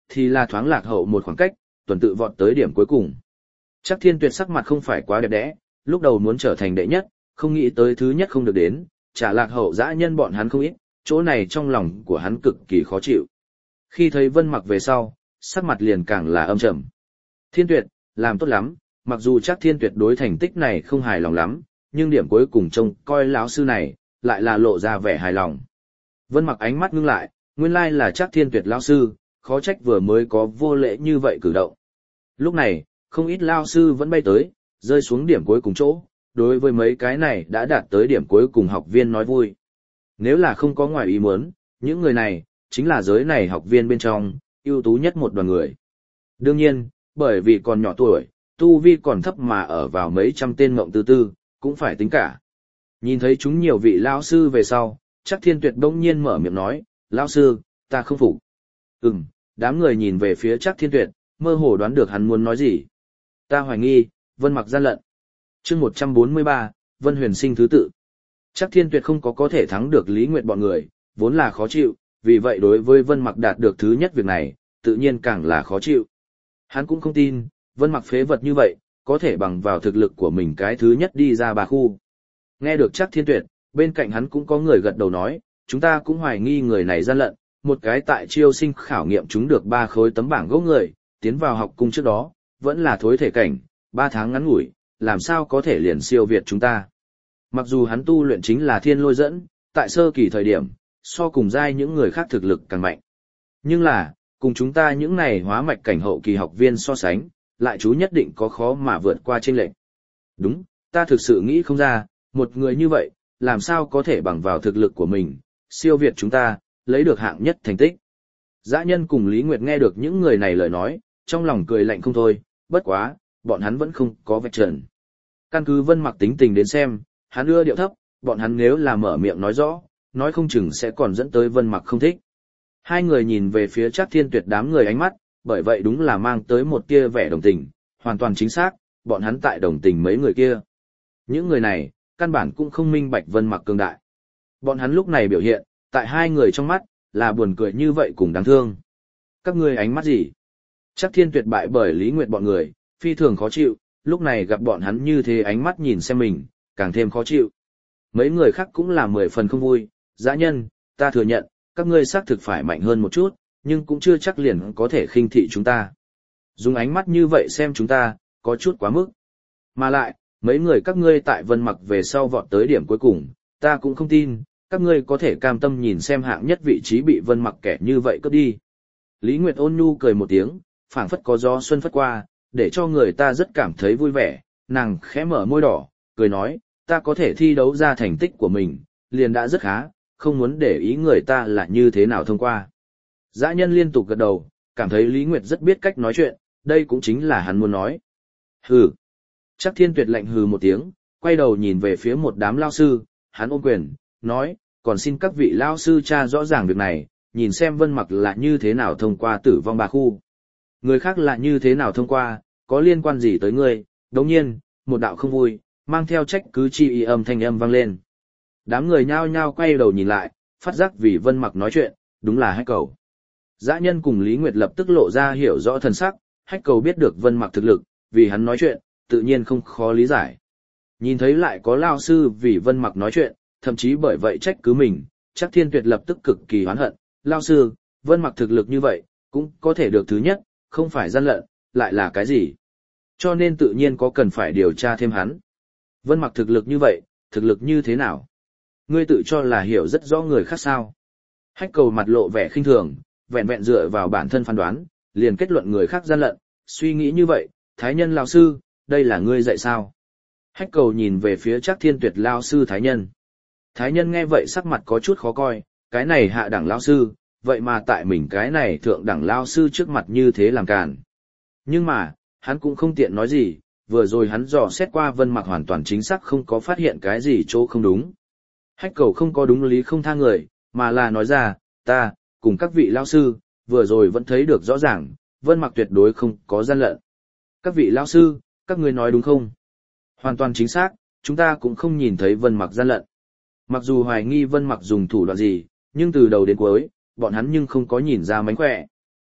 thì là thoáng lạc hậu một khoảng cách, tuần tự vọt tới điểm cuối cùng. Chắc Thiên Tuyệt sắc mặt không phải quá đẹp đẽ, lúc đầu muốn trở thành đệ nhất, không nghĩ tới thứ nhất không được đến, trả lạc hậu dã nhân bọn hắn không ít, chỗ này trong lòng của hắn cực kỳ khó chịu. Khi thấy Vân Mặc về sau, sắc mặt liền càng là âm trầm. Thiên Tuyệt, làm tốt lắm, mặc dù chắc Thiên Tuyệt đối thành tích này không hài lòng lắm, nhưng điểm cuối cùng trông coi lão sư này, lại là lộ ra vẻ hài lòng. Vân Mặc ánh mắt ngưng lại, nguyên lai là chắc Thiên Tuyệt lão sư, khó trách vừa mới có vô lễ như vậy cử động. Lúc này, không ít lão sư vẫn bay tới, rơi xuống điểm cuối cùng chỗ, đối với mấy cái này đã đạt tới điểm cuối cùng học viên nói vui. Nếu là không có ngoài ý muốn, những người này, chính là giới này học viên bên trong, ưu tú nhất một đoàn người. Đương nhiên, bởi vì còn nhỏ tuổi, tu vi còn thấp mà ở vào mấy trăm tên mộng tư tư, cũng phải tính cả. Nhìn thấy chúng nhiều vị lão sư về sau, chắc Thiên Tuyệt đông nhiên mở miệng nói, lão sư, ta không phục. Ừm, đám người nhìn về phía chắc Thiên Tuyệt, mơ hồ đoán được hắn muốn nói gì. Ta hoài nghi, Vân Mặc gian lận. chương một trăm bốn mươi ba, Vân Huyền Sinh thứ tự. Chắc Thiên Tuyệt không có có thể thắng được Lý Nguyệt bọn người, vốn là khó chịu, vì vậy đối với Vân Mặc đạt được thứ nhất việc này, tự nhiên càng là khó chịu. Hắn cũng không tin, Vân Mặc phế vật như vậy, có thể bằng vào thực lực của mình cái thứ nhất đi ra ba khu. Nghe được chắc Thiên Tuyệt, bên cạnh hắn cũng có người gật đầu nói, chúng ta cũng hoài nghi người này gian lận, một cái tại chiêu sinh khảo nghiệm chúng được ba khối tấm bảng gỗ người, tiến vào học cung trước đó, vẫn là thối thể cảnh, ba tháng ngắn ngủi, làm sao có thể liền siêu việt chúng ta. Mặc dù hắn tu luyện chính là thiên lôi dẫn, tại sơ kỳ thời điểm, so cùng giai những người khác thực lực càng mạnh. Nhưng là, cùng chúng ta những này hóa mạch cảnh hậu kỳ học viên so sánh, lại chú nhất định có khó mà vượt qua chênh lệch. Đúng, ta thực sự nghĩ không ra, một người như vậy, làm sao có thể bằng vào thực lực của mình, siêu việt chúng ta, lấy được hạng nhất thành tích. Dã Nhân cùng Lý Nguyệt nghe được những người này lời nói, trong lòng cười lạnh không thôi, bất quá, bọn hắn vẫn không có vạch trần. Căn cứ Vân Mặc tính tình đến xem, hắn ưa điệu thấp, bọn hắn nếu là mở miệng nói rõ, nói không chừng sẽ còn dẫn tới Vân Mặc không thích. Hai người nhìn về phía Trác Thiên Tuyệt đám người ánh mắt, bởi vậy đúng là mang tới một tia vẻ đồng tình, hoàn toàn chính xác, bọn hắn tại đồng tình mấy người kia. Những người này, căn bản cũng không minh bạch Vân Mặc cường đại. Bọn hắn lúc này biểu hiện, tại hai người trong mắt, là buồn cười như vậy cùng đáng thương. Các ngươi ánh mắt gì? Trác Thiên Tuyệt bại bởi Lý Nguyệt bọn người, phi thường khó chịu, lúc này gặp bọn hắn như thế ánh mắt nhìn xem mình, càng thêm khó chịu. Mấy người khác cũng là mười phần không vui, Dã Nhân, ta thừa nhận, các ngươi xác thực phải mạnh hơn một chút, nhưng cũng chưa chắc liền có thể khinh thị chúng ta. Dùng ánh mắt như vậy xem chúng ta, có chút quá mức. Mà lại, mấy người các ngươi tại Vân Mặc về sau vọt tới điểm cuối cùng, ta cũng không tin, các ngươi có thể cam tâm nhìn xem hạng nhất vị trí bị Vân Mặc kẻ như vậy cướp đi. Lý Nguyệt ôn nhu cười một tiếng, phảng phất có gió xuân phất qua, để cho người ta rất cảm thấy vui vẻ, nàng khẽ mở môi đỏ, cười nói, ta có thể thi đấu ra thành tích của mình, liền đã rất khá, không muốn để ý người ta là như thế nào thông qua. Dã Nhân liên tục gật đầu, cảm thấy Lý Nguyệt rất biết cách nói chuyện, đây cũng chính là hắn muốn nói. Hừ. Trác Thiên Tuyệt lạnh hừ một tiếng, quay đầu nhìn về phía một đám lao sư, hắn ôm quyền, nói, còn xin các vị lao sư tra rõ ràng việc này, nhìn xem Vân Mặc là như thế nào thông qua tử vong ba khu. Người khác là như thế nào thông qua, có liên quan gì tới ngươi, đồng nhiên, một đạo không vui, mang theo trách cứ chi y âm thanh âm vang lên. Đám người nhao nhao quay đầu nhìn lại, phát giác vì Vân Mặc nói chuyện, đúng là Hách Cầu. Dã Nhân cùng Lý Nguyệt lập tức lộ ra hiểu rõ thần sắc, Hách Cầu biết được Vân Mặc thực lực, vì hắn nói chuyện, tự nhiên không khó lý giải. Nhìn thấy lại có lao sư vì Vân Mặc nói chuyện, thậm chí bởi vậy trách cứ mình, Trác Thiên Tuyệt lập tức cực kỳ oán hận, lao sư, Vân Mặc thực lực như vậy, cũng có thể được thứ nhất, không phải gian lận, lại là cái gì? Cho nên tự nhiên có cần phải điều tra thêm hắn. Vân Mặc thực lực như vậy, thực lực như thế nào? Ngươi tự cho là hiểu rất rõ người khác sao? Hách Cầu mặt lộ vẻ khinh thường, vẹn vẹn dựa vào bản thân phán đoán, liền kết luận người khác gian lận, suy nghĩ như vậy, Thái Nhân lão sư, đây là ngươi dạy sao? Hách Cầu nhìn về phía Trác Thiên Tuyệt lão sư Thái Nhân. Thái Nhân nghe vậy sắc mặt có chút khó coi, cái này hạ đẳng lão sư, vậy mà tại mình cái này thượng đẳng lão sư trước mặt như thế làm càn. Nhưng mà, hắn cũng không tiện nói gì, vừa rồi hắn dò xét qua Vân Mặc hoàn toàn chính xác không có phát hiện cái gì chỗ không đúng. Hách Cầu không có đúng lý không tha người, mà là nói ra, ta, cùng các vị lão sư, vừa rồi vẫn thấy được rõ ràng, Vân Mặc tuyệt đối không có gian lận. Các vị lão sư, các ngươi nói đúng không? Hoàn toàn chính xác, chúng ta cũng không nhìn thấy Vân Mặc gian lận. Mặc dù hoài nghi Vân Mặc dùng thủ đoạn gì, nhưng từ đầu đến cuối, bọn hắn nhưng không có nhìn ra mánh khỏe.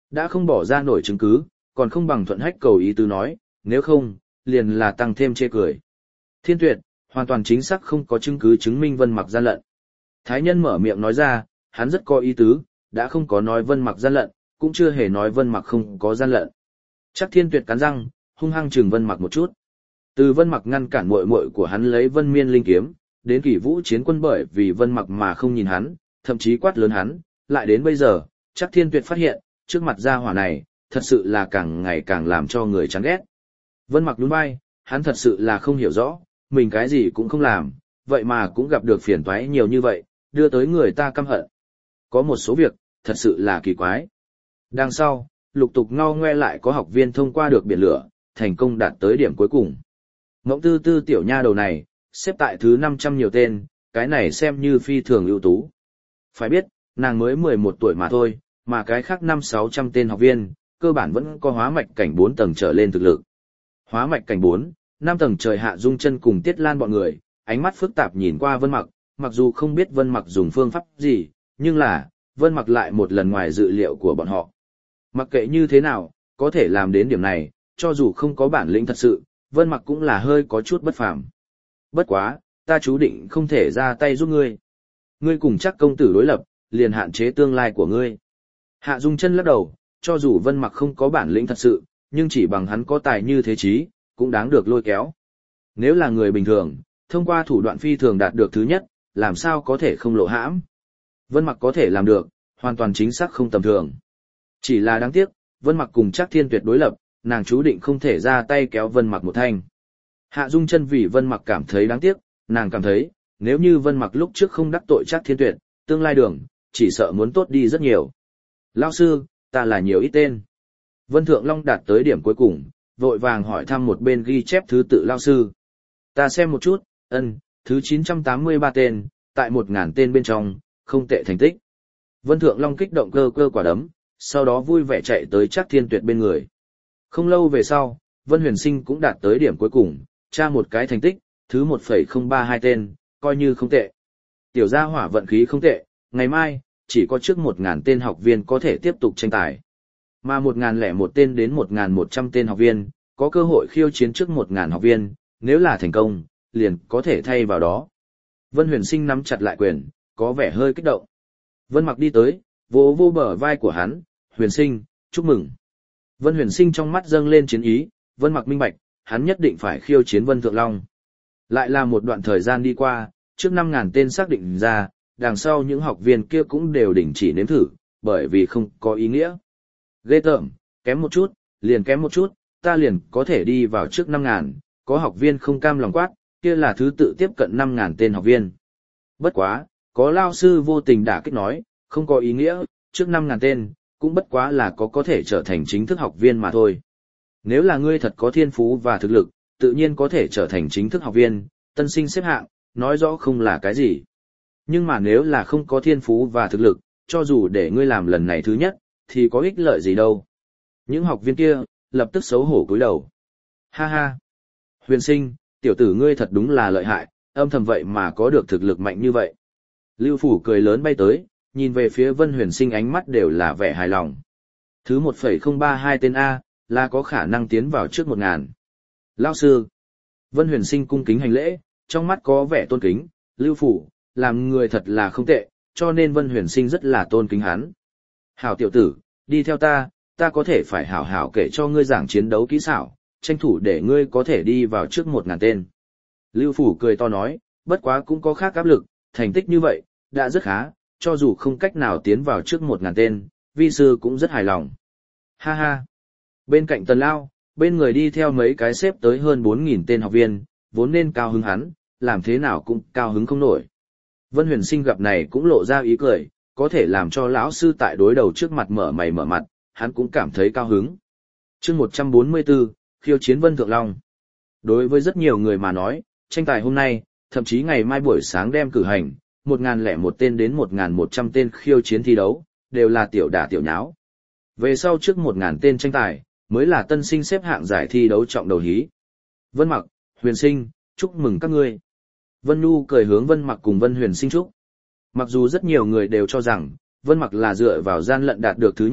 Đã không bỏ ra nổi chứng cứ, còn không bằng thuận hách cầu ý tứ nói, nếu không, liền là tăng thêm chê cười. Thiên Tuyệt, hoàn toàn chính xác không có chứng cứ chứng minh Vân Mặc gian lận. Thái nhân mở miệng nói ra, hắn rất có ý tứ, đã không có nói Vân Mặc gian lận, cũng chưa hề nói Vân Mặc không có gian lận. Chắc Thiên Tuyệt cắn răng, hung hăng chừng Vân Mặc một chút. Từ Vân Mặc ngăn cản muội muội của hắn lấy Vân Miên linh kiếm, đến Kỷ Vũ Chiến Quân bởi vì Vân Mặc mà không nhìn hắn, thậm chí quát lớn hắn, lại đến bây giờ, chắc Thiên Tuyệt phát hiện, trước mặt gia hỏa này, thật sự là càng ngày càng làm cho người chán ghét. Vân Mặc nhún vai, hắn thật sự là không hiểu rõ, mình cái gì cũng không làm, vậy mà cũng gặp được phiền toái nhiều như vậy, đưa tới người ta căm hận. Có một số việc, thật sự là kỳ quái. Đằng sau, lục tục ngao ngoe lại có học viên thông qua được biển lửa, thành công đạt tới điểm cuối cùng. Ngỗng tư tư tiểu nha đầu này, xếp tại thứ năm trăm nhiều tên, cái này xem như phi thường ưu tú. Phải biết, nàng mới mười một tuổi mà thôi, mà cái khác năm sáu trăm tên học viên, cơ bản vẫn có hóa mạch cảnh bốn tầng trở lên thực lực. Hóa mạch cảnh bốn, năm tầng trời Hạ Dung Chân cùng Tiết Lan bọn người, ánh mắt phức tạp nhìn qua Vân Mặc, mặc dù không biết Vân Mặc dùng phương pháp gì, nhưng là, Vân Mặc lại một lần ngoài dự liệu của bọn họ. Mặc kệ như thế nào, có thể làm đến điểm này, cho dù không có bản lĩnh thật sự, Vân Mặc cũng là hơi có chút bất phàm. Bất quá, ta chú định không thể ra tay giúp ngươi. Ngươi cùng chắc công tử đối lập, liền hạn chế tương lai của ngươi. Hạ Dung Chân lắc đầu, cho dù Vân Mặc không có bản lĩnh thật sự, nhưng chỉ bằng hắn có tài như thế chí, cũng đáng được lôi kéo. Nếu là người bình thường, thông qua thủ đoạn phi thường đạt được thứ nhất, làm sao có thể không lộ hãm. Vân Mặc có thể làm được, hoàn toàn chính xác không tầm thường. Chỉ là đáng tiếc, Vân Mặc cùng Trác Thiên Tuyệt đối lập, nàng chú định không thể ra tay kéo Vân Mặc một thanh. Hạ Dung Chân vì Vân Mặc cảm thấy đáng tiếc, nàng cảm thấy, nếu như Vân Mặc lúc trước không đắc tội Trác Thiên Tuyệt, tương lai đường, chỉ sợ muốn tốt đi rất nhiều. Lão sư, ta là nhiều ít tên. Vân Thượng Long đạt tới điểm cuối cùng, vội vàng hỏi thăm một bên ghi chép thứ tự lão sư. Ta xem một chút, ân, thứ chín trăm tám mươi ba tên, tại một nghìn tên bên trong, không tệ thành tích. Vân Thượng Long kích động cơ cơ quả đấm, sau đó vui vẻ chạy tới Trác Thiên Tuyệt bên người. Không lâu về sau, Vân Huyền Sinh cũng đạt tới điểm cuối cùng, tra một cái thành tích, thứ một phẩy không ba hai tên, coi như không tệ. Tiểu gia hỏa vận khí không tệ, ngày mai, chỉ có trước một nghìn tên học viên có thể tiếp tục tranh tài. Mà một nghìn lẻ một tên đến một nghìn một trăm tên học viên, có cơ hội khiêu chiến trước một nghìn học viên, nếu là thành công, liền có thể thay vào đó. Vân Huyền Sinh nắm chặt lại quyền, có vẻ hơi kích động. Vân Mặc đi tới, vỗ vô bờ vai của hắn, Huyền Sinh, chúc mừng. Vân Huyền Sinh trong mắt dâng lên chiến ý, Vân Mặc minh bạch, hắn nhất định phải khiêu chiến Vân Thượng Long. Lại là một đoạn thời gian đi qua, trước năm nghìn tên xác định ra, đằng sau những học viên kia cũng đều đình chỉ nếm thử, bởi vì không có ý nghĩa. Ghê tởm, kém một chút, liền kém một chút, ta liền có thể đi vào trước năm nghìn, có học viên không cam lòng quát, kia là thứ tự tiếp cận năm nghìn tên học viên. Bất quá, có lao sư vô tình đả kích nói, không có ý nghĩa, trước năm nghìn tên, cũng bất quá là có có thể trở thành chính thức học viên mà thôi. Nếu là ngươi thật có thiên phú và thực lực, tự nhiên có thể trở thành chính thức học viên, tân sinh xếp hạng, nói rõ không là cái gì. Nhưng mà nếu là không có thiên phú và thực lực, cho dù để ngươi làm lần này thứ nhất, thì có ích lợi gì đâu. Những học viên kia, lập tức xấu hổ cúi đầu. Ha ha! Huyền Sinh, tiểu tử ngươi thật đúng là lợi hại, âm thầm vậy mà có được thực lực mạnh như vậy. Lưu Phủ cười lớn bay tới, nhìn về phía Vân Huyền Sinh ánh mắt đều là vẻ hài lòng. Thứ một phẩy không ba hai tên A, là có khả năng tiến vào trước một ngàn. Lão sư! Vân Huyền Sinh cung kính hành lễ, trong mắt có vẻ tôn kính, Lưu Phủ, làm người thật là không tệ, cho nên Vân Huyền Sinh rất là tôn kính hắn. Hảo tiểu tử, đi theo ta, ta có thể phải hảo hảo kể cho ngươi giảng chiến đấu kỹ xảo, tranh thủ để ngươi có thể đi vào trước một ngàn tên. Lưu Phủ cười to nói, bất quá cũng có khác áp lực, thành tích như vậy, đã rất khá, cho dù không cách nào tiến vào trước một ngàn tên, vi sư cũng rất hài lòng. Ha ha! Bên cạnh Tần Lao, bên người đi theo mấy cái xếp tới hơn bốn nghìn tên học viên, vốn nên cao hứng hắn, làm thế nào cũng cao hứng không nổi. Vân Huyền Sinh gặp này cũng lộ ra ý cười, có thể làm cho lão sư tại đối đầu trước mặt mở mày mở mặt, hắn cũng cảm thấy cao hứng. Chương một trăm bốn mươi tư, khiêu chiến Vân Thượng Long. Đối với rất nhiều người mà nói, tranh tài hôm nay, thậm chí ngày mai buổi sáng đem cử hành, một nghìn lẻ một tên đến một nghìn một trăm tên khiêu chiến thi đấu, đều là tiểu đả tiểu nháo. Về sau trước một nghìn tên tranh tài, mới là tân sinh xếp hạng giải thi đấu trọng đầu hí. Vân Mặc, Huyền Sinh, chúc mừng các ngươi. Vân Nhu cười hướng Vân Mặc cùng Vân Huyền Sinh chúc. Mặc dù rất nhiều người đều cho rằng, Vân Mặc là dựa vào gian lận đạt được thứ nhất,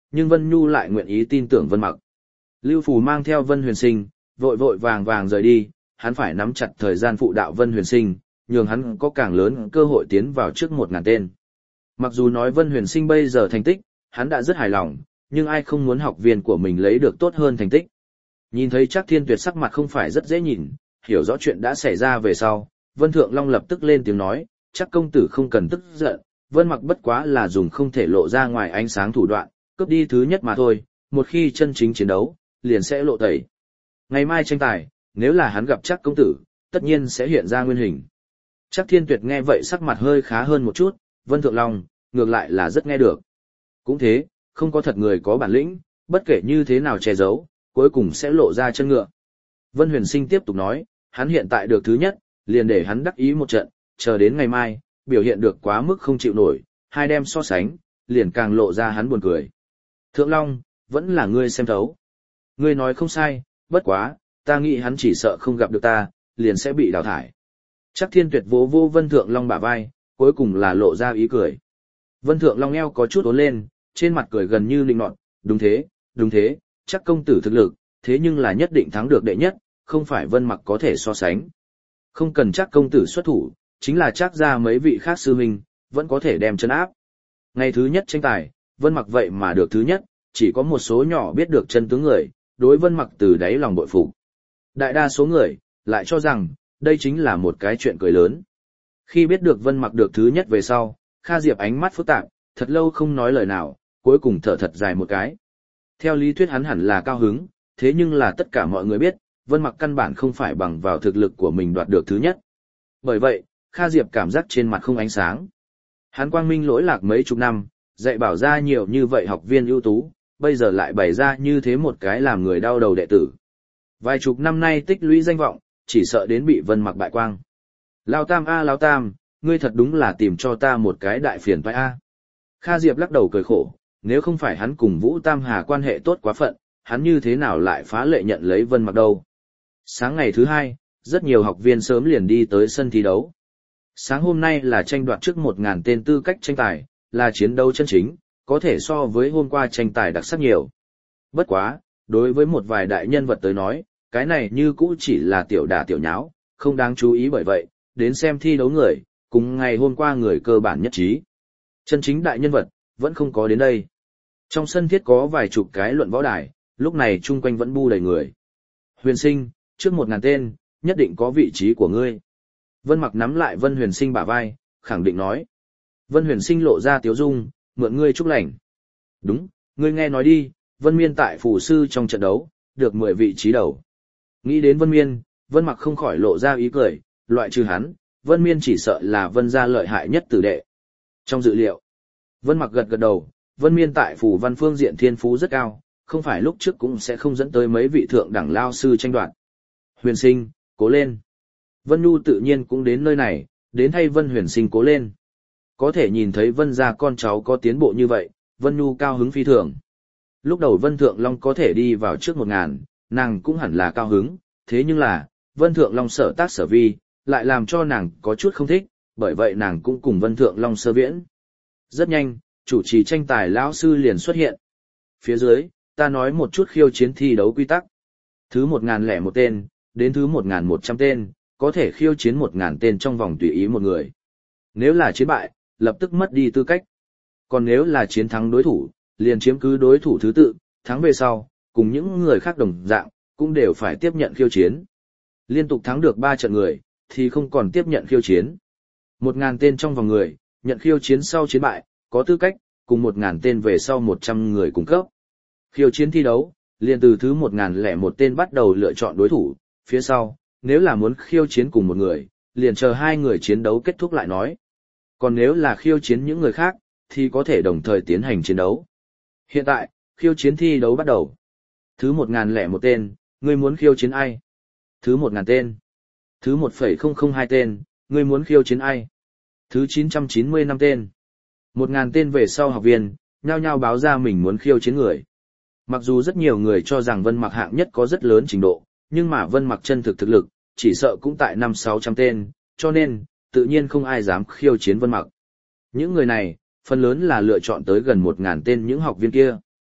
nhưng Vân Nhu lại nguyện ý tin tưởng Vân Mặc. Lưu Phù mang theo Vân Huyền Sinh, vội vội vàng vàng rời đi, hắn phải nắm chặt thời gian phụ đạo Vân Huyền Sinh, nhường hắn có càng lớn cơ hội tiến vào trước một ngàn tên. Mặc dù nói Vân Huyền Sinh bây giờ thành tích, hắn đã rất hài lòng, nhưng ai không muốn học viên của mình lấy được tốt hơn thành tích. Nhìn thấy Trác Thiên Tuyệt sắc mặt không phải rất dễ nhìn, hiểu rõ chuyện đã xảy ra về sau, Vân Thượng Long lập tức lên tiếng nói, Trác công tử không cần tức giận, Vân Mặc bất quá là dùng không thể lộ ra ngoài ánh sáng thủ đoạn, cướp đi thứ nhất mà thôi, một khi chân chính chiến đấu, liền sẽ lộ tẩy. Ngày mai tranh tài, nếu là hắn gặp Trác công tử, tất nhiên sẽ hiện ra nguyên hình. Trác Thiên Tuyệt nghe vậy sắc mặt hơi khá hơn một chút, Vân Thượng Long, ngược lại là rất nghe được. Cũng thế, không có thật người có bản lĩnh, bất kể như thế nào che giấu, cuối cùng sẽ lộ ra chân ngựa. Vân Huyền Sinh tiếp tục nói, hắn hiện tại được thứ nhất, liền để hắn đắc ý một trận, chờ đến ngày mai, biểu hiện được quá mức không chịu nổi, hai đem so sánh, liền càng lộ ra hắn buồn cười. Thượng Long, vẫn là ngươi xem thấu. Ngươi nói không sai, bất quá, ta nghĩ hắn chỉ sợ không gặp được ta, liền sẽ bị đào thải. Trác Thiên Tuyệt vỗ vô Vân Thượng Long bả vai, cuối cùng là lộ ra ý cười. Vân Thượng Long eo có chút ốn lên, trên mặt cười gần như linh nọt, đúng thế, đúng thế, chắc công tử thực lực, thế nhưng là nhất định thắng được đệ nhất, không phải Vân Mặc có thể so sánh. Không cần chắc công tử xuất thủ, chính là chắc ra mấy vị khác sư huynh, vẫn có thể đem chân áp. Ngày thứ nhất tranh tài, Vân Mặc vậy mà được thứ nhất, chỉ có một số nhỏ biết được chân tướng người, đối Vân Mặc từ đáy lòng bội phục. Đại đa số người, lại cho rằng, đây chính là một cái chuyện cười lớn. Khi biết được Vân Mặc được thứ nhất về sau, Kha Diệp ánh mắt phức tạp, thật lâu không nói lời nào, cuối cùng thở thật dài một cái. Theo lý thuyết hắn hẳn là cao hứng, thế nhưng là tất cả mọi người biết, Vân Mặc căn bản không phải bằng vào thực lực của mình đoạt được thứ nhất. Bởi vậy, Kha Diệp cảm giác trên mặt không ánh sáng. Hắn quang minh lỗi lạc mấy chục năm, dạy bảo ra nhiều như vậy học viên ưu tú, bây giờ lại bày ra như thế một cái làm người đau đầu đệ tử. Vài chục năm nay tích lũy danh vọng, chỉ sợ đến bị Vân Mặc bại quang. Lao Tam a Lao Tam, ngươi thật đúng là tìm cho ta một cái đại phiền toái a. Kha Diệp lắc đầu cười khổ, nếu không phải hắn cùng Vũ Tam Hà quan hệ tốt quá phận, hắn như thế nào lại phá lệ nhận lấy Vân Mặc đâu. Sáng ngày thứ hai, rất nhiều học viên sớm liền đi tới sân thi đấu. Sáng hôm nay là tranh đoạt trước một ngàn tên tư cách tranh tài, là chiến đấu chân chính, có thể so với hôm qua tranh tài đặc sắc nhiều. Bất quá, đối với một vài đại nhân vật tới nói, cái này như cũ chỉ là tiểu đả tiểu nháo, không đáng chú ý bởi vậy, đến xem thi đấu người, cùng ngày hôm qua người cơ bản nhất trí. Chân chính đại nhân vật, vẫn không có đến đây. Trong sân thiết có vài chục cái luận võ đài, lúc này chung quanh vẫn bu đầy người. Huyền Sinh, trước một ngàn tên, nhất định có vị trí của ngươi. Vân Mặc nắm lại Vân Huyền Sinh bả vai, khẳng định nói. Vân Huyền Sinh lộ ra tiếu dung, mượn ngươi chúc lành. Đúng, ngươi nghe nói đi, Vân Miên tại phù sư trong trận đấu, được mười vị trí đầu. Nghĩ đến Vân Miên, Vân Mặc không khỏi lộ ra ý cười, loại trừ hắn, Vân Miên chỉ sợ là Vân gia lợi hại nhất tử đệ. Trong dự liệu, Vân Mặc gật gật đầu, Vân Miên tại phù văn phương diện thiên phú rất cao, không phải lúc trước cũng sẽ không dẫn tới mấy vị thượng đẳng lao sư tranh đoạt. Huyền Sinh, cố lên. Vân Nhu tự nhiên cũng đến nơi này, đến thay Vân Huyền Sinh cố lên. Có thể nhìn thấy Vân gia con cháu có tiến bộ như vậy, Vân Nhu cao hứng phi thường. Lúc đầu Vân Thượng Long có thể đi vào trước một ngàn, nàng cũng hẳn là cao hứng, thế nhưng là, Vân Thượng Long sở tác sở vi, lại làm cho nàng có chút không thích, bởi vậy nàng cũng cùng Vân Thượng Long sơ viễn. Rất nhanh, chủ trì tranh tài lão sư liền xuất hiện. Phía dưới, ta nói một chút khiêu chiến thi đấu quy tắc. Thứ một ngàn lẻ một tên, đến thứ một ngàn một trăm tên, có thể khiêu chiến một ngàn tên trong vòng tùy ý một người. Nếu là chiến bại, lập tức mất đi tư cách. Còn nếu là chiến thắng đối thủ, liền chiếm cứ đối thủ thứ tự, thắng về sau, cùng những người khác đồng dạng, cũng đều phải tiếp nhận khiêu chiến. Liên tục thắng được ba trận người, thì không còn tiếp nhận khiêu chiến. Một ngàn tên trong vòng người, nhận khiêu chiến sau chiến bại, có tư cách, cùng một ngàn tên về sau một trăm người cung cấp. Khiêu chiến thi đấu, liền từ thứ một ngàn lẻ một tên bắt đầu lựa chọn đối thủ, phía sau, nếu là muốn khiêu chiến cùng một người, liền chờ hai người chiến đấu kết thúc lại nói. Còn nếu là khiêu chiến những người khác, thì có thể đồng thời tiến hành chiến đấu. Hiện tại, khiêu chiến thi đấu bắt đầu. Thứ một ngàn lẻ một tên, ngươi muốn khiêu chiến ai? Thứ một ngàn tên. Thứ một phẩy không không hai tên, ngươi muốn khiêu chiến ai? Thứ chín trăm chín mươi lăm tên. Một ngàn tên về sau học viên, nhao nhao báo ra mình muốn khiêu chiến người. Mặc dù rất nhiều người cho rằng Vân Mặc hạng nhất có rất lớn trình độ, nhưng mà Vân Mặc chân thực thực lực, chỉ sợ cũng tại năm sáu trăm tên, cho nên, tự nhiên không ai dám khiêu chiến Vân Mặc. Những người này, phần lớn là lựa chọn tới gần một ngàn tên những học viên kia.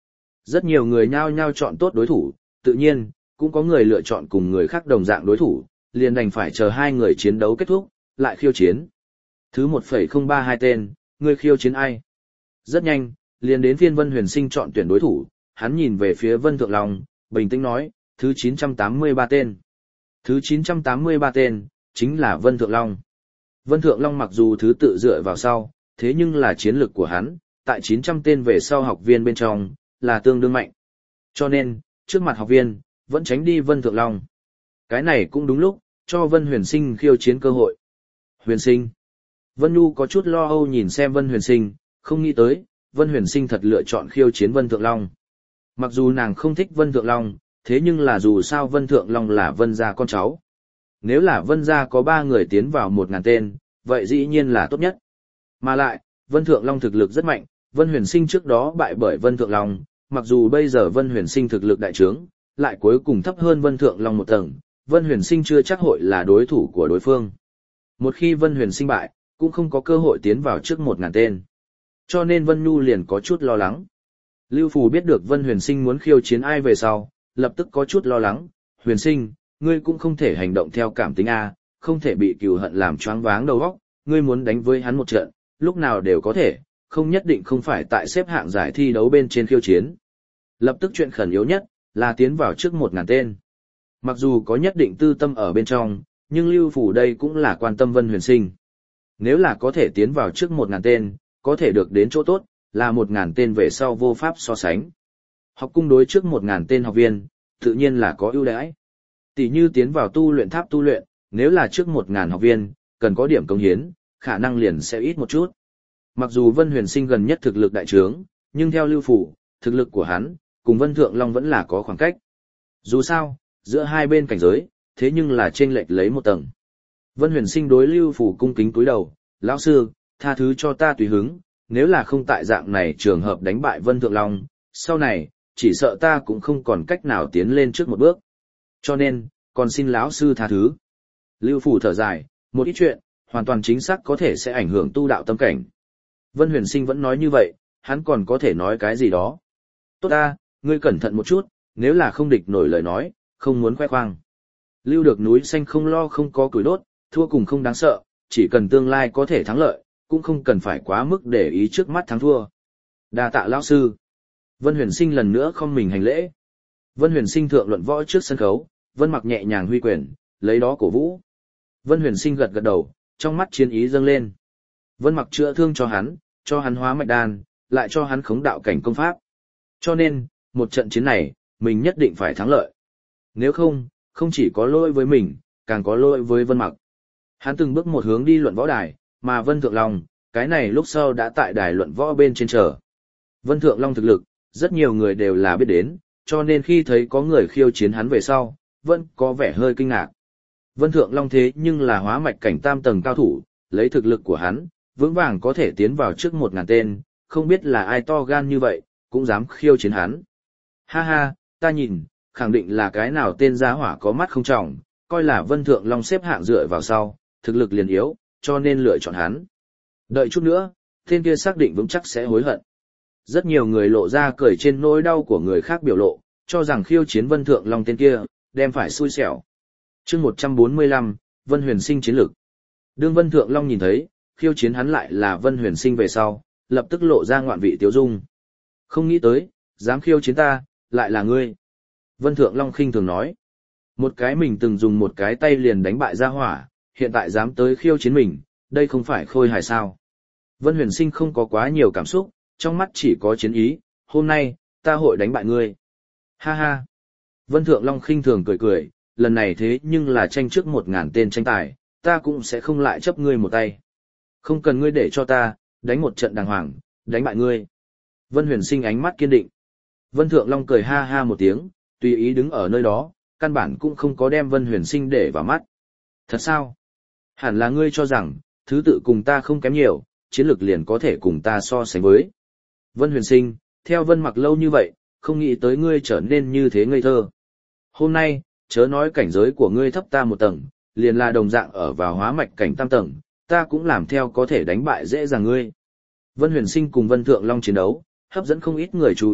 Rất nhiều người nhao nhao chọn tốt đối thủ, tự nhiên, cũng có người lựa chọn cùng người khác đồng dạng đối thủ, liền đành phải chờ hai người chiến đấu kết thúc, lại khiêu chiến. Thứ một phẩy không ba hai tên, người khiêu chiến ai? Rất nhanh, liền đến phiên Vân Huyền Sinh chọn tuyển đối thủ, hắn nhìn về phía Vân Thượng Long, bình tĩnh nói, thứ chín trăm tám mươi ba tên. Thứ chín trăm tám mươi ba tên, chính là Vân Thượng Long. Vân Thượng Long mặc dù thứ tự dựa vào sau, thế nhưng là chiến lược của hắn, tại chín trăm tên về sau học viên bên trong, là tương đương mạnh. Cho nên, trước mặt học viên, vẫn tránh đi Vân Thượng Long. Cái này cũng đúng lúc, cho Vân Huyền Sinh khiêu chiến cơ hội. Huyền Sinh. Vân Nhu có chút lo âu nhìn xem Vân Huyền Sinh, không nghĩ tới, Vân Huyền Sinh thật lựa chọn khiêu chiến Vân Thượng Long. Mặc dù nàng không thích Vân Thượng Long, thế nhưng là dù sao Vân Thượng Long là Vân gia con cháu. Nếu là Vân gia có ba người tiến vào một ngàn tên, vậy dĩ nhiên là tốt nhất. Mà lại, Vân Thượng Long thực lực rất mạnh, Vân Huyền Sinh trước đó bại bởi Vân Thượng Long, mặc dù bây giờ Vân Huyền Sinh thực lực đại trướng, lại cuối cùng thấp hơn Vân Thượng Long một tầng, Vân Huyền Sinh chưa chắc hội là đối thủ của đối phương. Một khi Vân Huyền Sinh bại, cũng không có cơ hội tiến vào trước một ngàn tên. Cho nên Vân Nhu liền có chút lo lắng. Lưu Phù biết được Vân Huyền Sinh muốn khiêu chiến ai về sau, lập tức có chút lo lắng. Huyền Sinh, ngươi cũng không thể hành động theo cảm tính A, không thể bị cừu hận làm choáng váng đầu óc, ngươi muốn đánh với hắn một trận, lúc nào đều có thể, không nhất định không phải tại xếp hạng giải thi đấu bên trên khiêu chiến. Lập tức chuyện khẩn yếu nhất, là tiến vào trước một ngàn tên. Mặc dù có nhất định tư tâm ở bên trong, nhưng Lưu Phủ đây cũng là quan tâm Vân Huyền Sinh. Nếu là có thể tiến vào trước một ngàn tên, có thể được đến chỗ tốt, là một ngàn tên về sau vô pháp so sánh. Học cung đối trước một ngàn tên học viên, tự nhiên là có ưu đãi. Tỷ như tiến vào tu luyện tháp tu luyện, nếu là trước một ngàn học viên, cần có điểm công hiến, khả năng liền sẽ ít một chút. Mặc dù Vân Huyền Sinh gần nhất thực lực đại trướng, nhưng theo Lưu Phủ, thực lực của hắn, cùng Vân Thượng Long vẫn là có khoảng cách. Dù sao, giữa hai bên cảnh giới, thế nhưng là chênh lệch lấy một tầng. Vân Huyền Sinh đối Lưu Phủ cung kính cúi đầu, lão sư, tha thứ cho ta tùy hứng, nếu là không tại dạng này trường hợp đánh bại Vân Thượng Long, sau này, chỉ sợ ta cũng không còn cách nào tiến lên trước một bước. Cho nên, còn xin lão sư tha thứ. Lưu Phủ thở dài, một ít chuyện, hoàn toàn chính xác có thể sẽ ảnh hưởng tu đạo tâm cảnh. Vân Huyền Sinh vẫn nói như vậy, hắn còn có thể nói cái gì đó. Tốt ta, ngươi cẩn thận một chút, nếu là không địch nổi lời nói, không muốn khoe khoang. Lưu được núi xanh không lo không có củi đốt, thua cùng không đáng sợ, chỉ cần tương lai có thể thắng lợi, cũng không cần phải quá mức để ý trước mắt thắng thua. Đa tạ lão sư. Vân Huyền Sinh lần nữa không mình hành lễ. Vân Huyền Sinh thượng luận võ trước sân khấu, Vân Mặc nhẹ nhàng huy quyền, lấy đó cổ vũ. Vân Huyền Sinh gật gật đầu, trong mắt chiến ý dâng lên. Vân Mặc chữa thương cho hắn, cho hắn hóa mạch đan, lại cho hắn khống đạo cảnh công pháp. Cho nên, một trận chiến này, mình nhất định phải thắng lợi. Nếu không, không chỉ có lỗi với mình, càng có lỗi với Vân Mặc. Hắn từng bước một hướng đi luận võ đài, mà Vân Thượng Long, cái này lúc sau đã tại đài luận võ bên trên chờ. Vân Thượng Long thực lực, rất nhiều người đều là biết đến, cho nên khi thấy có người khiêu chiến hắn về sau, vẫn có vẻ hơi kinh ngạc. Vân Thượng Long thế nhưng là hóa mạch cảnh tam tầng cao thủ, lấy thực lực của hắn, vững vàng có thể tiến vào trước một ngàn tên, không biết là ai to gan như vậy, cũng dám khiêu chiến hắn. Ha ha, ta nhìn, khẳng định là cái nào tên giá hỏa có mắt không trọng, coi là Vân Thượng Long xếp hạng dựa vào sau, thực lực liền yếu, cho nên lựa chọn hắn. Đợi chút nữa, tên kia xác định vững chắc sẽ hối hận. Rất nhiều người lộ ra cười trên nỗi đau của người khác biểu lộ, cho rằng khiêu chiến Vân Thượng Long tên kia, đem phải xui xẻo. Chương một trăm bốn mươi lăm, Vân Huyền Sinh chiến lực. Đương Vân Thượng Long nhìn thấy, khiêu chiến hắn lại là Vân Huyền Sinh về sau, lập tức lộ ra ngoạn vị tiếu dung. Không nghĩ tới, dám khiêu chiến ta, lại là ngươi. Vân Thượng Long khinh thường nói. Một cái mình từng dùng một cái tay liền đánh bại ra hỏa, hiện tại dám tới khiêu chiến mình, đây không phải khôi hài sao. Vân Huyền Sinh không có quá nhiều cảm xúc, trong mắt chỉ có chiến ý, hôm nay, ta hội đánh bại ngươi. Ha ha. Vân Thượng Long khinh thường cười cười, lần này thế nhưng là tranh trước một ngàn tên tranh tài, ta cũng sẽ không lại chấp ngươi một tay. Không cần ngươi để cho ta, đánh một trận đàng hoàng, đánh bại ngươi. Vân Huyền Sinh ánh mắt kiên định. Vân Thượng Long cười ha ha một tiếng, tùy ý đứng ở nơi đó, căn bản cũng không có đem Vân Huyền Sinh để vào mắt. Thật sao? Hẳn là ngươi cho rằng, thứ tự cùng ta không kém nhiều, chiến lược liền có thể cùng ta so sánh với. Vân Huyền Sinh, theo Vân Mặc lâu như vậy, không nghĩ tới ngươi trở nên như thế ngây thơ. Hôm nay, chớ nói cảnh giới của ngươi thấp ta một tầng, liền là đồng dạng ở vào hóa mạch cảnh tam tầng, ta cũng làm theo có thể đánh bại dễ dàng ngươi. Vân Huyền Sinh cùng Vân Thượng Long chiến đấu, hấp dẫn không ít người chú ý,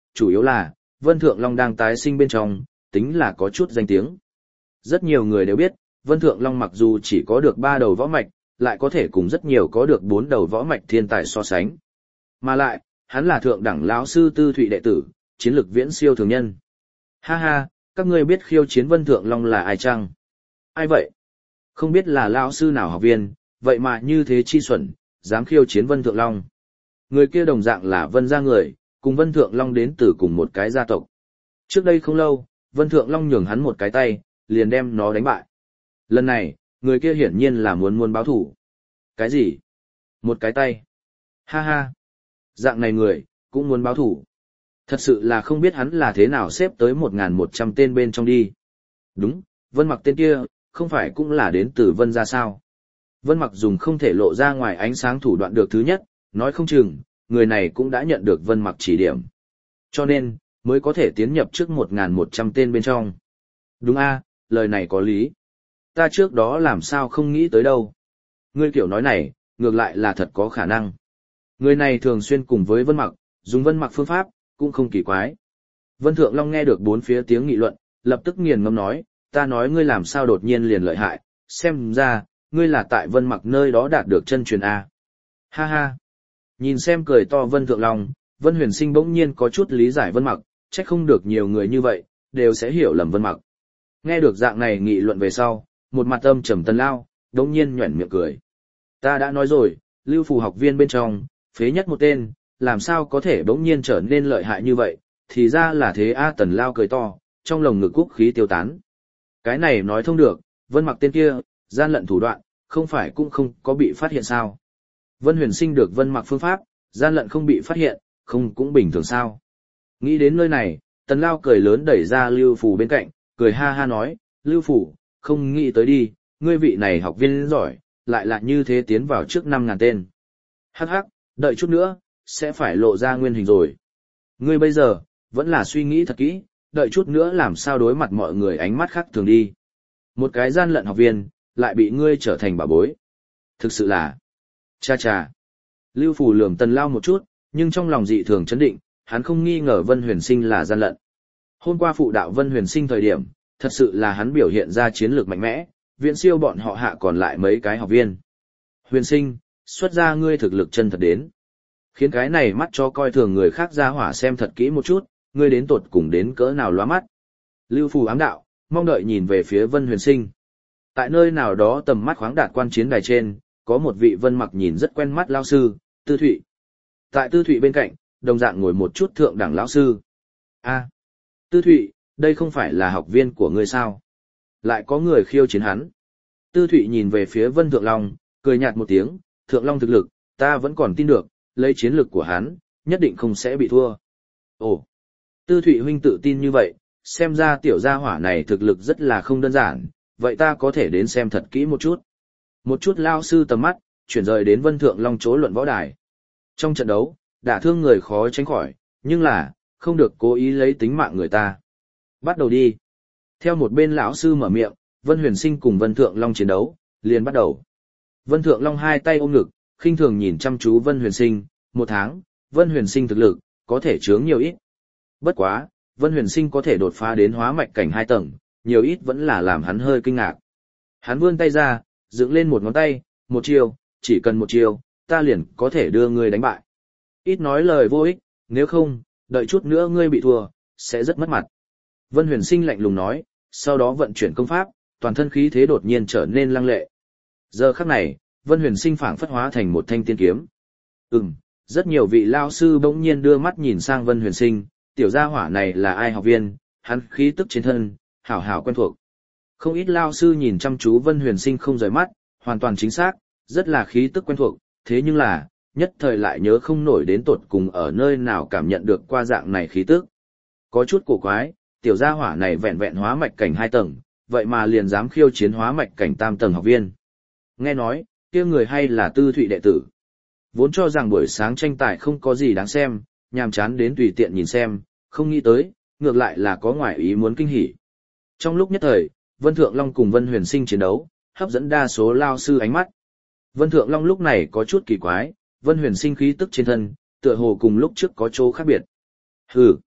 chủ yếu là, Vân Thượng Long đang tái sinh bên trong, tính là có chút danh tiếng. Rất nhiều người đều biết, Vân Thượng Long mặc dù chỉ có được ba đầu võ mạch, lại có thể cùng rất nhiều có được bốn đầu võ mạch thiên tài so sánh. Mà lại, hắn là thượng đẳng lão sư Tư Thụy đệ tử, chiến lực viễn siêu thường nhân. Ha ha, các ngươi biết khiêu chiến Vân Thượng Long là ai chăng? Ai vậy? Không biết là lão sư nào học viên, vậy mà như thế chi xuẩn, dám khiêu chiến Vân Thượng Long. Người kia đồng dạng là Vân gia người, cùng Vân Thượng Long đến từ cùng một cái gia tộc. Trước đây không lâu, Vân Thượng Long nhường hắn một cái tay, liền đem nó đánh bại. Lần này, người kia hiển nhiên là muốn muốn báo thủ. Cái gì? Một cái tay? Ha ha! Dạng này người, cũng muốn báo thủ. Thật sự là không biết hắn là thế nào xếp tới một nghìn một trăm tên bên trong đi. Đúng, Vân Mặc tên kia, không phải cũng là đến từ Vân gia sao? Vân Mặc dùng không thể lộ ra ngoài ánh sáng thủ đoạn được thứ nhất, nói không chừng, người này cũng đã nhận được Vân Mặc chỉ điểm. Cho nên, mới có thể tiến nhập trước một nghìn một trăm tên bên trong. Đúng a, lời này có lý. Ta trước đó làm sao không nghĩ tới đâu. Ngươi kiểu nói này, ngược lại là thật có khả năng. Người này thường xuyên cùng với Vân Mặc, dùng Vân Mặc phương pháp, cũng không kỳ quái. Vân Thượng Long nghe được bốn phía tiếng nghị luận, lập tức nghiền ngẫm nói, ta nói ngươi làm sao đột nhiên liền lợi hại, xem ra, ngươi là tại Vân Mặc nơi đó đạt được chân truyền A. Ha ha. Nhìn xem cười to Vân Thượng Long, Vân Huyền Sinh bỗng nhiên có chút lý giải Vân Mặc, trách không được nhiều người như vậy, đều sẽ hiểu lầm Vân Mặc. Nghe được dạng này nghị luận về sau, một mặt âm trầm Tần Lao, đống nhiên nhuẩn miệng cười. Ta đã nói rồi, Lưu Phù học viên bên trong, phế nhất một tên, làm sao có thể bỗng nhiên trở nên lợi hại như vậy, thì ra là thế a. Tần Lao cười to, trong lồng ngực quốc khí tiêu tán. Cái này nói thông được, Vân Mặc tên kia, gian lận thủ đoạn, không phải cũng không có bị phát hiện sao. Vân Huyền Sinh được Vân Mặc phương pháp, gian lận không bị phát hiện, không cũng bình thường sao. Nghĩ đến nơi này, Tần Lao cười lớn đẩy ra Lưu Phù bên cạnh, cười ha ha nói, Lưu Phù, không nghĩ tới đi, ngươi vị này học viên giỏi, lại là như thế tiến vào trước năm ngàn tên. Hắc hắc, đợi chút nữa, sẽ phải lộ ra nguyên hình rồi. Ngươi bây giờ, vẫn là suy nghĩ thật kỹ, đợi chút nữa làm sao đối mặt mọi người ánh mắt khác thường đi. Một cái gian lận học viên, lại bị ngươi trở thành bảo bối. Thực sự là, cha cha. Lưu Phù lườm Tần Lao một chút, nhưng trong lòng dị thường chấn định, hắn không nghi ngờ Vân Huyền Sinh là gian lận. Hôm qua phụ đạo Vân Huyền Sinh thời điểm, thật sự là hắn biểu hiện ra chiến lược mạnh mẽ, viễn siêu bọn họ hạ còn lại mấy cái học viên. Huyền Sinh, xuất ra ngươi thực lực chân thật đến. Khiến cái này mắt cho coi thường người khác ra hỏa xem thật kỹ một chút, ngươi đến tột cùng đến cỡ nào lóa mắt. Lưu Phù ám đạo, mong đợi nhìn về phía Vân Huyền Sinh. Tại nơi nào đó tầm mắt khoáng đạt quan chiến đài trên, có một vị Vân Mặc nhìn rất quen mắt lão sư, Tư Thụy. Tại Tư Thụy bên cạnh, đồng dạng ngồi một chút thượng đẳng lão sư. A, Tư Thụy, đây không phải là học viên của ngươi sao? Lại có người khiêu chiến hắn. Tư Thụy nhìn về phía Vân Thượng Long, cười nhạt một tiếng, Thượng Long thực lực, ta vẫn còn tin được, lấy chiến lực của hắn, nhất định không sẽ bị thua. Ồ, Tư Thụy huynh tự tin như vậy, xem ra tiểu gia hỏa này thực lực rất là không đơn giản, vậy ta có thể đến xem thật kỹ một chút. Một chút lao sư tầm mắt, chuyển rời đến Vân Thượng Long chỗ luận võ đài. Trong trận đấu, đả thương người khó tránh khỏi, nhưng là, không được cố ý lấy tính mạng người ta. Bắt đầu đi. Theo một bên lão sư mở miệng, Vân Huyền Sinh cùng Vân Thượng Long chiến đấu, liền bắt đầu. Vân Thượng Long hai tay ôm ngực, khinh thường nhìn chăm chú Vân Huyền Sinh, một tháng, Vân Huyền Sinh thực lực, có thể chướng nhiều ít. Bất quá, Vân Huyền Sinh có thể đột phá đến hóa mạch cảnh hai tầng, nhiều ít vẫn là làm hắn hơi kinh ngạc. Hắn vươn tay ra, dựng lên một ngón tay, một chiêu, chỉ cần một chiêu, ta liền có thể đưa ngươi đánh bại. Ít nói lời vô ích, nếu không, đợi chút nữa ngươi bị thua, sẽ rất mất mặt. Vân Huyền Sinh lạnh lùng nói, sau đó vận chuyển công pháp, toàn thân khí thế đột nhiên trở nên lăng lệ. Giờ khắc này, Vân Huyền Sinh phảng phất hóa thành một thanh tiên kiếm. Ừm, rất nhiều vị lao sư bỗng nhiên đưa mắt nhìn sang Vân Huyền Sinh, tiểu gia hỏa này là ai học viên, hắn khí tức trên thân, hảo hảo quen thuộc. Không ít lao sư nhìn chăm chú Vân Huyền Sinh không rời mắt, hoàn toàn chính xác, rất là khí tức quen thuộc, thế nhưng là, nhất thời lại nhớ không nổi đến tột cùng ở nơi nào cảm nhận được qua dạng này khí tức. Có chút cổ quái, tiểu gia hỏa này vẹn vẹn hóa mạch cảnh hai tầng, vậy mà liền dám khiêu chiến hóa mạch cảnh tam tầng học viên. Nghe nói, kia người hay là Tư Thụy đệ tử. Vốn cho rằng buổi sáng tranh tài không có gì đáng xem, nhàm chán đến tùy tiện nhìn xem, không nghĩ tới, ngược lại là có ngoại ý muốn kinh hỉ. Trong lúc nhất thời, Vân Thượng Long cùng Vân Huyền Sinh chiến đấu, hấp dẫn đa số lao sư ánh mắt. Vân Thượng Long lúc này có chút kỳ quái, Vân Huyền Sinh khí tức trên thân, tựa hồ cùng lúc trước có chỗ khác biệt. Hừ,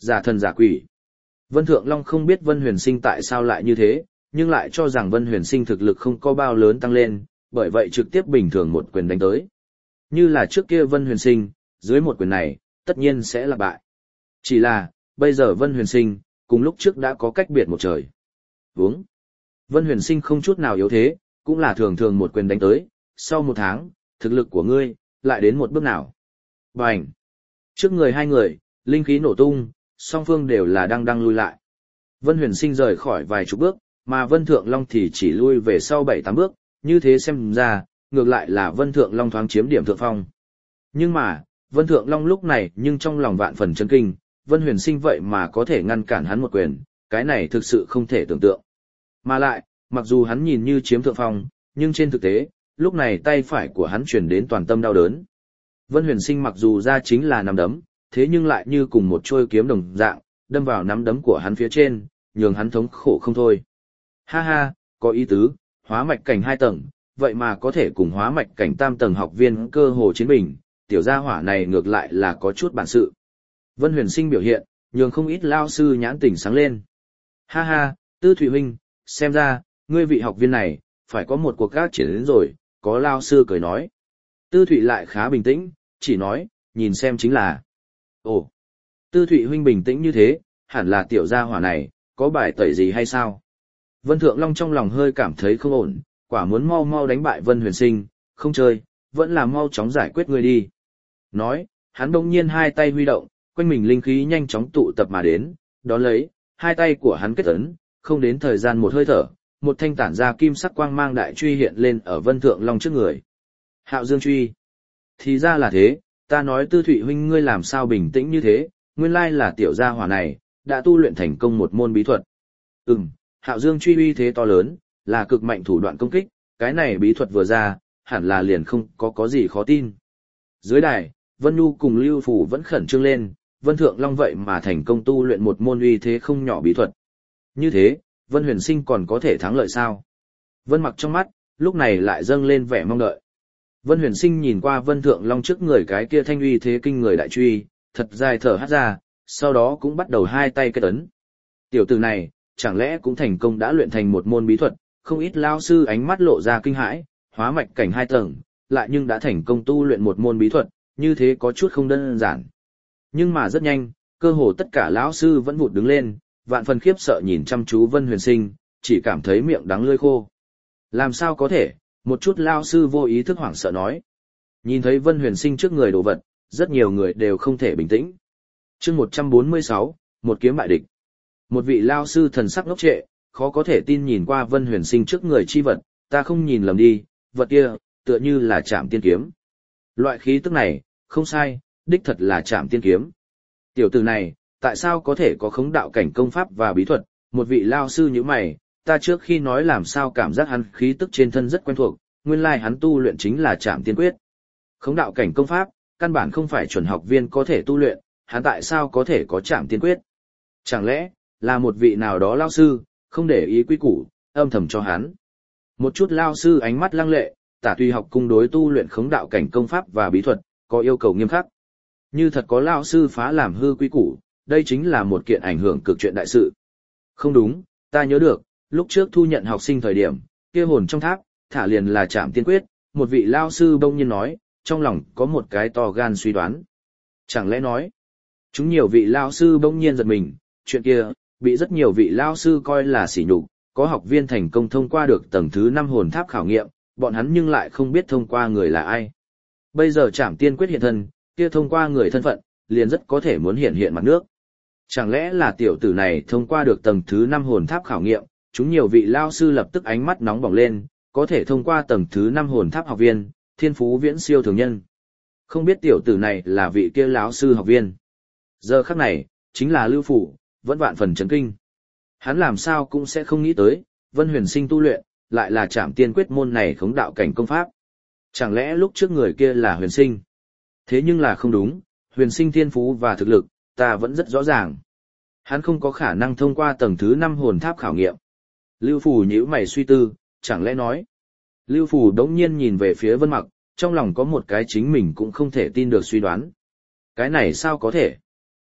Giả thần giả quỷ. Vân Thượng Long không biết Vân Huyền Sinh tại sao lại như thế, nhưng lại cho rằng Vân Huyền Sinh thực lực không có bao lớn tăng lên, bởi vậy trực tiếp bình thường một quyền đánh tới. Như là trước kia Vân Huyền Sinh, dưới một quyền này, tất nhiên sẽ là bại. Chỉ là, bây giờ Vân Huyền Sinh, cùng lúc trước đã có cách biệt một trời. Vướng. Vân Huyền Sinh không chút nào yếu thế, cũng là thường thường một quyền đánh tới, sau một tháng, thực lực của ngươi, lại đến một bước nào. Bành. Trước người hai người, linh khí nổ tung, song phương đều là đang đang lui lại. Vân Huyền Sinh rời khỏi vài chục bước, mà Vân Thượng Long thì chỉ lui về sau bảy tám bước, như thế xem ra, ngược lại là Vân Thượng Long thoáng chiếm điểm thượng phong. Nhưng mà, Vân Thượng Long lúc này nhưng trong lòng vạn phần chấn kinh, Vân Huyền Sinh vậy mà có thể ngăn cản hắn một quyền, cái này thực sự không thể tưởng tượng. Mà lại, mặc dù hắn nhìn như chiếm thượng phong, nhưng trên thực tế, lúc này tay phải của hắn truyền đến toàn tâm đau đớn. Vân Huyền Sinh mặc dù ra chính là nắm đấm, thế nhưng lại như cùng một trôi kiếm đồng dạng, đâm vào nắm đấm của hắn phía trên, nhường hắn thống khổ không thôi. Ha ha, có ý tứ, hóa mạch cảnh hai tầng, vậy mà có thể cùng hóa mạch cảnh tam tầng học viên cơ hồ chiến bình, tiểu gia hỏa này ngược lại là có chút bản sự. Vân Huyền Sinh biểu hiện, nhường không ít lao sư nhãn tỉnh sáng lên. Ha ha, Tư Thụy huynh, xem ra, ngươi vị học viên này, phải có một cuộc gác triển đến rồi, có lao sư cười nói. Tư Thụy lại khá bình tĩnh, chỉ nói, nhìn xem chính là. Ồ, Tư Thụy huynh bình tĩnh như thế, hẳn là tiểu gia hỏa này, có bài tẩy gì hay sao? Vân Thượng Long trong lòng hơi cảm thấy không ổn, quả muốn mau mau đánh bại Vân Huyền Sinh, không chơi, vẫn là mau chóng giải quyết ngươi đi. Nói, hắn đông nhiên hai tay huy động, quanh mình linh khí nhanh chóng tụ tập mà đến, đón lấy, hai tay của hắn kết ấn, không đến thời gian một hơi thở, một thanh tản ra kim sắc quang mang đại truy hiện lên ở Vân Thượng Long trước người. Hạo Dương truy. Thì ra là thế, ta nói Tư Thụy huynh ngươi làm sao bình tĩnh như thế, nguyên lai là tiểu gia hỏa này, đã tu luyện thành công một môn bí thuật. Ừm, Hạo Dương truy uy thế to lớn, là cực mạnh thủ đoạn công kích, cái này bí thuật vừa ra, hẳn là liền không có có gì khó tin. Dưới đài, Vân Nhu cùng Lưu Phủ vẫn khẩn trương lên, Vân Thượng Long vậy mà thành công tu luyện một môn uy thế không nhỏ bí thuật. Như thế, Vân Huyền Sinh còn có thể thắng lợi sao? Vân Mặc trong mắt, lúc này lại dâng lên vẻ mong đợi. Vân Huyền Sinh nhìn qua Vân Thượng Long trước người cái kia thanh uy thế kinh người đại truy, thật dài thở hắt ra, sau đó cũng bắt đầu hai tay kết ấn. Tiểu tử này, chẳng lẽ cũng thành công đã luyện thành một môn bí thuật, không ít lao sư ánh mắt lộ ra kinh hãi, hóa mạch cảnh hai tầng, lại nhưng đã thành công tu luyện một môn bí thuật, như thế có chút không đơn giản. Nhưng mà rất nhanh, cơ hồ tất cả lão sư vẫn vụt đứng lên, vạn phần khiếp sợ nhìn chăm chú Vân Huyền Sinh, chỉ cảm thấy miệng đắng lưỡi khô. Làm sao có thể, một chút lao sư vô ý thức hoảng sợ nói. Nhìn thấy Vân Huyền Sinh trước người đồ vật, rất nhiều người đều không thể bình tĩnh. Chương một trăm bốn mươi sáu, một kiếm bại địch. Một vị lao sư thần sắc ngốc trệ, khó có thể tin nhìn qua Vân Huyền Sinh trước người chi vật, ta không nhìn lầm đi, vật kia, tựa như là Trảm Tiên kiếm. Loại khí tức này, không sai, đích thật là Trảm Tiên kiếm. Tiểu tử này, tại sao có thể có khống đạo cảnh công pháp và bí thuật, một vị lao sư như mày, ta trước khi nói làm sao cảm giác hắn khí tức trên thân rất quen thuộc, nguyên lai hắn tu luyện chính là Trảm Tiên quyết. Khống đạo cảnh công pháp, căn bản không phải chuẩn học viên có thể tu luyện, hắn tại sao có thể có Trảm Tiên quyết? Chẳng lẽ, là một vị nào đó lao sư, không để ý quy củ, âm thầm cho hắn. Một chút lao sư ánh mắt lăng lệ, Tả Tùy học cung đối tu luyện khống đạo cảnh công pháp và bí thuật, có yêu cầu nghiêm khắc. Như thật có lao sư phá làm hư quy củ, đây chính là một kiện ảnh hưởng cực chuyện đại sự. Không đúng, ta nhớ được, lúc trước thu nhận học sinh thời điểm, kia hồn trong tháp, thả liền là Trảm Tiên quyết, một vị lao sư bỗng nhiên nói, trong lòng có một cái to gan suy đoán. Chẳng lẽ nói, chúng nhiều vị lao sư bỗng nhiên giật mình, chuyện kia, bị rất nhiều vị lao sư coi là sỉ nhục, có học viên thành công thông qua được tầng thứ năm hồn tháp khảo nghiệm, bọn hắn nhưng lại không biết thông qua người là ai. Bây giờ Trảm Tiên quyết hiện thân, kia thông qua người thân phận, liền rất có thể muốn hiện hiện mặt nước. Chẳng lẽ là tiểu tử này thông qua được tầng thứ năm hồn tháp khảo nghiệm, chúng nhiều vị lao sư lập tức ánh mắt nóng bỏng lên, có thể thông qua tầng thứ năm hồn tháp học viên, thiên phú viễn siêu thường nhân. Không biết tiểu tử này là vị kia lão sư học viên. Giờ khắc này, chính là Lưu Phủ, vẫn vạn phần chấn kinh. Hắn làm sao cũng sẽ không nghĩ tới, Vân Huyền Sinh tu luyện, lại là Trảm Tiên quyết môn này khống đạo cảnh công pháp. Chẳng lẽ lúc trước người kia là Huyền Sinh? Thế nhưng là không đúng, Huyền Sinh thiên phú và thực lực, ta vẫn rất rõ ràng. Hắn không có khả năng thông qua tầng thứ năm hồn tháp khảo nghiệm. Lưu Phủ nhíu mày suy tư, chẳng lẽ nói. Lưu Phủ đống nhiên nhìn về phía Vân Mặc, trong lòng có một cái chính mình cũng không thể tin được suy đoán. Cái này sao có thể?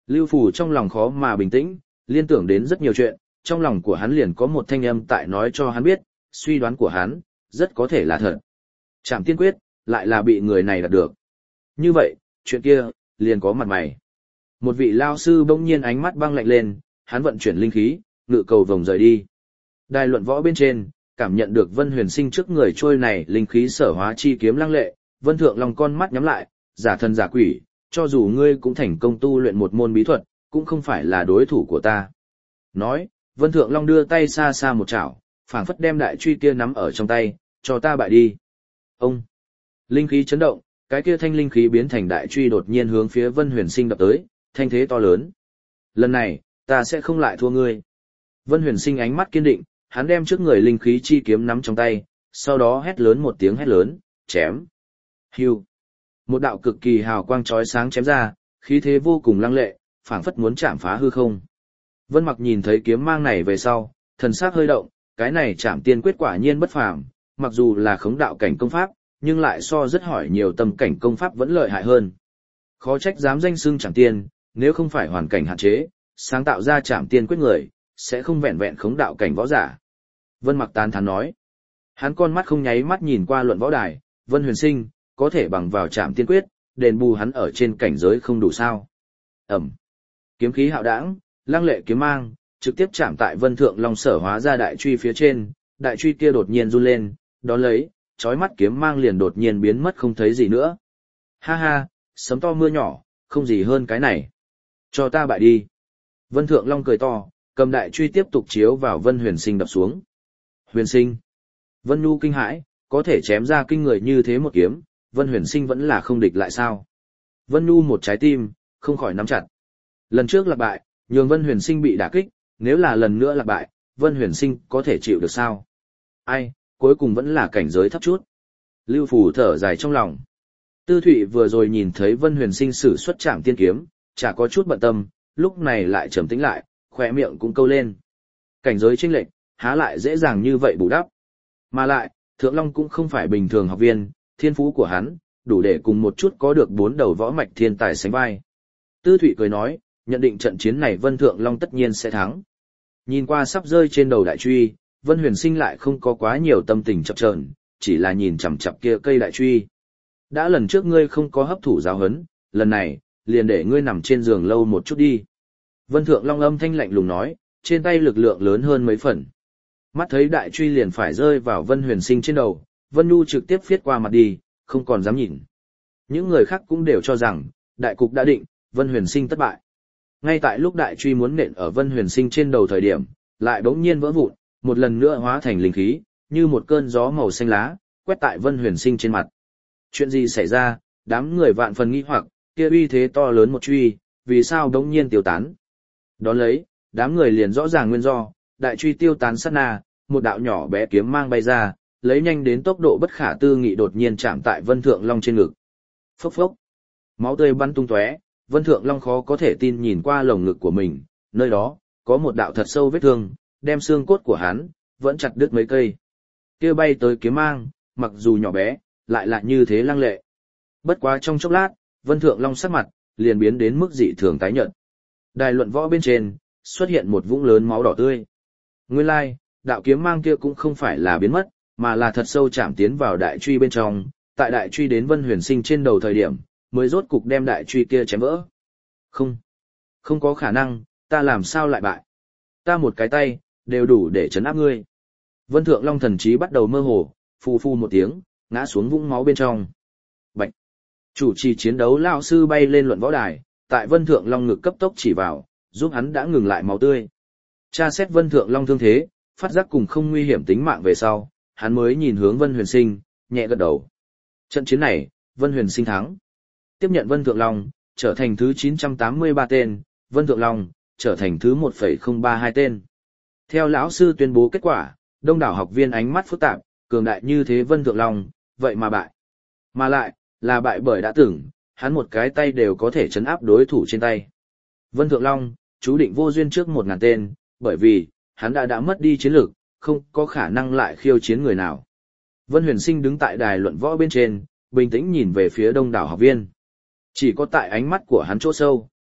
Lưu Phù trong lòng khó mà bình tĩnh, liên tưởng đến rất nhiều chuyện, trong lòng của hắn liền có một thanh âm tại nói cho hắn biết, suy đoán của hắn, rất có thể là thật. Trảm tiên quyết, lại là bị người này đạt được. Như vậy, chuyện kia, liền có mặt mày. Một vị lao sư bỗng nhiên ánh mắt băng lạnh lên, hắn vận chuyển linh khí, ngự cầu vòng rời đi. Đài luận võ bên trên, cảm nhận được Vân Huyền Sinh trước người trôi này linh khí sở hóa chi kiếm lăng lệ, Vân Thượng Long con mắt nhắm lại, giả thần giả quỷ, cho dù ngươi cũng thành công tu luyện một môn bí thuật, cũng không phải là đối thủ của ta. Nói, Vân Thượng Long đưa tay xa xa một chảo, phảng phất đem đại truy kia nắm ở trong tay, cho ta bại đi. Ông! Linh khí chấn động, cái kia thanh linh khí biến thành đại truy đột nhiên hướng phía Vân Huyền Sinh đập tới, thanh thế to lớn. Lần này, ta sẽ không lại thua ngươi. Vân Huyền Sinh ánh mắt kiên định, hắn đem trước người linh khí chi kiếm nắm trong tay, sau đó hét lớn một tiếng hét lớn, chém. Hưu. Một đạo cực kỳ hào quang chói sáng chém ra, khí thế vô cùng lăng lệ, phảng phất muốn chạm phá hư không. Vân Mặc nhìn thấy kiếm mang này về sau, thần sắc hơi động, cái này Trảm Tiên quyết quả nhiên bất phàm, mặc dù là khống đạo cảnh công pháp, nhưng lại so rất hỏi nhiều tâm cảnh công pháp vẫn lợi hại hơn. Khó trách dám danh xưng Trảm Tiên, nếu không phải hoàn cảnh hạn chế, sáng tạo ra Trảm Tiên quyết người, sẽ không vẹn vẹn khống đạo cảnh võ giả. Vân Mặc tán thán nói. Hắn con mắt không nháy mắt nhìn qua luận võ đài, Vân Huyền Sinh, có thể bằng vào Trảm Tiên quyết, đền bù hắn ở trên cảnh giới không đủ sao. Ẩm. Kiếm khí hạo đãng, lăng lệ kiếm mang, trực tiếp chạm tại Vân Thượng Long sở hóa ra đại truy phía trên, đại truy kia đột nhiên run lên, đón lấy, chói mắt kiếm mang liền đột nhiên biến mất không thấy gì nữa. Ha ha, sấm to mưa nhỏ, không gì hơn cái này. Cho ta bại đi. Vân Thượng Long cười to, cầm đại truy tiếp tục chiếu vào Vân Huyền Sinh đập xuống. Huyền Sinh. Vân Nhu kinh hãi, có thể chém ra kinh người như thế một kiếm, Vân Huyền Sinh vẫn là không địch lại sao. Vân Nhu một trái tim, không khỏi nắm chặt. Lần trước lạc bại, nhường Vân Huyền Sinh bị đả kích, nếu là lần nữa lạc bại, Vân Huyền Sinh có thể chịu được sao? Ai, cuối cùng vẫn là cảnh giới thấp chút. Lưu Phù thở dài trong lòng. Tư Thụy vừa rồi nhìn thấy Vân Huyền Sinh sử xuất Trảm Tiên kiếm, chả có chút bận tâm, lúc này lại trầm tĩnh lại, khóe miệng cũng câu lên. Cảnh giới chênh lệch, há lại dễ dàng như vậy bù đắp. Mà lại, Thượng Long cũng không phải bình thường học viên, thiên phú của hắn, đủ để cùng một chút có được bốn đầu võ mạch thiên tài sánh vai. Tư Thụy cười nói, nhận định trận chiến này Vân Thượng Long tất nhiên sẽ thắng. Nhìn qua sắp rơi trên đầu đại truy, Vân Huyền Sinh lại không có quá nhiều tâm tình chập chờn, chỉ là nhìn chằm chằm kia cây đại truy. Đã lần trước ngươi không có hấp thụ giáo huấn, lần này, liền để ngươi nằm trên giường lâu một chút đi. Vân Thượng Long âm thanh lạnh lùng nói, trên tay lực lượng lớn hơn mấy phần. Mắt thấy đại truy liền phải rơi vào Vân Huyền Sinh trên đầu, Vân Nhu trực tiếp phiết qua mặt đi, không còn dám nhìn. Những người khác cũng đều cho rằng, đại cục đã định, Vân Huyền Sinh thất bại. Ngay tại lúc đại truy muốn nện ở Vân Huyền Sinh trên đầu thời điểm, lại bỗng nhiên vỡ vụn, một lần nữa hóa thành linh khí, như một cơn gió màu xanh lá, quét tại Vân Huyền Sinh trên mặt. Chuyện gì xảy ra, đám người vạn phần nghi hoặc, kia uy thế to lớn một truy, vì sao bỗng nhiên tiêu tán. Đón lấy, đám người liền rõ ràng nguyên do, đại truy tiêu tán sát na, một đạo nhỏ bé kiếm mang bay ra, lấy nhanh đến tốc độ bất khả tư nghị đột nhiên chạm tại Vân Thượng Long trên ngực. Phốc phốc. Máu tươi bắn tung tóe, Vân Thượng Long khó có thể tin nhìn qua lồng ngực của mình, nơi đó có một đạo thật sâu vết thương, đem xương cốt của hắn vẫn chặt đứt mấy cây. Kia bay tới kiếm mang, mặc dù nhỏ bé, lại là như thế lăng lệ. Bất quá trong chốc lát, Vân Thượng Long sắc mặt liền biến đến mức dị thường tái nhợt. Đài luận võ bên trên xuất hiện một vũng lớn máu đỏ tươi. Nguyên lai, đạo kiếm mang kia cũng không phải là biến mất, mà là thật sâu chạm tiến vào đại truy bên trong, tại đại truy đến Vân Huyền Sinh trên đầu thời điểm, mới rốt cục đem đại truy kia chém vỡ. Không, không có khả năng, ta làm sao lại bại? Ta một cái tay, đều đủ để chấn áp ngươi. Vân Thượng Long thần trí bắt đầu mơ hồ, phù phù một tiếng, ngã xuống vũng máu bên trong. Bạch. Chủ trì chiến đấu lão sư bay lên luận võ đài, tại Vân Thượng Long ngực cấp tốc chỉ vào, giúp hắn đã ngừng lại máu tươi. Tra xét Vân Thượng Long thương thế, phát giác cùng không nguy hiểm tính mạng về sau, hắn mới nhìn hướng Vân Huyền Sinh, nhẹ gật đầu. Trận chiến này, Vân Huyền Sinh thắng. Tiếp nhận Vân Thượng Long, trở thành thứ chín trăm tám mươi ba tên, Vân Thượng Long, trở thành thứ một phẩy không ba hai tên. Theo lão sư tuyên bố kết quả, đông đảo học viên ánh mắt phức tạp, cường đại như thế Vân Thượng Long, vậy mà bại. Mà lại, là bại bởi đã từng, hắn một cái tay đều có thể chấn áp đối thủ trên tay. Vân Thượng Long, chú định vô duyên trước một ngàn tên, bởi vì, hắn đã đã mất đi chiến lược, không có khả năng lại khiêu chiến người nào. Vân Huyền Sinh đứng tại đài luận võ bên trên, bình tĩnh nhìn về phía đông đảo học viên. Chỉ có tại ánh mắt của hắn chỗ sâu,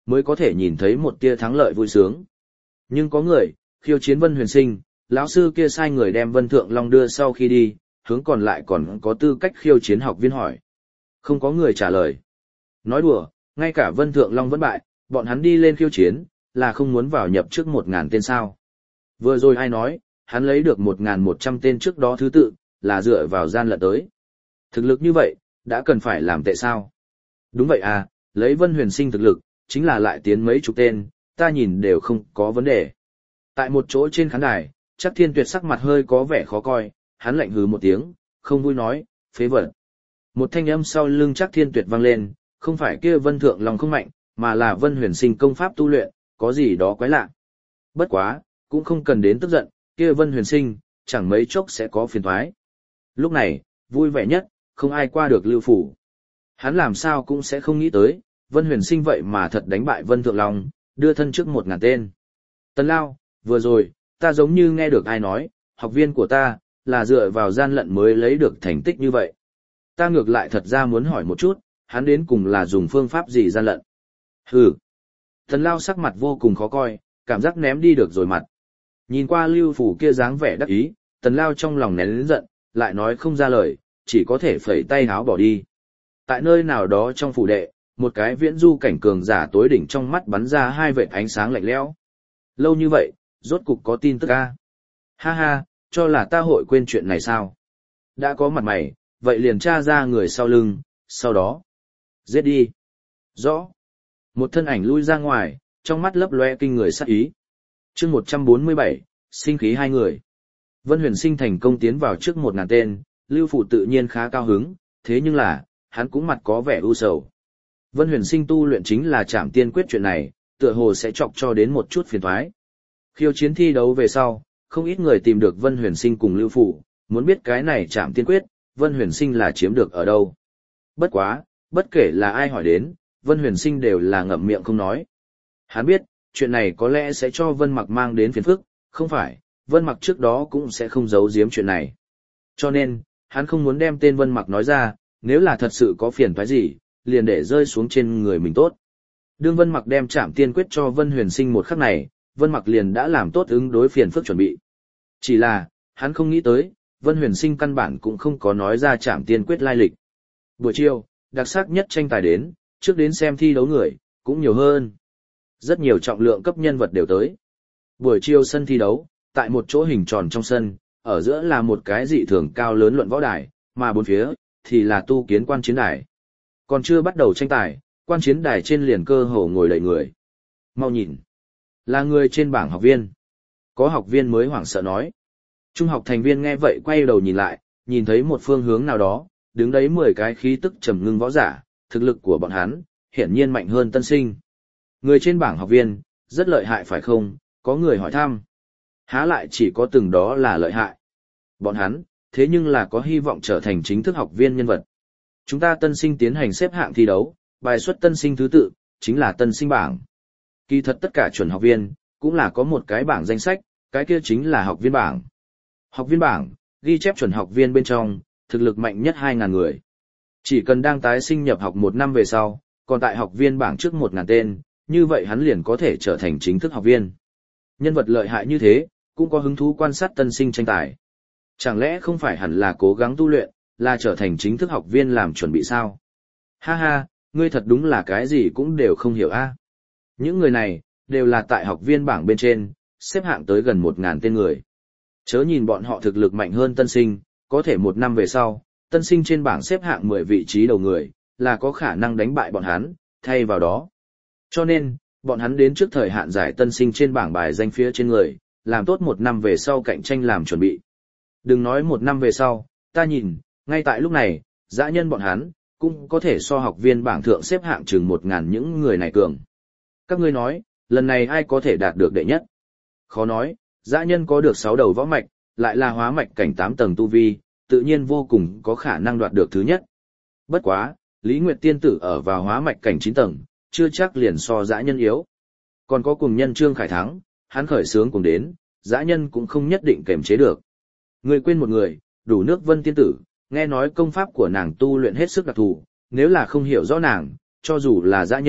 mới có thể nhìn thấy một tia thắng lợi vui sướng. Nhưng có người, khiêu chiến Vân Huyền Sinh, lão sư kia sai người đem Vân Thượng Long đưa sau khi đi, hướng còn lại còn có tư cách khiêu chiến học viên hỏi. Không có người trả lời. Nói đùa, ngay cả Vân Thượng Long vẫn bại, bọn hắn đi lên khiêu chiến, là không muốn vào nhập trước một ngàn tên sao. Vừa rồi ai nói, hắn lấy được một ngàn một trăm tên trước đó thứ tự, là dựa vào gian lận tới. Thực lực như vậy, đã cần phải làm tệ sao? Đúng vậy à, lấy Vân Huyền Sinh thực lực, chính là lại tiến mấy chục tên, ta nhìn đều không có vấn đề. Tại một chỗ trên khán đài, Trác Thiên Tuyệt sắc mặt hơi có vẻ khó coi, hắn lạnh hừ một tiếng, không vui nói, phế vật. Một thanh âm sau lưng Trác Thiên Tuyệt vang lên, không phải kia Vân Thượng Long không mạnh, mà là Vân Huyền Sinh công pháp tu luyện, có gì đó quái lạ. Bất quá, cũng không cần đến tức giận, kia Vân Huyền Sinh, chẳng mấy chốc sẽ có phiền toái. Lúc này, vui vẻ nhất, không ai qua được Lưu Phủ. Hắn làm sao cũng sẽ không nghĩ tới, Vân Huyền Sinh vậy mà thật đánh bại Vân Thượng Long, đưa thân trước một ngàn tên. Tần Lao, vừa rồi, ta giống như nghe được ai nói, học viên của ta, là dựa vào gian lận mới lấy được thành tích như vậy. Ta ngược lại thật ra muốn hỏi một chút, hắn đến cùng là dùng phương pháp gì gian lận? Hừ. Tần Lao sắc mặt vô cùng khó coi, cảm giác ném đi được rồi mặt. Nhìn qua Lưu Phủ kia dáng vẻ đắc ý, Tần Lao trong lòng nén lớn giận, lại nói không ra lời, chỉ có thể phẩy tay háo bỏ đi. Tại nơi nào đó trong phủ đệ, một cái viễn du cảnh cường giả tối đỉnh trong mắt bắn ra hai vệt ánh sáng lạnh lẽo. Lâu như vậy, rốt cục có tin tức a. Ha ha, cho là ta hội quên chuyện này sao? Đã có mặt mày, vậy liền tra ra người sau lưng, sau đó giết đi. Rõ. Một thân ảnh lui ra ngoài, trong mắt lấp loe kinh người sát ý. Chương một trăm bốn mươi bảy, sinh khí hai người. Vân Huyền Sinh thành công tiến vào trước một ngàn tên, Lưu Phụ tự nhiên khá cao hứng, thế nhưng là, hắn cũng mặt có vẻ u sầu. Vân Huyền Sinh tu luyện chính là Trảm Tiên Quyết chuyện này, tựa hồ sẽ chọc cho đến một chút phiền toái. Khiêu chiến thi đấu về sau, không ít người tìm được Vân Huyền Sinh cùng Lưu Phụ, muốn biết cái này Trảm Tiên Quyết, Vân Huyền Sinh là chiếm được ở đâu. Bất quá, bất kể là ai hỏi đến, Vân Huyền Sinh đều là ngậm miệng không nói. Hắn biết, chuyện này có lẽ sẽ cho Vân Mặc mang đến phiền phức, không phải, Vân Mặc trước đó cũng sẽ không giấu giếm chuyện này. Cho nên, hắn không muốn đem tên Vân Mặc nói ra, nếu là thật sự có phiền toái gì, liền để rơi xuống trên người mình tốt. Đương Vân Mặc đem Trảm Tiên Quyết cho Vân Huyền Sinh một khắc này, Vân Mặc liền đã làm tốt ứng đối phiền phức chuẩn bị. Chỉ là, hắn không nghĩ tới, Vân Huyền Sinh căn bản cũng không có nói ra Trảm Tiên Quyết lai lịch. Buổi chiều, đặc sắc nhất tranh tài đến, trước đến xem thi đấu người, cũng nhiều hơn. Rất nhiều trọng lượng cấp nhân vật đều tới. Buổi chiều sân thi đấu, tại một chỗ hình tròn trong sân, ở giữa là một cái dị thường cao lớn luận võ đài, mà bốn phía, thì là tu kiến quan chiến đài. Còn chưa bắt đầu tranh tài, quan chiến đài trên liền cơ hồ ngồi đầy người. Mau nhìn, là người trên bảng học viên. Có học viên mới hoảng sợ nói. Trung học thành viên nghe vậy quay đầu nhìn lại, nhìn thấy một phương hướng nào đó, đứng đấy mười cái khí tức trầm ngưng võ giả, thực lực của bọn hắn, hiển nhiên mạnh hơn tân sinh. Người trên bảng học viên, rất lợi hại phải không? Có người hỏi thăm. Há lại chỉ có từng đó là lợi hại. Bọn hắn, thế nhưng là có hy vọng trở thành chính thức học viên nhân vật. Chúng ta tân sinh tiến hành xếp hạng thi đấu, bài xuất tân sinh thứ tự, chính là tân sinh bảng. Kỳ thật tất cả chuẩn học viên, cũng là có một cái bảng danh sách, cái kia chính là học viên bảng. Học viên bảng, ghi chép chuẩn học viên bên trong, thực lực mạnh nhất hai nghìn người. Chỉ cần đang tái sinh nhập học một năm về sau, còn tại học viên bảng trước một nghìn tên, như vậy hắn liền có thể trở thành chính thức học viên. Nhân vật lợi hại như thế, cũng có hứng thú quan sát tân sinh tranh tài. Chẳng lẽ không phải hẳn là cố gắng tu luyện, là trở thành chính thức học viên làm chuẩn bị sao? Ha ha, ngươi thật đúng là cái gì cũng đều không hiểu a. Những người này, đều là tại học viên bảng bên trên, xếp hạng tới gần một nghìn tên người. Chớ nhìn bọn họ thực lực mạnh hơn tân sinh, có thể một năm về sau, tân sinh trên bảng xếp hạng mười vị trí đầu người, là có khả năng đánh bại bọn hắn, thay vào đó. Cho nên, bọn hắn đến trước thời hạn giải tân sinh trên bảng bài danh phía trên người, làm tốt một năm về sau cạnh tranh làm chuẩn bị. Đừng nói một năm về sau, ta nhìn, ngay tại lúc này, dã nhân bọn hắn, cũng có thể so học viên bảng thượng xếp hạng chừng một ngàn những người này cường. Các ngươi nói, lần này ai có thể đạt được đệ nhất? Khó nói, dã nhân có được sáu đầu võ mạch, lại là hóa mạch cảnh tám tầng tu vi, tự nhiên vô cùng có khả năng đoạt được thứ nhất. Bất quá, Lý Nguyệt tiên tử ở vào hóa mạch cảnh chín tầng, chưa chắc liền so dã nhân yếu. Còn có cùng nhân Trương Khải Thắng, hắn khởi sướng cùng đến, dã nhân cũng không nhất định kềm chế được. Người quên một người, Đủ Nước Vân tiên tử, nghe nói công pháp của nàng tu luyện hết sức đặc thù, nếu là không hiểu rõ nàng, cho dù là dã nhân,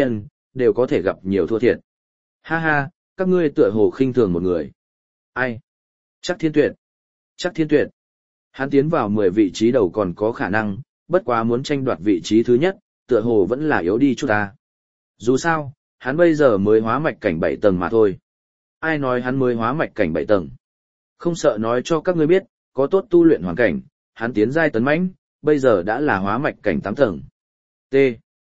đều có thể gặp nhiều thua thiệt. Ha ha, các ngươi tựa hồ khinh thường một người. Ai? Chắc Thiên Tuyệt. Chắc Thiên Tuyệt. Hắn tiến vào mười vị trí đầu còn có khả năng, bất quá muốn tranh đoạt vị trí thứ nhất, tựa hồ vẫn là yếu đi chút ta. Dù sao, hắn bây giờ mới hóa mạch cảnh bảy tầng mà thôi. Ai nói hắn mới hóa mạch cảnh bảy tầng? Không sợ nói cho các ngươi biết, có tốt tu luyện hoàn cảnh, hắn tiến giai tấn mãnh, bây giờ đã là hóa mạch cảnh tám tầng. T.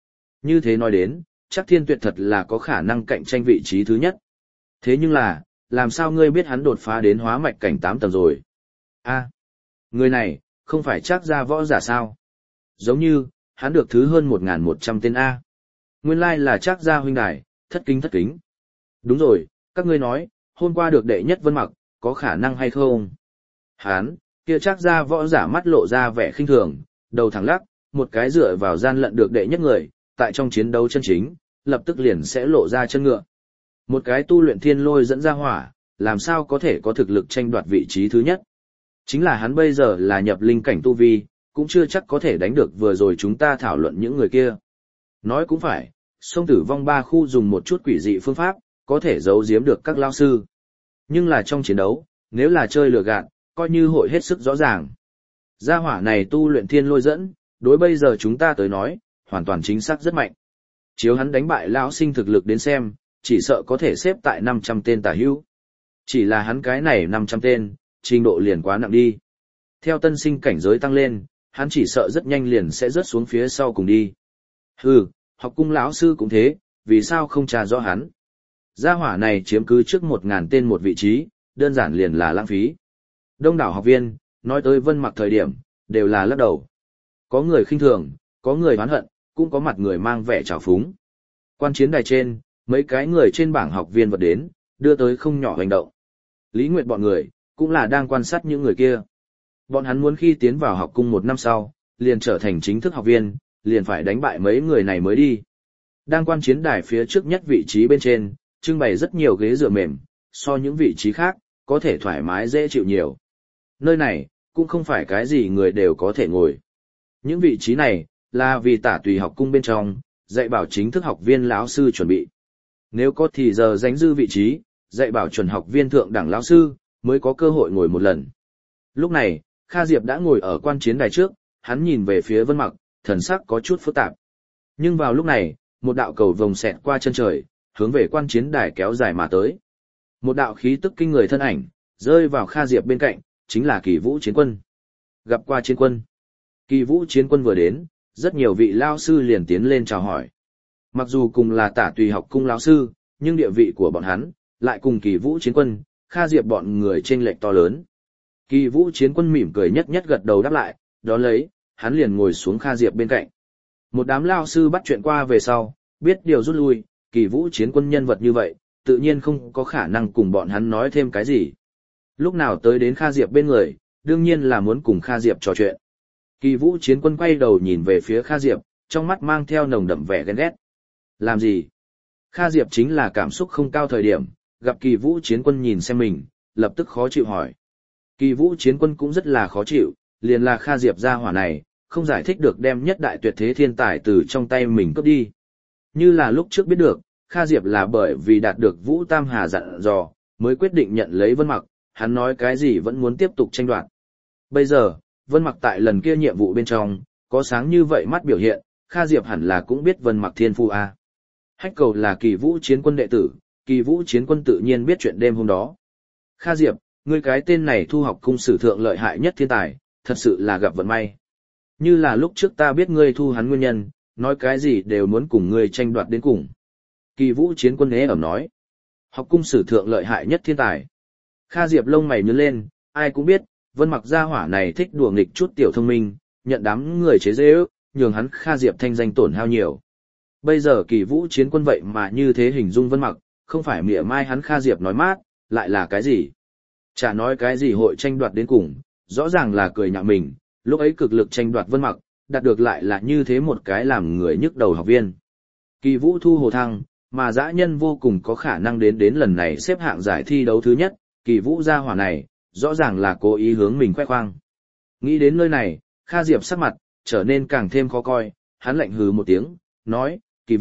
Như thế nói đến, chắc Thiên Tuyệt thật là có khả năng cạnh tranh vị trí thứ nhất. Thế nhưng là, làm sao ngươi biết hắn đột phá đến hóa mạch cảnh tám tầng rồi? A. Người này, không phải chắc ra võ giả sao? Giống như, hắn được thứ hơn một nghìn một trăm tên A. Nguyên lai là chắc ra huynh đài, thất kính thất kính. Đúng rồi, các ngươi nói, hôm qua được đệ nhất Vân Mặc, có khả năng hay không? Hán, kia chắc ra võ giả mắt lộ ra vẻ khinh thường, đầu thẳng lắc, một cái dựa vào gian lận được đệ nhất người, tại trong chiến đấu chân chính, lập tức liền sẽ lộ ra chân ngựa. Một cái tu luyện thiên lôi dẫn ra hỏa, làm sao có thể có thực lực tranh đoạt vị trí thứ nhất? Chính là hắn bây giờ là nhập linh cảnh tu vi, cũng chưa chắc có thể đánh được vừa rồi chúng ta thảo luận những người kia. Nói cũng phải, sông Tử Vong ba khu dùng một chút quỷ dị phương pháp, có thể giấu giếm được các lao sư. Nhưng là trong chiến đấu, nếu là chơi lừa gạt, coi như hội hết sức rõ ràng. Gia hỏa này tu luyện thiên lôi dẫn, đối bây giờ chúng ta tới nói, hoàn toàn chính xác rất mạnh. Chiếu hắn đánh bại lão sinh thực lực đến xem, chỉ sợ có thể xếp tại năm trăm tên tả hữu. Chỉ là hắn cái này năm trăm tên, trình độ liền quá nặng đi. Theo tân sinh cảnh giới tăng lên, hắn chỉ sợ rất nhanh liền sẽ rớt xuống phía sau cùng đi. Hừ, học cung lão sư cũng thế, vì sao không tra rõ hắn? Gia hỏa này chiếm cứ trước một ngàn tên một vị trí, đơn giản liền là lãng phí. Đông đảo học viên, nói tới Vân Mặc thời điểm, đều là lắc đầu. Có người khinh thường, có người oán hận, cũng có mặt người mang vẻ trào phúng. Quan chiến đài trên, mấy cái người trên bảng học viên vật đến, đưa tới không nhỏ hành động. Lý Nguyệt bọn người, cũng là đang quan sát những người kia. Bọn hắn muốn khi tiến vào học cung một năm sau, liền trở thành chính thức học viên, liền phải đánh bại mấy người này mới đi. Đang quan chiến đài phía trước nhất vị trí bên trên, trưng bày rất nhiều ghế dựa mềm, so những vị trí khác, có thể thoải mái dễ chịu nhiều. Nơi này, cũng không phải cái gì người đều có thể ngồi. Những vị trí này, là vì tả tùy học cung bên trong, dạy bảo chính thức học viên lão sư chuẩn bị. Nếu có thì giờ dánh dư vị trí, dạy bảo chuẩn học viên thượng đẳng lão sư, mới có cơ hội ngồi một lần. Lúc này, Kha Diệp đã ngồi ở quan chiến đài trước, hắn nhìn về phía Vân Mặc, thần sắc có chút phức tạp. Nhưng vào lúc này, một đạo cầu vồng xẹt qua chân trời, hướng về quan chiến đài kéo dài mà tới. Một đạo khí tức kinh người thân ảnh, rơi vào Kha Diệp bên cạnh, chính là Kỳ Vũ Chiến Quân. Gặp qua Chiến Quân. Kỳ Vũ Chiến Quân vừa đến, rất nhiều vị lao sư liền tiến lên chào hỏi. Mặc dù cùng là tả tùy học cung lao sư, nhưng địa vị của bọn hắn, lại cùng Kỳ Vũ Chiến Quân, Kha Diệp bọn người chênh lệch to lớn. Kỳ Vũ Chiến Quân mỉm cười nhất nhất gật đầu đáp lại, đó lấy, hắn liền ngồi xuống Kha Diệp bên cạnh. Một đám lao sư bắt chuyện qua về sau, biết điều rút lui, Kỳ Vũ Chiến Quân nhân vật như vậy, tự nhiên không có khả năng cùng bọn hắn nói thêm cái gì. Lúc nào tới đến Kha Diệp bên người, đương nhiên là muốn cùng Kha Diệp trò chuyện. Kỳ Vũ Chiến Quân quay đầu nhìn về phía Kha Diệp, trong mắt mang theo nồng đậm vẻ ghen ghét. Làm gì? Kha Diệp chính là cảm xúc không cao thời điểm, gặp Kỳ Vũ Chiến Quân nhìn xem mình, lập tức khó chịu hỏi. Kỳ Vũ Chiến Quân cũng rất là khó chịu, liền là Kha Diệp gia hỏa này, không giải thích được đem nhất đại tuyệt thế thiên tài từ trong tay mình cướp đi. Như là lúc trước biết được, Kha Diệp là bởi vì đạt được Vũ Tam Hà dặn dò, mới quyết định nhận lấy Vân Mặc, hắn nói cái gì vẫn muốn tiếp tục tranh đoạt. Bây giờ, Vân Mặc tại lần kia nhiệm vụ bên trong, có sáng như vậy mắt biểu hiện, Kha Diệp hẳn là cũng biết Vân Mặc thiên phu a. Hách Cầu là Kỳ Vũ Chiến Quân đệ tử, Kỳ Vũ Chiến Quân tự nhiên biết chuyện đêm hôm đó. Kha Diệp, ngươi cái tên này thu học cung sử thượng lợi hại nhất thiên tài, thật sự là gặp vận may. Như là lúc trước ta biết ngươi thu hắn nguyên nhân, nói cái gì đều muốn cùng ngươi tranh đoạt đến cùng. Kỳ Vũ Chiến Quân ế ẩm nói. Học cung sử thượng lợi hại nhất thiên tài. Kha Diệp lông mày nhướng lên, ai cũng biết, Vân Mặc gia hỏa này thích đùa nghịch chút tiểu thông minh, nhận đám người chế giễu, nhường hắn Kha Diệp thanh danh tổn hao nhiều. Bây giờ Kỳ Vũ Chiến Quân vậy mà như thế hình dung Vân Mặc, không phải mỉa mai hắn Kha Diệp nói mát, lại là cái gì? Chả nói cái gì hội tranh đoạt đến cùng, rõ ràng là cười nhạo mình, lúc ấy cực lực tranh đoạt Vân Mặc, đạt được lại là như thế một cái làm người nhức đầu học viên. Kỳ Vũ thu hồ thăng, mà dã nhân vô cùng có khả năng đến đến lần này xếp hạng giải thi đấu thứ nhất, Kỳ Vũ gia hỏa này, rõ ràng là cố ý hướng mình khoe khoang. Nghĩ đến nơi này, Kha Diệp sắc mặt, trở nên càng thêm khó coi, hắn lạnh hừ một tiếng, nói, Kỳ Vũ,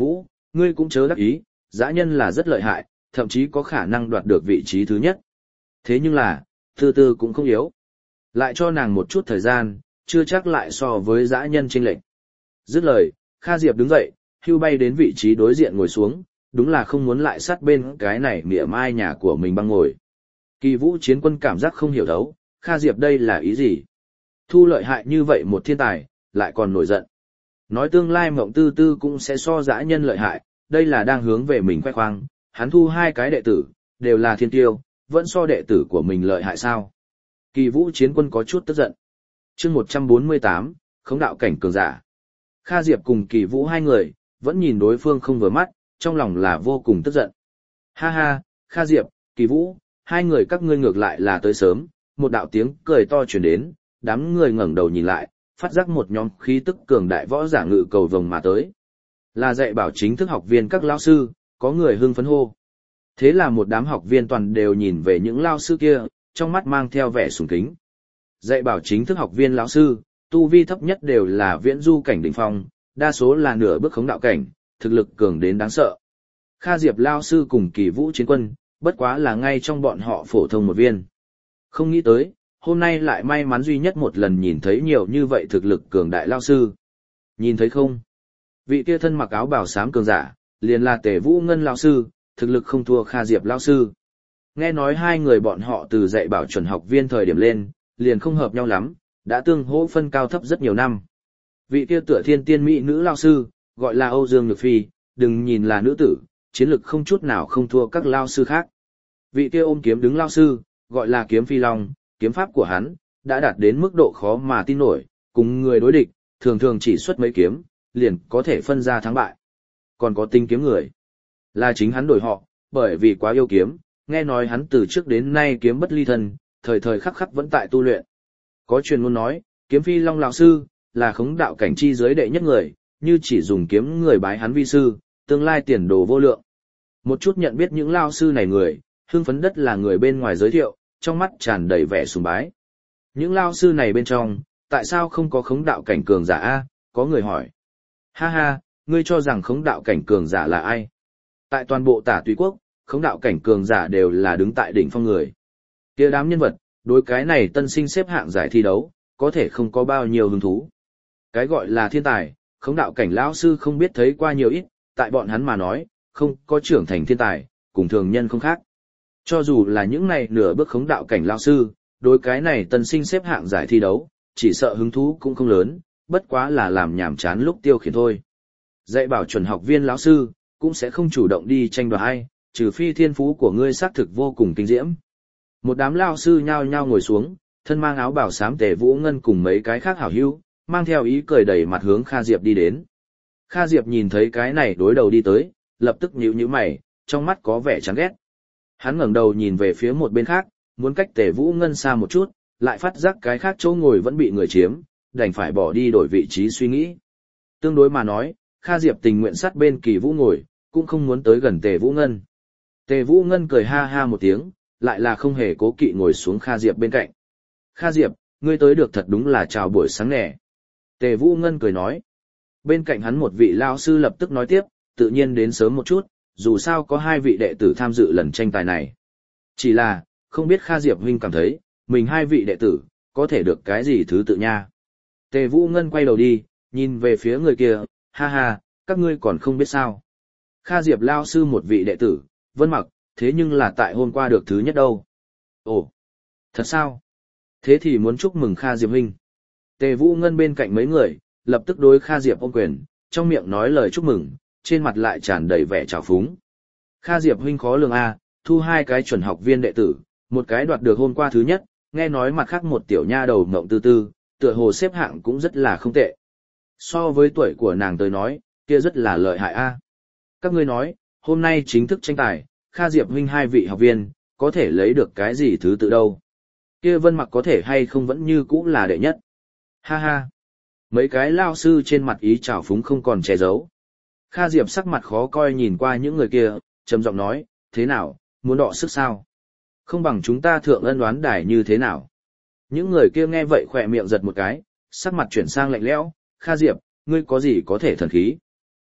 ngươi cũng chớ đắc ý, dã nhân là rất lợi hại, thậm chí có khả năng đoạt được vị trí thứ nhất. Thế nhưng là, Tư Tư cũng không yếu. Lại cho nàng một chút thời gian, chưa chắc lại so với dã nhân chênh lệch. Dứt lời, Kha Diệp đứng dậy, hưu bay đến vị trí đối diện ngồi xuống, đúng là không muốn lại sát bên cái này mỉa mai nhà của mình băng ngồi. Kỳ Vũ Chiến Quân cảm giác không hiểu thấu, Kha Diệp đây là ý gì? Thu lợi hại như vậy một thiên tài, lại còn nổi giận. Nói tương lai Mộng Tư Tư cũng sẽ so dã nhân lợi hại, đây là đang hướng về mình khoe khoang, hắn thu hai cái đệ tử, đều là thiên tiêu, vẫn so đệ tử của mình lợi hại sao? Kỳ Vũ Chiến Quân có chút tức giận. Chương một trăm bốn mươi tám, Khống đạo cảnh cường giả. Kha Diệp cùng Kỳ Vũ hai người, vẫn nhìn đối phương không vừa mắt, trong lòng là vô cùng tức giận. Ha ha, Kha Diệp, Kỳ Vũ, hai người các ngươi ngược lại là tới sớm, một đạo tiếng cười to truyền đến, đám người ngẩng đầu nhìn lại, phát giác một nhóm khí tức cường đại võ giả ngự cầu vồng mà tới. Là dạy bảo chính thức học viên các lão sư, có người hưng phấn hô. Thế là một đám học viên toàn đều nhìn về những lão sư kia, trong mắt mang theo vẻ sùng kính. Dạy bảo chính thức học viên lão sư, tu vi thấp nhất đều là viễn du cảnh đỉnh phong, đa số là nửa bước khống đạo cảnh, thực lực cường đến đáng sợ. Kha Diệp lão sư cùng Kỳ Vũ Chiến Quân, bất quá là ngay trong bọn họ phổ thông một viên. Không nghĩ tới, hôm nay lại may mắn duy nhất một lần nhìn thấy nhiều như vậy thực lực cường đại lão sư. Nhìn thấy không? Vị kia thân mặc áo bào xám cường giả, liền là Tề Vũ Ngân lão sư, thực lực không thua Kha Diệp lão sư. Nghe nói hai người bọn họ từ dạy bảo chuẩn học viên thời điểm lên, liền không hợp nhau lắm, đã tương hỗ phân cao thấp rất nhiều năm. Vị kia tựa thiên tiên mỹ nữ lão sư, gọi là Âu Dương Nhược Phi, đừng nhìn là nữ tử, chiến lực không chút nào không thua các lão sư khác. Vị kia ôm kiếm đứng lão sư, gọi là Kiếm Phi Long, kiếm pháp của hắn đã đạt đến mức độ khó mà tin nổi, cùng người đối địch, thường thường chỉ xuất mấy kiếm, liền có thể phân ra thắng bại. Còn có tinh kiếm người, là chính hắn đổi họ, bởi vì quá yêu kiếm, nghe nói hắn từ trước đến nay kiếm bất ly thân, thời thời khắc khắc vẫn tại tu luyện. Có truyền ngôn nói, Kiếm Phi Long lão sư là khống đạo cảnh chi giới đệ nhất người, như chỉ dùng kiếm người bái hắn vi sư, tương lai tiền đồ vô lượng. Một chút nhận biết những lão sư này người, hưng phấn đất là người bên ngoài giới thiệu, trong mắt tràn đầy vẻ sùng bái. Những lão sư này bên trong, tại sao không có khống đạo cảnh cường giả a? Có người hỏi. Ha ha, ngươi cho rằng khống đạo cảnh cường giả là ai? Tại toàn bộ Tả Tùy Quốc, khống đạo cảnh cường giả đều là đứng tại đỉnh phong người. Kia đám nhân vật, đối cái này tân sinh xếp hạng giải thi đấu, có thể không có bao nhiêu hứng thú. Cái gọi là thiên tài, khống đạo cảnh lão sư không biết thấy qua nhiều ít, tại bọn hắn mà nói, không có trưởng thành thiên tài, cùng thường nhân không khác. Cho dù là những này nửa bước khống đạo cảnh lão sư, đối cái này tân sinh xếp hạng giải thi đấu, chỉ sợ hứng thú cũng không lớn, bất quá là làm nhảm chán lúc tiêu khiển thôi. Dạy bảo chuẩn học viên lão sư, cũng sẽ không chủ động đi tranh đoạt ai, trừ phi thiên phú của ngươi xác thực vô cùng kinh diễm. Một đám lão sư nhao nhao ngồi xuống, thân mang áo bào xám Tề Vũ Ngân cùng mấy cái khác hảo hữu, mang theo ý cười đầy mặt hướng Kha Diệp đi đến. Kha Diệp nhìn thấy cái này đối đầu đi tới, lập tức nhíu nhíu mày, trong mắt có vẻ chán ghét. Hắn ngẩng đầu nhìn về phía một bên khác, muốn cách Tề Vũ Ngân xa một chút, lại phát giác cái khác chỗ ngồi vẫn bị người chiếm, đành phải bỏ đi đổi vị trí suy nghĩ. Tương đối mà nói, Kha Diệp tình nguyện sát bên Kỳ Vũ ngồi, cũng không muốn tới gần Tề Vũ Ngân. Tề Vũ Ngân cười ha ha một tiếng, lại là không hề cố kỵ ngồi xuống Kha Diệp bên cạnh. Kha Diệp, ngươi tới được thật đúng là chào buổi sáng nè. Tề Vũ Ngân cười nói. Bên cạnh hắn một vị lao sư lập tức nói tiếp, tự nhiên đến sớm một chút, dù sao có hai vị đệ tử tham dự lần tranh tài này. Chỉ là, không biết Kha Diệp huynh cảm thấy, mình hai vị đệ tử, có thể được cái gì thứ tự nha. Tề Vũ Ngân quay đầu đi, nhìn về phía người kia, ha ha, các ngươi còn không biết sao. Kha Diệp lao sư một vị đệ tử, Vân Mặc, thế nhưng là tại hôm qua được thứ nhất đâu. Ồ, thật sao? Thế thì muốn chúc mừng Kha Diệp huynh. Tề Vũ Ngân bên cạnh mấy người, lập tức đối Kha Diệp ôm quyền, trong miệng nói lời chúc mừng, trên mặt lại tràn đầy vẻ trào phúng. Kha Diệp huynh khó lường a, thu hai cái chuẩn học viên đệ tử, một cái đoạt được hôm qua thứ nhất, nghe nói mặt khác một tiểu nha đầu Mộng Tư Tư, tựa hồ xếp hạng cũng rất là không tệ. So với tuổi của nàng tới nói, kia rất là lợi hại a. Các ngươi nói, hôm nay chính thức tranh tài, Kha Diệp huynh hai vị học viên, có thể lấy được cái gì thứ tự đâu. Kia Vân Mặc có thể hay không vẫn như cũ là đệ nhất. Ha ha. Mấy cái lao sư trên mặt ý trào phúng không còn che giấu. Kha Diệp sắc mặt khó coi nhìn qua những người kia, trầm giọng nói, thế nào, muốn đọ sức sao? Không bằng chúng ta thượng ân oán đài như thế nào? Những người kia nghe vậy khỏe miệng giật một cái, sắc mặt chuyển sang lạnh lẽo, Kha Diệp, ngươi có gì có thể thần khí?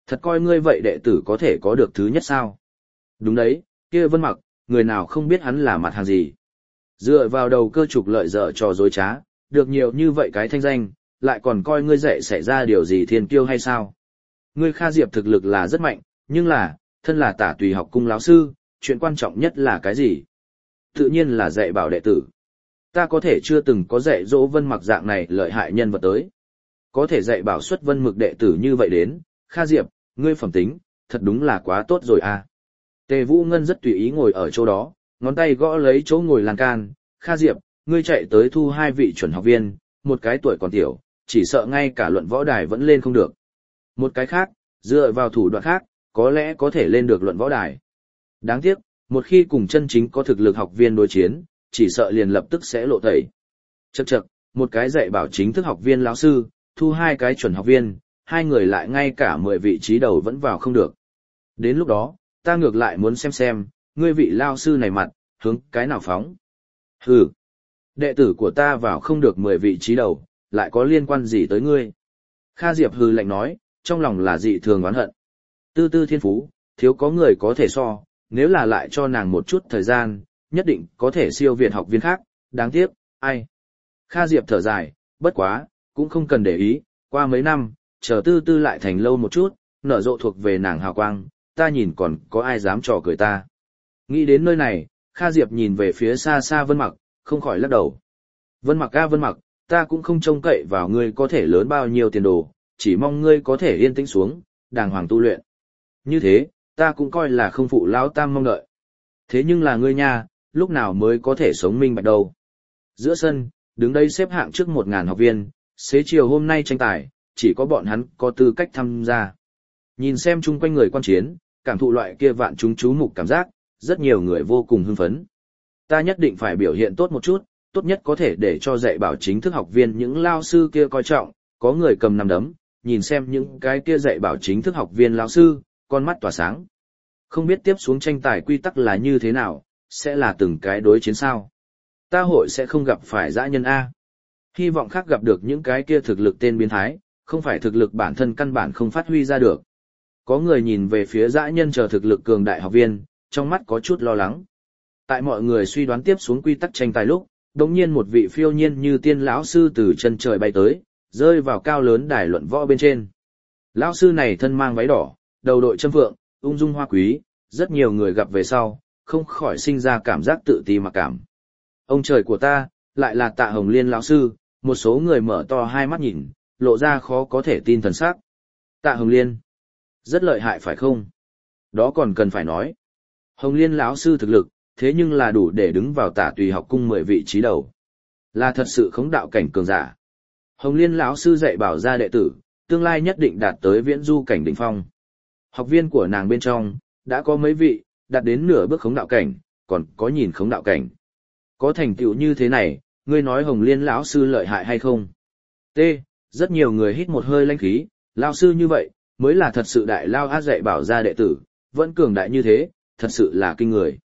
Thật coi ngươi vậy đệ tử có thể có được thứ nhất sao? Đúng đấy, kia Vân Mặc, người nào không biết hắn là mặt hàng gì. Dựa vào đầu cơ trục lợi dở trò dối trá, được nhiều như vậy cái thanh danh, lại còn coi ngươi dạy xảy ra điều gì thiên kiêu hay sao? Ngươi Kha Diệp thực lực là rất mạnh, nhưng là, thân là Tả Tùy học cung lão sư, chuyện quan trọng nhất là cái gì? Tự nhiên là dạy bảo đệ tử. Ta có thể chưa từng có dạy dỗ Vân Mặc dạng này lợi hại nhân vật tới. Có thể dạy bảo xuất Vân Mực đệ tử như vậy đến, Kha Diệp, ngươi phẩm tính, thật đúng là quá tốt rồi à. Tề Vũ Ngân rất tùy ý ngồi ở chỗ đó, ngón tay gõ lấy chỗ ngồi lan can. Kha Diệp, ngươi chạy tới thu hai vị chuẩn học viên, một cái tuổi còn tiểu, chỉ sợ ngay cả luận võ đài vẫn lên không được. Một cái khác, dựa vào thủ đoạn khác, có lẽ có thể lên được luận võ đài. Đáng tiếc, một khi cùng chân chính có thực lực học viên đối chiến, chỉ sợ liền lập tức sẽ lộ tẩy. Chậc chậc, một cái dạy bảo chính thức học viên lão sư, thu hai cái chuẩn học viên, hai người lại ngay cả mười vị trí đầu vẫn vào không được. Đến lúc đó, ta ngược lại muốn xem xem, ngươi vị lao sư này mặt, hướng cái nào phóng. Hừ, đệ tử của ta vào không được mười vị trí đầu, lại có liên quan gì tới ngươi? Kha Diệp hừ lạnh nói, trong lòng là dị thường oán hận. Tư tư thiên phú, thiếu có người có thể so, nếu là lại cho nàng một chút thời gian, nhất định có thể siêu việt học viên khác, đáng tiếc, ai. Kha Diệp thở dài, bất quá, cũng không cần để ý, qua mấy năm, chờ tư tư lại thành lâu một chút, nở rộ thuộc về nàng hào quang, ta nhìn còn có ai dám trò cười ta. Nghĩ đến nơi này, Kha Diệp nhìn về phía xa xa Vân Mặc, không khỏi lắc đầu. Vân Mặc a Vân Mặc, ta cũng không trông cậy vào ngươi có thể lớn bao nhiêu tiền đồ, chỉ mong ngươi có thể yên tĩnh xuống, đàng hoàng tu luyện. Như thế, ta cũng coi là không phụ lão tam mong đợi. Thế nhưng là ngươi nha, lúc nào mới có thể sống minh bạch đâu. Giữa sân, đứng đây xếp hạng trước một ngàn học viên, xế chiều hôm nay tranh tài, chỉ có bọn hắn có tư cách tham gia. Nhìn xem chung quanh người quan chiến, cảm thụ loại kia vạn chúng chú mục cảm giác, rất nhiều người vô cùng hưng phấn. Ta nhất định phải biểu hiện tốt một chút, tốt nhất có thể để cho dạy bảo chính thức học viên những lao sư kia coi trọng, có người cầm nắm đấm, nhìn xem những cái kia dạy bảo chính thức học viên lao sư, con mắt tỏa sáng. Không biết tiếp xuống tranh tài quy tắc là như thế nào, sẽ là từng cái đối chiến sao. Ta hội sẽ không gặp phải dã nhân A. Hy vọng khác gặp được những cái kia thực lực tên biến thái, không phải thực lực bản thân căn bản không phát huy ra được. Có người nhìn về phía dã nhân chờ thực lực cường đại học viên, trong mắt có chút lo lắng. Tại mọi người suy đoán tiếp xuống quy tắc tranh tài lúc, đột nhiên một vị phiêu nhiên như tiên lão sư từ chân trời bay tới, rơi vào cao lớn đài luận võ bên trên. Lão sư này thân mang váy đỏ, đầu đội châm phượng, ung dung hoa quý, rất nhiều người gặp về sau, không khỏi sinh ra cảm giác tự ti mặc cảm. Ông trời của ta, lại là Tạ Hồng Liên lão sư, một số người mở to hai mắt nhìn, lộ ra khó có thể tin thần sắc. Tạ Hồng Liên, rất lợi hại phải không? Đó còn cần phải nói. Hồng Liên lão sư thực lực, thế nhưng là đủ để đứng vào Tả Tùy học cung mười vị trí đầu. Là thật sự khống đạo cảnh cường giả. Hồng Liên lão sư dạy bảo ra đệ tử, tương lai nhất định đạt tới viễn du cảnh đỉnh phong. Học viên của nàng bên trong, đã có mấy vị, đạt đến nửa bước khống đạo cảnh, còn có nhìn khống đạo cảnh. Có thành tựu như thế này, ngươi nói Hồng Liên lão sư lợi hại hay không? T. Rất nhiều người hít một hơi lãnh khí, lão sư như vậy, mới là thật sự đại lao át dạy bảo ra đệ tử, vẫn cường đại như thế, thật sự là kinh người.